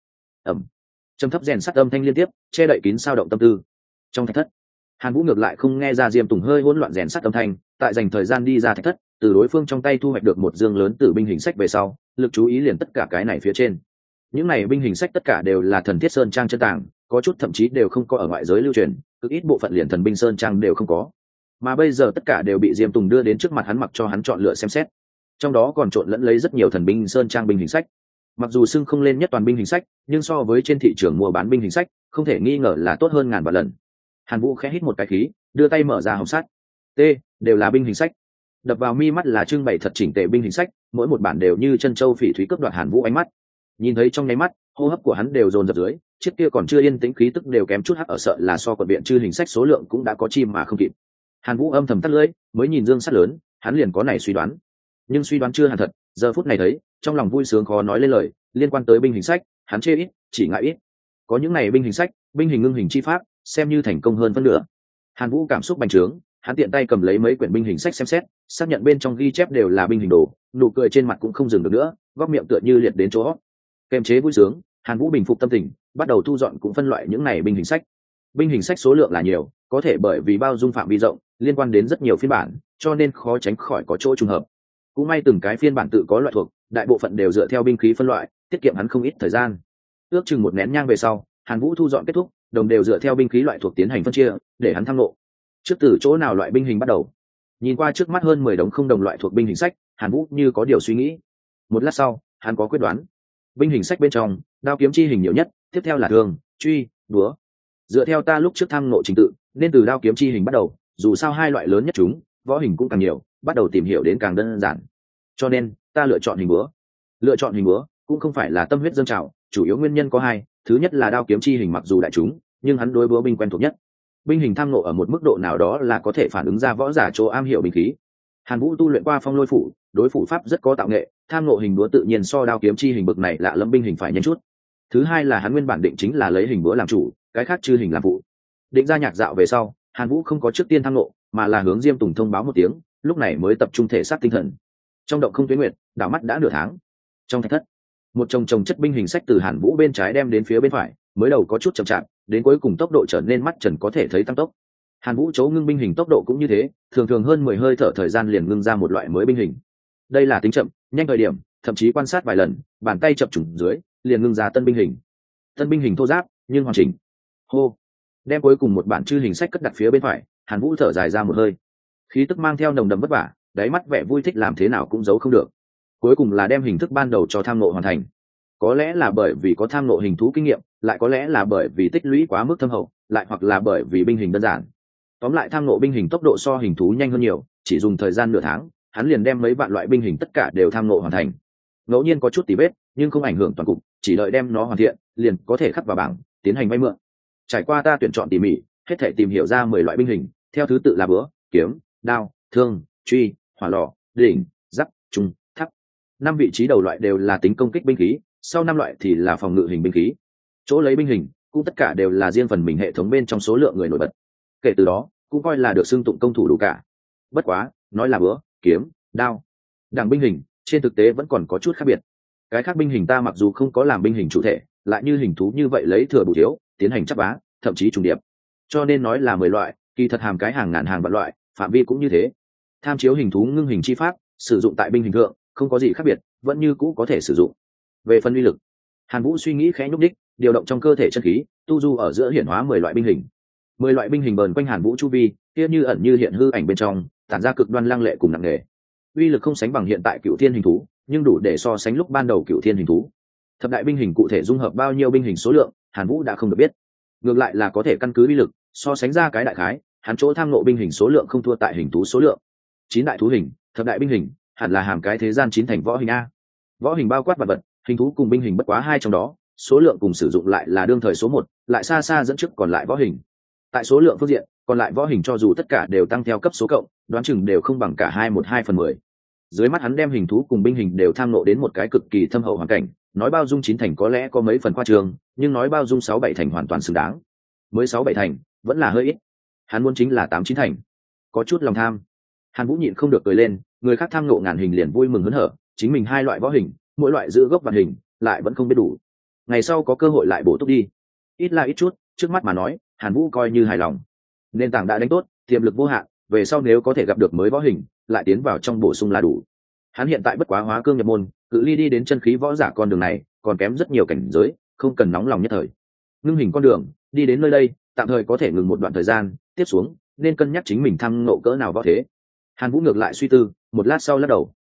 A: Trầm thấp rèn sắt âm thanh liên tiếp, che đậy kín sao động tâm tư. Trong thạch thất, Hàn Vũ ngược lại không nghe ra Diêm Tùng hơi hỗn loạn rèn sắt âm thanh, tại dành thời gian đi ra thạch thất, từ đối phương trong tay thu hoạch được một dương lớn tử binh hình sách về sau, lực chú ý liền tất cả cái này phía trên. Những này binh hình sách tất cả đều là Thần Thiết Sơn Trang chân tàng, có chút thậm chí đều không có ở ngoại giới lưu truyền, cực ít bộ phận liền Thần Binh Sơn Trang đều không có. Mà bây giờ tất cả đều bị Diêm Tùng đưa đến trước mặt hắn mặc cho hắn chọn lựa xem xét. trong đó còn trộn lẫn lấy rất nhiều thần binh sơn trang binh hình sách. Mặc dù xưng không lên nhất toàn binh hình sách, nhưng so với trên thị trường mua bán binh hình sách không thể nghi ngờ là tốt hơn ngàn vạn lần. Hàn Vũ khẽ hít một cái khí, đưa tay mở ra hồng sắt. Đều là binh hình sách. Đập vào mi mắt là trưng bày thật chỉnh tề binh hình sách, mỗi một bản đều như chân châu phỉ thúy cướp đoạt Hàn Vũ ánh mắt. Nhìn thấy trong nháy mắt, hô hấp của hắn đều dồn dập dưới, chiếc kia còn chưa yên tĩnh khí tức đều kém chút hắc ở, sợ là so quận viện chư hình sách số lượng cũng đã có chim mà không kịp. Hàn Vũ âm thầm tắt lưỡi, mới nhìn dương sắt lớn, hắn liền có này suy đoán. Nhưng suy đoán chưa hẳn thật, giờ phút này thấy, trong lòng vui sướng khó nói lên lời, liên quan tới binh hình sách, hắn chê ít, chỉ ngại ít. Có những này binh hình sách, binh hình ngưng hình chi pháp, xem như thành công hơn phân nửa. Hàn Vũ cảm xúc bành trướng, hắn tiện tay cầm lấy mấy quyển binh hình sách xem xét, xác nhận bên trong ghi chép đều là binh hình đồ, nụ cười trên mặt cũng không dừng được nữa, góc miệng tựa như liệt đến chỗ. Kềm chế vui sướng, Hàn Vũ bình phục tâm tình, bắt đầu thu dọn cũng phân loại những này binh hình sách. Binh hình sách số lượng là nhiều, có thể bởi vì bao dung phạm vi rộng, liên quan đến rất nhiều phiên bản, cho nên khó tránh khỏi có chỗ trùng hợp. Cũng may từng cái phiên bản tự có loại thuộc, đại bộ phận đều dựa theo binh khí phân loại, tiết kiệm hắn không ít thời gian. Ước chừng một nén nhang về sau, Hàn Vũ thu dọn kết thúc, đồng đều dựa theo binh khí loại thuộc tiến hành phân chia, để hắn tham ngộ. Trước từ chỗ nào loại binh hình bắt đầu? Nhìn qua trước mắt hơn 10 đống không đồng loại thuộc binh hình sách, Hàn Vũ như có điều suy nghĩ. Một lát sau, hắn có quyết đoán. Binh hình sách bên trong, đao kiếm chi hình nhiều nhất, tiếp theo là thương, truy, búa. Dựa theo ta lúc trước tham ngộ trình tự, nên từ đao kiếm chi hình bắt đầu, dù sao hai loại lớn nhất chúng, võ hình cũng càng nhiều, bắt đầu tìm hiểu đến càng đơn giản. Cho nên, ta lựa chọn hình búa. Lựa chọn hình búa cũng không phải là tâm huyết dâng trào, chủ yếu nguyên nhân có hai, thứ nhất là đao kiếm chi hình mặc dù đại chúng, nhưng hắn đối búa binh quen thuộc nhất. Binh hình tham ngộ ở một mức độ nào đó là có thể phản ứng ra võ giả chỗ am hiểu binh khí. Hàn Vũ tu luyện qua phong lôi phủ, đối phủ pháp rất có tạo nghệ, tham ngộ hình búa tự nhiên so đao kiếm chi hình bực này lạ lẫm binh hình phải nhanh chút. Thứ hai là hắn nguyên bản định chính là lấy hình búa làm chủ, cái khác chư hình làm phụ. Định ra nhạc dạo về sau, Hàn Vũ không có trước tiên tham ngộ, mà là hướng Diêm Tùng thông báo một tiếng, lúc này mới tập trung thể xác tinh thần. Trong động không tuyến nguyệt, đảo mắt đã nửa tháng. Trong thạch thất, một chồng chất binh hình sách từ Hàn Vũ bên trái đem đến phía bên phải, mới đầu có chút chậm chạp, đến cuối cùng tốc độ trở nên mắt trần có thể thấy tăng tốc. Hàn Vũ chấu ngưng binh hình tốc độ cũng như thế, thường hơn 10 hơi thở thời gian liền ngưng ra một loại mới binh hình. Đây là tính chậm, nhanh thời điểm, thậm chí quan sát vài lần, bàn tay chập trùng dưới, liền ngưng ra tân binh hình. Tân binh hình thô ráp, nhưng hoàn chỉnh. Hô, đem cuối cùng một bản chư hình sách cất đặt phía bên phải, Hàn Vũ thở dài ra một hơi. Khí tức mang theo nồng đậm vất vả, đáy mắt vẻ vui thích làm thế nào cũng giấu không được. Cuối cùng là đem hình thức ban đầu cho tham ngộ hoàn thành. Có lẽ là bởi vì có tham ngộ hình thú kinh nghiệm, lại có lẽ là bởi vì tích lũy quá mức thâm hậu, lại hoặc là bởi vì binh hình đơn giản. Tóm lại tham ngộ binh hình tốc độ so hình thú nhanh hơn nhiều, chỉ dùng thời gian nửa tháng, hắn liền đem mấy vạn loại binh hình tất cả đều tham ngộ hoàn thành. Ngẫu nhiên có chút tỉ vết, nhưng không ảnh hưởng toàn cục, chỉ đợi đem nó hoàn thiện, liền có thể khắc vào bảng, tiến hành vay mượn. Trải qua ta tuyển chọn tỉ mỉ, hết thể tìm hiểu ra 10 loại binh hình, theo thứ tự là búa, kiếm, đao, thương, truy, hỏa lò, đỉnh, giáp, trung, tháp. 5 vị trí đầu loại đều là tính công kích binh khí, sau 5 loại thì là phòng ngự hình binh khí. Chỗ lấy binh hình cũng tất cả đều là riêng phần mình hệ thống bên trong số lượng người nổi bật. Kể từ đó, cũng coi là được xưng tụng công thủ đủ cả. Bất quá, nói là búa, kiếm, đao, đẳng binh hình, trên thực tế vẫn còn có chút khác biệt. Cái khác binh hình ta mặc dù không có làm binh hình chủ thể, lại như hình thú như vậy lấy thừa bù thiếu, tiến hành chắp vá, thậm chí trùng điệp. Cho nên nói là 10 loại, kỳ thật hàm cái hàng ngàn hàng vạn loại, phạm vi cũng như thế. Tham chiếu hình thú ngưng hình chi pháp, sử dụng tại binh hình thượng, không có gì khác biệt, vẫn như cũ có thể sử dụng. Về phần uy lực, Hàn Vũ suy nghĩ khẽ nhúc đích, điều động trong cơ thể chân khí, tu du ở giữa hiển hóa 10 loại binh hình. 10 loại binh hình bờn quanh Hàn Vũ chu vi, kia như ẩn như hiện hư ảnh bên trong, tản ra cực đoan lăng lệ cùng nặng nề. Uy lực không sánh bằng hiện tại Cựu Thiên hình thú, nhưng đủ để so sánh lúc ban đầu Cựu Thiên hình thú. Thập đại binh hình cụ thể dung hợp bao nhiêu binh hình số lượng, Hàn Vũ đã không được biết. Ngược lại là có thể căn cứ uy lực, so sánh ra cái đại khái, hắn chỗ tham ngộ binh hình số lượng không thua tại hình thú số lượng. 9 đại thú hình, thập đại binh hình, hẳn là hàm cái thế gian 9 thành võ hình a. Võ hình bao quát vật vật, hình thú cùng binh hình bất quá 2 trong đó, số lượng cùng sử dụng lại là đương thời số 1, lại xa xa dẫn trước còn lại võ hình. Tại số lượng phương diện, còn lại võ hình cho dù tất cả đều tăng theo cấp số cộng, đoán chừng đều không bằng cả 2/10. Dưới mắt hắn đem hình thú cùng binh hình đều tham ngộ đến một cái cực kỳ thâm hậu hoàn cảnh, nói bao dung 9 thành có lẽ có mấy phần khoa trương, nhưng nói bao dung 6-7 thành hoàn toàn xứng đáng. Mới 6-7 thành, vẫn là hơi ít. Hắn muốn chính là 8-9 thành. Có chút lòng tham. Hàn Vũ nhịn không được cười lên, người khác tham ngộ ngàn hình liền vui mừng hớn hở, chính mình 2 loại võ hình, mỗi loại giữ gốc vạn hình, lại vẫn không biết đủ. Ngày sau có cơ hội lại bổ túc đi. Ít là ít chút, trước mắt mà nói, Hàn Vũ coi như hài lòng. Nền tảng đã đánh tốt, tiềm lực vô hạn, về sau nếu có thể gặp được mới võ hình, lại tiến vào trong bổ sung là đủ. Hắn hiện tại bất quá hóa cương nhập môn, cự ly đi đến chân khí võ giả con đường này, còn kém rất nhiều cảnh giới, không cần nóng lòng nhất thời. Ngưng hình con đường, đi đến nơi đây, tạm thời có thể ngừng một đoạn thời gian, tiếp xuống, nên cân nhắc chính mình thăng ngộ cỡ nào võ thế. Hàn Vũ ngược lại suy tư, một lát sau lắc đầu.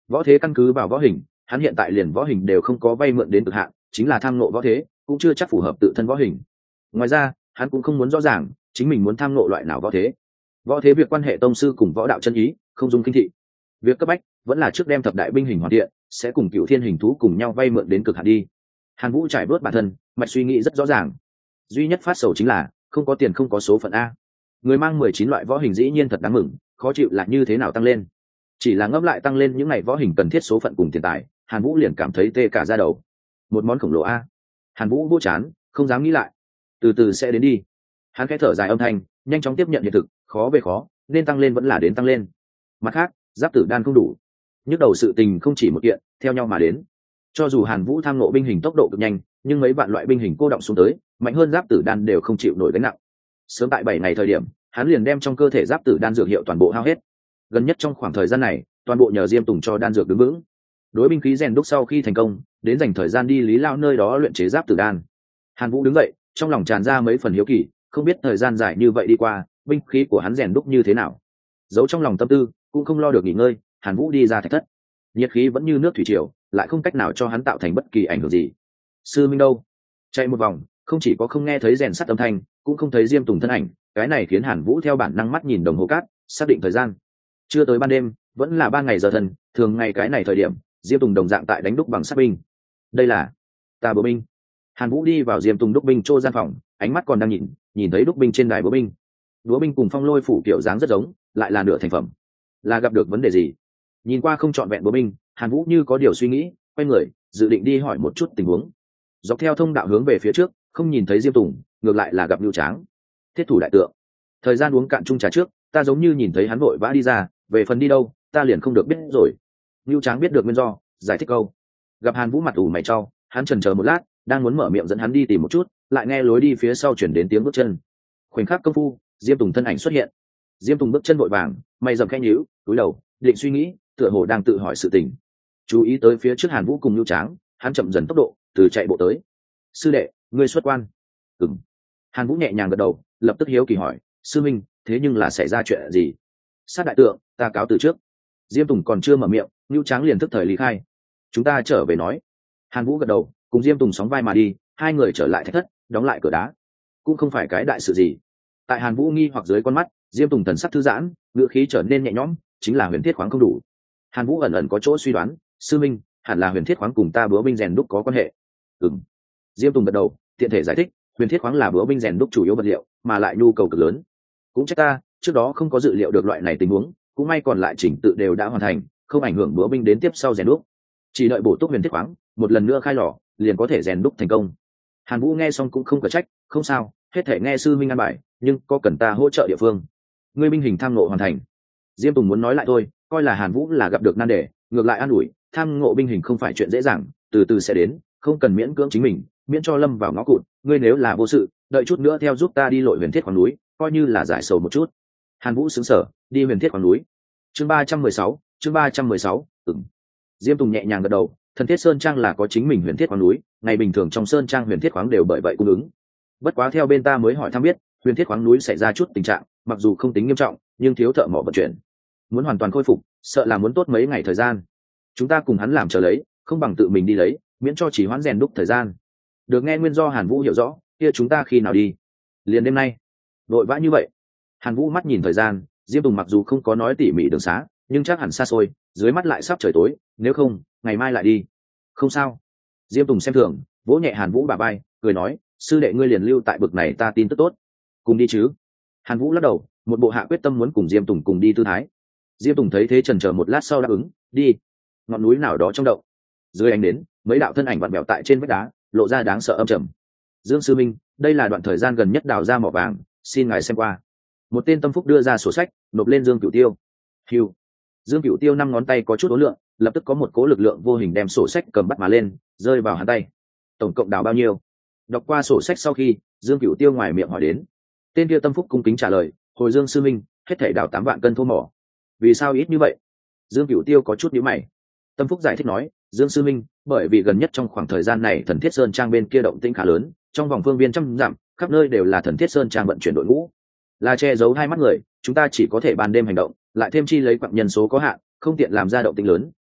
A: Võ thế căn cứ vào võ hình, hắn hiện tại liền võ hình đều không có vay mượn đến cực hạn, chính là tham ngộ võ thế cũng chưa chắc phù hợp tự thân võ hình. Ngoài ra hắn cũng không muốn rõ ràng chính mình muốn tham ngộ loại nào võ thế. Võ thế việc quan hệ tông sư cùng võ đạo chân ý, không dung kinh thị. Việc cấp bách vẫn là trước đem thập đại binh hình hoàn thiện, sẽ cùng cựu thiên hình thú cùng nhau vay mượn đến cực hạn đi. Hàn Vũ trải bớt bản thân, mạch suy nghĩ rất rõ ràng. Duy nhất phát sầu chính là không có tiền, không có số phận a. Người mang 19 loại võ hình dĩ nhiên thật đáng mừng, khó chịu là như thế nào tăng lên. Chỉ là ngẫm lại tăng lên những ngày võ hình cần thiết số phận cùng tiền tài, Hàn Vũ liền cảm thấy tê cả da đầu. Một món khổng lồ a. Hàn Vũ vô chán, không dám nghĩ lại. Từ từ sẽ đến đi. Hắn khẽ thở dài âm thanh, nhanh chóng tiếp nhận hiện thực, khó về khó, nên tăng lên vẫn là đến tăng lên. Mặt khác, giáp tử đan không đủ. Nhức đầu sự tình không chỉ một kiện, theo nhau mà đến. Cho dù Hàn Vũ tham ngộ binh hình tốc độ cực nhanh, nhưng mấy vạn loại binh hình cô động xuống tới, mạnh hơn giáp tử đan đều không chịu nổi gánh nặng. Sớm tại 7 ngày thời điểm, hắn liền đem trong cơ thể giáp tử đan dược hiệu toàn bộ hao hết. Gần nhất trong khoảng thời gian này, toàn bộ nhờ Diêm Tùng cho đan dược đứng vững. Đối binh khí rèn đúc sau khi thành công, đến dành thời gian đi Lý Lao nơi đó luyện chế giáp tử đan. Hàn Vũ đứng dậy, trong lòng tràn ra mấy phần hiếu kỳ, không biết thời gian dài như vậy đi qua, binh khí của hắn rèn đúc như thế nào. Giấu trong lòng tâm tư, cũng không lo được nghỉ ngơi, Hàn Vũ đi ra thạch thất. Nhiệt khí vẫn như nước thủy triều, lại không cách nào cho hắn tạo thành bất kỳ ảnh hưởng gì. Sư Minh đâu? Chạy một vòng, không chỉ có không nghe thấy rèn sắt âm thanh, cũng không thấy Diêm Tùng thân ảnh, cái này khiến Hàn Vũ theo bản năng mắt nhìn đồng hồ cát, xác định thời gian. Chưa tới ban đêm, vẫn là 3 ngày giờ thần, thường ngày cái này thời điểm, Diêm Tùng đồng dạng tại đánh đúc bằng sắt binh. Đây là ta búa binh. Hàn Vũ đi vào Diêm Tùng đúc binh chỗ gian phòng, ánh mắt còn đang nhìn thấy đúc binh trên đài búa binh. Búa binh cùng phong lôi phủ kiểu dáng rất giống, lại là nửa thành phẩm. Là gặp được vấn đề gì? Nhìn qua không trọn vẹn búa binh, Hàn Vũ như có điều suy nghĩ, quay người, dự định đi hỏi một chút tình huống. Dọc theo thông đạo hướng về phía trước, không nhìn thấy Diêm Tùng, ngược lại là gặp Nưu Tráng. Thiết thủ đại tượng. Thời gian uống cạn chung trà trước, ta giống như nhìn thấy hắn vội vã đi ra, về phần đi đâu, ta liền không được biết rồi. Nưu Tráng biết được nguyên do, giải thích câu. Gặp Hàn Vũ mặt ủ mày trao, hắn chần chờ một lát, đang muốn mở miệng dẫn hắn đi tìm một chút, lại nghe lối đi phía sau chuyển đến tiếng bước chân. Khoảnh khắc công phu, Diêm Tùng thân ảnh xuất hiện. Diêm Tùng bước chân vội vàng, mày rậm khẽ nhíu, cúi đầu, định suy nghĩ, tựa hồ đang tự hỏi sự tình. Chú ý tới phía trước Hàn Vũ cùng Nưu Tráng, hắn chậm dần tốc độ, từ chạy bộ tới. Sư đệ, ngươi xuất quan? Ừm. Hàn Vũ nhẹ nhàng gật đầu, lập tức hiếu kỳ hỏi, sư minh, thế nhưng là xảy ra chuyện gì? Sát đại tượng, ta cáo từ trước. Diêm Tùng còn chưa mở miệng, Nưu Tráng liền tức thời lý khai. Chúng ta trở về nói. Hàn Vũ gật đầu, cùng Diêm Tùng sóng vai mà đi, hai người trở lại thạch thất, đóng lại cửa đá. Cũng không phải cái đại sự gì. Tại Hàn Vũ nghi hoặc dưới con mắt, Diêm Tùng thần sắc thư giãn, ngữ khí trở nên nhẹ nhõm, chính là huyền thiết khoáng không đủ. Hàn Vũ ẩn ẩn có chỗ suy đoán, sư minh, hẳn là huyền thiết khoáng cùng ta búa binh rèn đúc có quan hệ. Ừm. Diêm Tùng gật đầu, tiện thể giải thích, huyền thiết khoáng là búa binh rèn đúc chủ yếu vật liệu, mà lại nhu cầu cực lớn. Cũng trách ta, trước đó không có dự liệu được loại này tình huống, cũng may còn lại chỉnh tự đều đã hoàn thành, không ảnh hưởng búa binh đến tiếp sau rèn đúc. Chỉ đợi bổ túc huyền thiết khoáng, một lần nữa khai lò, liền có thể rèn đúc thành công. Hàn Vũ nghe xong cũng không có trách, không sao, hết thể nghe sư minh an bài, nhưng có cần ta hỗ trợ địa phương. Ngươi binh hình tham ngộ hoàn thành. Diêm Tùng muốn nói lại thôi, coi là Hàn Vũ là gặp được nan đề, ngược lại an ủi, tham ngộ binh hình không phải chuyện dễ dàng, từ từ sẽ đến, không cần miễn cưỡng chính mình, miễn cho lâm vào ngõ cụt. Ngươi nếu là vô sự, đợi chút nữa theo giúp ta đi lội huyền thiết khoáng núi, coi như là giải sầu một chút. Hàn Vũ sững sờ, đi huyền thiết khoáng núi. Chương 316, chương 316, ừm. Diêm Tùng nhẹ nhàng gật đầu, Thần Thiết Sơn Trang là có chính mình huyền thiết khoáng núi, ngày bình thường trong sơn trang huyền thiết khoáng đều bởi vậy cung ứng. Bất quá theo bên ta mới hỏi thăm biết, huyền thiết khoáng núi xảy ra chút tình trạng, mặc dù không tính nghiêm trọng, nhưng thiếu thợ mỏ vận chuyển. Muốn hoàn toàn khôi phục, sợ là muốn tốt mấy ngày thời gian. Chúng ta cùng hắn làm chờ lấy, không bằng tự mình đi lấy, miễn cho chỉ hoãn rèn đúc thời gian. Được nghe nguyên do Hàn Vũ hiểu rõ, kia chúng ta khi nào đi? Liền đêm nay. Vội vã như vậy? Hàn Vũ mắt nhìn thời gian, Diêm Tùng mặc dù không có nói tỉ mỉ đường xá, nhưng chắc hẳn xa xôi, dưới mắt lại sắp trời tối, nếu không, ngày mai lại đi. Không sao. Diêm Tùng xem thường, vỗ nhẹ Hàn Vũ bả vai, cười nói, sư đệ ngươi liền lưu tại bực này ta tin tức tốt. Cùng đi chứ? Hàn Vũ lắc đầu, một bộ hạ quyết tâm muốn cùng Diêm Tùng cùng đi tư thái. Diêm Tùng thấy thế chần chờ một lát sau đáp ứng, đi. Ngọn núi nào đó trong động. Dưới ánh đến, mấy đạo thân ảnh vặn vẹo tại trên vách đá, lộ ra đáng sợ âm trầm. Dương sư minh, đây là đoạn thời gian gần nhất đào ra mỏ vàng, xin ngài xem qua. Một tên tâm phúc đưa ra sổ sách, nộp lên Dương Cửu Tiêu. Hiu. Dương Cửu Tiêu 5 ngón tay có chút ố lượng, lập tức có một cố lực lượng vô hình đem sổ sách cầm bắt mà lên, rơi vào hắn tay. Tổng cộng đào bao nhiêu? Đọc qua sổ sách sau khi, Dương Cửu Tiêu ngoài miệng hỏi đến. Tên kia tâm phúc cung kính trả lời, hồi Dương sư minh, hết thảy đào 8 vạn cân thô mỏ. Vì sao ít như vậy? Dương Cửu Tiêu có chút nhíu mày. Tâm phúc giải thích nói, Dương sư minh, bởi vì gần nhất trong khoảng thời gian này Thần Thiết Sơn Trang bên kia động tĩnh khá lớn, trong vòng phương viên trăm dặm, khắp nơi đều là Thần Thiết Sơn Trang vận chuyển đội ngũ. Là che giấu hai mắt người, chúng ta chỉ có thể ban đêm hành động, lại thêm chi lấy quặng nhân số có hạn, không tiện làm ra động tĩnh lớn,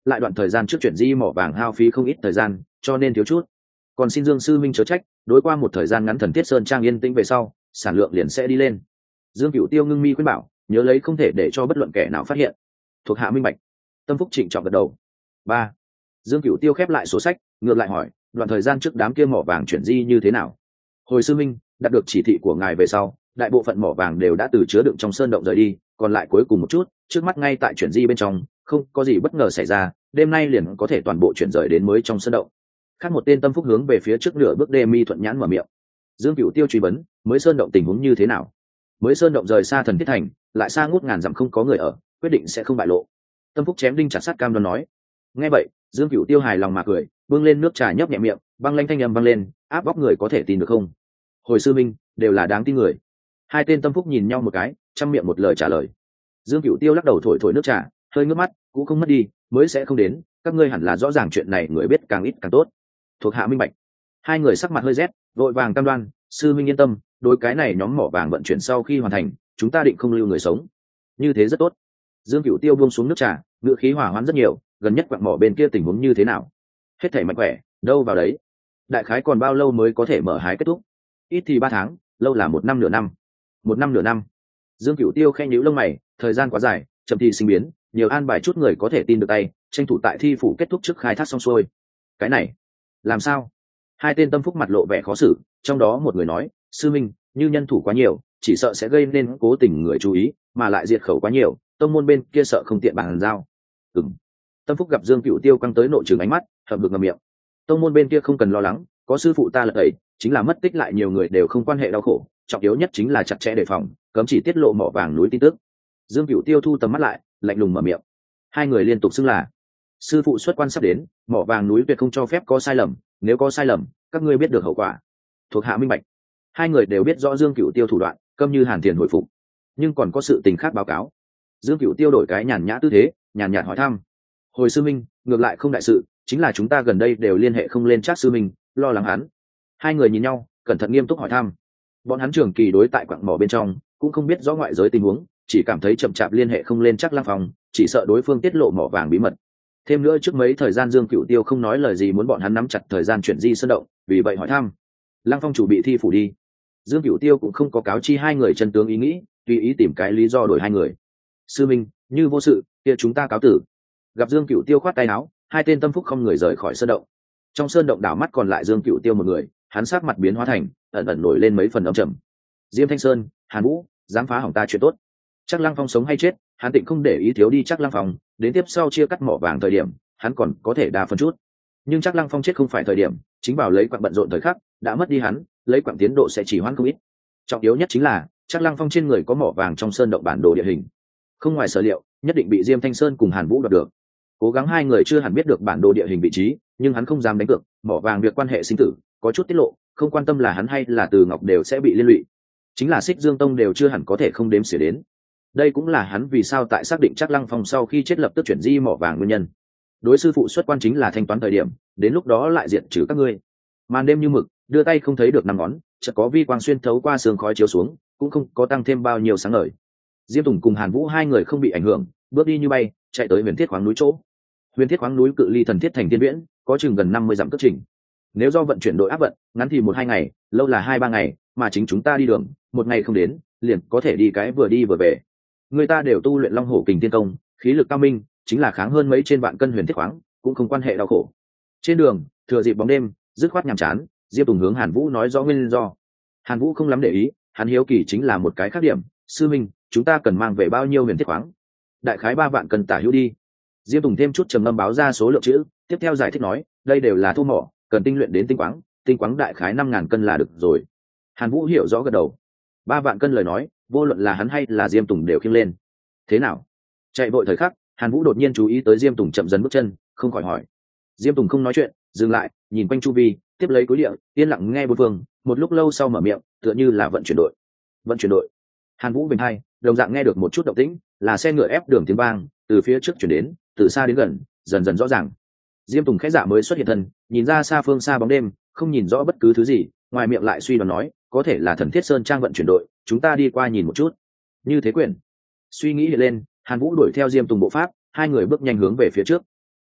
A: lại đoạn thời gian trước chuyển di mỏ vàng hao phí không ít thời gian, cho nên thiếu chút. Còn xin Dương sư minh chớ trách, đối qua một thời gian ngắn Thần Thiết Sơn Trang yên tĩnh về sau, sản lượng liền sẽ đi lên. Dương Cửu Tiêu ngưng mi khuyên bảo, nhớ lấy không thể để cho bất luận kẻ nào phát hiện. Thuộc hạ minh bạch. Tâm Phúc trịnh trọng gật đầu. 3. Dương Cửu Tiêu khép lại sổ sách, ngược lại hỏi, đoạn thời gian trước đám kia mỏ vàng chuyển di như thế nào? Hồi sư minh, đạt được chỉ thị của ngài về sau, đại bộ phận mỏ vàng đều đã từ chứa đựng trong sơn động rời đi, còn lại cuối cùng một chút, trước mắt ngay tại chuyển di bên trong, không có gì bất ngờ xảy ra, đêm nay liền có thể toàn bộ chuyển rời đến mới trong sơn động. Khác một tên Tâm Phúc hướng về phía trước nửa bước đê mi thuận nhãn mở miệng. Dương Cửu Tiêu truy vấn, mới sơn động tình huống như thế nào? Mới sơn động rời xa Thần Thiết Thành, lại xa ngút ngàn dặm không có người ở, quyết định sẽ không bại lộ. Tâm Phúc chém đinh chặt sắt cam đoan nói. Nghe vậy, Dương Cửu Tiêu hài lòng mà cười, bưng lên nước trà nhấp nhẹ miệng, băng lanh thanh âm vang lên, áp bóc người có thể tin được không? Hồi sư minh, đều là đáng tin người. Hai tên Tâm Phúc nhìn nhau một cái, trăm miệng một lời trả lời. Dương Cửu Tiêu lắc đầu thổi thổi nước trà, hơi ngước mắt, cũng không mất đi, mới sẽ không đến, các ngươi hẳn là rõ ràng chuyện này, người biết càng ít càng tốt. Thuộc hạ minh bạch. Hai người sắc mặt hơi rét, vội vàng cam đoan, sư minh yên tâm, đối cái này nhóm mỏ vàng vận chuyển sau khi hoàn thành, chúng ta định không lưu người sống. Như thế rất tốt. Dương Cửu Tiêu buông xuống nước trà, ngựa khí hỏa hoãn rất nhiều, gần nhất quặng mỏ bên kia tình huống như thế nào? Hết thảy mạnh khỏe, đâu vào đấy. Đại khái còn bao lâu mới có thể mở hái kết thúc? Ít thì 3 tháng, lâu là 1 năm nửa năm. 1 năm nửa năm. Dương Cửu Tiêu khẽ nhíu lông mày, thời gian quá dài, chậm thì sinh biến, nhiều an bài chút người có thể tin được tay, tranh thủ tại thi phủ kết thúc trước khai thác xong xuôi. Cái này, làm sao? Hai tên Tâm Phúc mặt lộ vẻ khó xử, trong đó một người nói, sư minh, như nhân thủ quá nhiều, chỉ sợ sẽ gây nên cố tình người chú ý, mà lại diệt khẩu quá nhiều, tông môn bên kia sợ không tiện bàn giao. Ừm. Tâm Phúc gặp Dương Cửu Tiêu căng tới nội trường ánh mắt, hậm hực ngậm miệng. Tông môn bên kia không cần lo lắng, có sư phụ ta lật đẩy, chính là mất tích lại nhiều người đều không quan hệ đau khổ, trọng yếu nhất chính là chặt chẽ đề phòng, cấm chỉ tiết lộ mỏ vàng núi tin tức. Dương Cửu Tiêu thu tầm mắt lại, lạnh lùng mở miệng. Hai người liên tục xưng là sư phụ xuất quan sắp đến, mỏ vàng núi tuyệt không cho phép có sai lầm, nếu có sai lầm, các ngươi biết được hậu quả. Thuộc hạ minh bạch. Hai người đều biết rõ Dương Cửu Tiêu thủ đoạn, câm như hàn tiền hồi phục. Nhưng còn có sự tình khác báo cáo. Dương Cửu Tiêu đổi cái nhàn nhã tư thế, nhàn nhạt hỏi thăm. Hồi sư minh, ngược lại không đại sự, chính là chúng ta gần đây đều liên hệ không lên Trác sư minh, lo lắng hắn. Hai người nhìn nhau, cẩn thận nghiêm túc hỏi thăm. Bọn hắn trường kỳ đối tại quặng mỏ bên trong, cũng không biết rõ ngoại giới tình huống, chỉ cảm thấy chậm chạp liên hệ không lên Trác Lăng Phong, chỉ sợ đối phương tiết lộ mỏ vàng bí mật. Thêm nữa trước mấy thời gian Dương Cửu Tiêu không nói lời gì muốn bọn hắn nắm chặt thời gian chuyển di sơn động, vì vậy hỏi thăm. Lăng Phong chủ bị thi phủ đi. Dương Cửu Tiêu cũng không có cáo chi hai người chân tướng ý nghĩ, tùy ý tìm cái lý do đổi hai người. Sư minh, như vô sự, kia chúng ta cáo tử. Gặp Dương Cửu Tiêu khoát tay áo, hai tên Tâm Phúc không người rời khỏi sơn động. Trong sơn động đảo mắt còn lại Dương Cửu Tiêu một người, hắn sắc mặt biến hóa thành ẩn ẩn nổi lên mấy phần âm trầm. Diêm Thanh Sơn, Hàn Vũ, dám phá hỏng ta chuyện tốt. Chắc Lăng Phong sống hay chết, hắn tịnh không để ý thiếu đi Chắc Lăng Phong, đến tiếp sau chia cắt mỏ vàng thời điểm, hắn còn có thể đa phần chút. Nhưng Chắc Lăng Phong chết không phải thời điểm, chính vào lấy quặng bận rộn thời khắc, đã mất đi hắn, lấy quặng tiến độ sẽ chỉ hoãn không ít. Trọng yếu nhất chính là, Chắc Lăng Phong trên người có mỏ vàng trong sơn động bản đồ địa hình. Không ngoài sở liệu, nhất định bị Diêm Thanh Sơn cùng Hàn Vũ đoạt được. Cố gắng hai người chưa hẳn biết được bản đồ địa hình vị trí, nhưng hắn không dám đánh cược, mỏ vàng việc quan hệ sinh tử, có chút tiết lộ, không quan tâm là hắn hay là Từ Ngọc đều sẽ bị liên lụy. Chính là Xích Dương Tông đều chưa hẳn có thể không đếm xỉa đến. Đây cũng là hắn vì sao tại xác định Chắc Lăng Phong sau khi chết lập tức chuyển di mỏ vàng nguyên nhân. Đối sư phụ xuất quan chính là thanh toán thời điểm, đến lúc đó lại diệt trừ các ngươi. Màn đêm như mực, đưa tay không thấy được năm ngón, chợt có vi quang xuyên thấu qua sương khói chiếu xuống, cũng không có tăng thêm bao nhiêu sáng ngời. Diêm Tùng cùng Hàn Vũ hai người không bị ảnh hưởng, bước đi như bay, chạy tới Huyền Thiết Khoáng núi chỗ. Huyền Thiết Khoáng núi cự ly Thần Thiết Thành Tiên Viễn, có chừng gần 50 dặm cất trình. Nếu do vận chuyển đội áp vận, ngắn thì 1-2 ngày, lâu là 2-3 ngày, mà chính chúng ta đi đường, 1 ngày không đến, liền có thể đi cái vừa đi vừa về. Người ta đều tu luyện Long Hổ Kình Tiên Công, khí lực cao minh, chính là kháng hơn mấy trên vạn cân Huyền Thiết Khoáng, cũng không quan hệ đau khổ. Trên đường, thừa dịp bóng đêm, dứt khoát nhàm chán, Diêm Tùng hướng Hàn Vũ nói rõ nguyên do. Hàn Vũ không lắm để ý, hắn hiếu kỳ chính là một cái khác điểm, sư minh, chúng ta cần mang về bao nhiêu Huyền Thiết Khoáng? Đại khái 3 vạn cân tả hữu đi. Diêm Tùng thêm chút trầm ngâm báo ra số lượng chữ, tiếp theo giải thích nói, đây đều là thu mỏ, cần tinh luyện đến tinh quáng đại khái 5.000 cân là được rồi. Hàn Vũ hiểu rõ gật đầu. 3 vạn cân lời nói, vô luận là hắn hay là Diêm Tùng đều khiêng lên. Thế nào? Chạy vội thời khắc, Hàn Vũ đột nhiên chú ý tới Diêm Tùng chậm dần bước chân, không khỏi hỏi. Diêm Tùng không nói chuyện, dừng lại, nhìn quanh chu vi, tiếp lấy cối địa, yên lặng nghe bốn phương, một lúc lâu sau mở miệng, tựa như là vận chuyển đội. Vận chuyển đội. Hàn Vũ bình hai, đồng dạng nghe được một chút động tĩnh, là xe ngựa ép đường tiếng vang, từ phía trước chuyển đến, từ xa đến gần, dần dần rõ ràng. Diêm Tùng khẽ dạ mới xuất hiện thân, nhìn ra xa phương xa bóng đêm, không nhìn rõ bất cứ thứ gì, ngoài miệng lại suy đoán nói, có thể là Thần Thiết Sơn Trang vận chuyển đội, chúng ta đi qua nhìn một chút. Như thế quyền. Suy nghĩ hiện lên, Hàn Vũ đuổi theo Diêm Tùng bộ pháp, hai người bước nhanh hướng về phía trước.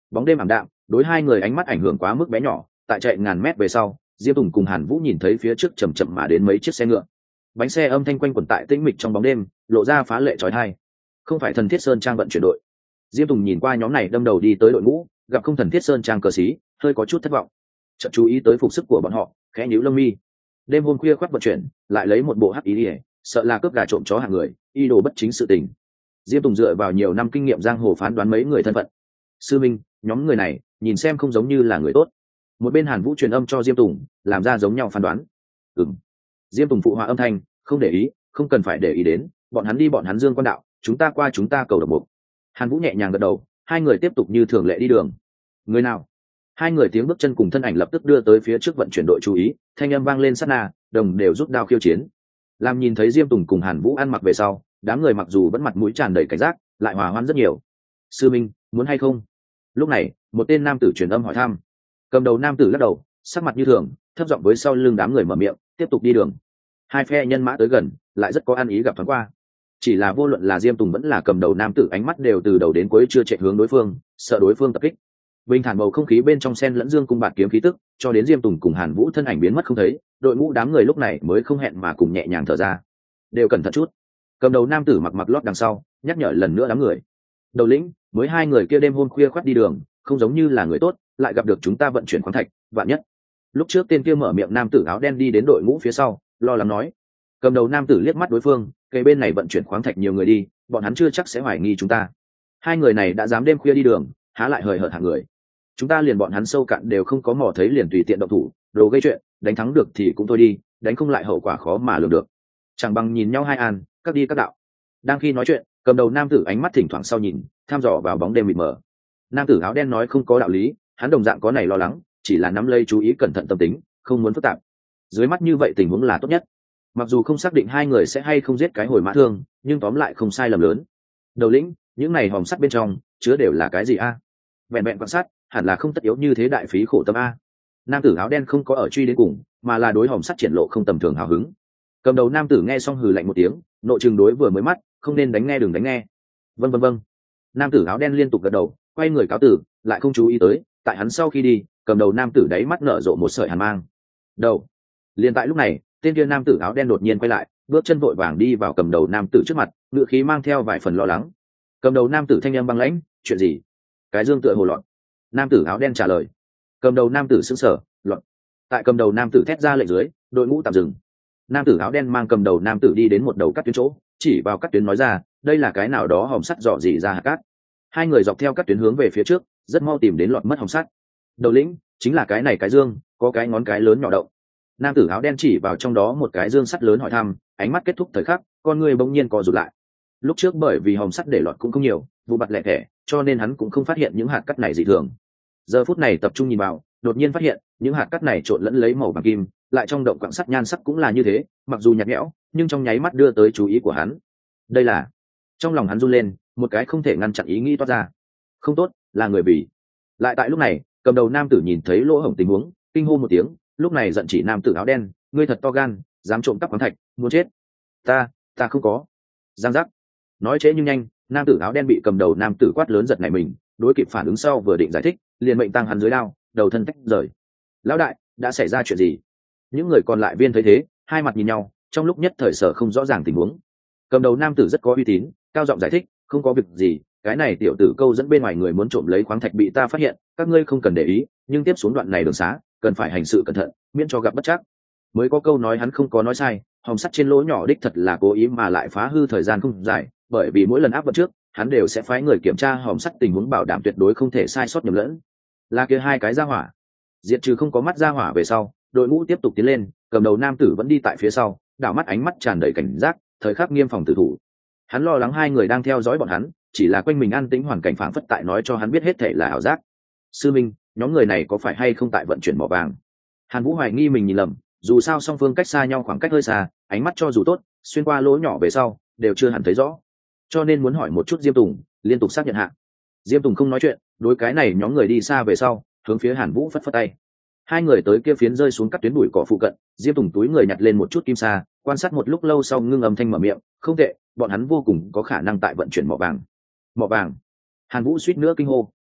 A: bóng đêm ảm đạm, đối hai người ánh mắt ảnh hưởng quá mức bé nhỏ. Tại chạy ngàn mét về sau, Diêm Tùng cùng Hàn Vũ nhìn thấy phía trước chậm chậm mà đến mấy chiếc xe ngựa, bánh xe âm thanh quanh quẩn tại tĩnh mịch trong bóng đêm, lộ ra phá lệ trói thai. Không phải Thần Thiết Sơn Trang vận chuyển đội. Diêm Tùng nhìn qua nhóm này đâm đầu đi tới đội ngũ, gặp không Thần Thiết Sơn Trang cờ xí, hơi có chút thất vọng. Chợt chú ý tới phục sức của bọn họ, khẽ nhíu lông mi. Đêm hôm khuya khoắt vận chuyển, lại lấy một bộ hắc ý ỉa, sợ là cướp gà trộm chó hạng người, y đồ bất chính sự tình. Diêm Tùng dựa vào nhiều năm kinh nghiệm giang hồ phán đoán mấy người thân phận. Sư minh, nhóm người này nhìn xem không giống như là người tốt. Một bên Hàn Vũ truyền âm cho Diêm Tùng, làm ra giống nhau phán đoán. Diêm Tùng phụ họa âm thanh, không để ý, không cần phải để ý đến, bọn hắn đi bọn hắn dương quan đạo, chúng ta qua chúng ta cầu độc bộ. Hàn Vũ nhẹ nhàng gật đầu, hai người tiếp tục như thường lệ đi đường. Người nào? Hai người tiếng bước chân cùng thân ảnh lập tức đưa tới phía trước vận chuyển đội chú ý, thanh âm vang lên sát na, đồng đều rút đao khiêu chiến. Làm nhìn thấy Diêm Tùng cùng Hàn Vũ ăn mặc về sau, đám người mặc dù vẫn mặt mũi tràn đầy cảnh giác, lại hòa hoãn rất nhiều. Sư minh, muốn hay không? Lúc này, một tên nam tử truyền âm hỏi thăm. Cầm đầu nam tử lắc đầu, sắc mặt như thường, thấp giọng với sau lưng đám người mở miệng, tiếp tục đi đường. Hai phe nhân mã tới gần, lại rất có ăn ý gặp thoáng qua. Chỉ là vô luận là Diêm Tùng vẫn là cầm đầu nam tử, ánh mắt đều từ đầu đến cuối chưa chạy hướng đối phương, sợ đối phương tập kích. Bình thản bầu không khí bên trong sen lẫn dương cung bạt kiếm khí tức, cho đến Diêm Tùng cùng Hàn Vũ thân ảnh biến mất không thấy, đội ngũ đám người lúc này mới không hẹn mà cùng nhẹ nhàng thở ra. Đều cẩn thận chút. Cầm đầu nam tử mặc lót đằng sau, nhắc nhở lần nữa đám người. Đầu lĩnh, mới hai người kia đêm hôm khuya khoắt đi đường, không giống như là người tốt, lại gặp được chúng ta vận chuyển khoáng thạch, vạn nhất. Lúc trước tên kia mở miệng nam tử áo đen đi đến đội ngũ phía sau, lo lắng nói. Cầm đầu nam tử liếc mắt đối phương, cây bên này vận chuyển khoáng thạch nhiều người đi, bọn hắn chưa chắc sẽ hoài nghi chúng ta. Hai người này đã dám đêm khuya đi đường, há lại hời hợt hạng người. Chúng ta liền bọn hắn sâu cạn đều không có mò thấy liền tùy tiện động thủ, đồ gây chuyện, đánh thắng được thì cũng thôi đi, đánh không lại hậu quả khó mà lường được. Chẳng bằng nhìn nhau hai an, các đi các đạo. Đang khi nói chuyện, cầm đầu nam tử ánh mắt thỉnh thoảng sau nhìn, thăm dò vào bóng đêm mịt mờ. Nam tử áo đen nói không có đạo lý, hắn đồng dạng có này lo lắng, chỉ là nắm lấy chú ý cẩn thận tâm tính, không muốn phức tạp. Dưới mắt như vậy tình huống là tốt nhất. Mặc dù không xác định hai người sẽ hay không giết cái hồi mã thương, nhưng tóm lại không sai lầm lớn. Đầu lĩnh, những này hòm sắt bên trong chứa đều là cái gì a? Vẹn vẹn quan sát, hẳn là không tất yếu như thế đại phí khổ tâm a. Nam tử áo đen không có ở truy đến cùng, mà là đối hòm sắt triển lộ không tầm thường hào hứng. Cầm đầu nam tử nghe xong hừ lạnh một tiếng, nội trừng đối vừa mới mắt, không nên đánh nghe đừng đánh nghe. Vâng vâng vâng. Nam tử áo đen liên tục gật đầu, quay người cáo tử, lại không chú ý tới, tại hắn sau khi đi, cầm đầu nam tử đáy mắt nở rộ một sợi hàn mang. Đầu. Liên tại lúc này, tên kia nam tử áo đen đột nhiên quay lại, bước chân vội vàng đi vào cầm đầu nam tử trước mặt, ngựa khí mang theo vài phần lo lắng. Cầm đầu nam tử thanh âm băng lãnh, chuyện gì? Cái dương tựa hồ loạn. Nam tử áo đen trả lời. Cầm đầu nam tử sững sờ, loạn. Tại cầm đầu nam tử thét ra lệnh dưới, đội ngũ tạm dừng. Nam tử áo đen mang cầm đầu nam tử đi đến một đầu cắt tuyến chỗ, chỉ vào cắt tuyến nói ra, đây là cái nào đó hòm sắt dò dỉ ra hạt cát. Hai người dọc theo cắt tuyến hướng về phía trước, rất mau tìm đến lọt mất hòm sắt. Đầu lĩnh, chính là cái này cái dương, có cái ngón cái lớn nhỏ động. Nam tử áo đen chỉ vào trong đó một cái dương sắt lớn hỏi thăm, ánh mắt kết thúc thời khắc, con người bỗng nhiên co rụt lại. Lúc trước bởi vì hòm sắt để lọt cũng không nhiều, vụ bặt lẻ thẻ, cho nên hắn cũng không phát hiện những hạt cát này dị thường. Giờ phút này tập trung nhìn vào, đột nhiên phát hiện những hạt cát này trộn lẫn lấy màu vàng kim, lại trong động quặng sắt nhan sắc cũng là như thế, mặc dù nhạt nhẽo, nhưng trong nháy mắt đưa tới chú ý của hắn. Đây là, trong lòng hắn run lên, một cái không thể ngăn chặn ý nghĩ toát ra. Không tốt, là người vì. Lại tại lúc này, cầm đầu nam tử nhìn thấy lỗ hổng tình huống, kinh hô một tiếng, lúc này giận chỉ nam tử áo đen, ngươi thật to gan, dám trộm cắp khoáng thạch, muốn chết. Ta không có. Giang giác. Nói trễ nhưng nhanh, nam tử áo đen bị cầm đầu nam tử quát lớn giật nảy mình, đối kịp phản ứng sau vừa định giải thích, liền mệnh tăng hắn dưới đao, đầu thân tách rời. Lão đại, đã xảy ra chuyện gì? Những người còn lại viên thấy thế, hai mặt nhìn nhau, trong lúc nhất thời sở không rõ ràng tình huống. Cầm đầu nam tử rất có uy tín, cao giọng giải thích, không có việc gì, cái này tiểu tử câu dẫn bên ngoài người muốn trộm lấy khoáng thạch bị ta phát hiện, các ngươi không cần để ý, nhưng tiếp xuống đoạn này đường xá, cần phải hành sự cẩn thận, miễn cho gặp bất trắc. Mới có câu nói hắn không có nói sai, hòm sắt trên lỗ nhỏ đích thật là cố ý mà lại phá hư thời gian không dài, bởi vì mỗi lần áp vận trước, hắn đều sẽ phái người kiểm tra hòm sắt tình huống bảo đảm tuyệt đối không thể sai sót nhầm lẫn. Là kia hai cái ra hỏa, diệt trừ không có mắt ra hỏa về sau, đội ngũ tiếp tục tiến lên, cầm đầu nam tử vẫn đi tại phía sau, đảo mắt ánh mắt tràn đầy cảnh giác, thời khắc nghiêm phòng tử thủ. Hắn lo lắng hai người đang theo dõi bọn hắn, chỉ là quanh mình an tĩnh hoàn cảnh phảng phất tại nói cho hắn biết hết thể là ảo giác. Sư minh, nhóm người này có phải hay không tại vận chuyển mỏ vàng? Hàn Vũ hoài nghi mình nhìn lầm, dù sao song phương cách xa nhau khoảng cách hơi xa, ánh mắt cho dù tốt, xuyên qua lỗ nhỏ về sau đều chưa hẳn thấy rõ, cho nên muốn hỏi một chút Diêm Tùng, liên tục xác nhận hạ. Diêm Tùng không nói chuyện, đối cái này nhóm người đi xa về sau, hướng phía Hàn Vũ phất phất tay. Hai người tới kia phiến rơi xuống cắt tuyến bụi cỏ phụ cận, Diêm Tùng túi người nhặt lên một chút kim sa, quan sát một lúc lâu sau ngưng âm thanh mở miệng, không tệ, bọn hắn vô cùng có khả năng tại vận chuyển mỏ vàng. Mỏ vàng? Hàn Vũ suýt nữa kinh hô,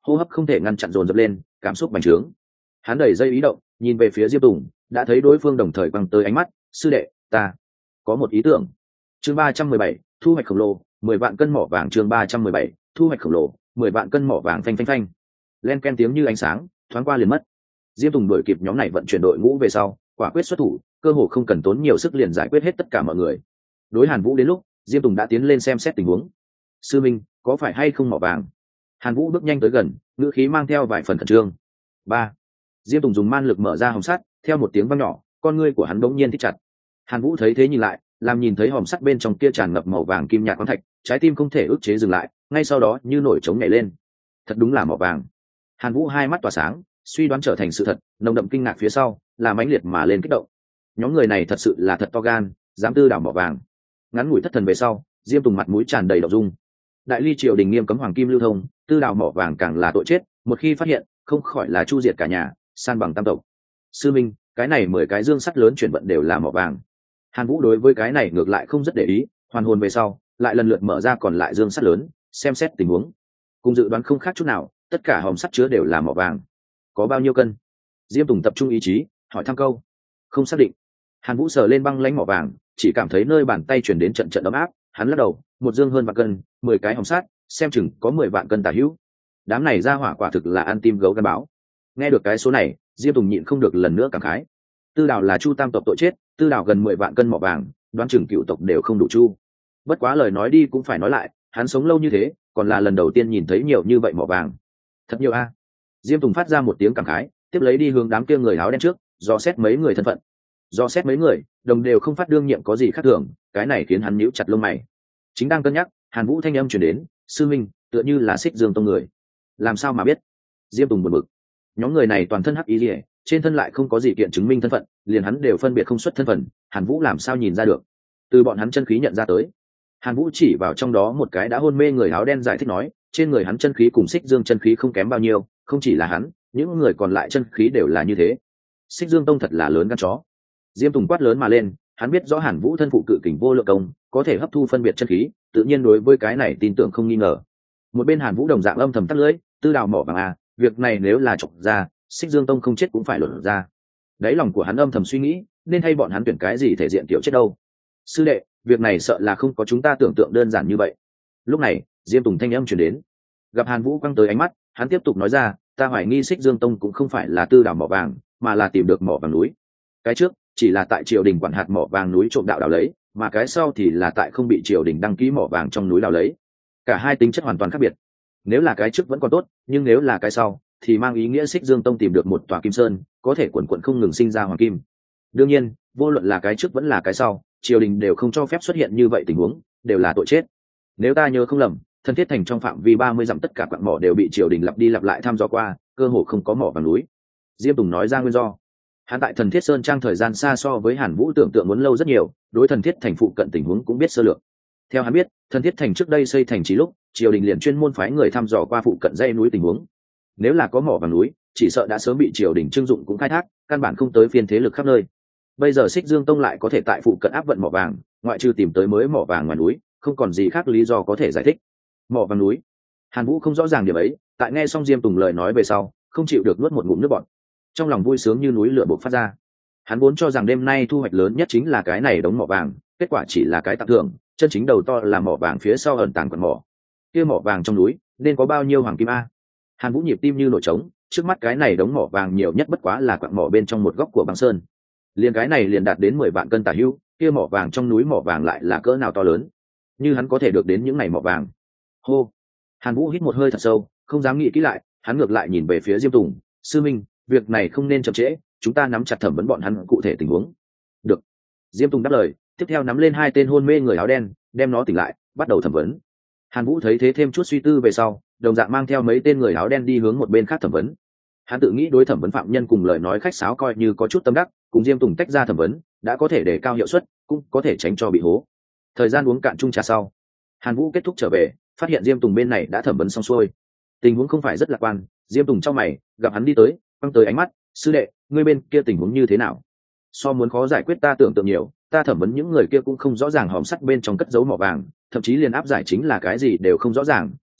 A: hô hấp không thể ngăn chặn dồn dập lên, cảm xúc bành trướng. Hắn đẩy dây ý động, nhìn về phía Diêm Tùng, đã thấy đối phương đồng thời quăng tới ánh mắt. Sư đệ, ta có một ý tưởng. Chương 317, thu hoạch khổng lồ, 10 vạn cân mỏ vàng. Chương 317, thu hoạch khổng lồ, 10 vạn cân mỏ vàng. Phanh phanh phanh. Len ken tiếng như ánh sáng, thoáng qua liền mất. Diêm Tùng đuổi kịp nhóm này vận chuyển đội ngũ về sau, quả quyết xuất thủ, cơ hồ không cần tốn nhiều sức liền giải quyết hết tất cả mọi người. Đối Hàn Vũ đến lúc, Diêm Tùng đã tiến lên xem xét tình huống. Sư minh, có phải hay không mỏ vàng? Hàn Vũ bước nhanh tới gần, ngữ khí mang theo vài phần khẩn trương. Ba. Diêm Tùng dùng man lực mở ra hòm sắt, theo một tiếng vang nhỏ, con ngươi của hắn bỗng nhiên thích chặt. Hàn Vũ thấy thế nhìn lại, làm nhìn thấy hòm sắt bên trong kia tràn ngập màu vàng kim nhạt khoáng thạch, trái tim không thể ức chế dừng lại, ngay sau đó như nổi trống nhảy lên. Thật đúng là mỏ vàng. Hàn Vũ hai mắt tỏa sáng, suy đoán trở thành sự thật, nồng đậm kinh ngạc phía sau, là mãnh liệt mà lên kích động. Nhóm người này thật sự là thật to gan, dám tư đảo mỏ vàng. Ngắn ngủi thất thần về sau, Diêm Tùng mặt mũi tràn đầy động dung. Đại ly triều đình nghiêm cấm hoàng kim lưu thông, tư đảo mỏ vàng càng là tội chết, một khi phát hiện, không khỏi là chu diệt cả nhà, san bằng tam tộc. Sư minh, cái này 10 cái dương sắt lớn chuyển vận đều là mỏ vàng. Hàn Vũ đối với cái này ngược lại không rất để ý, hoàn hồn về sau, lại lần lượt mở ra còn lại dương sắt lớn, xem xét tình huống. Cùng dự đoán không khác chút nào, tất cả hòm sắt chứa đều là mỏ vàng. Có bao nhiêu cân? Diêm Tùng tập trung ý chí, hỏi thăm câu. Không xác định. Hàn Vũ sờ lên băng lãnh mỏ vàng, chỉ cảm thấy nơi bàn tay chuyển đến trận trận ấm áp, hắn lắc đầu, một dương hơn vạn cân, 10 cái hòm sắt, xem chừng có 10 vạn cân tả hữu. Đám này ra hỏa quả thực là ăn tim gấu gan báo. Nghe được cái số này, Diêm Tùng nhịn không được lần nữa cảm khái. Tư đảo là chu tam tộc tội chết, tư đảo gần 10 vạn cân mỏ vàng, đoán chừng cựu tộc đều không đủ chu. Bất quá lời nói đi cũng phải nói lại, hắn sống lâu như thế, còn là lần đầu tiên nhìn thấy nhiều như vậy mỏ vàng. Thật nhiều a. Diêm Tùng phát ra một tiếng cảm khái, tiếp lấy đi hướng đám kia người áo đen trước, dò xét mấy người thân phận. Dò xét mấy người, đồng đều không phát đương nhiệm có gì khác thường, cái này khiến hắn nhíu chặt lông mày. Chính đang cân nhắc, Hàn Vũ thanh âm truyền đến, sư minh, tựa như là Xích Dương tông người. Làm sao mà biết? Diêm Tùng buồn bực. Nhóm người này toàn thân hắc ý liễu, trên thân lại không có gì kiện chứng minh thân phận, liền hắn đều phân biệt không xuất thân phận, Hàn Vũ làm sao nhìn ra được? Từ bọn hắn chân khí nhận ra tới. Hàn Vũ chỉ vào trong đó một cái đã hôn mê người áo đen giải thích nói, trên người hắn chân khí cùng Xích Dương chân khí không kém bao nhiêu, không chỉ là hắn, những người còn lại chân khí đều là như thế. Xích Dương tông thật là lớn gan chó. Diêm Tùng quát lớn mà lên, hắn biết rõ Hàn Vũ thân phụ cự kình vô lượng công, có thể hấp thu phân biệt chân khí, tự nhiên đối với cái này tin tưởng không nghi ngờ. Một bên Hàn Vũ đồng dạng âm thầm tắt lưỡi, tư đào mỏ vàng à, việc này nếu là chọc ra, Xích Dương tông không chết cũng phải lột ra. Đáy lòng của hắn âm thầm suy nghĩ, nên hay bọn hắn tuyển cái gì thể diện tiểu chết đâu. Sư đệ, việc này sợ là không có chúng ta tưởng tượng đơn giản như vậy. Lúc này, Diêm Tùng thanh âm truyền đến. Gặp Hàn Vũ quăng tới ánh mắt, hắn tiếp tục nói ra, ta hoài nghi Xích Dương tông cũng không phải là tư đào mỏ vàng, mà là tìm được mỏ vàng núi. Cái trước chỉ là tại triều đình quản hạt mỏ vàng núi trộm đạo đào lấy, mà cái sau thì là tại không bị triều đình đăng ký mỏ vàng trong núi đào lấy. Cả hai tính chất hoàn toàn khác biệt. Nếu là cái trước vẫn còn tốt, nhưng nếu là cái sau thì mang ý nghĩa Xích Dương tông tìm được một tòa kim sơn, có thể quần quần không ngừng sinh ra hoàng kim. Đương nhiên, vô luận là cái trước vẫn là cái sau, triều đình đều không cho phép xuất hiện như vậy tình huống, đều là tội chết. Nếu ta nhớ không lầm, Thân Thiết thành trong phạm vi 30 dặm tất cả quặng mỏ đều bị triều đình lặp đi lặp lại thăm dò qua, cơ hồ không có mỏ vàng núi. Diêm Tùng nói ra nguyên do. Hắn tại Thần Thiết Sơn trang thời gian xa so với Hàn Vũ tưởng tượng muốn lâu rất nhiều, đối Thần Thiết thành phụ cận tình huống cũng biết sơ lược. Theo hắn biết, Thần Thiết thành trước đây xây thành trì lúc, triều đình liền chuyên môn phái người thăm dò qua phụ cận dãy núi tình huống. Nếu là có mỏ vàng núi, chỉ sợ đã sớm bị triều đình trưng dụng cũng khai thác, căn bản không tới phiên thế lực khắp nơi. Bây giờ Xích Dương tông lại có thể tại phụ cận áp vận mỏ vàng, ngoại trừ tìm tới mới mỏ vàng ngoài núi, không còn gì khác lý do có thể giải thích. Mỏ vàng núi. Hàn Vũ không rõ ràng điểm ấy, tại nghe xong Diêm Tùng lời nói về sau, không chịu được nuốt một ngụm nước bọt. Trong lòng vui sướng như núi lửa bộc phát ra. Hắn vốn cho rằng đêm nay thu hoạch lớn nhất chính là cái này đống mỏ vàng, kết quả chỉ là cái tặng thưởng, chân chính đầu to là mỏ vàng phía sau ẩn tàng quặng mỏ. Kia mỏ vàng trong núi, nên có bao nhiêu hoàng kim a? Hàn Vũ nhịp tim như nổi trống, trước mắt cái này đống mỏ vàng nhiều nhất bất quá là quặng mỏ bên trong một góc của băng sơn. Liền cái này liền đạt đến 10 vạn cân tả hữu, kia mỏ vàng trong núi mỏ vàng lại là cỡ nào to lớn. Như hắn có thể được đến những này mỏ vàng. Hô. Hàn Vũ hít một hơi thật sâu, không dám nghĩ kỹ lại, hắn ngược lại nhìn về phía Diêm Tùng, sư minh, việc này không nên chậm trễ, chúng ta nắm chặt thẩm vấn bọn hắn cụ thể tình huống. Được. Diêm Tùng đáp lời, tiếp theo nắm lên hai tên hôn mê người áo đen, đem nó tỉnh lại, bắt đầu thẩm vấn. Hàn Vũ thấy thế thêm chút suy tư về sau, đồng dạng mang theo mấy tên người áo đen đi hướng một bên khác thẩm vấn. Hắn tự nghĩ đối thẩm vấn phạm nhân cùng lời nói khách sáo coi như có chút tâm đắc, cùng Diêm Tùng tách ra thẩm vấn, đã có thể đề cao hiệu suất, cũng có thể tránh cho bị hố. Thời gian uống cạn chung trà sau, Hàn Vũ kết thúc trở về, phát hiện Diêm Tùng bên này đã thẩm vấn xong xuôi. Tình huống không phải rất lạc quan, Diêm Tùng trong mày, gặp hắn đi tới, quăng tới ánh mắt, sư đệ, ngươi bên kia tình huống như thế nào? So muốn khó giải quyết ta tưởng tượng nhiều, ta thẩm vấn những người kia cũng không rõ ràng hòm sắt bên trong cất giấu mỏ vàng, thậm chí liền áp giải chính là cái gì đều không rõ ràng,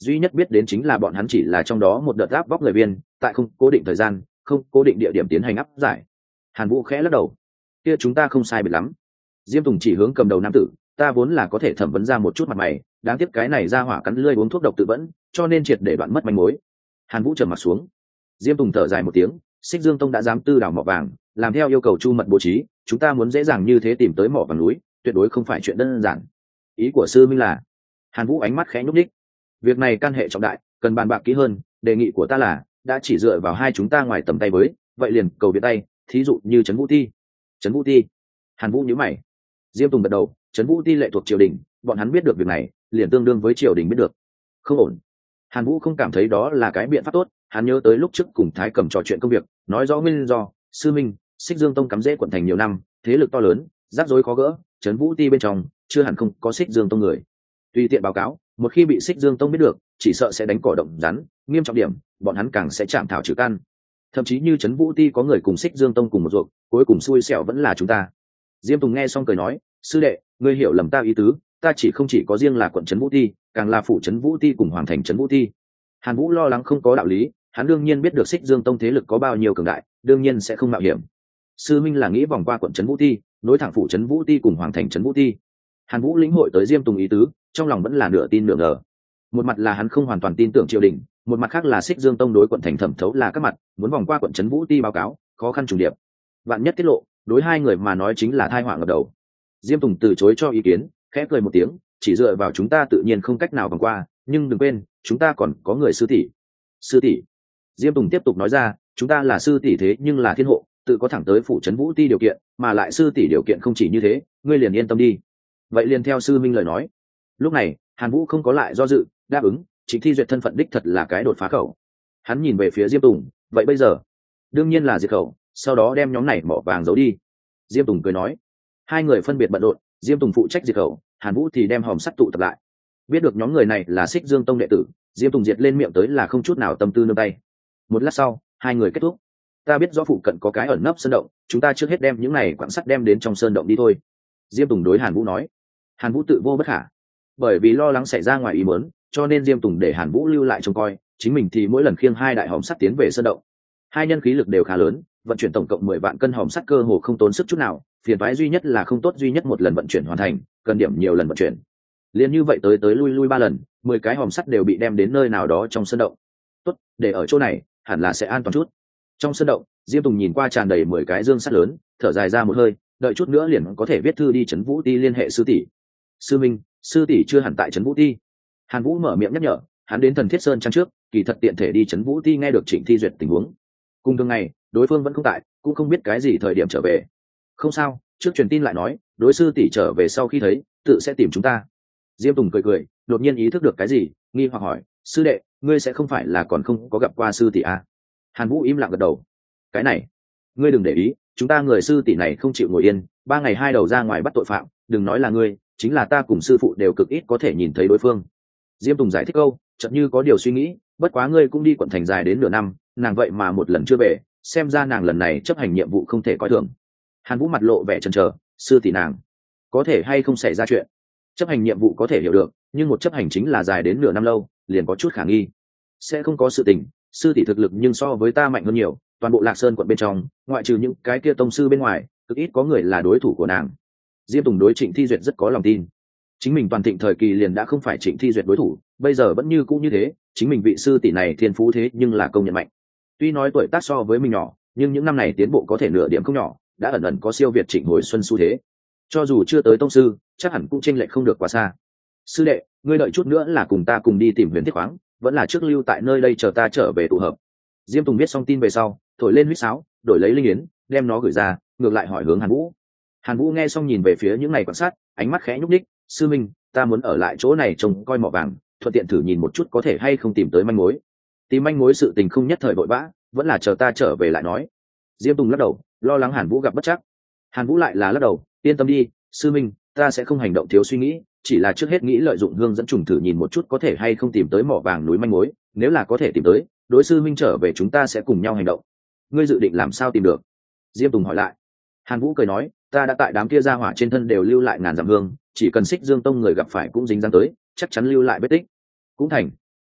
A: duy nhất biết đến chính là bọn hắn chỉ là trong đó một đợt áp bóc người viên, tại không cố định thời gian, không cố định địa điểm tiến hành áp giải. Hàn Vũ khẽ lắc đầu, kia chúng ta không sai biệt lắm. Diêm Tùng chỉ hướng cầm đầu nam tử, ta vốn là có thể thẩm vấn ra một chút mặt mày, đáng tiếc cái này ra hỏa cắn lưỡi uống thuốc độc tự vẫn, cho nên triệt để đoạn mất manh mối. Hàn Vũ trầm mặt xuống. Diêm Tùng thở dài một tiếng, Xích Dương Tông đã dám tư đào mỏ vàng, làm theo yêu cầu chu mật bố trí, chúng ta muốn dễ dàng như thế tìm tới mỏ vàng núi, tuyệt đối không phải chuyện đơn giản. Ý của sư minh là? Hàn Vũ ánh mắt khẽ nhúc nhích. Việc này can hệ trọng đại, cần bàn bạc kỹ hơn, đề nghị của ta là, đã chỉ dựa vào hai chúng ta ngoài tầm tay với, vậy liền cầu viện tay, thí dụ như Trấn Vũ Ti. Trấn Vũ Ti? Hàn Vũ nhíu mày. Diêm Tùng gật đầu, Trấn Vũ Ti lệ thuộc triều đình, bọn hắn biết được việc này, liền tương đương với triều đình biết được. Không ổn. Hàn Vũ không cảm thấy đó là cái biện pháp tốt, hắn nhớ tới lúc trước cùng Thái Cầm trò chuyện công việc, nói rõ nguyên do, sư minh, Xích Dương Tông cắm rễ quận thành nhiều năm, thế lực to lớn, rắc rối khó gỡ, Trấn Vũ Ti bên trong chưa hẳn không có Xích Dương Tông người. Tùy tiện báo cáo, một khi bị Xích Dương Tông biết được, chỉ sợ sẽ đánh cỏ động rắn, nghiêm trọng điểm, bọn hắn càng sẽ chạm thảo trừ căn. Thậm chí như Trấn Vũ Ti có người cùng Xích Dương Tông cùng một ruột, cuối cùng xui xẻo vẫn là chúng ta. Diêm Tùng nghe xong cười nói, sư đệ, ngươi hiểu lầm ta ý tứ, ta không chỉ có riêng là quận Trấn Vũ Ti, càng là phủ Trấn Vũ Ti cùng hoàng thành Trấn Vũ Ti. Hàn Vũ lo lắng không có đạo lý, hắn đương nhiên biết được Xích Dương Tông thế lực có bao nhiêu cường đại, đương nhiên sẽ không mạo hiểm. Sư minh là nghĩ vòng qua quận Trấn Vũ Ti, nối thẳng phủ Trấn Vũ Ti cùng hoàng thành Trấn Vũ Ti. Hàn Vũ lĩnh hội tới Diêm Tùng ý tứ, trong lòng vẫn là nửa tin nửa ngờ. Một mặt là hắn không hoàn toàn tin tưởng triều đình, một mặt khác là Xích Dương Tông đối quận thành thẩm thấu là các mặt, muốn vòng qua quận Trấn Vũ Ti báo cáo, khó khăn trùng điệp. Vạn nhất tiết lộ, đối hai người mà nói chính là tai họa ngập đầu. Diêm Tùng từ chối cho ý kiến, khẽ cười một tiếng, chỉ dựa vào chúng ta tự nhiên không cách nào vòng qua, nhưng đừng quên, chúng ta còn có người sư tỷ. Sư tỷ? Diêm Tùng tiếp tục nói ra, chúng ta là sư tỷ thế nhưng là thiên hộ, tự có thẳng tới phủ Trấn Vũ Ti điều kiện, mà lại sư tỷ điều kiện không chỉ như thế, ngươi liền yên tâm đi. Vậy liền theo sư minh lời nói. Lúc này, Hàn Vũ không có lại do dự, đáp ứng, Trịnh Thi Duyệt thân phận đích thật là cái đột phá khẩu. Hắn nhìn về phía Diêm Tùng, vậy bây giờ? Đương nhiên là diệt khẩu, sau đó đem nhóm này mỏ vàng giấu đi. Diêm Tùng cười nói. Hai người phân biệt bận rộn, Diêm Tùng phụ trách diệt khẩu, Hàn Vũ thì đem hòm sắt tụ tập lại. Biết được nhóm người này là Xích Dương Tông đệ tử, Diêm Tùng diệt lên miệng tới là không chút nào tâm tư nương tay. Một lát sau, hai người kết thúc. Ta biết rõ phụ cận có cái ẩn nấp sơn động, chúng ta trước hết đem những này quặng sắt đem đến trong sơn động đi thôi. Diêm Tùng đối Hàn Vũ nói. Hàn Vũ tự vô bất khả. Bởi vì lo lắng xảy ra ngoài ý muốn, cho nên Diêm Tùng để Hàn Vũ lưu lại trông coi, chính mình thì mỗi lần khiêng hai đại hòm sắt tiến về sơn động. Hai nhân khí lực đều khá lớn, vận chuyển tổng cộng 10 vạn cân hòm sắt cơ hồ không tốn sức chút nào, phiền toái duy nhất là không tốt duy nhất một lần vận chuyển hoàn thành, cần điểm nhiều lần vận chuyển. Liên như vậy tới lui 3 lần, 10 cái hòm sắt đều bị đem đến nơi nào đó trong sơn động. Tốt, để ở chỗ này, hẳn là sẽ an toàn chút. Trong sơn động, Diêm Tùng nhìn qua tràn đầy 10 cái dương sắt lớn, thở dài ra một hơi, đợi chút nữa liền có thể viết thư đi Trấn Vũ Ti liên hệ sư tỷ. Sư minh, sư tỷ chưa hẳn tại Trấn Vũ Ti. Hàn Vũ mở miệng nhắc nhở, hắn đến Thần Thiết Sơn trang trước, kỳ thật tiện thể đi Trấn Vũ Ti nghe được Trịnh Thi Duyệt tình huống. Cùng thường ngày, đối phương vẫn không tại, cũng không biết cái gì thời điểm trở về. Không sao, trước truyền tin lại nói, đối sư tỷ trở về sau khi thấy, tự sẽ tìm chúng ta. Diêm Tùng cười, đột nhiên ý thức được cái gì, nghi hoặc hỏi, sư đệ, ngươi sẽ không phải là còn không có gặp qua sư tỷ à? Hàn Vũ im lặng gật đầu. Cái này, ngươi đừng để ý, chúng ta người sư tỷ này không chịu ngồi yên, 3 ngày 2 đầu ra ngoài bắt tội phạm, đừng nói là ngươi, chính là ta cùng sư phụ đều cực ít có thể nhìn thấy đối phương. Diêm Tùng giải thích câu, chợt như có điều suy nghĩ, bất quá ngươi cũng đi quận thành dài đến nửa năm, nàng vậy mà một lần chưa về, xem ra nàng lần này chấp hành nhiệm vụ không thể coi thường. Hàn Vũ mặt lộ vẻ chần chờ, sư tỷ nàng có thể hay không xảy ra chuyện? Chấp hành nhiệm vụ có thể hiểu được, nhưng một chấp hành chính là dài đến nửa năm lâu, liền có chút khả nghi. Sẽ không có sự tình, sư tỷ thực lực nhưng so với ta mạnh hơn nhiều, toàn bộ Lạc Sơn quận bên trong, ngoại trừ những cái kia tông sư bên ngoài, cực ít có người là đối thủ của nàng. Diêm Tùng đối Trịnh Thi Duyệt rất có lòng tin. Chính mình toàn thịnh thời kỳ liền đã không phải Trịnh Thi Duyệt đối thủ, bây giờ vẫn như cũ như thế, chính mình vị sư tỷ này thiên phú thế nhưng là công nhận mạnh. Tuy nói tuổi tác so với mình nhỏ, nhưng những năm này tiến bộ có thể nửa điểm không nhỏ, đã ẩn ẩn có siêu việt Trịnh hồi xuân xu thế. Cho dù chưa tới tông sư, chắc hẳn cũng chênh lệch không được quá xa. Sư đệ, ngươi đợi chút nữa là cùng ta cùng đi tìm Huyền Thiết khoáng, vẫn là trước lưu tại nơi đây chờ ta trở về tụ hợp. Diêm Tùng biết xong tin về sau, thổi lên huýt sáo, đổi lấy linh yến, đem nó gửi ra, ngược lại hỏi hướng Hàn Vũ. Hàn Vũ nghe xong nhìn về phía những ngày quan sát, ánh mắt khẽ nhúc nhích, sư minh, ta muốn ở lại chỗ này trông coi mỏ vàng, thuận tiện thử nhìn một chút có thể hay không tìm tới manh mối. Tìm manh mối sự tình không nhất thời vội vã, vẫn là chờ ta trở về lại nói. Diêm Tùng lắc đầu, lo lắng Hàn Vũ gặp bất chắc. Hàn Vũ lại là lắc đầu, yên tâm đi, sư minh, ta sẽ không hành động thiếu suy nghĩ, chỉ là trước hết nghĩ lợi dụng hương dẫn trùng thử nhìn một chút có thể hay không tìm tới mỏ vàng núi manh mối, nếu là có thể tìm tới, đối sư minh trở về chúng ta sẽ cùng nhau hành động. Ngươi dự định làm sao tìm được? Diêm Tùng hỏi lại. Hàn Vũ cười nói, ta đã tại đám kia gia hỏa trên thân đều lưu lại ngàn dặm hương, chỉ cần Xích Dương Tông người gặp phải cũng dính dáng tới, chắc chắn lưu lại vết tích. Cũng thành.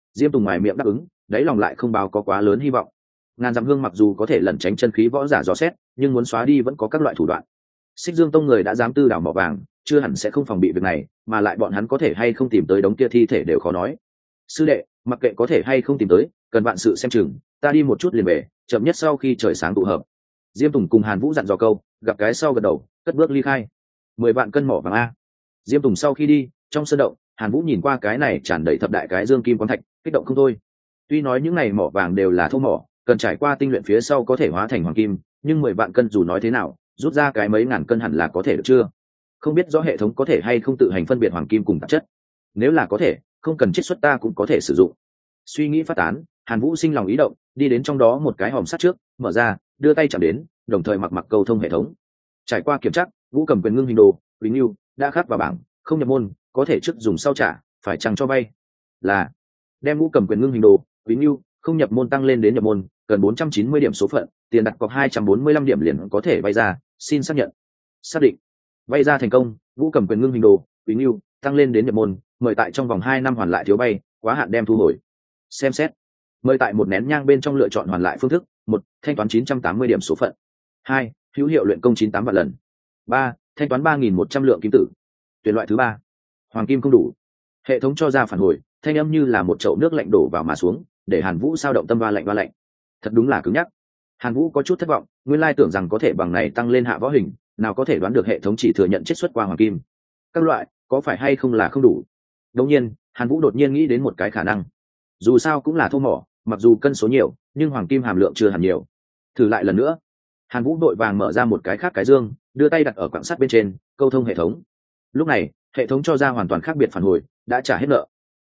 A: Diêm Tùng ngoài miệng đáp ứng, đáy lòng lại không báo có quá lớn hy vọng. Ngàn dặm hương mặc dù có thể lẩn tránh chân khí võ giả dò xét, nhưng muốn xóa đi vẫn có các loại thủ đoạn. Xích Dương Tông người đã dám tư đảo mỏ vàng, chưa hẳn sẽ không phòng bị việc này, mà lại bọn hắn có thể hay không tìm tới đống kia thi thể đều khó nói. Sư đệ, mặc kệ có thể hay không tìm tới, cần vạn sự xem chừng, ta đi một chút liền về, chậm nhất sau khi trời sáng tụ hợp. Diêm Tùng cùng Hàn Vũ dặn dò câu, gặp cái sau gật đầu, cất bước ly khai. 10 vạn cân mỏ vàng a. Diêm Tùng sau khi đi, trong sân động, Hàn Vũ nhìn qua cái này tràn đầy thập đại cái dương kim quang thạch, kích động không thôi. Tuy nói những này mỏ vàng đều là thô mỏ, cần trải qua tinh luyện phía sau có thể hóa thành hoàng kim, nhưng 10 vạn cân dù nói thế nào, rút ra cái mấy ngàn cân hẳn là có thể được chưa? Không biết rõ hệ thống có thể hay không tự hành phân biệt hoàng kim cùng tạp chất. Nếu là có thể, không cần chiết xuất ta cũng có thể sử dụng. Suy nghĩ phát tán, Hàn Vũ sinh lòng ý động, đi đến trong đó một cái hòm sắt trước, mở ra, đưa tay chạm đến, đồng thời mặc câu thông hệ thống. Trải qua kiểm tra, Vũ Cầm Quyền ngưng hình đồ, Quý Nưu đã khắc vào bảng, không nhập môn, có thể trước dùng sau trả, phải chăng cho vay. Là đem Vũ Cầm Quyền ngưng hình đồ, Quý Nưu không nhập môn tăng lên đến nhập môn, cần 490 điểm số phận, tiền đặt cọc 245 điểm liền có thể vay ra, xin xác nhận. Xác định. Vay ra thành công, Vũ Cầm Quyền ngưng hình đồ, Quý Nưu tăng lên đến nhập môn, mời tại trong vòng 2 năm hoàn lại thiếu vay, quá hạn đem thu hồi. Xem xét. Mời tại một nén nhang bên trong lựa chọn hoàn lại phương thức. 1. Thanh toán 980 điểm số phận. 2. Hữu hiệu luyện công 98 vạn lần. 3. Thanh toán 3.100 lượng kim tử. Tuyển loại thứ 3. Hoàng kim không đủ. Hệ thống cho ra phản hồi, thanh âm như là một chậu nước lạnh đổ vào mà xuống, để Hàn Vũ sao động tâm va lạnh. Thật đúng là cứng nhắc. Hàn Vũ có chút thất vọng, nguyên lai tưởng rằng có thể bằng này tăng lên hạ võ hình, nào có thể đoán được hệ thống chỉ thừa nhận chiết xuất qua hoàng kim. Các loại, có phải hay không là không đủ? Đương nhiên, Hàn Vũ đột nhiên nghĩ đến một cái khả năng. Dù sao cũng là thô mỏ, mặc dù cân số nhiều, nhưng hoàng kim hàm lượng chưa hẳn nhiều. Thử lại lần nữa. Hàn Vũ đội vàng mở ra một cái khác cái dương, đưa tay đặt ở quặng sắt bên trên, câu thông hệ thống. Lúc này, hệ thống cho ra hoàn toàn khác biệt phản hồi, đã trả hết nợ.